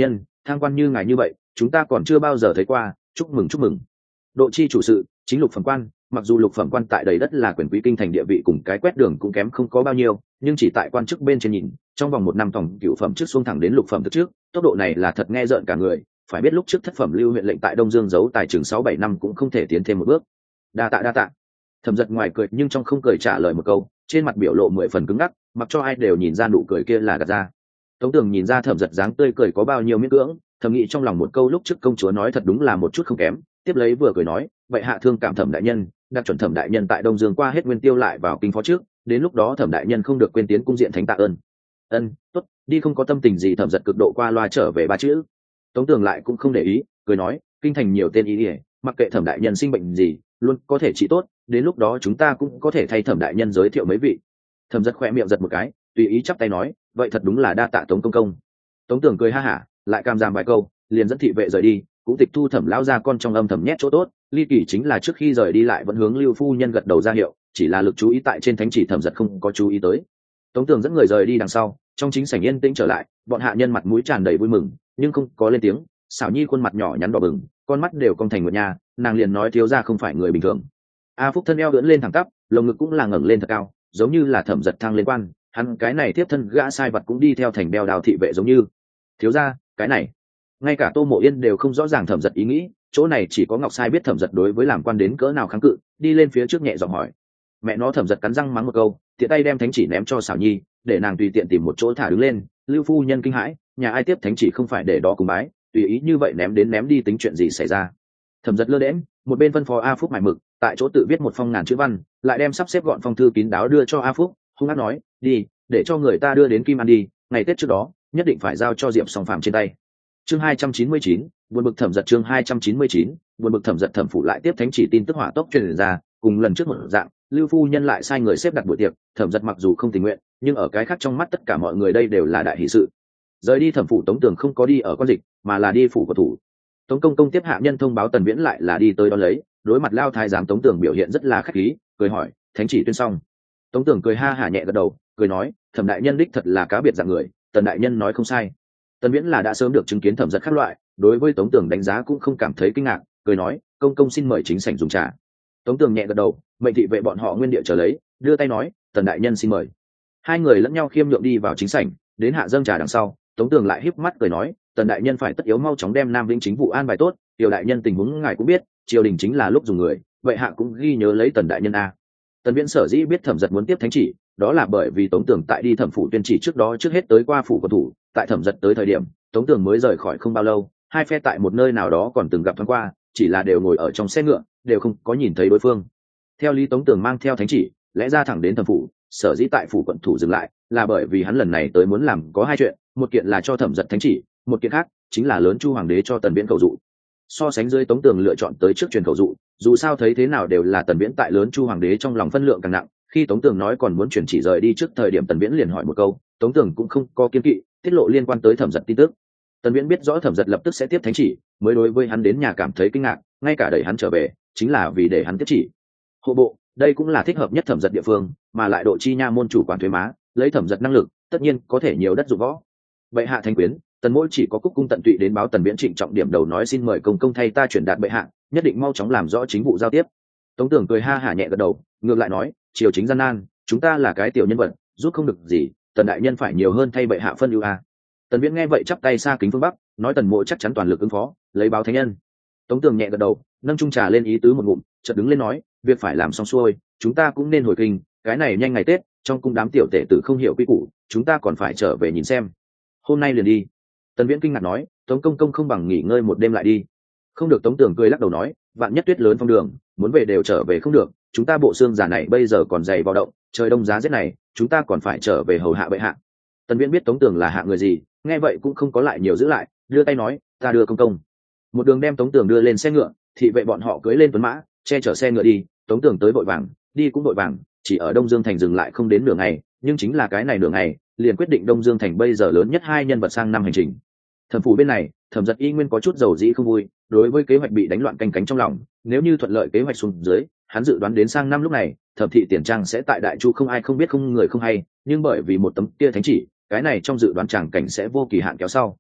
thang quan như ngài như vậy chúng ta còn chưa bao giờ thấy qua, chúc mừng chúc mừng. Độ chi chủ sự chính lục phẩm quan, mặc dù lục phẩm quan tại đầy đất là quyền quý kinh thành địa vị cùng cái quét đường cũng kém không có bao nhiêu, nhưng chỉ tại quan chức bên trên nhìn, trong vòng một năm tổng cửu phẩm trước xuống thẳng đến lục phẩm trước, tốc độ này là thật nghe rợn cả người. Phải biết lúc trước thất phẩm lưu huyện lệnh tại Đông Dương giấu tài chừng 6-7 năm cũng không thể tiến thêm một bước. Đa tạ. Thẩm Giật ngoài cười nhưng trong không cười trả lời một câu, trên mặt biểu lộ 10 phần cứng ngắc, mặc cho ai đều nhìn ra nụ cười kia là gạt ra. Tống Tường nhìn ra Thẩm Giật dáng tươi cười có bao nhiêu miễn cưỡng, thầm nghĩ trong lòng một câu lúc trước công chúa nói thật đúng là một chút không kém, tiếp lấy vừa cười nói, vậy hạ thương cảm Thẩm đại nhân, đặc chuẩn Thẩm đại nhân tại Đông Dương qua hết nguyên tiêu lại vào kinh phó trước, đến lúc đó Thẩm đại nhân không được quên tiến cung diện thánh tạ ơn. Tốt, đi không có tâm tình gì. Thẩm Giật cực độ qua loa trở về ba chữ. Tống Tường lại cũng không để ý, cười nói, kinh thành nhiều tên ý ỉa, mặc kệ Thẩm đại nhân sinh bệnh gì luôn có thể trị tốt, đến lúc đó chúng ta cũng có thể thay Thẩm đại nhân giới thiệu mấy vị. Thẩm Giật khỏe miệng giật một cái, tùy ý chắp tay nói, vậy thật đúng là đa tạ Tống công công. Tống Tường cười ha hả, lại cam giảm vài câu, liền dẫn thị vệ rời đi, cũng tịch thu Thẩm lão gia con trong âm thầm nhét chỗ tốt. Ly kỳ chính là trước khi rời đi lại vẫn hướng Lưu phu nhân gật đầu ra hiệu, chỉ là lực chú ý tại trên thánh chỉ Thẩm Giật không có chú ý tới. Tống Tường dẫn người rời đi đằng sau, trong chính sảnh yên tĩnh trở lại, bọn hạ nhân mặt mũi tràn đầy vui mừng nhưng không có lên tiếng. Xảo Nhi khuôn mặt nhỏ nhắn đỏ bừng, con mắt đều cong thành một nhà, nàng liền nói thiếu gia không phải người bình thường. A Phúc thân eo ưỡn lên thẳng tắp, lồng ngực cũng là ngẩng lên thật cao, giống như là Thẩm Giật thăng lên quan, hắn cái này tiếp thân gã sai vật cũng đi theo thành đeo đào thị vệ giống như. Thiếu gia, cái này, ngay cả Tô Mộ Yên đều không rõ ràng Thẩm Giật ý nghĩ, chỗ này chỉ có Ngọc Sai biết Thẩm Giật đối với làm quan đến cỡ nào kháng cự, đi lên phía trước nhẹ giọng hỏi. Mẹ nó. Thẩm Giật cắn răng mắng một câu, tiện tay đem thánh chỉ ném cho Xảo Nhi, để nàng tùy tiện tìm một chỗ thả đứng lên. Lưu phu nhân kinh hãi, nhà ai tiếp thánh chỉ không phải để đó cùng bái, tùy ý như vậy ném đến ném đi tính chuyện gì xảy ra. Thẩm Giật lơ đễnh, một bên phân phó A Phúc mài mực, tại chỗ tự viết một phong ngàn chữ văn, lại đem sắp xếp gọn phong thư kín đáo đưa cho A Phúc, hung hăng nói, đi, để cho người ta đưa đến Kim An đi, ngày Tết trước đó nhất định phải giao cho Diệp Song Phạm trên tay. Chương 299, buồn bực Thẩm Giật. Chương 299, buồn bực Thẩm Giật. Thẩm phủ lại tiếp thánh chỉ tin tức hỏa tốc truyền ra, cùng lần trước một dạng, Lưu phu nhân lại sai người xếp đặt buổi tiệc. Thẩm Giật mặc dù không tình nguyện, nhưng ở cái khác trong mắt tất cả mọi người đây đều là đại hỷ sự. Rời đi Thẩm phủ, Tống Tường không có đi ở quan dịch, mà là đi phủ của thủ. Tống công công tiếp hạ nhân thông báo Tần Viễn lại là đi tới đón lấy, đối mặt Lao thái giám Tống Tường biểu hiện rất là khách khí, cười hỏi, thánh chỉ tuyên xong. Tống Tường cười ha hả nhẹ gật đầu, cười nói, Thẩm đại nhân đích thật là cá biệt dạng người, Tần đại nhân nói không sai. Tần Viễn là đã sớm được chứng kiến Thẩm Giật các loại, đối với Tống Tường đánh giá cũng không cảm thấy kinh ngạc, cười nói, công công xin mời chính sảnh dùng trà. Tống Tường nhẹ gật đầu, mệnh thị vệ bọn họ nguyên địa trở lấy, đưa tay nói, Tần đại nhân xin mời. Hai người lẫn nhau khiêm nhượng đi vào chính sảnh, đến hạ dâng trà đằng sau, Tống Tường lại híp mắt cười nói, Tần đại nhân phải tất yếu mau chóng đem Nam Vĩnh chính vụ an bài tốt, Tiểu đại nhân tình huống ngài cũng biết, triều đình chính là lúc dùng người, vậy hạ cũng ghi nhớ lấy Tần đại nhân a. Tần Viễn sở dĩ biết Thẩm Giật muốn tiếp thánh chỉ, đó là bởi vì Tống Tường tại đi Thẩm phủ tuyên chỉ trước đó trước hết tới qua phủ của thủ, tại Thẩm Giật tới thời điểm, Tống Tường mới rời khỏi không bao lâu, hai phe tại một nơi nào đó còn từng gặp thoáng qua, chỉ là đều ngồi ở trong xe ngựa, đều không có nhìn thấy đối phương. Theo lý Tống Tường mang theo thánh chỉ, lẽ ra thẳng đến Thẩm phủ, sở dĩ tại phủ quận thủ dừng lại, là bởi vì hắn lần này tới muốn làm có hai chuyện, một kiện là cho Thẩm Giật thánh chỉ, một kiện khác chính là lớn Chu hoàng đế cho Tần Viễn cầu dụ. So sánh dưới, Tống Tường lựa chọn tới trước truyền cầu dụ, dù sao thấy thế nào đều là Tần Viễn tại lớn Chu hoàng đế trong lòng phân lượng càng nặng. Khi Tống Tường nói còn muốn chuyển chỉ rời đi trước thời điểm, Tần Viễn liền hỏi một câu, Tống Tường cũng không có kiêng kỵ tiết lộ liên quan tới Thẩm Giật tin tức. Tần Viễn biết rõ Thẩm Giật lập tức sẽ tiếp thánh chỉ, mới đối với hắn đến nhà cảm thấy kinh ngạc, ngay cả đẩy hắn trở về chính là vì để hắn tiếp chỉ. Hộ bộ, đây cũng là thích hợp nhất Thẩm Giật địa phương, mà lại độ chi nha môn chủ quản thuế má, lấy Thẩm Giật năng lực, tất nhiên có thể nhiều đất dụng võ. Bệ hạ thánh quyến, Tần mỗi chỉ có cúc cung tận tụy đến báo Tần Viễn trịnh trọng điểm đầu nói, xin mời công công thay ta chuyển đạt bệ hạ, nhất định mau chóng làm rõ chính vụ giao tiếp. Tống Tường cười ha hả nhẹ gật đầu, ngược lại nói, triều chính gian nan, chúng ta là cái tiểu nhân vật, giúp không được gì, Tần đại nhân phải nhiều hơn thay bệ hạ phân ưu a. Tần Viễn nghe vậy chắp tay xa kính phương bắc, nói Tần mộ chắc chắn toàn lực ứng phó, lấy báo thánh nhân. Tống Tường nhẹ gật đầu, nâng chung trà lên ý tứ một ngụm, chợt đứng lên nói, việc phải làm xong xuôi, chúng ta cũng nên hồi kinh, cái này nhanh ngày Tết, trong cung đám tiểu tể tử không hiểu quy củ, chúng ta còn phải trở về nhìn xem. Hôm nay liền đi. Tần Viễn kinh ngạc nói, Tống công công không bằng nghỉ ngơi một đêm lại đi. Không được. Tống Tường cười lắc đầu nói, vạn nhất tuyết lớn phong đường, muốn về đều trở về không được, chúng ta bộ xương giả này bây giờ còn dày vào động, trời đông giá rét này, chúng ta còn phải trở về hầu hạ bệ hạ. Tần Viễn biết Tống Tường là hạ người gì, nghe vậy cũng không có lại nhiều giữ lại, đưa tay nói, ta đưa công công. Một đường đem Tống Tường đưa lên xe ngựa, thị vệ bọn họ cưỡi lên tuấn mã, che chở xe ngựa đi. Tống Tường tới vội vàng, đi cũng vội vàng, chỉ ở Đông Dương thành dừng lại không đến nửa ngày, nhưng chính là cái này nửa ngày, liền quyết định Đông Dương thành bây giờ lớn nhất hai nhân vật sang năm hành trình. Thẩm phủ bên này, Thẩm Giật y nguyên có chút dầu dĩ không vui, đối với kế hoạch bị đánh loạn canh cánh trong lòng, nếu như thuận lợi kế hoạch xuống dưới, hắn dự đoán đến sang năm lúc này, Thẩm thị tiền trang sẽ tại Đại Chu không ai không biết không người không hay, nhưng bởi vì một tấm kia thánh chỉ, cái này trong dự đoán tràng cảnh sẽ vô kỳ hạn kéo sau.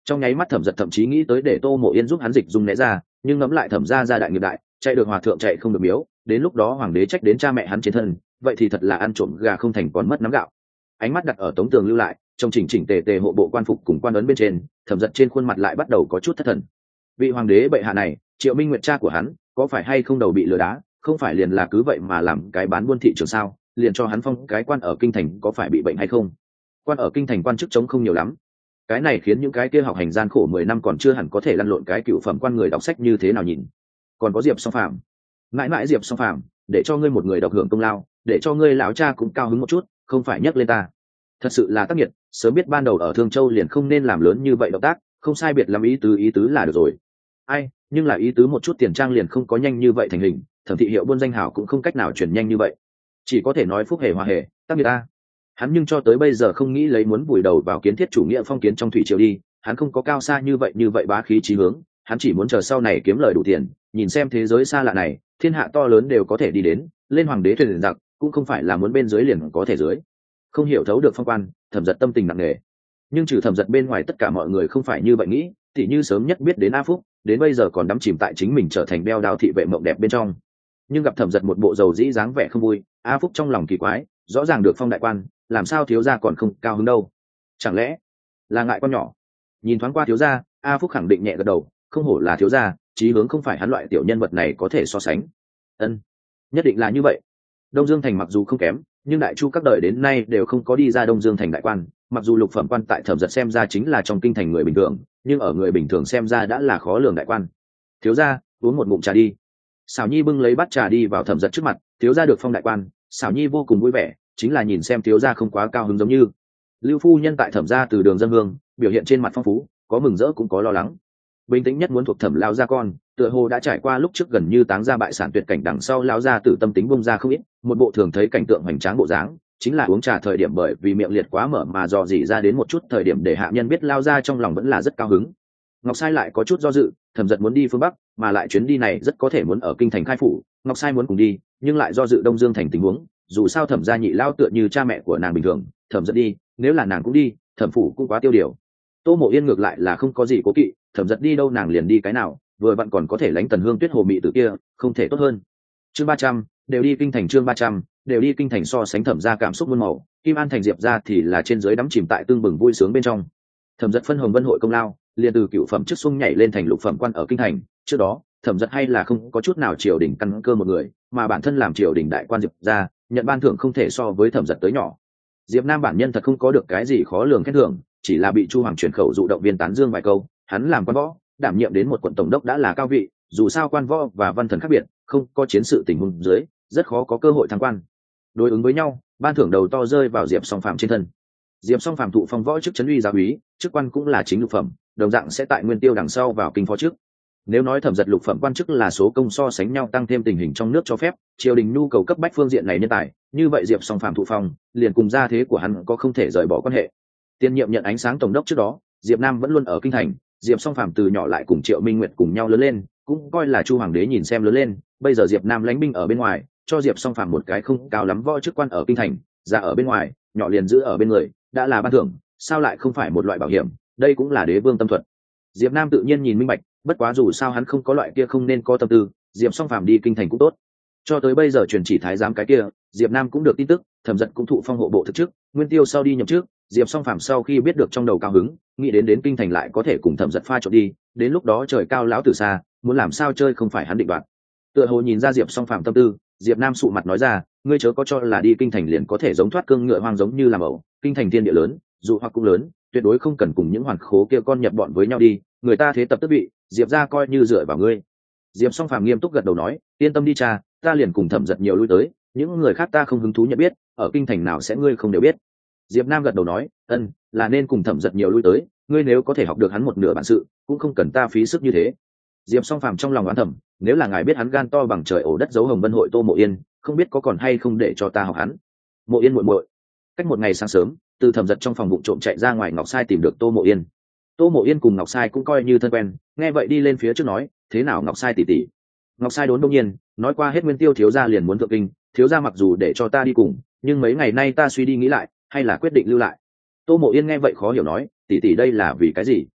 Trong nháy mắt Thẩm Dật thậm chí nghĩ tới để Tô Mộ Yên giúp hắn dịch dung né ra, nhưng ngẫm lại Thẩm gia gia đại nghiệp đại, chạy được hòa thượng chạy không được miếu, đến lúc đó hoàng đế trách đến cha mẹ hắn trên thân, vậy thì thật là ăn trộm gà không thành còn mất nắm gạo. Ánh mắt đặt ở Tống Tường lưu lại, trong chỉnh chỉnh tề tề hộ bộ quan phục cùng quan ấn bên trên, Thẩm Dật trên khuôn mặt lại bắt đầu có chút thất thần. Vị hoàng đế bệ hạ này, Triệu Minh Nguyệt cha của hắn, có phải hay không đầu bị lừa đá, không phải liền là cứ vậy mà làm cái bán buôn thị trường sao, liền cho hắn phong cái quan ở kinh thành có phải bị bệnh hay không? Quan ở kinh thành quan chức chống không nhiều lắm, cái này khiến những cái kia học hành gian khổ 10 năm còn chưa hẳn có thể lăn lộn cái cựu phẩm quan người đọc sách như thế nào nhìn. Còn có Diệp Song Phạm, mãi mãi Diệp Song Phạm, để cho ngươi một người độc hưởng công lao, để cho ngươi lão cha cũng cao hứng một chút, không phải nhắc lên ta. Thật sự là tác nghiệt, sớm biết ban đầu ở Thương Châu liền không nên làm lớn như vậy động tác, không sai biệt làm ý tứ là được rồi. Ai, nhưng là ý tứ một chút tiền trang liền không có nhanh như vậy thành hình, Thẩm thị hiệu buôn danh hảo cũng không cách nào chuyển nhanh như vậy, chỉ có thể nói phúc hề hòa hề, tác nghiệt ta. Hắn nhưng cho tới bây giờ không nghĩ lấy muốn vùi đầu vào kiến thiết chủ nghĩa phong kiến trong thủy triều đi, hắn không có cao xa như vậy bá khí chí hướng, hắn chỉ muốn chờ sau này kiếm lời đủ tiền, nhìn xem thế giới xa lạ này, thiên hạ to lớn đều có thể đi đến, lên hoàng đế thuyền giặc cũng không phải là muốn bên dưới liền có thể dưới. Không hiểu thấu được phong quan, Thẩm Dật tâm tình nặng nề. Nhưng trừ Thẩm Dật bên ngoài tất cả mọi người không phải như vậy nghĩ, thì như sớm nhất biết đến A Phúc, đến bây giờ còn đắm chìm tại chính mình trở thành beo đao thị vệ mộng đẹp bên trong. Nhưng gặp Thẩm Dật một bộ dầu dĩ dáng vẻ không vui, A Phúc trong lòng kỳ quái, rõ ràng được phong đại quan, làm sao thiếu gia còn không cao hứng đâu? Chẳng lẽ là ngại con nhỏ? Nhìn thoáng qua thiếu gia, A Phúc khẳng định nhẹ gật đầu, không hổ là thiếu gia, chí hướng không phải hắn loại tiểu nhân vật này có thể so sánh. Ân, nhất định là như vậy. Đông Dương thành mặc dù không kém, nhưng đại chu các đời đến nay đều không có đi ra Đông Dương thành đại quan, mặc dù lục phẩm quan tại Thẩm Dật xem ra chính là trong kinh thành người bình thường, nhưng ở người bình thường xem ra đã là khó lường đại quan. Thiếu gia, uống một ngụm trà đi. Xảo Nhi bưng lấy bát trà đi vào Thẩm Dật trước mặt, thiếu gia được phong đại quan, Xảo Nhi vô cùng vui vẻ, chính là nhìn xem thiếu gia không quá cao hứng giống như. Lưu phu nhân tại Thẩm gia từ đường dân hương, biểu hiện trên mặt phong phú, có mừng rỡ cũng có lo lắng. Bình tĩnh nhất muốn thuộc Thẩm lao gia con, tựa hồ đã trải qua lúc trước gần như táng ra bại sản tuyệt cảnh, đằng sau lao gia tử tâm tính bung ra không ít, một bộ thường thấy cảnh tượng hoành tráng bộ dáng, chính là uống trà thời điểm bởi vì miệng liệt quá mở mà dò dỉ ra đến một chút thời điểm để hạ nhân biết lao ra trong lòng vẫn là rất cao hứng. Ngọc Sai lại có chút do dự, Thẩm Dật muốn đi phương Bắc, mà lại chuyến đi này rất có thể muốn ở kinh thành khai phủ, Ngọc Sai muốn cùng đi, nhưng lại do dự Đông Dương thành tình huống, dù sao Thẩm gia nhị lao tựa như cha mẹ của nàng bình thường, Thẩm Dật đi, nếu là nàng cũng đi, Thẩm phủ cũng quá tiêu điều. Tô Mộ Yên ngược lại là không có gì cố kỵ, Thẩm Dật đi đâu nàng liền đi cái nào, vừa vặn còn có thể lánh Tần Hương Tuyết hồ mị tử kia, không thể tốt hơn. Chương 300, đều đi kinh thành. Chương 300, đều đi kinh thành. So sánh Thẩm gia cảm xúc muôn màu, Kim An thành Diệp gia thì là trên dưới đắm chìm tại tương bừng vui sướng bên trong. Thẩm Dật phân Hồng Vân hội công lao, liền từ cựu phẩm chức xung nhảy lên thành lục phẩm quan ở kinh thành. Trước đó Thẩm Dật hay là không có chút nào triều đình căn cơ một người, mà bản thân làm triều đình đại quan Diệp gia, nhận ban thưởng không thể so với Thẩm Dật tới nhỏ. Diệp Nam bản nhân thật không có được cái gì khó lường khen thưởng, chỉ là bị Chu Hoàng chuyển khẩu dụ động viên tán dương vài câu. Hắn làm quan võ, đảm nhiệm đến một quận tổng đốc đã là cao vị, dù sao quan võ và văn thần khác biệt, không có chiến sự tình huống dưới, rất khó có cơ hội thăng quan. Đối ứng với nhau, ban thưởng đầu to rơi vào Diệp Song Phạm trên thân. Diệp Song Phạm thụ phong võ chức trấn uy giáo úy, chức quan cũng là chính lục phẩm, đồng dạng sẽ tại Nguyên Tiêu đằng sau vào kinh phó chức. Nếu nói Thẩm Dật lục phẩm quan chức là số công so sánh nhau tăng thêm tình hình trong nước cho phép, triều đình nhu cầu cấp bách phương diện này nhân tài, như vậy Diệp Song Phạm thụ phong, liền cùng gia thế của hắn có không thể rời bỏ quan hệ. Tiên nhiệm nhận ánh sáng tổng đốc trước đó, Diệp Nam vẫn luôn ở kinh thành, Diệp Song Phạm từ nhỏ lại cùng Triệu Minh Nguyệt cùng nhau lớn lên, cũng coi là Chu Hoàng đế nhìn xem lớn lên. Bây giờ Diệp Nam lãnh binh ở bên ngoài, cho Diệp Song Phạm một cái không cao lắm võ chức quan ở kinh thành, ra ở bên ngoài, nhỏ liền giữ ở bên người, đã là ban thưởng, sao lại không phải một loại bảo hiểm? Đây cũng là đế vương tâm thuật. Diệp Nam tự nhiên nhìn minh bạch, bất quá dù sao hắn không có loại kia không nên có tâm tư, Diệp Song Phạm đi kinh thành cũng tốt. Cho tới bây giờ truyền chỉ thái giám cái kia, Diệp Nam cũng được tin tức, Thẩm Dật cũng thụ phong hộ bộ thực chức, Nguyên Tiêu sau đi nhậm chức, Diệp Song Phạm sau khi biết được trong đầu cao hứng, nghĩ đến kinh thành lại có thể cùng Thẩm Dật pha trộn đi, đến lúc đó trời cao lão từ xa, muốn làm sao chơi không phải hắn định đoạt. Tựa hồ nhìn ra Diệp Song Phạm tâm tư, Diệp Nam sụ mặt nói ra, ngươi chớ có cho là đi kinh thành liền có thể giống thoát cương ngựa hoang giống như làm ẩu, kinh thành thiên địa lớn, dù hoặc cũng lớn, tuyệt đối không cần cùng những hoàn khố kia con nhập bọn với nhau đi, người ta thế tập tức vị, Diệp gia coi như dựa vào ngươi. Diệp Song Phạm nghiêm túc gật đầu nói, yên tâm đi cha, ta liền cùng Thẩm Dật nhiều lui tới, những người khác ta không hứng thú nhận biết, ở kinh thành nào sẽ ngươi không đều biết. Diệp Nam gật đầu nói, là nên cùng Thẩm Dật nhiều lui tới, ngươi nếu có thể học được hắn một nửa bản sự, cũng không cần ta phí sức như thế. Diệp Song Phạm trong lòng oán thầm, nếu là ngài biết hắn gan to bằng trời ổ đất giấu Hồng Vân hội Tô Mộ Yên, không biết có còn hay không để cho ta học hắn. Mộ Yên muội muội. Cách một ngày sáng sớm, từ Thẩm Dật trong phòng vụ trộm chạy ra ngoài, Ngọc Sai tìm được Tô Mộ Yên. Tô Mộ Yên cùng Ngọc Sai cũng coi như thân quen, nghe vậy đi lên phía trước nói, thế nào Ngọc Sai tỷ tỷ? Ngọc Sai đốn đông nhiên, nói qua hết Nguyên Tiêu thiếu gia liền muốn thượng kinh, thiếu gia mặc dù để cho ta đi cùng, nhưng mấy ngày nay ta suy đi nghĩ lại, hay là quyết định lưu lại. Tô Mộ Yên nghe vậy khó hiểu nói, tỷ tỷ đây là vì cái gì?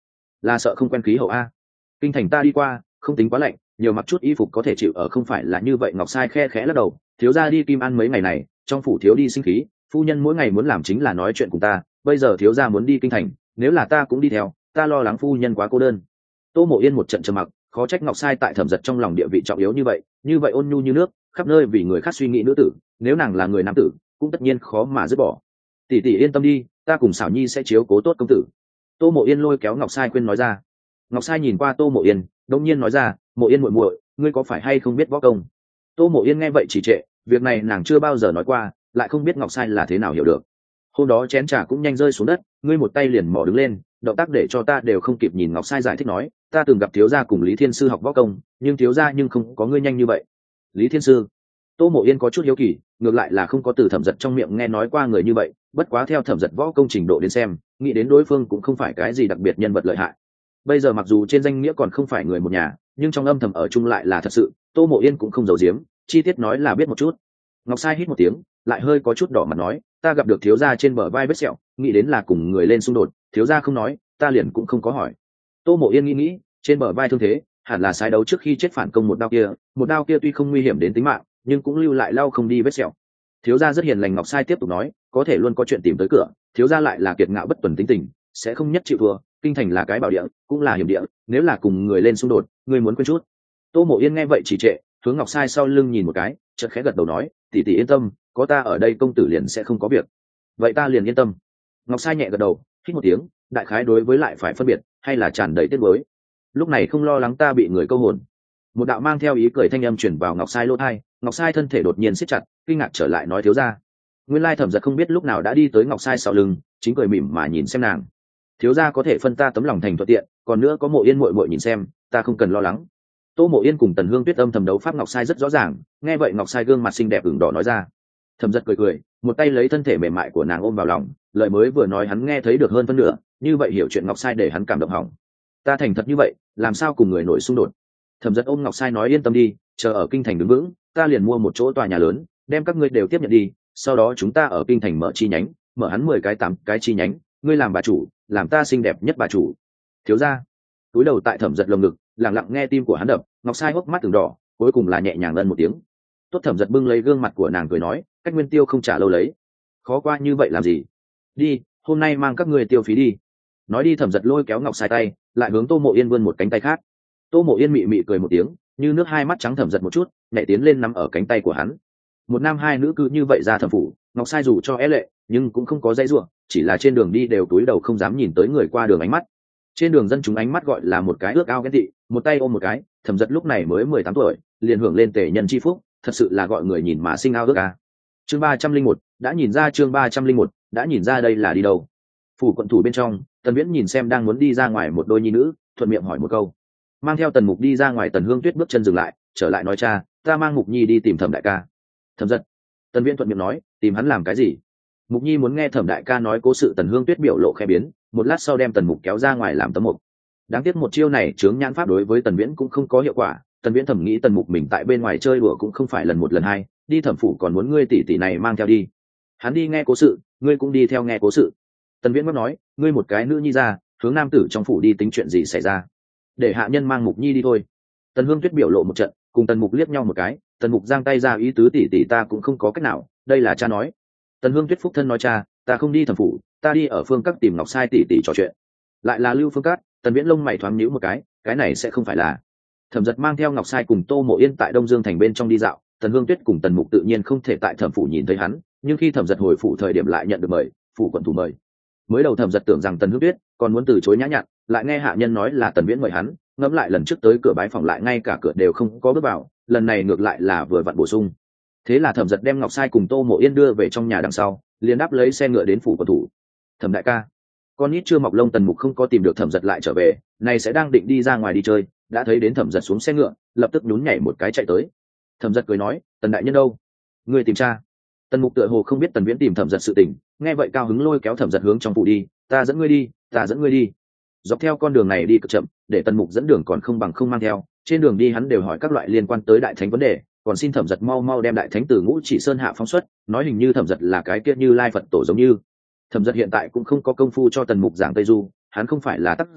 là sợ không quen khí hậu a. Kinh thành ta đi qua, không tính quá lạnh, nhiều mặc chút y phục có thể chịu ở, không phải là như vậy. Ngọc Sai khe khẽ lắc đầu, thiếu gia đi Kim An mấy ngày này, trong phủ thiếu đi sinh khí, phu nhân mỗi ngày muốn làm chính là nói chuyện cùng ta, bây giờ thiếu gia muốn đi kinh thành, nếu là ta cũng đi theo, ta lo lắng phu nhân quá cô đơn. Tô Mộ Yên một trận trầm mặc, khó trách Ngọc Sai tại Thẩm Dật trong lòng địa vị trọng yếu như vậy ôn nhu như nước, khắp nơi vì người khác suy nghĩ nữ tử, nếu nàng là người nam tử, cũng tất nhiên khó mà dứt bỏ. Tỷ tỷ yên tâm đi, ta cùng Sảo Nhi sẽ chiếu cố tốt công tử. Tô Mộ Yên lôi kéo Ngọc Sai khuyên nói ra. Ngọc Sai nhìn qua Tô Mộ Yên, đống nhiên nói ra, Mộ Yên muội muội, ngươi có phải hay không biết võ công? Tô Mộ Yên nghe vậy chỉ trệ, việc này nàng chưa bao giờ nói qua, lại không biết Ngọc Sai là thế nào hiểu được. Hôm đó chén trà cũng nhanh rơi xuống đất, ngươi một tay liền mò đứng lên, động tác để cho ta đều không kịp nhìn. Ngọc Sai giải thích nói, ta từng gặp thiếu gia cùng Lý Thiên Sư học võ công, nhưng thiếu gia nhưng không có ngươi nhanh như vậy. Lý Thiên Sư? Tô Mộ Yên có chút hiếu kỳ, ngược lại là không có từ Thẩm Dật trong miệng nghe nói qua người như vậy, bất quá theo Thẩm Dật võ công trình độ đến xem, nghĩ đến đối phương cũng không phải cái gì đặc biệt nhân vật lợi hại. Bây giờ mặc dù trên danh nghĩa còn không phải người một nhà, nhưng trong âm thầm ở chung lại là thật sự. Tô Mộ Yên cũng không giấu giếm, chi tiết nói là biết một chút. Ngọc Sai hít một tiếng, lại hơi có chút đỏ mặt nói, ta gặp được thiếu gia trên bờ vai vết sẹo, nghĩ đến là cùng người lên xung đột, thiếu gia không nói, ta liền cũng không có hỏi. Tô Mộ Yên nghĩ, trên bờ vai thương thế, hẳn là sai đấu trước khi chết phản công một đao kia tuy không nguy hiểm đến tính mạng, nhưng cũng lưu lại lau không đi vết sẹo. Thiếu gia rất hiền lành. Ngọc Sai tiếp tục nói, có thể luôn có chuyện tìm tới cửa, thiếu gia lại là kiệt ngạo bất tuần tính tình, sẽ không nhất chịu thua. Kinh thành là cái bảo địa, cũng là hiểm địa, nếu là cùng người lên xung đột, người muốn quên chút. Tô Mộ Yên nghe vậy chỉ trệ, hướng Ngọc Sai sau lưng nhìn một cái, chợt khẽ gật đầu nói, tỷ tỷ yên tâm, có ta ở đây công tử liền sẽ không có việc. Vậy ta liền yên tâm. Ngọc Sai nhẹ gật đầu, hít một tiếng, đại khái đối với lại phải phân biệt, hay là tràn đầy tiếc nuối. Lúc này không lo lắng ta bị người câu hồn. Một đạo mang theo ý cười thanh âm truyền vào Ngọc Sai lỗ tai. Ngọc Sai thân thể đột nhiên siết chặt, kinh ngạc trở lại nói, thiếu gia. Nguyên lai Thẩm Dật không biết lúc nào đã đi tới Ngọc Sai sau lưng, chính cười mỉm mà nhìn xem nàng. Thiếu gia có thể phân ta tấm lòng thành thuận tiện, còn nữa có Mộ Yên muội muội nhìn xem, ta không cần lo lắng. Tô Mộ Yên cùng Tần Hương Tuyết âm thầm đấu pháp Ngọc Sai rất rõ ràng, nghe vậy Ngọc Sai gương mặt xinh đẹp ửng đỏ nói ra. Thẩm Dật cười cười, một tay lấy thân thể mềm mại của nàng ôm vào lòng, lời mới vừa nói hắn nghe thấy được hơn phân nửa, như vậy hiểu chuyện Ngọc Sai để hắn cảm động hỏng. Ta thành thật như vậy, làm sao cùng người nổi xung đột? Thẩm Dật ôm Ngọc Sai nói, yên tâm đi, chờ ở kinh thành đứng vững, ta liền mua một chỗ tòa nhà lớn, đem các ngươi đều tiếp nhận đi, sau đó chúng ta ở kinh thành mở chi nhánh, mở hắn 10 cái 8 cái chi nhánh, ngươi làm bà chủ, làm ta xinh đẹp nhất bà chủ. Thiếu gia. Túi đầu tại Thẩm Dật lồng ngực, lặng lặng nghe tim của hắn đập. Ngọc Sai hốc mắt từng đỏ, cuối cùng là nhẹ nhàng ân một tiếng. Tốt. Thẩm Dật bưng lấy gương mặt của nàng cười nói, cách Nguyên Tiêu không trả lâu lấy, khó qua như vậy làm gì? Đi, hôm nay mang các ngươi tiêu phí đi. Nói đi Thẩm Dật lôi kéo Ngọc Sai tay, lại hướng Tô Mộ Yên vươn một cánh tay khác. Tô Mộ Yên mị mị cười một tiếng, như nước, hai mắt trắng Thẩm Dật một chút, nhẹ tiến lên nắm ở cánh tay của hắn. Một nam hai nữ cứ như vậy ra thẩm phủ. Ngọc Sai dù cho é lệ, nhưng cũng không có dãy ruộng, chỉ là trên đường đi đều cúi đầu không dám nhìn tới người qua đường ánh mắt. Trên đường dân chúng ánh mắt gọi là một cái ước ao ghen tị, một tay ôm một cái. Thẩm Dật lúc này mới 18 tuổi, liền hưởng lên tể nhân chi phúc, thật sự là gọi người nhìn mà sinh ao ước a. Chương 301, đã nhìn ra. Chương 301, đã nhìn ra đây là đi đâu? Phủ quận thủ bên trong, Tần Viễn nhìn xem đang muốn đi ra ngoài một đôi nhi nữ, thuận miệng hỏi một câu. Mang theo Tần Mục đi ra ngoài. Tần Hương Tuyết bước chân dừng lại, trở lại nói, cha, ta mang Mục Nhi đi tìm Thẩm đại ca. Thẩm Dật. Tần Viễn thuận miệng nói, tìm hắn làm cái gì? Mục Nhi muốn nghe Thẩm đại ca nói cố sự. Tần Hương Tuyết biểu lộ khẽ biến, một lát sau đem Tần Mục kéo ra ngoài làm tấm mục. Đáng tiếc một chiêu này chướng nhãn pháp đối với Tần Viễn cũng không có hiệu quả. Tần Viễn thầm nghĩ Tần Mục mình tại bên ngoài chơi đùa cũng không phải lần một lần hai, đi thẩm phủ còn muốn ngươi tỷ tỷ này mang theo đi. Hắn đi nghe cố sự, ngươi cũng đi theo nghe cố sự. Tần Viễn mới nói, ngươi một cái nữ nhi ra, hướng nam tử trong phủ đi tính chuyện gì xảy ra? Để hạ nhân mang Mục Nhi đi thôi. Tần Hương Tuyết biểu lộ một trận, cùng Tần Mục liếc nhau một cái. Tần Mục giang tay ra ý tứ, tỷ tỷ ta cũng không có cách nào, đây là cha nói. Tần Hương Tuyết phúc thân nói, cha, ta không đi thẩm phủ, ta đi ở Phương Các tìm Ngọc Sai tỷ tỷ trò chuyện. Lại là Lưu Phương Các. Tần Viễn lông mày thoáng nhíu một cái này sẽ không phải là? Thẩm Dật mang theo Ngọc Sai cùng Tô Mộ Yên tại Đông Dương thành bên trong đi dạo. Tần Hương Tuyết cùng Tần Mục tự nhiên không thể tại thẩm phủ nhìn thấy hắn, nhưng khi Thẩm Dật hồi phủ thời điểm lại nhận được mời, phủ quận thủ mời. Mới đầu Thẩm Dật tưởng rằng Tần Hương Tuyết còn muốn từ chối nhã nhặn, lại nghe hạ nhân nói là Tần Viễn mời hắn, ngẫm lại lần trước tới cửa bái phòng lại ngay cả cửa đều không có bước vào, lần này ngược lại là vừa vặn bổ sung. Thế là Thẩm Dật đem Ngọc Sai cùng Tô Mộ Yên đưa về trong nhà đằng sau, liền đáp lấy xe ngựa đến phủ quận thủ. Thẩm đại ca. Con nít chưa mọc lông. Tần Mục không có tìm được Thẩm Dật lại trở về, này sẽ đang định đi ra ngoài đi chơi, đã thấy đến Thẩm Dật xuống xe ngựa, lập tức nhún nhảy một cái chạy tới. Thẩm Dật cười nói, Tần đại nhân đâu? Người tìm cha. Tần Mục tựa hồ không biết Tần Viễn tìm Thẩm Dật sự tình, nghe vậy cao hứng lôi kéo Thẩm Dật hướng trong phủ đi. Ta dẫn ngươi đi, ta dẫn ngươi đi. Dọc theo con đường này đi cực chậm, để Tần Mục dẫn đường còn không bằng không mang theo. Trên đường đi hắn đều hỏi các loại liên quan tới đại thánh vấn đề, còn xin Thẩm Dật mau mau đem đại thánh từ Ngũ Chỉ Sơn hạ phóng xuất, nói hình như Thẩm Dật là cái kia Như Lai Phật tổ giống như. Thẩm Dật hiện tại cũng không có công phu cho Tần Mục giảng Tây Du, hắn không phải là tác giả,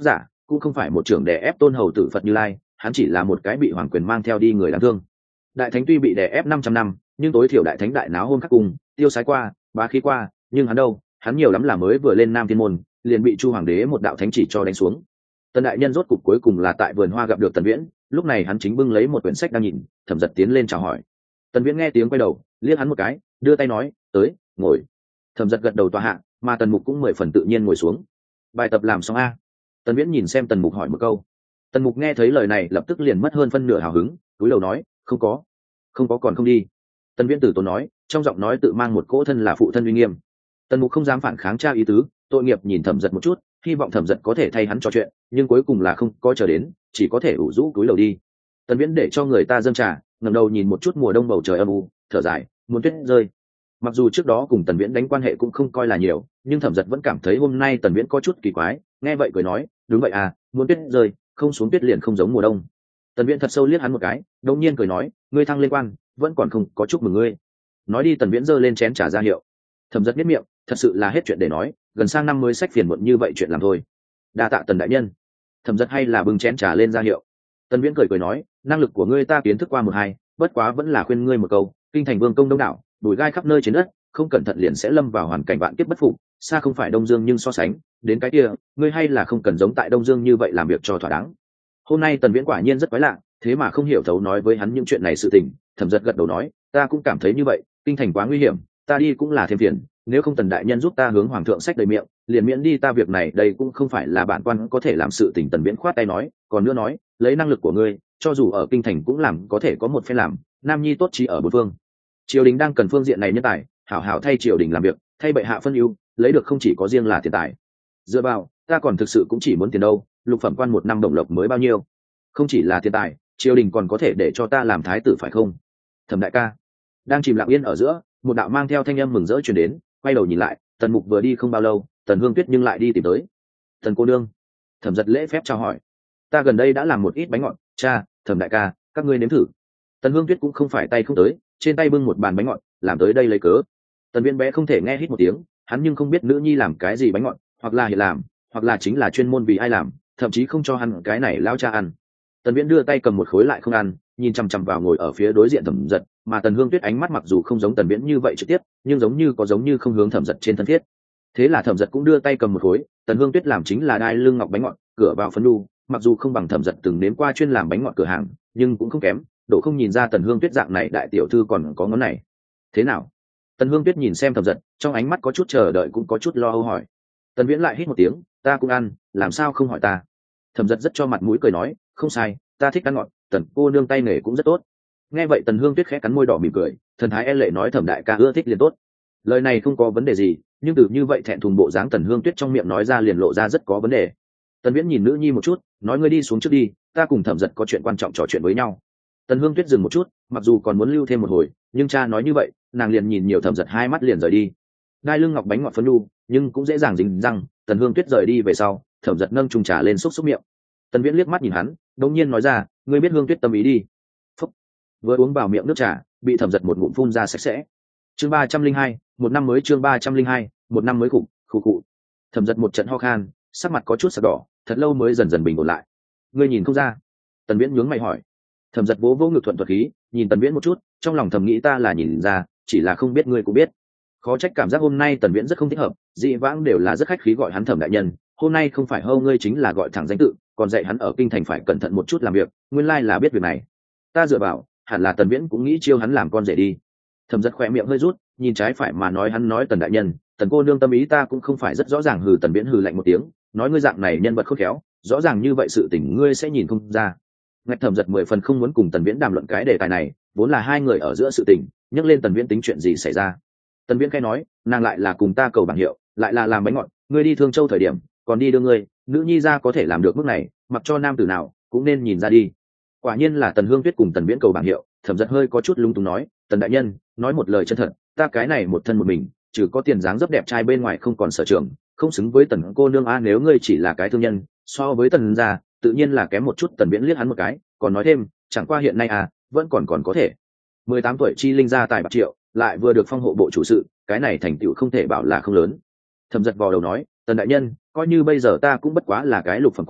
cũng không phải một trưởng đè ép tôn hầu tử Phật Như Lai, hắn chỉ là một cái bị hoàng quyền mang theo đi người đáng thương. Đại thánh tuy bị đè ép 500 năm, nhưng tối thiểu đại thánh đại náo hôm khắc cùng tiêu sái qua, bá khí qua, nhưng hắn đâu, hắn nhiều lắm là mới vừa lên Nam Thiên môn, liền bị Chu hoàng đế một đạo thánh chỉ cho đánh xuống. Tần đại nhân rốt cục cuối cùng là tại vườn hoa gặp được Tần Viễn, lúc này hắn chính bưng lấy một quyển sách đang nhìn, Thẩm Dật tiến lên chào hỏi. Tần Viễn nghe tiếng quay đầu, liếc hắn một cái, đưa tay nói, tới, ngồi. Thẩm Dật gật đầu tòa hạ, mà Tần Mục cũng 10 phần tự nhiên ngồi xuống. Bài tập làm xong a? Tần Viễn nhìn xem Tần Mục hỏi một câu. Tần Mục nghe thấy lời này lập tức liền mất hơn phân nửa hào hứng, cúi đầu nói, không có còn không đi. Tần Viễn tử tốn nói, trong giọng nói tự mang một cỗ thân là phụ thân uy nghiêm. Tần Mục không dám phản kháng cha ý tứ, tội nghiệp nhìn Thẩm Dật một chút, hy vọng Thẩm Dật có thể thay hắn trò chuyện, nhưng cuối cùng là không có chờ đến, chỉ có thể ủ rũ cúi đầu đi. Tần Viễn để cho người ta dâng trà, ngẩng đầu nhìn một chút mùa đông bầu trời âm u, thở dài, muốn tuyết rơi. Mặc dù trước đó cùng Tần Viễn đánh quan hệ cũng không coi là nhiều, nhưng Thẩm Dật vẫn cảm thấy hôm nay Tần Viễn có chút kỳ quái, nghe vậy cười nói, đúng vậy à, muốn tuyết rơi, không xuống tuyết liền không giống mùa đông. Tần Viễn thật sâu liếc hắn một cái, đột nhiên cười nói, ngươi thăng lên quan, vẫn còn không có chúc mừng ngươi. Nói đi Tần Viễn giơ lên chén trà ra hiệu. Thẩm Dật nhếch miệng, thật sự là hết chuyện để nói, gần sang năm mới sách phiền muộn như vậy chuyện làm thôi. Đa tạ Tần đại nhân. Thẩm Dật hay là bưng chén trà lên ra hiệu. Tần Viễn cười nói, năng lực của ngươi ta kiến thức qua một hai, bất quá vẫn là khuyên ngươi một câu, kinh thành vương công đông đảo, đùi gai khắp nơi trên đất, không cẩn thận liền sẽ lâm vào hoàn cảnh vạn kiếp bất phục, xa không phải Đông Dương nhưng so sánh, đến cái kia, ngươi hay là không cần giống tại Đông Dương như vậy làm việc cho thỏa đáng. Hôm nay Tần Viễn quả nhiên rất quái lạ, thế mà không hiểu thấu nói với hắn những chuyện này sự tình. Thẩm Dật gật đầu nói, ta cũng cảm thấy như vậy, kinh thành quá nguy hiểm, ta đi cũng là thêm phiền, nếu không Tần đại nhân giúp ta hướng hoàng thượng sách đầy miệng, liền miễn đi ta việc này, đây cũng không phải là bản quan có thể làm sự tình. Tần Viễn khoát tay nói, còn nữa nói, lấy năng lực của ngươi, cho dù ở kinh thành cũng làm có thể có một phe làm, nam nhi tốt trí ở bốn phương. Triều đình đang cần phương diện này nhân tài, hảo hảo thay triều đình làm việc, thay bệ hạ phân ưu, lấy được không chỉ có riêng là tiền tài. Dựa vào, ta còn thực sự cũng chỉ muốn tiền đâu, lục phẩm quan một năm đồng lộc mới bao nhiêu? Không chỉ là tiền tài, triều đình còn có thể để cho ta làm thái tử phải không? Thẩm đại ca. Đang chìm lặng yên ở giữa, một đạo mang theo thanh âm mừng rỡ truyền đến, quay đầu nhìn lại, Tần Mục vừa đi không bao lâu, Tần Hương Tuyết nhưng lại đi tìm tới. Tần cô nương. Thẩm Dật lễ phép chào hỏi. Ta gần đây đã làm một ít bánh ngọt, cha, Thẩm đại ca, các ngươi nếm thử. Tần Hương Tuyết cũng không phải tay không tới, trên tay bưng một bàn bánh ngọt, làm tới đây lấy cớ. Tần Viễn bé không thể nghe hít một tiếng, hắn nhưng không biết nữ nhi làm cái gì bánh ngọt, hoặc là hiện làm, hoặc là chính là chuyên môn vì ai làm, thậm chí không cho hắn cái này lao cha ăn. Tần Viễn đưa tay cầm một khối lại không ăn, nhìn chằm chằm vào ngồi ở phía đối diện Thẩm Dật, mà Tần Hương Tuyết ánh mắt mặc dù không giống Tần Viễn như vậy trực tiếp, nhưng giống như không hướng Thẩm Dật trên thân thiết. Thế là Thẩm Dật cũng đưa tay cầm một khối, Tần Hương Tuyết làm chính là đai lưng ngọc bánh ngọt, cửa vào phấn đu, mặc dù không bằng Thẩm Dật từng nếm qua chuyên làm bánh ngọt cửa hàng, nhưng cũng không kém, độ không nhìn ra Tần Hương Tuyết dạng này đại tiểu thư còn có ngón này. Thế nào? Tần Hương Tuyết nhìn xem Thẩm Dật, trong ánh mắt có chút chờ đợi cũng có chút lo âu hỏi. Tần Viễn lại hít một tiếng, ta cũng ăn, làm sao không hỏi ta? Thẩm Dật rất cho mặt mũi cười nói, không sai, ta thích ăn ngọt, Tần cô nương tay nghề cũng rất tốt. Nghe vậy Tần Hương Tuyết khẽ cắn môi đỏ mỉm cười, thần thái e lệ nói, Thẩm đại ca ưa thích liền tốt. Lời này không có vấn đề gì, nhưng từ như vậy thẹn thùng bộ dáng Tần Hương Tuyết trong miệng nói ra liền lộ ra rất có vấn đề. Tần Viễn nhìn nữ nhi một chút, nói, ngươi đi xuống trước đi, ta cùng Thẩm Dật có chuyện quan trọng trò chuyện với nhau. Tần Hương Tuyết dừng một chút, mặc dù còn muốn lưu thêm một hồi, nhưng cha nói như vậy, nàng liền nhìn nhiều Thẩm Dật hai mắt liền rời đi. Đai lưng ngọc bánh ngọt phấn đu, nhưng cũng dễ dàng dính răng. Tần Hương Tuyết rời đi về sau, Thẩm Dật nâng chung trà lên xúc miệng. Tần Viễn liếc mắt nhìn hắn, đột nhiên nói ra, ngươi biết Hương Tuyết tâm ý đi. Phúc. Vừa uống vào miệng nước trà, bị Thẩm Dật một ngụm phun ra sạch sẽ. Chương 302, một năm mới, chương 302, một năm mới khụ. Thẩm Dật một trận ho khan, sắc mặt có chút sặc đỏ, thật lâu mới dần dần bình ổn lại. Ngươi nhìn không ra? Tần Viễn nhướng mày hỏi. Thẩm Dật vỗ vỗ ngực thuận thuật khí, nhìn Tần Viễn một chút, trong lòng thầm nghĩ, ta là nhìn ra, chỉ là không biết ngươi cũng biết. Khó trách cảm giác hôm nay Tần Viễn rất không thích hợp, dị vãng đều là rất khách khí gọi hắn Thẩm đại nhân, hôm nay không phải hô ngươi chính là gọi thẳng danh tự, còn dạy hắn ở kinh thành phải cẩn thận một chút làm việc, nguyên lai là biết việc này. Ta dựa vào, hẳn là Tần Viễn cũng nghĩ chiêu hắn làm con rể đi. Thẩm Dật khỏe miệng hơi rút, nhìn trái phải mà nói, hắn nói Tần đại nhân, Tần cô nương tâm ý ta cũng không phải rất rõ ràng. Hừ. Tần Viễn hừ lạnh một tiếng, nói, ngươi dạng này nhân vật khôn khéo, rõ ràng như vậy sự tình ngươi sẽ nhìn không ra. Ngạch Thẩm Dật 10 phần không muốn cùng Tần Viễn đàm luận cái đề tài này, vốn là hai người ở giữa sự tình, nhắc lên Tần Viễn tính chuyện gì xảy ra. Tần Viễn khẽ nói, nàng lại là cùng ta cầu bảng hiệu, lại là làm bánh ngọt, ngươi đi Thương Châu thời điểm, còn đi đưa ngươi, nữ nhi ra có thể làm được mức này, mặc cho nam tử nào cũng nên nhìn ra đi. Quả nhiên là Tần Hương Tuyết cùng Tần Viễn cầu bảng hiệu. Thẩm Dật hơi có chút lung túng nói, Tần đại nhân, nói một lời chân thật, ta cái này một thân một mình, trừ có tiền dáng dấp đẹp trai bên ngoài không còn sở trường, không xứng với Tần cô nương a. Nếu ngươi chỉ là cái thương nhân, so với Tần gia, tự nhiên là kém một chút. Tần Viễn liếc hắn một cái, còn nói thêm, chẳng qua hiện nay vẫn còn có thể. 18 tuổi chi linh gia tài bạc triệu, lại vừa được phong hộ bộ chủ sự, cái này thành tựu không thể bảo là không lớn. Thẩm Dật vò đầu nói, Tần đại nhân, coi như bây giờ ta cũng bất quá là cái lục phẩm quan,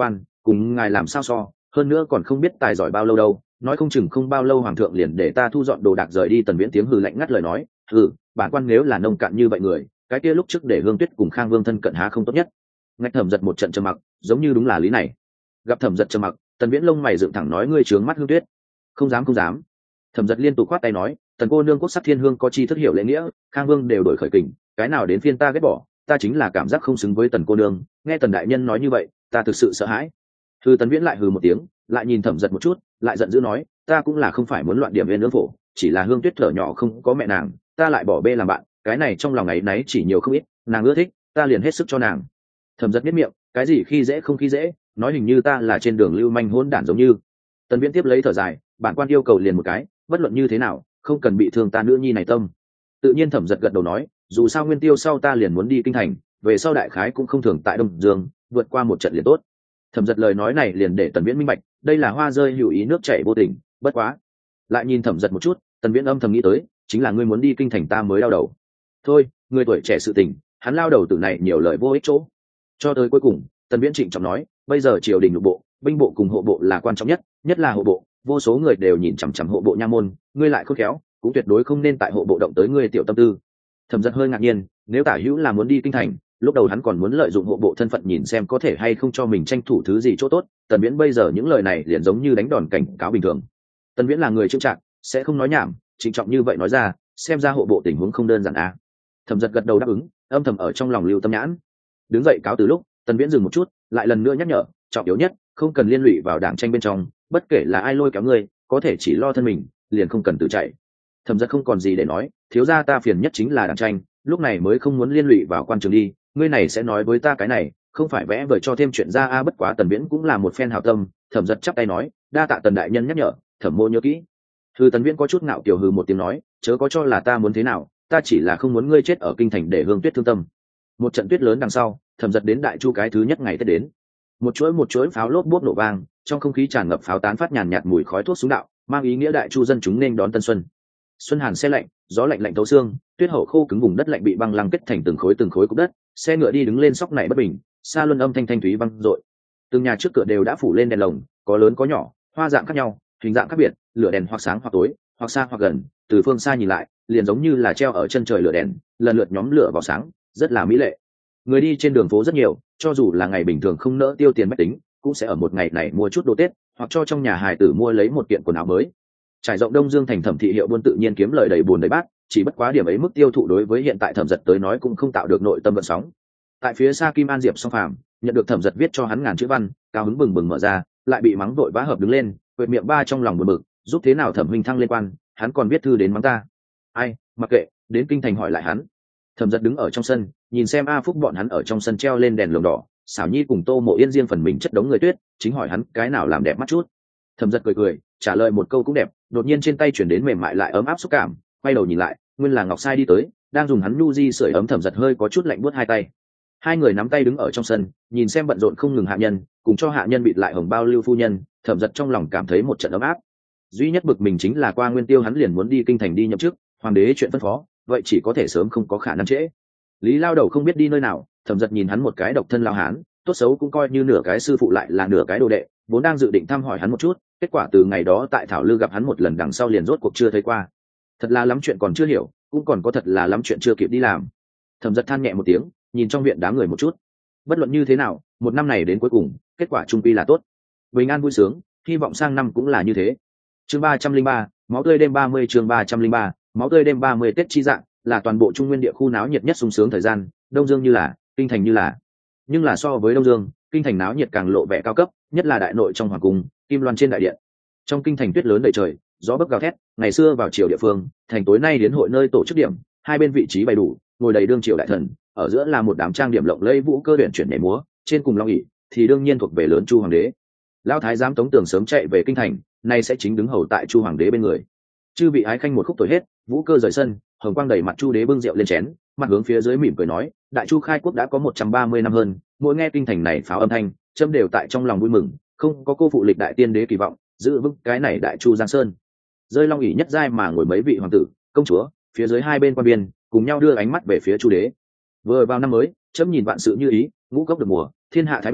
cùng ngài làm sao so, hơn nữa còn không biết tài giỏi bao lâu đâu, nói không chừng không bao lâu hoàng thượng liền để ta thu dọn đồ đạc rời đi. Tần Viễn tiếng hừ lạnh ngắt lời nói, hừ, bản quan nếu là nông cạn như vậy người, cái kia lúc trước để Hương Tuyết cùng Khang Vương thân cận há không tốt nhất. Ngạch Thẩm Giật một trận trầm mặc, giống như đúng là lý này. Gặp Thẩm Giật trầm mặc, Tần Viễn lông mày dựng thẳng nói, ngươi trướng mắt Hương Tuyết. Không dám không dám. Thẩm Giật liên tục khoát tay nói, Tần cô nương quốc sắc thiên hương có chi thức hiểu lễ nghĩa, Khang Vương đều đổi khởi kình, cái nào đến phiên ta ghét bỏ, ta chính là cảm giác không xứng với Tần cô nương. Nghe Tần đại nhân nói như vậy, ta thực sự sợ hãi. Hư Tần Viễn lại hừ một tiếng, lại nhìn Thẩm Giật một chút, lại giận dữ nói, ta cũng là không phải muốn loạn điểm viên nương phổ, chỉ là Hương Tuyết thở nhỏ không có mẹ nàng, ta lại bỏ bê làm bạn, cái này trong lòng ấy nấy chỉ nhiều không ít, nàng ưa thích, ta liền hết sức cho nàng. Thẩm Giật biết miệng, cái gì khi dễ không khi dễ, nói hình như ta là trên đường lưu manh hỗn đản giống như. Tần Viễn tiếp lấy thở dài, bản quan yêu cầu liền một cái, bất luận như thế nào, không cần bị thương ta nữ nhi này tâm. Tự nhiên Thẩm Giật gật đầu nói, dù sao nguyên tiêu sau ta liền muốn đi kinh thành, về sau đại khái cũng không thường tại Đông Dương, vượt qua một trận liền tốt. Thẩm Giật lời nói này liền để Tần Viễn minh bạch, đây là hoa rơi hữu ý nước chảy vô tình, bất quá. Lại nhìn Thẩm Giật một chút, Tần Viễn âm thầm nghĩ tới, chính là ngươi muốn đi kinh thành ta mới đau đầu. Thôi, người tuổi trẻ sự tình, hắn lao đầu từ này nhiều lời vô ích chỗ. Cho tới cuối cùng, Tần Viễn trịnh trọng nói, bây giờ triều đình nội bộ, binh bộ cùng hộ bộ là quan trọng nhất, nhất là hộ bộ, vô số người đều nhìn chằm chằm hộ bộ nha môn, ngươi lại khôn khéo, cũng tuyệt đối không nên tại hộ bộ động tới ngươi tiểu tâm tư. Thẩm Giật hơi ngạc nhiên, nếu Tả Hữu là muốn đi kinh thành, lúc đầu hắn còn muốn lợi dụng hộ bộ thân phận nhìn xem có thể hay không cho mình tranh thủ thứ gì chỗ tốt. Tần Viễn bây giờ những lời này liền giống như đánh đòn cảnh cáo bình thường. Tần Viễn là người trưng trạng, sẽ không nói nhảm, trịnh trọng như vậy nói ra, xem ra hộ bộ tình huống không đơn giản à. Thẩm Giật gật đầu đáp ứng, âm thầm ở trong lòng lưu tâm nhãn. Đứng dậy cáo từ lúc, Tần Viễn dừng một chút, lại lần nữa nhắc nhở, trọng yếu nhất, không cần liên lụy vào đảng tranh bên trong, bất kể là ai lôi kéo ngươi, có thể chỉ lo thân mình, liền không cần tự chạy. Thẩm Giật không còn gì để nói, thiếu gia ta phiền nhất chính là đảng tranh, lúc này mới không muốn liên lụy vào quan trường đi, ngươi này sẽ nói với ta cái này, không phải vẽ vời cho thêm chuyện ra a. Bất quá Tần Viễn cũng là một phen hảo tâm, Thẩm Giật chắp tay nói, đa tạ Tần đại nhân nhắc nhở, Thẩm mô nhớ kỹ. Hư Tần Viễn có chút ngạo kiều hừ một tiếng nói, chớ có cho là ta muốn thế nào, ta chỉ là không muốn ngươi chết ở kinh thành để Hương Tuyết thương tâm. Một trận tuyết lớn đằng sau, Thẩm Giật đến Đại Chu cái thứ nhất ngày Tết đến. Một chuỗi pháo lốp bốp nổ vang, trong không khí tràn ngập pháo tán phát nhàn nhạt mùi khói thuốc súng đạo, mang ý nghĩa Đại Chu dân chúng nên đón tân xuân. Xuân hàn se lạnh, gió lạnh lạnh thấu xương, tuyết hậu khô cứng vùng đất lạnh bị băng lăng kết thành từng khối cục đất, xe ngựa đi đứng lên sóc này bất bình, xa luân âm thanh thanh thúy vang dội. Từng nhà trước cửa đều đã phủ lên đèn lồng, có lớn có nhỏ, hoa dạng khác nhau, hình dạng khác biệt, lửa đèn hoặc sáng hoặc tối, hoặc xa hoặc gần, từ phương xa nhìn lại, liền giống như là treo ở chân trời lửa đèn, lần lượt nhóm lửa vào sáng, rất là mỹ lệ. Người đi trên đường phố rất nhiều, cho dù là ngày bình thường không nỡ tiêu tiền bách tính, cũng sẽ ở một ngày này mua chút đồ Tết, hoặc cho trong nhà hài tử mua lấy một kiện quần áo mới. Trải rộng Đông Dương thành Thẩm thị hiệu buôn tự nhiên kiếm lời đầy buồn đầy bát, chỉ bất quá điểm ấy mức tiêu thụ đối với hiện tại Thẩm Giật tới nói cũng không tạo được nội tâm vận sóng. Tại phía xa Kim An Diệp Song Phàm nhận được Thẩm Giật viết cho hắn ngàn chữ văn, cao hứng bừng bừng mở ra, lại bị mắng vội vã hợp đứng lên, quệt miệng ba trong lòng buồn bực, giúp thế nào Thẩm huynh thăng lên quan, hắn còn viết thư đến mắng ta. Ai, mặc kệ, đến kinh thành hỏi lại hắn. Thẩm Giật đứng ở trong sân, nhìn xem A Phúc bọn hắn ở trong sân treo lên đèn lồng đỏ, Xảo Nhi cùng Tô Mộ Yên riêng phần mình chất đống người tuyết, chính hỏi hắn cái nào làm đẹp mắt chút. Thẩm Giật cười cười, trả lời một câu cũng đẹp, đột nhiên trên tay chuyển đến mềm mại lại ấm áp xúc cảm, quay đầu nhìn lại, nguyên là Ngọc Sai đi tới, đang dùng hắn nhu di sưởi ấm. Thẩm Giật hơi có chút lạnh buốt hai tay. Hai người nắm tay đứng ở trong sân, nhìn xem bận rộn không ngừng hạ nhân, cùng cho hạ nhân bịt lại hồng bao Lưu phu nhân, Thẩm Giật trong lòng cảm thấy một trận ấm áp. Duy nhất bực mình chính là qua Nguyên Tiêu hắn liền muốn đi kinh thành đi nhậm chức, hoàng đế chuyện phân phó, vậy chỉ có thể sớm không có khả năng trễ. Lý Lao Đầu không biết đi nơi nào, Thẩm Giật nhìn hắn một cái độc thân lao hán, tốt xấu cũng coi như nửa cái sư phụ lại là nửa cái đồ đệ, vốn đang dự định thăm hỏi hắn một chút, kết quả từ ngày đó tại Thảo Lư gặp hắn một lần đằng sau liền rốt cuộc chưa thấy qua. Thật là lắm chuyện còn chưa hiểu, cũng còn có thật là lắm chuyện chưa kịp đi làm. Thẩm Giật than nhẹ một tiếng, nhìn trong viện đám người một chút. Bất luận như thế nào, một năm này đến cuối cùng, kết quả trung quy là tốt, bình an vui sướng, hy vọng sang năm cũng là như thế. Chương 303, máu tươi đêm 30. Chương 303, máu tươi đêm 30. Tết chi dạng là toàn bộ Trung Nguyên địa khu náo nhiệt nhất sung sướng thời gian, Đông Dương như là, kinh thành như là. Nhưng là so với Đông Dương, kinh thành náo nhiệt càng lộ vẻ cao cấp, nhất là đại nội trong hoàng cung, Kim Loan trên đại điện. Trong kinh thành tuyết lớn đầy trời, gió bấc gào thét, ngày xưa vào chiều địa phương, thành tối nay đến hội nơi tổ chức điểm, hai bên vị trí bày đủ, ngồi đầy đương triều đại thần, ở giữa là một đám trang điểm lộng lẫy vũ cơ luyện chuyển nhảy múa, trên cùng long ỷ thì đương nhiên thuộc về lớn Chu hoàng đế. Lão thái giám Tống Tường sớm chạy về kinh thành, nay sẽ chính đứng hầu tại Chu hoàng đế bên người. Chư vị ái khanh một khúc tuổi hết, vũ cơ rời sân, hồng quang đầy mặt Chu đế bưng rượu lên chén, mặt hướng phía dưới mỉm cười nói, đại Chu khai quốc đã có 130 năm hơn, mỗi nghe kinh thành này pháo âm thanh, châm đều tại trong lòng vui mừng, không có cô phụ lịch đại tiên đế kỳ vọng, giữ vững cái này đại Chu giang sơn. Rơi long ỷ nhất giai mà ngồi mấy vị hoàng tử, công chúa, phía dưới hai bên quan biên, cùng nhau đưa ánh mắt về phía Chu đế. Vừa vào năm mới, chấm nhìn vạn sự như ý, ngũ cốc được mùa, thiên hạ thái bình,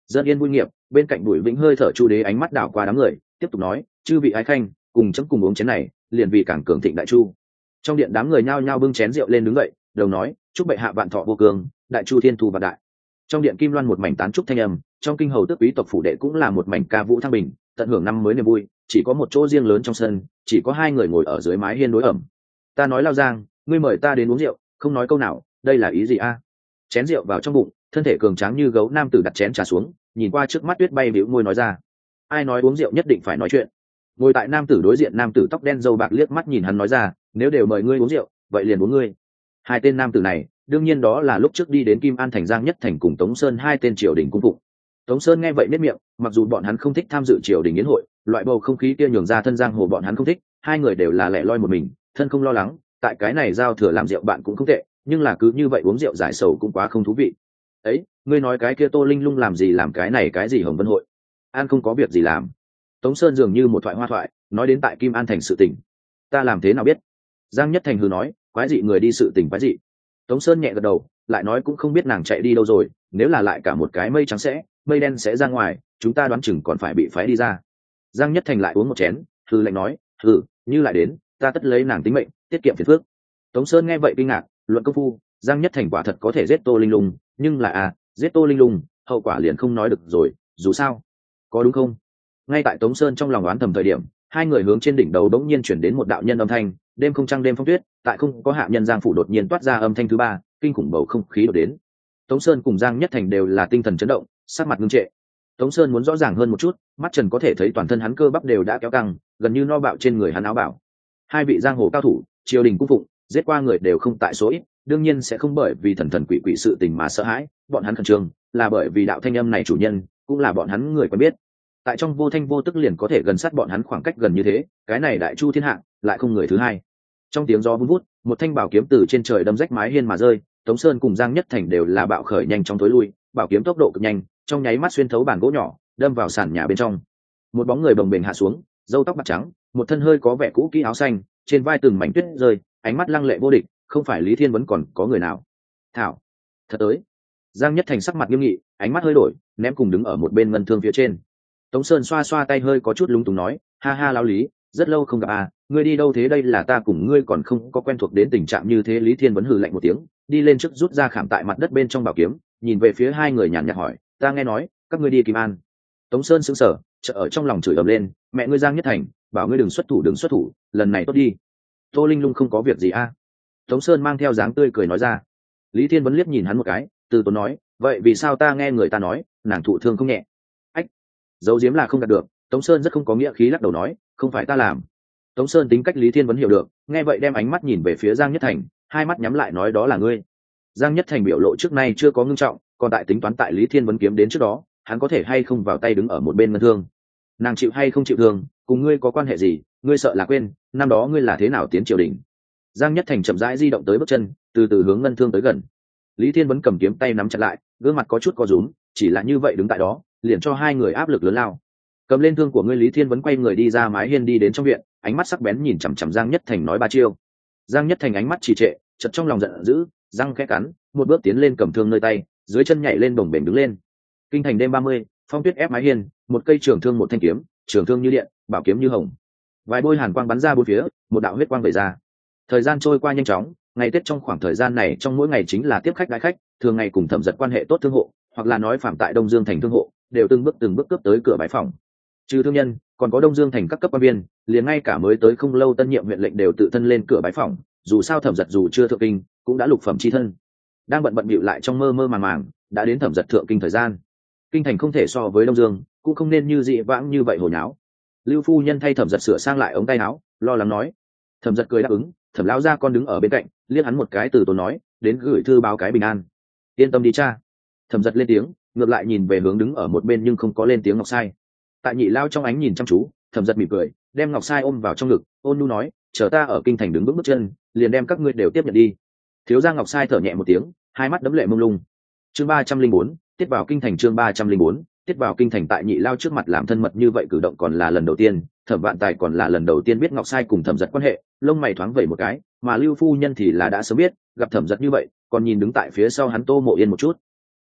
Dân yên vui nghiệp, bên cạnh Bùi Vĩnh hơi thở Chu Đế ánh mắt đảo qua đám người, tiếp tục nói, chư vị ái khanh, cùng chấm cùng uống chén này, liền vì càng cường thịnh đại chu. Trong điện đám người nhao nhao bưng chén rượu lên đứng dậy, đồng nói, chúc bệ hạ vạn thọ vô cường, đại chu thiên thu vạn đại. Trong điện kim loan một mảnh tán trúc thanh âm, trong kinh hầu tước quý tộc phủ đệ cũng là một mảnh ca vũ thăng bình, tận hưởng năm mới niềm vui. Chỉ có một chỗ riêng lớn trong sân, chỉ có hai người ngồi ở dưới mái hiên đối ẩm. Ta nói Lao Giang, ngươi mời ta đến uống rượu, không nói câu nào, đây là ý gì a? Chén rượu vào trong bụng, thân thể cường tráng như gấu nam tử đặt chén trà xuống, nhìn qua trước mắt tuyết bay bĩu môi nói ra, ai nói uống rượu nhất định phải nói chuyện. Ngồi tại nam tử đối diện nam tử tóc đen râu bạc liếc mắt nhìn hắn nói ra, nếu đều mời ngươi uống rượu, vậy liền uống ngươi. Hai tên nam tử này đương nhiên đó là lúc trước đi đến Kim An thành Giang Nhất Thành cùng Tống Sơn hai tên triều đình cung phụng. Tống Sơn nghe vậy nếp miệng, mặc dù bọn hắn không thích tham dự triều đình yến hội, loại bầu không khí kia nhường ra thân giang hồ bọn hắn không thích, hai người đều là lẻ loi một mình, thân không lo lắng, tại cái này giao thừa làm rượu bạn cũng không tệ, nhưng là cứ như vậy uống rượu giải sầu cũng quá không thú vị. Ấy, ngươi nói cái kia Tô Linh Lung làm gì làm cái này cái gì Hồng Vân hội? An không có việc gì làm. Tống Sơn dường như một thoại hoa thoại, nói đến tại Kim An thành sự tình. Ta làm thế nào biết? Giang Nhất Thành hừ nói, quái dị người đi sự tình quái dị. Tống Sơn nhẹ gật đầu, lại nói cũng không biết nàng chạy đi đâu rồi, nếu là lại cả một cái mây trắng sẽ, mây đen sẽ ra ngoài, chúng ta đoán chừng còn phải bị phái đi ra. Giang Nhất Thành lại uống một chén, hừ lạnh nói, hừ, như lại đến, ta tất lấy nàng tính mệnh, tiết kiệm phiền phức. Tống Sơn nghe vậy kinh ngạc, luận công phu, Giang Nhất Thành quả thật có thể giết Tô Linh Lung, nhưng là giết Tô Linh Lung, hậu quả liền không nói được rồi, dù sao, có đúng không? Ngay tại Tống Sơn trong lòng oán thầm thời điểm, hai người hướng trên đỉnh đầu đống nhiên chuyển đến một đạo nhân âm thanh, đêm không trăng đêm phong tuyết, tại không có hạ nhân Giang phủ đột nhiên toát ra âm thanh thứ ba, kinh khủng bầu không khí đổ đến. Tống Sơn cùng Giang Nhất Thành đều là tinh thần chấn động, sắc mặt ngưng trệ. Tống Sơn muốn rõ ràng hơn một chút, mắt trần có thể thấy toàn thân hắn cơ bắp đều đã kéo căng, gần như no bạo trên người hắn áo bảo. Hai vị giang hồ cao thủ, triều đình cung phụng, giết qua người đều không tại số ít, đương nhiên sẽ không bởi vì thần thần quỷ quỷ sự tình mà sợ hãi, bọn hắn khẩn trương, là bởi vì đạo thanh âm này chủ nhân, cũng là bọn hắn người quen biết. Tại trong vô thanh vô tức liền có thể gần sát bọn hắn khoảng cách gần như thế, cái này đại chu thiên hạ, lại không người thứ hai. Trong tiếng gió vun vút, một thanh bảo kiếm từ trên trời đâm rách mái hiên mà rơi, Tống Sơn cùng Giang Nhất Thành đều là bạo khởi nhanh trong tối lui, bảo kiếm tốc độ cực nhanh, trong nháy mắt xuyên thấu bàn gỗ nhỏ, đâm vào sàn nhà bên trong. Một bóng người bồng bềnh hạ xuống, râu tóc bạc trắng, một thân hơi có vẻ cũ kỹ áo xanh, trên vai từng mảnh tuyết rơi, ánh mắt lăng lệ vô địch, không phải Lý Thiên vẫn còn có người nào. Thảo, thật tới. Giang Nhất Thành sắc mặt nghiêm nghị, ánh mắt hơi đổi, ném cùng đứng ở một bên ngân thương phía trên. Tống Sơn xoa xoa tay hơi có chút lúng túng nói, ha ha lão Lý, rất lâu không gặp ngươi đi đâu thế? Đây là ta cùng ngươi còn không có quen thuộc đến tình trạng như thế. Lý Thiên vẫn hừ lạnh một tiếng, đi lên trước rút ra khảm tại mặt đất bên trong bảo kiếm, nhìn về phía hai người nhàn nhạt hỏi, ta nghe nói các ngươi đi Kim An. Tống Sơn sững sờ, chợt ở trong lòng chửi ầm lên, mẹ ngươi Giang Nhất Thành, bảo ngươi đừng xuất thủ, lần này tốt đi. Tô Linh Lung không có việc gì Tống Sơn mang theo dáng tươi cười nói ra. Lý Thiên vẫn liếc nhìn hắn một cái, từ tốn nói, vậy vì sao ta nghe người ta nói nàng thụ thương không nhẹ? Ách, giấu giếm là không đạt được. Tống Sơn rất không có nghĩa khí lắc đầu nói, không phải ta làm. Tống Sơn tính cách Lý Thiên vẫn hiểu được, nghe vậy đem ánh mắt nhìn về phía Giang Nhất Thành, hai mắt nhắm lại nói, đó là ngươi. Giang Nhất Thành biểu lộ trước nay chưa có ngưng trọng, còn tại tính toán tại Lý Thiên vẫn kiếm đến trước đó, hắn có thể hay không vào tay đứng ở một bên ngân thương. Nàng chịu hay không chịu thương, cùng ngươi có quan hệ gì? Ngươi sợ là quên năm đó ngươi là thế nào tiến triều đình? Giang Nhất Thành chậm rãi di động tới bước chân, từ từ hướng ngân thương tới gần. Lý Thiên vẫn cầm kiếm tay nắm chặt lại, gương mặt có chút co rúm, chỉ là như vậy đứng tại đó, liền cho hai người áp lực lớn lao. Cầm lên thương của ngươi. Lý Thiên vẫn quay người đi ra mái hiên đi đến trong viện, ánh mắt sắc bén nhìn chằm chằm Giang Nhất Thành nói ba chiêu. Giang Nhất Thành ánh mắt trì trệ, chợt trong lòng giận dữ, răng khẽ cắn, một bước tiến lên cầm thương nơi tay, dưới chân nhảy lên bồng bềnh đứng lên. Kinh thành đêm 30, phong tuyết ép mái hiên, một cây trường thương một thanh kiếm, trường thương như điện, bảo kiếm như hồng. Vài bôi hàn quang bắn ra bốn phía, một đạo huyết quang vẩy ra. Thời gian trôi qua nhanh chóng, ngày Tết trong khoảng thời gian này trong mỗi ngày chính là tiếp khách đãi khách, thường ngày cùng Thẩm Giật quan hệ tốt thương hộ, hoặc là nói phạm tại Đông Dương thành thương hộ, đều từng bước cướp tới cửa bái phòng. Trừ thương nhân, còn có Đông Dương thành các cấp quan viên, liền ngay cả mới tới không lâu tân nhiệm huyện lệnh đều tự thân lên cửa bái phòng, dù sao Thẩm Giật dù chưa thượng kinh, cũng đã lục phẩm chi thân. Đang bận bịu lại trong mơ mơ màng màng, đã đến Thẩm Giật thượng kinh thời gian. Kinh thành không thể so với Đông Dương, cũng không nên như dị vãng như vậy hồi nháo. Lưu phu nhân thay Thẩm Giật sửa sang lại ống tay áo, lo lắng nói. Thẩm Giật cười đáp ứng, Thẩm lão gia con đứng ở bên cạnh, liếc hắn một cái từ tốn nói, đến gửi thư báo cái bình an. Yên tâm đi cha. Thẩm Giật lên tiếng, ngược lại nhìn về hướng đứng ở một bên nhưng không có lên tiếng Ngọc Sai. Tại Nhị Lao trong ánh nhìn chăm chú, Thẩm Giật mỉm cười, đem Ngọc Sai ôm vào trong ngực, ôn nhu nói, chờ ta ở kinh thành đứng bước chân, liền đem các ngươi đều tiếp nhận đi. Thiếu gia Ngọc Sai thở nhẹ một tiếng, hai mắt đẫm lệ mông lung. Chương 304, tiết vào kinh thành. Chương 304, tiết vào kinh thành. Tại Nhị Lao trước mặt làm thân mật như vậy cử động còn là lần đầu tiên, Thẩm Vạn Tài còn là lần đầu tiên biết Ngọc Sai cùng Thẩm Giật quan hệ, lông mày thoáng vẩy một cái, mà Lưu phu nhân thì là đã sớm biết, gặp Thẩm Giật như vậy, còn nhìn đứng tại phía sau hắn Tô Mộ Yên một chút.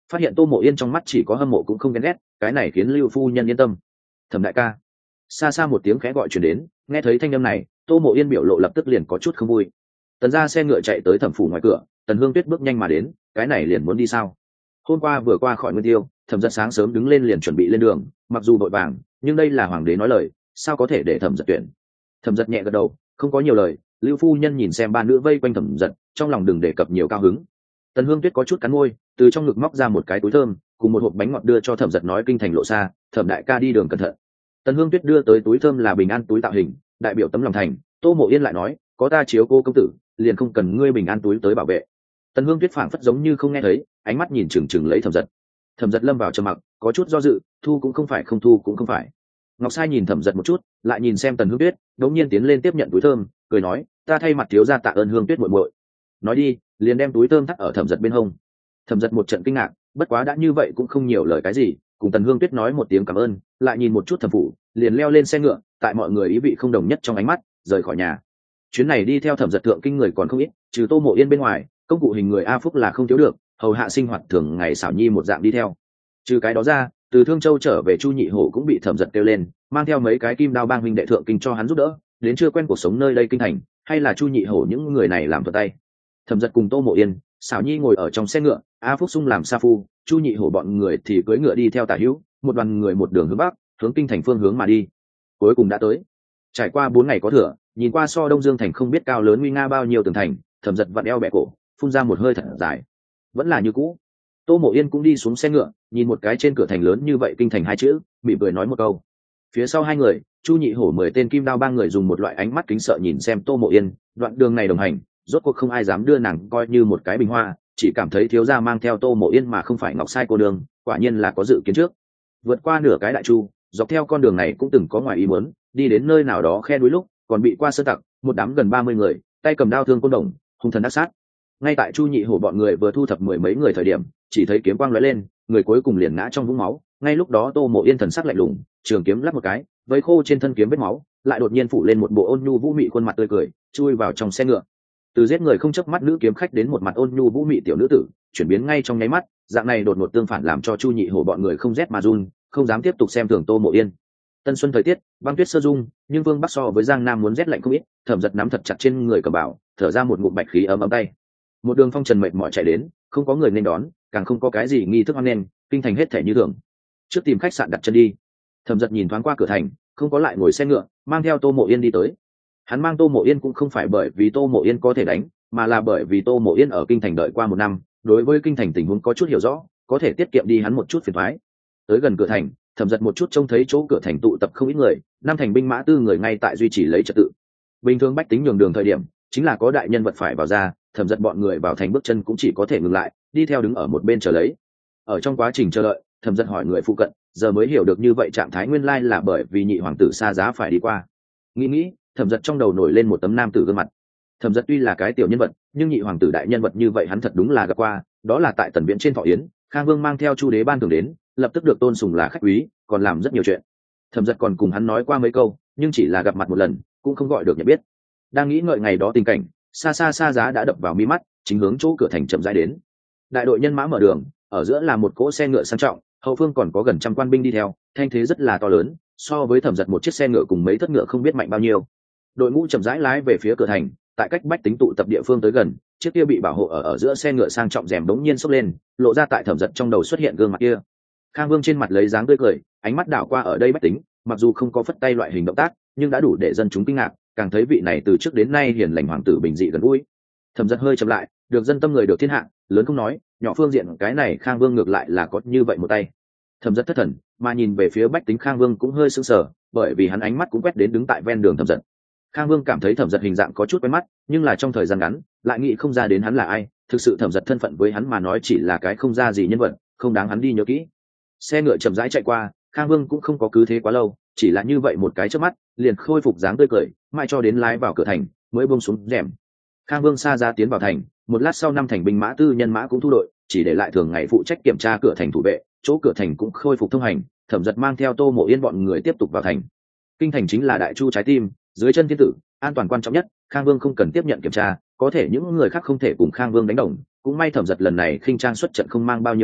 phát hiện tô mộ yên trong mắt chỉ có hâm mộ cũng không ghen ghét, cái này khiến lưu phu nhân yên tâm. Thẩm đại ca. Xa xa một tiếng khẽ gọi chuyển đến, nghe thấy thanh âm này tô mộ yên biểu lộ lập tức liền có chút không vui. Tần ra xe ngựa chạy tới thẩm phủ ngoài cửa, Tần Hương Tuyết bước nhanh mà đến, cái này liền muốn đi sao? Hôm qua vừa qua khỏi Nguyên Tiêu, Thẩm Dật sáng sớm đứng lên liền chuẩn bị lên đường, mặc dù vội vàng nhưng đây là hoàng đế nói lời, sao có thể để Thẩm Dật tuyển. Thẩm Dật nhẹ gật đầu, không có nhiều lời. Lưu phu nhân nhìn xem ba nữ vây quanh Thẩm Dật, trong lòng đừng đề cập nhiều cao hứng. Tần Hương Tuyết có chút cắn môi, từ trong ngực móc ra một cái túi thơm cùng một hộp bánh ngọt đưa cho Thẩm Dật, nói kinh thành lộ xa, Thẩm đại ca đi đường cẩn thận. Tần Hương Tuyết đưa tới túi thơm là bình an túi tạo hình, đại biểu tấm lòng thành. Tô Mộ Yên lại nói, có ta chiếu cô công tử, liền không cần ngươi bình an túi tới bảo vệ. Tần Hương Tuyết phảng phất giống như không nghe thấy, ánh mắt nhìn chừng chừng lấy Thẩm Dật. Thẩm Dật lâm vào trầm mặc, có chút do dự, thu cũng không phải, không thu cũng không phải. Ngọc Sai nhìn Thẩm Dật một chút, lại nhìn xem Tần Hương Tuyết, đống nhiên tiến lên tiếp nhận túi thơm, cười nói, ta thay mặt thiếu gia tạ ơn Hương Tuyết muội muội. Nói đi, liền đem túi thơm thắt ở Thẩm Dật bên hông. Thẩm Dật một trận kinh ngạc, bất quá đã như vậy cũng không nhiều lời cái gì, cùng Tần Hương Tuyết nói một tiếng cảm ơn, lại nhìn một chút Thẩm phủ, liền leo lên xe ngựa, tại mọi người ý vị không đồng nhất trong ánh mắt, rời khỏi nhà. Chuyến này đi theo Thẩm Dật thượng kinh người còn không ít, trừ Tô Mộ Yên bên ngoài, công cụ hình người A Phúc là không thiếu được, hầu hạ sinh hoạt thường ngày xảo nhi một dạng đi theo. Trừ cái đó ra, từ Thương Châu trở về Chu Nhị Hổ cũng bị Thẩm Dật kêu lên, mang theo mấy cái kim đao bang huynh đệ thượng kinh cho hắn giúp đỡ, đến chưa quen cuộc sống nơi đây kinh thành, hay là Chu Nhị Hổ những người này làm thuận tay. Thẩm Dật cùng Tô Mộ Yên, xảo nhi ngồi ở trong xe ngựa, A Phúc sung làm sa phu, Chu Nhị Hổ bọn người thì cưỡi ngựa đi theo tả hữu, một đoàn người một đường hướng bắc, hướng kinh thành phương hướng mà đi. Cuối cùng đã tới. Trải qua 4 ngày có thừa, nhìn qua so Đông Dương thành không biết cao lớn nguy nga bao nhiêu tường thành, Thẩm Dật vặn eo bẻ cổ, phun ra một hơi thật dài. Vẫn là như cũ. Tô Mộ Yên cũng đi xuống xe ngựa, nhìn một cái trên cửa thành lớn như vậy kinh thành 2 chữ, bị cười nói một câu. Phía sau hai người, Chu Nhị Hổ 10 tên kim đao ba người dùng một loại ánh mắt kính sợ nhìn xem Tô Mộ Yên, đoạn đường này đồng hành, rốt cuộc không ai dám đưa nàng coi như một cái bình hoa, chỉ cảm thấy thiếu gia mang theo Tô Mộ Yên mà không phải Ngọc Sai cô đường, quả nhiên là có dự kiến trước. Vượt qua nửa cái đại chu, dọc theo con đường này cũng từng có ngoài ý muốn, đi đến nơi nào đó khe núi lúc, còn bị qua sơn tặc, một đám gần 30 người, tay cầm đao thương côn đồng, hung thần ác sát. Ngay tại Chu Nhị Hổ bọn người vừa thu thập 10 mấy người thời điểm, chỉ thấy kiếm quang lóe lên, người cuối cùng liền ngã trong vũng máu. Ngay lúc đó Tô Mộ Yên thần sắc lạnh lùng, trường kiếm lắp một cái, vây khô trên thân kiếm vết máu, lại đột nhiên phủ lên một bộ ôn nhu vũ mị khuôn mặt tươi cười, chui vào trong xe ngựa. Từ giết người không chớp mắt nữ kiếm khách đến một mặt ôn nhu vũ mị tiểu nữ tử, chuyển biến ngay trong nháy mắt, dạng này đột ngột tương phản làm cho Chu Nhị Hổ bọn người không rét mà run, không dám tiếp tục xem thường Tô Mộ Yên. Tân xuân thời tiết, băng tuyết sơ dung, nhưng Vương Bắc so với Giang Nam muốn rét lạnh không ít, Thẩm Dật nắm thật chặt trên người Cẩm Bảo, thở ra một ngụm bạch khí ấm ấm tay. Một đường phong trần mệt mỏi chạy đến, không có người nên đón, càng không có cái gì nghi thức hoan nghênh, kinh thành hết thể như thường. Trước tìm khách sạn đặt chân đi. Thẩm Dật nhìn thoáng qua cửa thành, không có lại ngồi xe ngựa, mang theo Tô Mộ Yên đi tới. Hắn mang Tô Mộ Yên cũng không phải bởi vì Tô Mộ Yên có thể đánh, mà là bởi vì Tô Mộ Yên ở kinh thành đợi qua 1 năm, đối với kinh thành tình huống có chút hiểu rõ, có thể tiết kiệm đi hắn một chút phiền toái. Tới gần cửa thành, Thẩm Dật một chút trông thấy chỗ cửa thành tụ tập không ít người, năm thành binh mã tư người ngay tại duy trì lấy trật tự. Bình thường bách tính nhường đường thời điểm, chính là có đại nhân vật phải vào ra, Thẩm Dật bọn người vào thành bước chân cũng chỉ có thể ngừng lại, đi theo đứng ở một bên chờ lấy. Ở trong quá trình chờ đợi, Thẩm Dật hỏi người phụ cận, giờ mới hiểu được như vậy trạng thái nguyên lai là bởi vì nhị hoàng tử xa giá phải đi qua. Nghĩ, Thẩm Dật trong đầu nổi lên một tấm nam tử gương mặt. Thẩm Dật tuy là cái tiểu nhân vật, nhưng nhị hoàng tử đại nhân vật như vậy hắn thật đúng là gặp qua, đó là tại Tần Viễn trên Thọ Yến, Khang Vương mang theo Chu Đế ban thường đến, lập tức được tôn sùng là khách quý, còn làm rất nhiều chuyện. Thẩm Dật còn cùng hắn nói qua mấy câu, nhưng chỉ là gặp mặt một lần, cũng không gọi được nhận biết. Đang nghĩ ngợi ngày đó tình cảnh, xa xa giá đã đập vào mi mắt, chính hướng chỗ cửa thành chậm rãi đến. Đại đội nhân mã mở đường, ở giữa là một cỗ xe ngựa sang trọng, hậu phương còn có gần 100 quan binh đi theo, thanh thế rất là to lớn, so với Thẩm Dật một chiếc xe ngựa cùng mấy thất ngựa không biết mạnh bao nhiêu. Đội ngũ chậm rãi lái về phía cửa thành, tại cách bách tính tụ tập địa phương tới gần, chiếc kia bị bảo hộ ở giữa xe ngựa sang trọng rèm đống nhiên xốc lên, lộ ra tại Thẩm Dật trong đầu xuất hiện gương mặt kia. Khang Vương trên mặt lấy dáng tươi cười, ánh mắt đảo qua ở đây bách tính, mặc dù không có phất tay loại hình động tác, nhưng đã đủ để dân chúng kinh ngạc, càng thấy vị này từ trước đến nay hiền lành hoàng tử bình dị gần gũi. Thẩm Dật hơi chậm lại, được dân tâm người được thiên hạ, lớn không nói, nhỏ phương diện cái này Khang Vương ngược lại là có như vậy một tay. Thẩm Dật thất thần, mà nhìn về phía bách tính Khang Vương cũng hơi sững sờ, bởi vì hắn ánh mắt cũng quét đến đứng tại ven đường Thẩm Dật. Khang Vương cảm thấy Thẩm Dật hình dạng có chút quen mắt, nhưng là trong thời gian ngắn, lại nghĩ không ra đến hắn là ai, thực sự Thẩm Dật thân phận với hắn mà nói chỉ là cái không ra gì nhân vật, không đáng hắn đi nhớ kỹ. Xe ngựa chậm rãi chạy qua, Khang Vương cũng không có cứ thế quá lâu, chỉ là như vậy một cái chớp mắt, liền khôi phục dáng tươi cười, mãi cho đến lái vào cửa thành, mới buông xuống rèm. Khang Vương xa ra tiến vào thành, một lát sau 5 thành binh mã tư nhân mã cũng thu đội, chỉ để lại thường ngày phụ trách kiểm tra cửa thành thủ vệ, chỗ cửa thành cũng khôi phục thông hành, Thẩm Dật mang theo Tô Mộ Yên bọn người tiếp tục vào thành. Kinh thành chính là đại chu trái tim, dưới chân thiên tử, an toàn quan trọng nhất, Khang Vương không cần tiếp nhận kiểm tra, có thể những người khác không thể cùng Khang Vương đánh đồng, cũng may Thẩm Dật lần này khinh trang xuất trận không mang bao nhiêu thứ,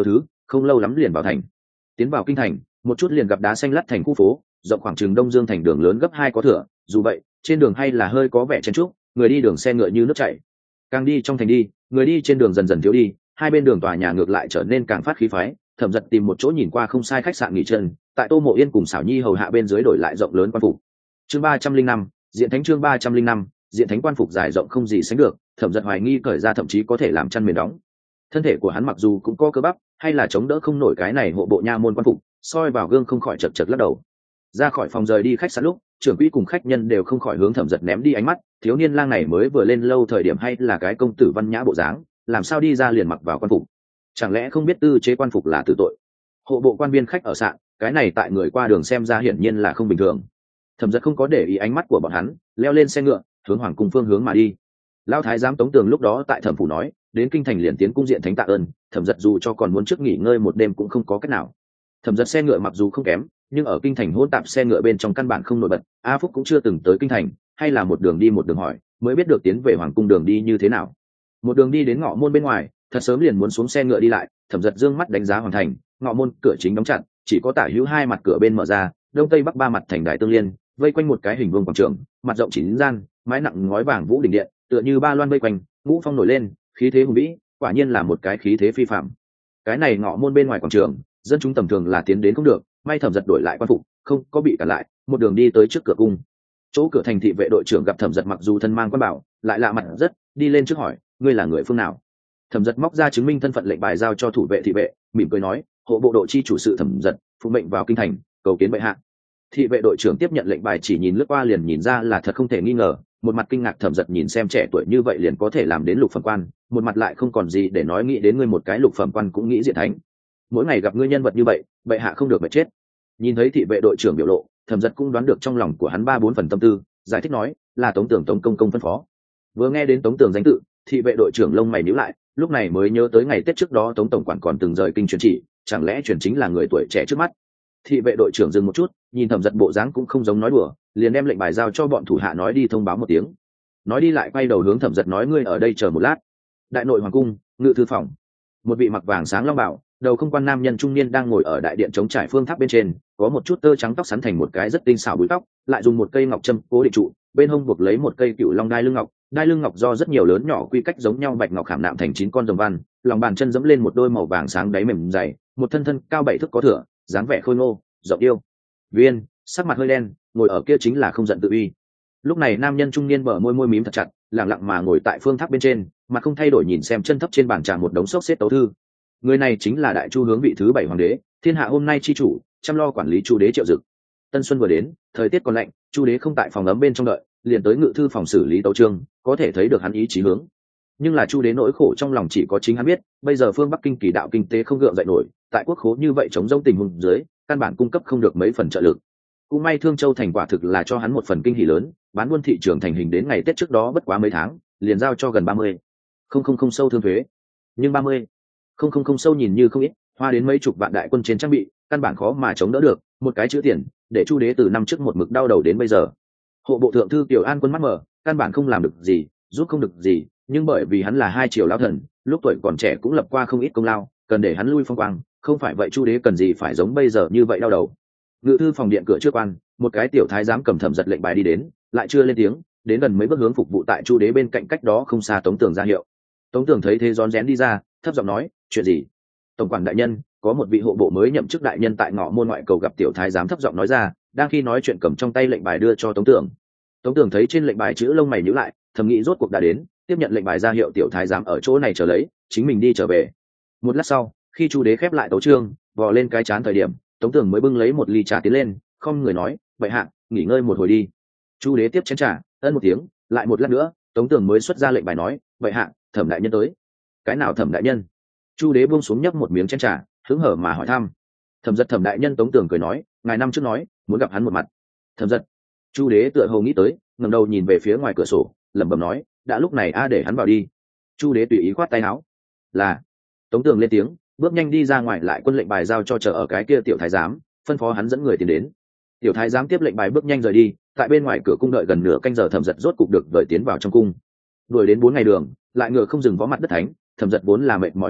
không lâu lắm liền vào thành. Tiến vào kinh thành, một chút liền gặp đá xanh lắt thành khu phố, rộng khoảng chừng Đông Dương thành đường lớn gấp 2 có thừa, dù vậy trên đường hay là hơi có vẻ chen chúc, người đi đường xe ngựa như nước chảy. Càng đi trong thành đi, người đi trên đường dần dần thiếu đi, hai bên đường tòa nhà ngược lại trở nên càng phát khí phái. Thẩm Dật tìm một chỗ nhìn qua không sai khách sạn nghỉ chân, tại Tô Mộ Yên cùng Xảo Nhi hầu hạ bên dưới đổi lại rộng lớn quan phục. Chương 305, diện thánh chương 305, diện thánh quan phục dài rộng không gì sánh được, Thẩm Dật hoài nghi cởi ra thậm chí có thể làm chăn mền đóng. Thân thể của hắn mặc dù cũng có cơ bắp, hay là chống đỡ không nổi cái này hộ bộ nha môn quan phục, soi vào gương không khỏi chật chật lắc đầu. Ra khỏi phòng rời đi khách sạn lúc, trưởng quỹ cùng khách nhân đều không khỏi hướng Thẩm Dật ném đi ánh mắt, thiếu niên lang này mới vừa lên lâu thời điểm hay là cái công tử văn nhã bộ dáng, làm sao đi ra liền mặc vào quan phục? Chẳng lẽ không biết tư chế quan phục là tử tội? Hộ bộ quan viên khách ở sạn, cái này tại người qua đường xem ra hiển nhiên là không bình thường. Thẩm Dật không có để ý ánh mắt của bọn hắn, leo lên xe ngựa, hướng hoàng cung phương hướng mà đi. Lão thái giám Tống Tường lúc đó tại thẩm phủ nói, đến kinh thành liền tiến cung diện thánh tạ ơn. Thẩm Dật dù cho còn muốn trước nghỉ ngơi một đêm cũng không có cách nào. Thẩm Dật xe ngựa mặc dù không kém, nhưng ở kinh thành hỗn tạp xe ngựa bên trong căn bản không nổi bật. A Phúc cũng chưa từng tới kinh thành, hay là một đường đi một đường hỏi, mới biết được tiến về hoàng cung đường đi như thế nào. Một đường đi đến ngõ môn bên ngoài, thật sớm liền muốn xuống xe ngựa đi lại. Thẩm Dật dương mắt đánh giá hoàng thành, ngõ môn cửa chính đóng chặt, chỉ có tả hữu hai mặt cửa bên mở ra, đông tây bắc ba mặt thành đại tương liên, vây quanh một cái hình vuông quảng trường, mặt rộng 9 gian, mái nặng ngói vàng vũ đỉnh điện, tựa như ba loan vây quanh, ngũ phong nổi lên, khí thế hùng vĩ, quả nhiên là một cái khí thế phi phạm. Cái này ngõ môn bên ngoài quảng trường, dân chúng tầm thường là tiến đến không được, may Thẩm Dật đổi lại quan phục, không có bị cản lại, một đường đi tới trước cửa cung. Chỗ cửa thành thị vệ đội trưởng gặp Thẩm Dật mặc dù thân mang quan bảo, lại lạ mặt rất, đi lên trước hỏi, ngươi là người phương nào? Thẩm Dật móc ra chứng minh thân phận lệnh bài giao cho thủ vệ thị vệ, mỉm cười nói, hộ bộ độ chi chủ sự Thẩm Dật, phụ mệnh vào kinh thành, cầu kiến bệ hạ. Thị vệ đội trưởng tiếp nhận lệnh bài, chỉ nhìn lướt qua liền nhìn ra là thật không thể nghi ngờ, một mặt kinh ngạc Thẩm Dật nhìn xem trẻ tuổi như vậy liền có thể làm đến lục phẩm quan, một mặt lại không còn gì để nói, nghĩ đến ngươi một cái lục phẩm quan cũng nghĩ diện thánh. Mỗi ngày gặp ngươi nhân vật như vậy, bệ hạ không được mà chết. Nhìn thấy thị vệ đội trưởng biểu lộ, Thẩm Dật cũng đoán được trong lòng của hắn 3-4 phần tâm tư, giải thích nói, là Tống Tường Tống công công phân phó. Vừa nghe đến Tống Tường danh tự, thị vệ đội trưởng lông mày nhíu lại, lúc này mới nhớ tới ngày Tết trước đó Tống tổng quản còn từng rời kinh truyền chỉ, chẳng lẽ truyền chính là người tuổi trẻ trước mắt. Thị vệ đội trưởng dừng một chút, nhìn Thẩm Dật bộ dáng cũng không giống nói đùa, liền đem lệnh bài giao cho bọn thủ hạ nói đi thông báo một tiếng. Nói đi lại quay đầu hướng Thẩm Dật nói, ngươi ở đây chờ một lát. Đại nội hoàng cung, ngự thư phòng. Một vị mặc vàng sáng long bào, đầu không quan nam nhân trung niên đang ngồi ở đại điện chống trải phương tháp bên trên, có một chút tơ trắng tóc sắn thành một cái rất tinh xảo búi tóc, lại dùng một cây ngọc châm cố định trụ, bên hông buộc lấy một cây cựu long đai lưng ngọc do rất nhiều lớn nhỏ quy cách giống nhau bạch ngọc khảm nạm thành 9 con rồng văn, lòng bàn chân dẫm lên một đôi màu vàng sáng đáy mềm dày, một thân cao 7 thước có thửa, dáng vẻ khôi ngô, rộng yêu. Viên, sắc mặt hơi đen, ngồi ở kia chính là không giận tự uy. Lúc này nam nhân trung niên bờ môi mím thật chặt, lặng lặng mà ngồi tại phương tháp bên trên, mặt không thay đổi nhìn xem chân thấp trên bàn trà một đống xốc xếp tấu thư. Người này chính là đại chu hướng vị thứ 7 hoàng đế, thiên hạ hôm nay chi chủ, chăm lo quản lý chu đế Triệu Dực. Tân xuân vừa đến, thời tiết còn lạnh, chu đế không tại phòng ấm bên trong đợi, liền tới ngự thư phòng xử lý tấu chương, có thể thấy được hắn ý chí hướng. Nhưng là chu đế nỗi khổ trong lòng chỉ có chính hắn biết, bây giờ phương Bắc kinh kỳ đạo kinh tế không gượng dậy nổi, tại quốc khố như vậy chống rông tình huống dưới, căn bản cung cấp không được mấy phần trợ lực. Cũng may Thương Châu thành quả thực là cho hắn một phần kinh hỉ lớn, bán buôn thị trường thành hình đến ngày Tết trước đó bất quá mấy tháng, liền giao cho gần 30 không sâu thương thuế. Nhưng 30 không sâu nhìn như không ít, hoa đến mấy chục vạn đại quân trên trang bị, căn bản khó mà chống đỡ được, một cái chữ tiền, để chu đế từ năm trước một mực đau đầu đến bây giờ. Hộ bộ thượng thư Tiểu An Quân mắt mở, căn bản không làm được gì, giúp không được gì, nhưng bởi vì hắn là 2 triều lão thần, lúc tuổi còn trẻ cũng lập qua không ít công lao, cần để hắn lui phong quang, không phải vậy chu đế cần gì phải giống bây giờ như vậy đau đầu. Ngự thư phòng điện cửa trước quan, một cái tiểu thái giám cầm Thẩm Dật lệnh bài đi đến, lại chưa lên tiếng, đến gần mấy bước hướng phục vụ tại chu đế bên cạnh cách đó không xa Tống Tường ra hiệu. Tống Tường thấy thế rón rén đi ra, thấp giọng nói, chuyện gì? Tổng quản đại nhân, có một vị hộ bộ mới nhậm chức đại nhân tại ngõ môn ngoại cầu gặp tiểu thái giám, thấp giọng nói ra, đang khi nói chuyện cầm trong tay lệnh bài đưa cho Tống Tường. Tống Tường thấy trên lệnh bài chữ lông mày nhíu lại, thầm nghĩ rốt cuộc đã đến, tiếp nhận lệnh bài ra hiệu tiểu thái giám ở chỗ này chờ lấy, chính mình đi trở về. Một lát sau, khi chu đế khép lại tấu chương, vò lên cái chán thời điểm, Tống Tường mới bưng lấy một ly trà tiến lên, không người nói, bệ hạ, nghỉ ngơi một hồi đi. Chu đế tiếp chén trà, ân một tiếng, lại một lát nữa, Tống Tường mới xuất ra lệnh bài nói, bệ hạ, Thẩm đại nhân tới. Cái nào Thẩm đại nhân? Chu đế buông xuống nhấp một miếng chén trà, hứng hở mà hỏi thăm. Thẩm Dật Thẩm đại nhân. Tống Tường cười nói, ngài năm trước nói muốn gặp hắn một mặt. Thẩm Dật. Chu đế tựa hồ nghĩ tới, ngẩng đầu nhìn về phía ngoài cửa sổ, lẩm bẩm nói, đã lúc này để hắn vào đi. Chu đế tùy ý khoát tay áo. Là. Tống Tường lên tiếng, bước nhanh đi ra ngoài, lại quân lệnh bài giao cho chờ ở cái kia tiểu thái giám, phân phó hắn dẫn người tiến đến. Tiểu thái giám tiếp lệnh bài bước nhanh rời đi, tại bên ngoài cửa cung đợi gần nửa canh giờ, Thẩm Dật rốt cục được đợi tiến vào trong cung. Đuổi đến 4 ngày đường, lại ngựa không dừng vó mặt đất thánh, Thẩm Dật vốn là mệt mỏi muốn ngủ,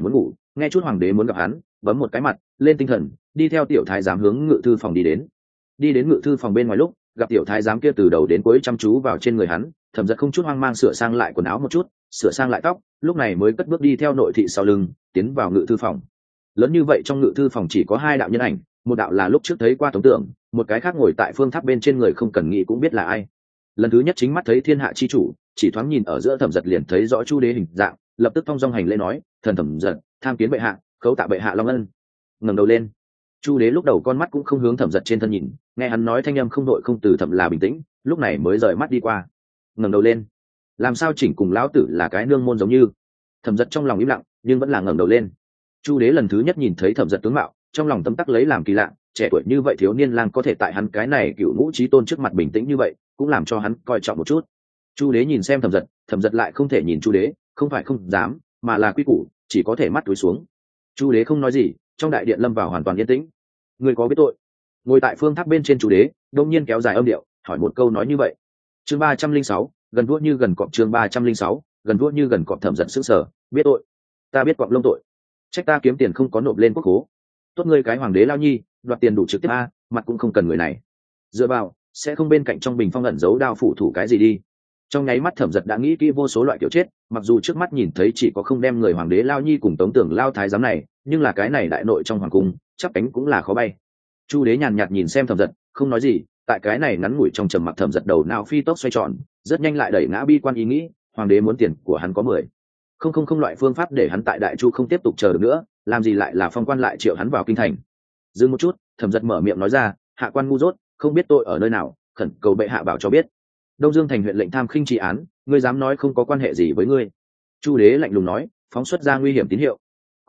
nghe chút hoàng đế muốn gặp hắn, bấm một cái mặt lên tinh thần, đi theo tiểu thái giám hướng ngự thư phòng đi đến ngự thư phòng bên ngoài lúc gặp tiểu thái giám kia từ đầu đến cuối chăm chú vào trên người hắn. Thẩm Dật không chút hoang mang sửa sang lại quần áo một chút, sửa sang lại tóc, lúc này mới cất bước đi theo nội thị sau lưng tiến vào ngự thư phòng. Lớn như vậy trong ngự thư phòng chỉ có hai đạo nhân ảnh, một đạo là lúc trước thấy qua Tống Tưởng, một cái khác ngồi tại phương tháp bên trên người không cần nghĩ cũng biết là ai. Lần thứ nhất chính mắt thấy thiên hạ chi chủ, chỉ thoáng nhìn ở giữa Thẩm Dật liền thấy rõ Chu Đế hình dạng, lập tức thong dong hành lễ nói: thần Thẩm Dật tham kiến bệ hạ, khấu tạ bệ hạ long ân. Ngẩng đầu lên, Chu Đế lúc đầu con mắt cũng không hướng Thẩm Dật trên thân nhìn, nghe hắn nói thanh âm không đội không từ thẩm là bình tĩnh, lúc này mới rời mắt đi qua. Ngẩng đầu lên, làm sao chỉnh cùng lão tử là cái nương môn giống như. Thẩm Dật trong lòng im lặng nhưng vẫn là ngẩng đầu lên. Chu Đế lần thứ nhất nhìn thấy Thẩm Dật tướng mạo, trong lòng tấm tắc lấy làm kỳ lạ, trẻ tuổi như vậy thiếu niên lang có thể tại hắn cái này cựu ngũ chí tôn trước mặt bình tĩnh như vậy, cũng làm cho hắn coi trọng một chút. Chu Đế nhìn xem Thẩm Dật lại không thể nhìn Chu Đế, không phải không dám, mà là quy củ, chỉ có thể mắt túi xuống. Chu Đế không nói gì, trong đại điện lâm vào hoàn toàn yên tĩnh. Người có biết tội? Ngồi tại phương tháp bên trên Chu Đế đột nhiên kéo dài âm điệu, hỏi một câu nói như vậy. Chương 306, gần vua như gần cọp. Chương 306, gần vua như gần cọp. Thẩm Dật sững sờ, biết tội? Ta biết cọp lông tội. Trách ta kiếm tiền không có nộp lên quốc khố. Tốt ngươi cái hoàng đế lao nhi, đoạt tiền đủ trực tiếp a, mặt cũng không cần người này. Dựa vào, sẽ không bên cạnh trong bình phong ẩn giấu đao phủ thủ cái gì đi. Trong nháy mắt Thẩm Dật đã nghĩ kỹ vô số loại kiểu chết, mặc dù trước mắt nhìn thấy chỉ có không đem người hoàng đế lao nhi cùng Tống Tưởng lao thái giám này, nhưng là cái này đại nội trong hoàng cung, chắc cánh cũng là khó bay. Chu Đế nhàn nhạt nhìn xem Thẩm Dật, không nói gì. Tại cái này ngắn ngủi trong trầm mặc, Thẩm Dật đầu não phi tốc xoay tròn, rất nhanh lại đẩy ngã bi quan ý nghĩ, hoàng đế muốn tiền của hắn có 10. Không loại phương pháp để hắn tại Đại Chu không tiếp tục chờ được nữa, làm gì lại là phong quan lại triệu hắn vào kinh thành. Dừng một chút, Thẩm Dật mở miệng nói ra: hạ quan ngu dốt, không biết tội ở nơi nào, khẩn cầu bệ hạ bảo cho biết. Đông Dương thành huyện lệnh tham khinh trị án, ngươi dám nói không có quan hệ gì với ngươi? Chu Đế lạnh lùng nói, phóng xuất ra nguy hiểm tín hiệu.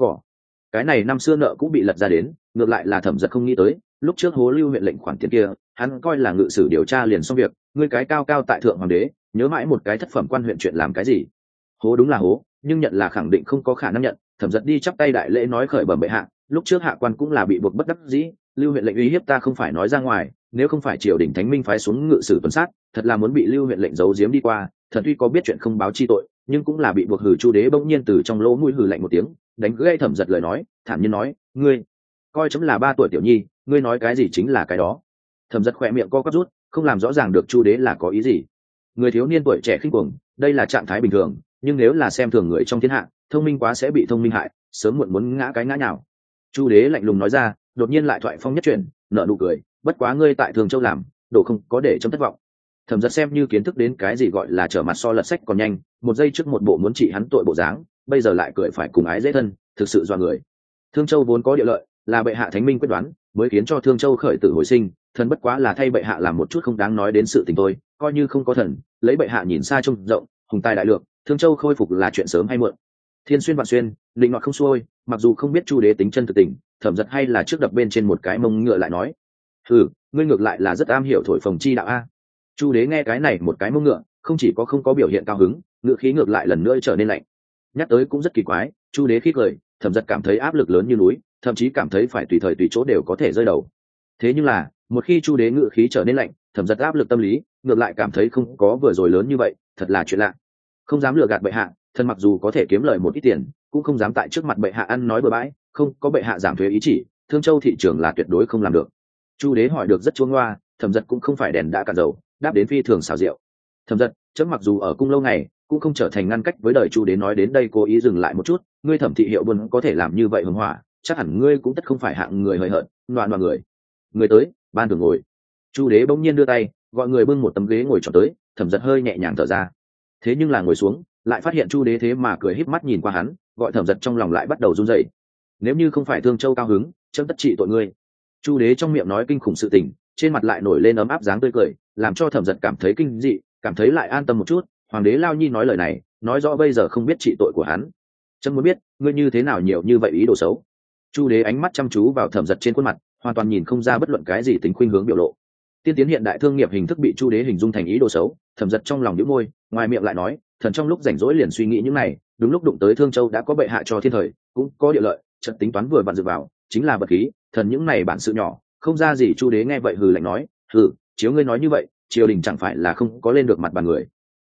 Cái này năm xưa nợ cũng bị lật ra đến, ngược lại là Thẩm Dật không nghĩ tới, lúc trước hố lưu huyện lệnh khoản tiền kia, hắn coi là ngự sử điều tra liền xong việc, ngươi cái cao cao tại thượng hoàng đế, nhớ mãi một cái thất phẩm quan huyện chuyện làm cái gì? Hố đúng là hố, nhưng nhận là khẳng định không có khả năng nhận. Thẩm Dật đi chắp tay đại lễ nói khởi bẩm bệ hạ, lúc trước hạ quan cũng là bị buộc bất đắc dĩ, lưu huyện lệnh uy hiếp ta không phải nói ra ngoài, nếu không phải triều đình thánh minh phái xuống ngự sử tuần sát, thật là muốn bị lưu huyện lệnh giấu giếm đi qua. Thần tuy có biết chuyện không báo chi tội, nhưng cũng là bị buộc. Hừ. Chu Đế bỗng nhiên từ trong lỗ mũi hừ lạnh một tiếng, đánh gãy Thẩm Dật lời nói, thản nhiên nói: ngươi coi chấm là 3 tuổi tiểu nhi, ngươi nói cái gì chính là cái đó. Thẩm Dật khỏe miệng co quắp rút, không làm rõ ràng được Chu Đế là có ý gì. Người thiếu niên tuổi trẻ khinh cuồng, đây là trạng thái bình thường, nhưng nếu là xem thường người trong thiên hạ, thông minh quá sẽ bị thông minh hại, sớm muộn muốn ngã cái ngã nào. Chu Đế lạnh lùng nói ra, đột nhiên lại thoại phong nhất chuyển, nở nụ cười, bất quá ngươi tại Thường Châu làm, đồ không có để chấm thất vọng. Thẩm Dật xem như kiến thức đến cái gì gọi là trở mặt so lật sách còn nhanh, một giây trước một bộ muốn trị hắn tội bộ dáng, bây giờ lại cười phải cùng ái dễ thân, thực sự doa người. Thương Châu vốn có địa lợi, là bệ hạ thánh minh quyết đoán, mới khiến cho Thương Châu khởi tử hồi sinh, thần bất quá là thay bệ hạ làm một chút không đáng nói đến sự tình thôi, coi như không có thần, lấy bệ hạ nhìn xa trông rộng, hùng tài đại lượng, Thương Châu khôi phục là chuyện sớm hay muộn. Thiên xuyên vạn xuyên, định nọt không xuôi, mặc dù không biết Chu Đế tính chân thực tình, Thẩm Dật hay là trước đập bên trên một cái mông ngựa lại nói: ngươi ngược lại là rất am hiểu thổi phồng chi đạo a. Chu Đế nghe cái này một cái mông ngựa, không chỉ có không có biểu hiện cao hứng, ngựa khí ngược lại lần nữa trở nên lạnh. Nhắc tới cũng rất kỳ quái, Chu Đế khí cười, Thẩm Dật cảm thấy áp lực lớn như núi, thậm chí cảm thấy phải tùy thời tùy chỗ đều có thể rơi đầu. Thế nhưng là, một khi Chu Đế ngựa khí trở nên lạnh, Thẩm Dật áp lực tâm lý ngược lại cảm thấy không có vừa rồi lớn như vậy, thật là chuyện lạ. Không dám lừa gạt bệ hạ, thần mặc dù có thể kiếm lời một ít tiền, cũng không dám tại trước mặt bệ hạ ăn nói bừa bãi, không có bệ hạ giảm thuế ý chỉ, Thương Châu thị trường là tuyệt đối không làm được. Chu Đế hỏi được rất chuông loa, Thẩm Dật cũng không phải đèn đã cạn dầu, đáp đến phi thường xảo diệu. Thẩm Dật, chấm mặc dù ở cung lâu ngày, cũng không trở thành ngăn cách với đời. Chu Đế nói đến đây cố ý dừng lại một chút, ngươi Thẩm thị hiệu buôn có thể làm như vậy hưng hỏa, chắc hẳn ngươi cũng tất không phải hạng người hời hợt, loạn người tới, ban thường ngồi. Chu Đế bỗng nhiên đưa tay, gọi người bưng một tấm ghế ngồi tròn tới. Thẩm Dật hơi nhẹ nhàng thở ra, thế nhưng là ngồi xuống, lại phát hiện Chu Đế thế mà cười híp mắt nhìn qua hắn, gọi Thẩm Dật trong lòng lại bắt đầu run rẩy. Nếu như không phải Thương Châu cao hứng, chấm tất trị tội ngươi. Chu Đế trong miệng nói kinh khủng sự tình, trên mặt lại nổi lên ấm áp dáng tươi cười, làm cho Thẩm Dật cảm thấy kinh dị, cảm thấy lại an tâm một chút. Hoàng đế lao nhi nói lời này, nói rõ bây giờ không biết trị tội của hắn. Chấm muốn biết, ngươi như thế nào nhiều như vậy ý đồ xấu. Chu Đế ánh mắt chăm chú vào Thẩm Dật trên khuôn mặt, hoàn toàn nhìn không ra bất luận cái gì tính khuynh hướng biểu lộ. Tiên tiến hiện đại thương nghiệp hình thức bị Chu Đế hình dung thành ý đồ xấu, Thẩm Dật trong lòng nhíu môi, ngoài miệng lại nói, thần trong lúc rảnh rỗi liền suy nghĩ những này, đúng lúc đụng tới Thương Châu đã có bệ hạ cho thiên thời, cũng có địa lợi, trận tính toán vừa vặn dựa vào, chính là vật khí, thần những này bản sự nhỏ, không ra gì. Chu Đế nghe vậy hừ lạnh nói, chiếu ngươi nói như vậy, triều đình chẳng phải là không có lên được mặt bàn người.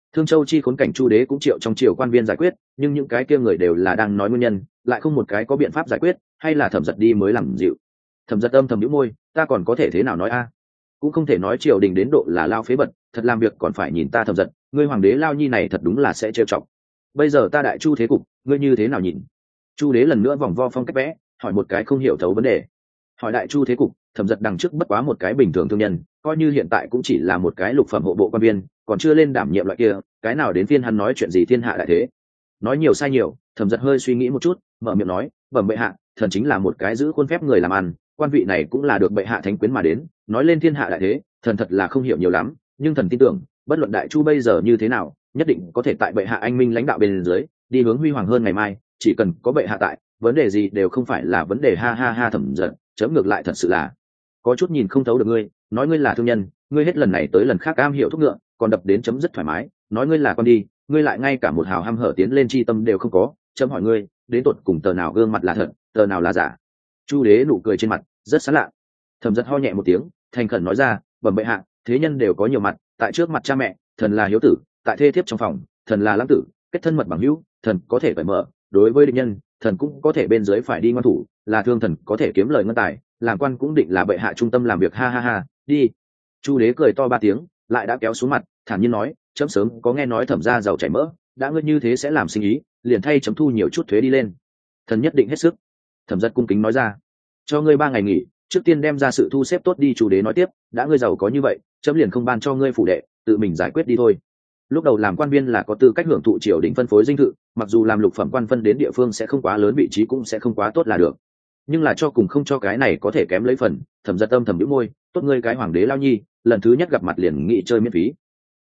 Thương Châu chi khốn cảnh Chu đế cũng triệu trong triều quan viên giải quyết, nhưng những cái kia người đều là đang nói nguyên nhân, lại không một cái có biện pháp giải quyết, hay là Thẩm Giật đi mới làm dịu. Thẩm Giật âm thầm nhíu môi, ta còn có thể thế nào nói a? Cũng không thể nói triều đình đến độ là lao phế bật, thật làm việc còn phải nhìn ta. Thẩm Giật, ngươi hoàng đế lao nhi này thật đúng là sẽ trêu chọc. Bây giờ ta đại chu thế cục, ngươi như thế nào nhìn? Chu đế lần nữa vòng vo phong cách vẽ, hỏi một cái không hiểu thấu vấn đề. Hỏi đại chu thế cục, Thẩm Giật đằng trước bất quá một cái bình thường thương nhân, coi như hiện tại cũng chỉ là một cái lục phẩm hộ bộ quan viên, còn chưa lên đảm nhiệm loại kia, cái nào đến phiên hắn nói chuyện gì thiên hạ đại thế. Nói nhiều sai nhiều. Thẩm Giật hơi suy nghĩ một chút, mở miệng nói, bẩm bệ hạ, thần chính là một cái giữ khuôn phép người làm ăn, quan vị này cũng là được bệ hạ thánh quyến mà đến. Nói lên thiên hạ đại thế, thần thật là không hiểu nhiều lắm, nhưng thần tin tưởng bất luận đại chu bây giờ như thế nào, nhất định có thể tại bệ hạ anh minh lãnh đạo bên dưới đi hướng huy hoàng hơn ngày mai. Chỉ cần có bệ hạ tại, vấn đề gì đều không phải là vấn đề. Ha ha ha. Thẩm Giật chấm ngược lại thật sự là có chút nhìn không thấu được ngươi. Nói ngươi là thương nhân, ngươi hết lần này tới lần khác am hiểu thúc ngựa, còn đập đến chấm rất thoải mái. Nói ngươi là con đi, ngươi lại ngay cả một hào ham hở tiến lên chi tâm đều không có. Chấm hỏi ngươi, đến tột cùng tờ nào gương mặt là thật, tờ nào là giả? Chu đế nụ cười trên mặt rất sán lạ. Thẩm Giật ho nhẹ một tiếng, thành khẩn nói ra, bẩm bệ hạ, thế nhân đều có nhiều mặt, tại trước mặt cha mẹ, thần là hiếu tử; tại thê thiếp trong phòng, thần là lãng tử; kết thân mật bằng hữu, thần có thể phải mở; đối với địch nhân, thần cũng có thể bên dưới phải đi ngoan thủ; là thương, thần có thể kiếm lời ngân tài; làm quan cũng định là bệ hạ trung tâm làm việc. Ha ha ha. Đi. Chu đế cười to 3 tiếng, lại đã kéo xuống mặt, thản nhiên nói, chấm sớm có nghe nói Thẩm gia giàu chảy mỡ, đã ngươi như thế sẽ làm sinh ý, liền thay chấm thu nhiều chút thuế đi lên. Thần nhất định hết sức. Thẩm Giật cung kính nói ra, cho ngươi 3 ngày nghỉ, trước tiên đem ra sự thu xếp tốt đi. Chu đế nói tiếp, đã ngươi giàu có như vậy, chấm liền không ban cho ngươi phủ đệ, tự mình giải quyết đi thôi. Lúc đầu làm quan viên là có tư cách hưởng thụ triều đình phân phối dinh thự, mặc dù làm lục phẩm quan phân đến địa phương sẽ không quá lớn, vị trí cũng sẽ không quá tốt là được, nhưng là cho cùng không cho cái này có thể kém lấy phần. Thẩm Giật âm thầm nhíu môi, tốt ngươi cái hoàng đế lao nhi, lần thứ nhất gặp mặt liền nghị chơi miễn phí.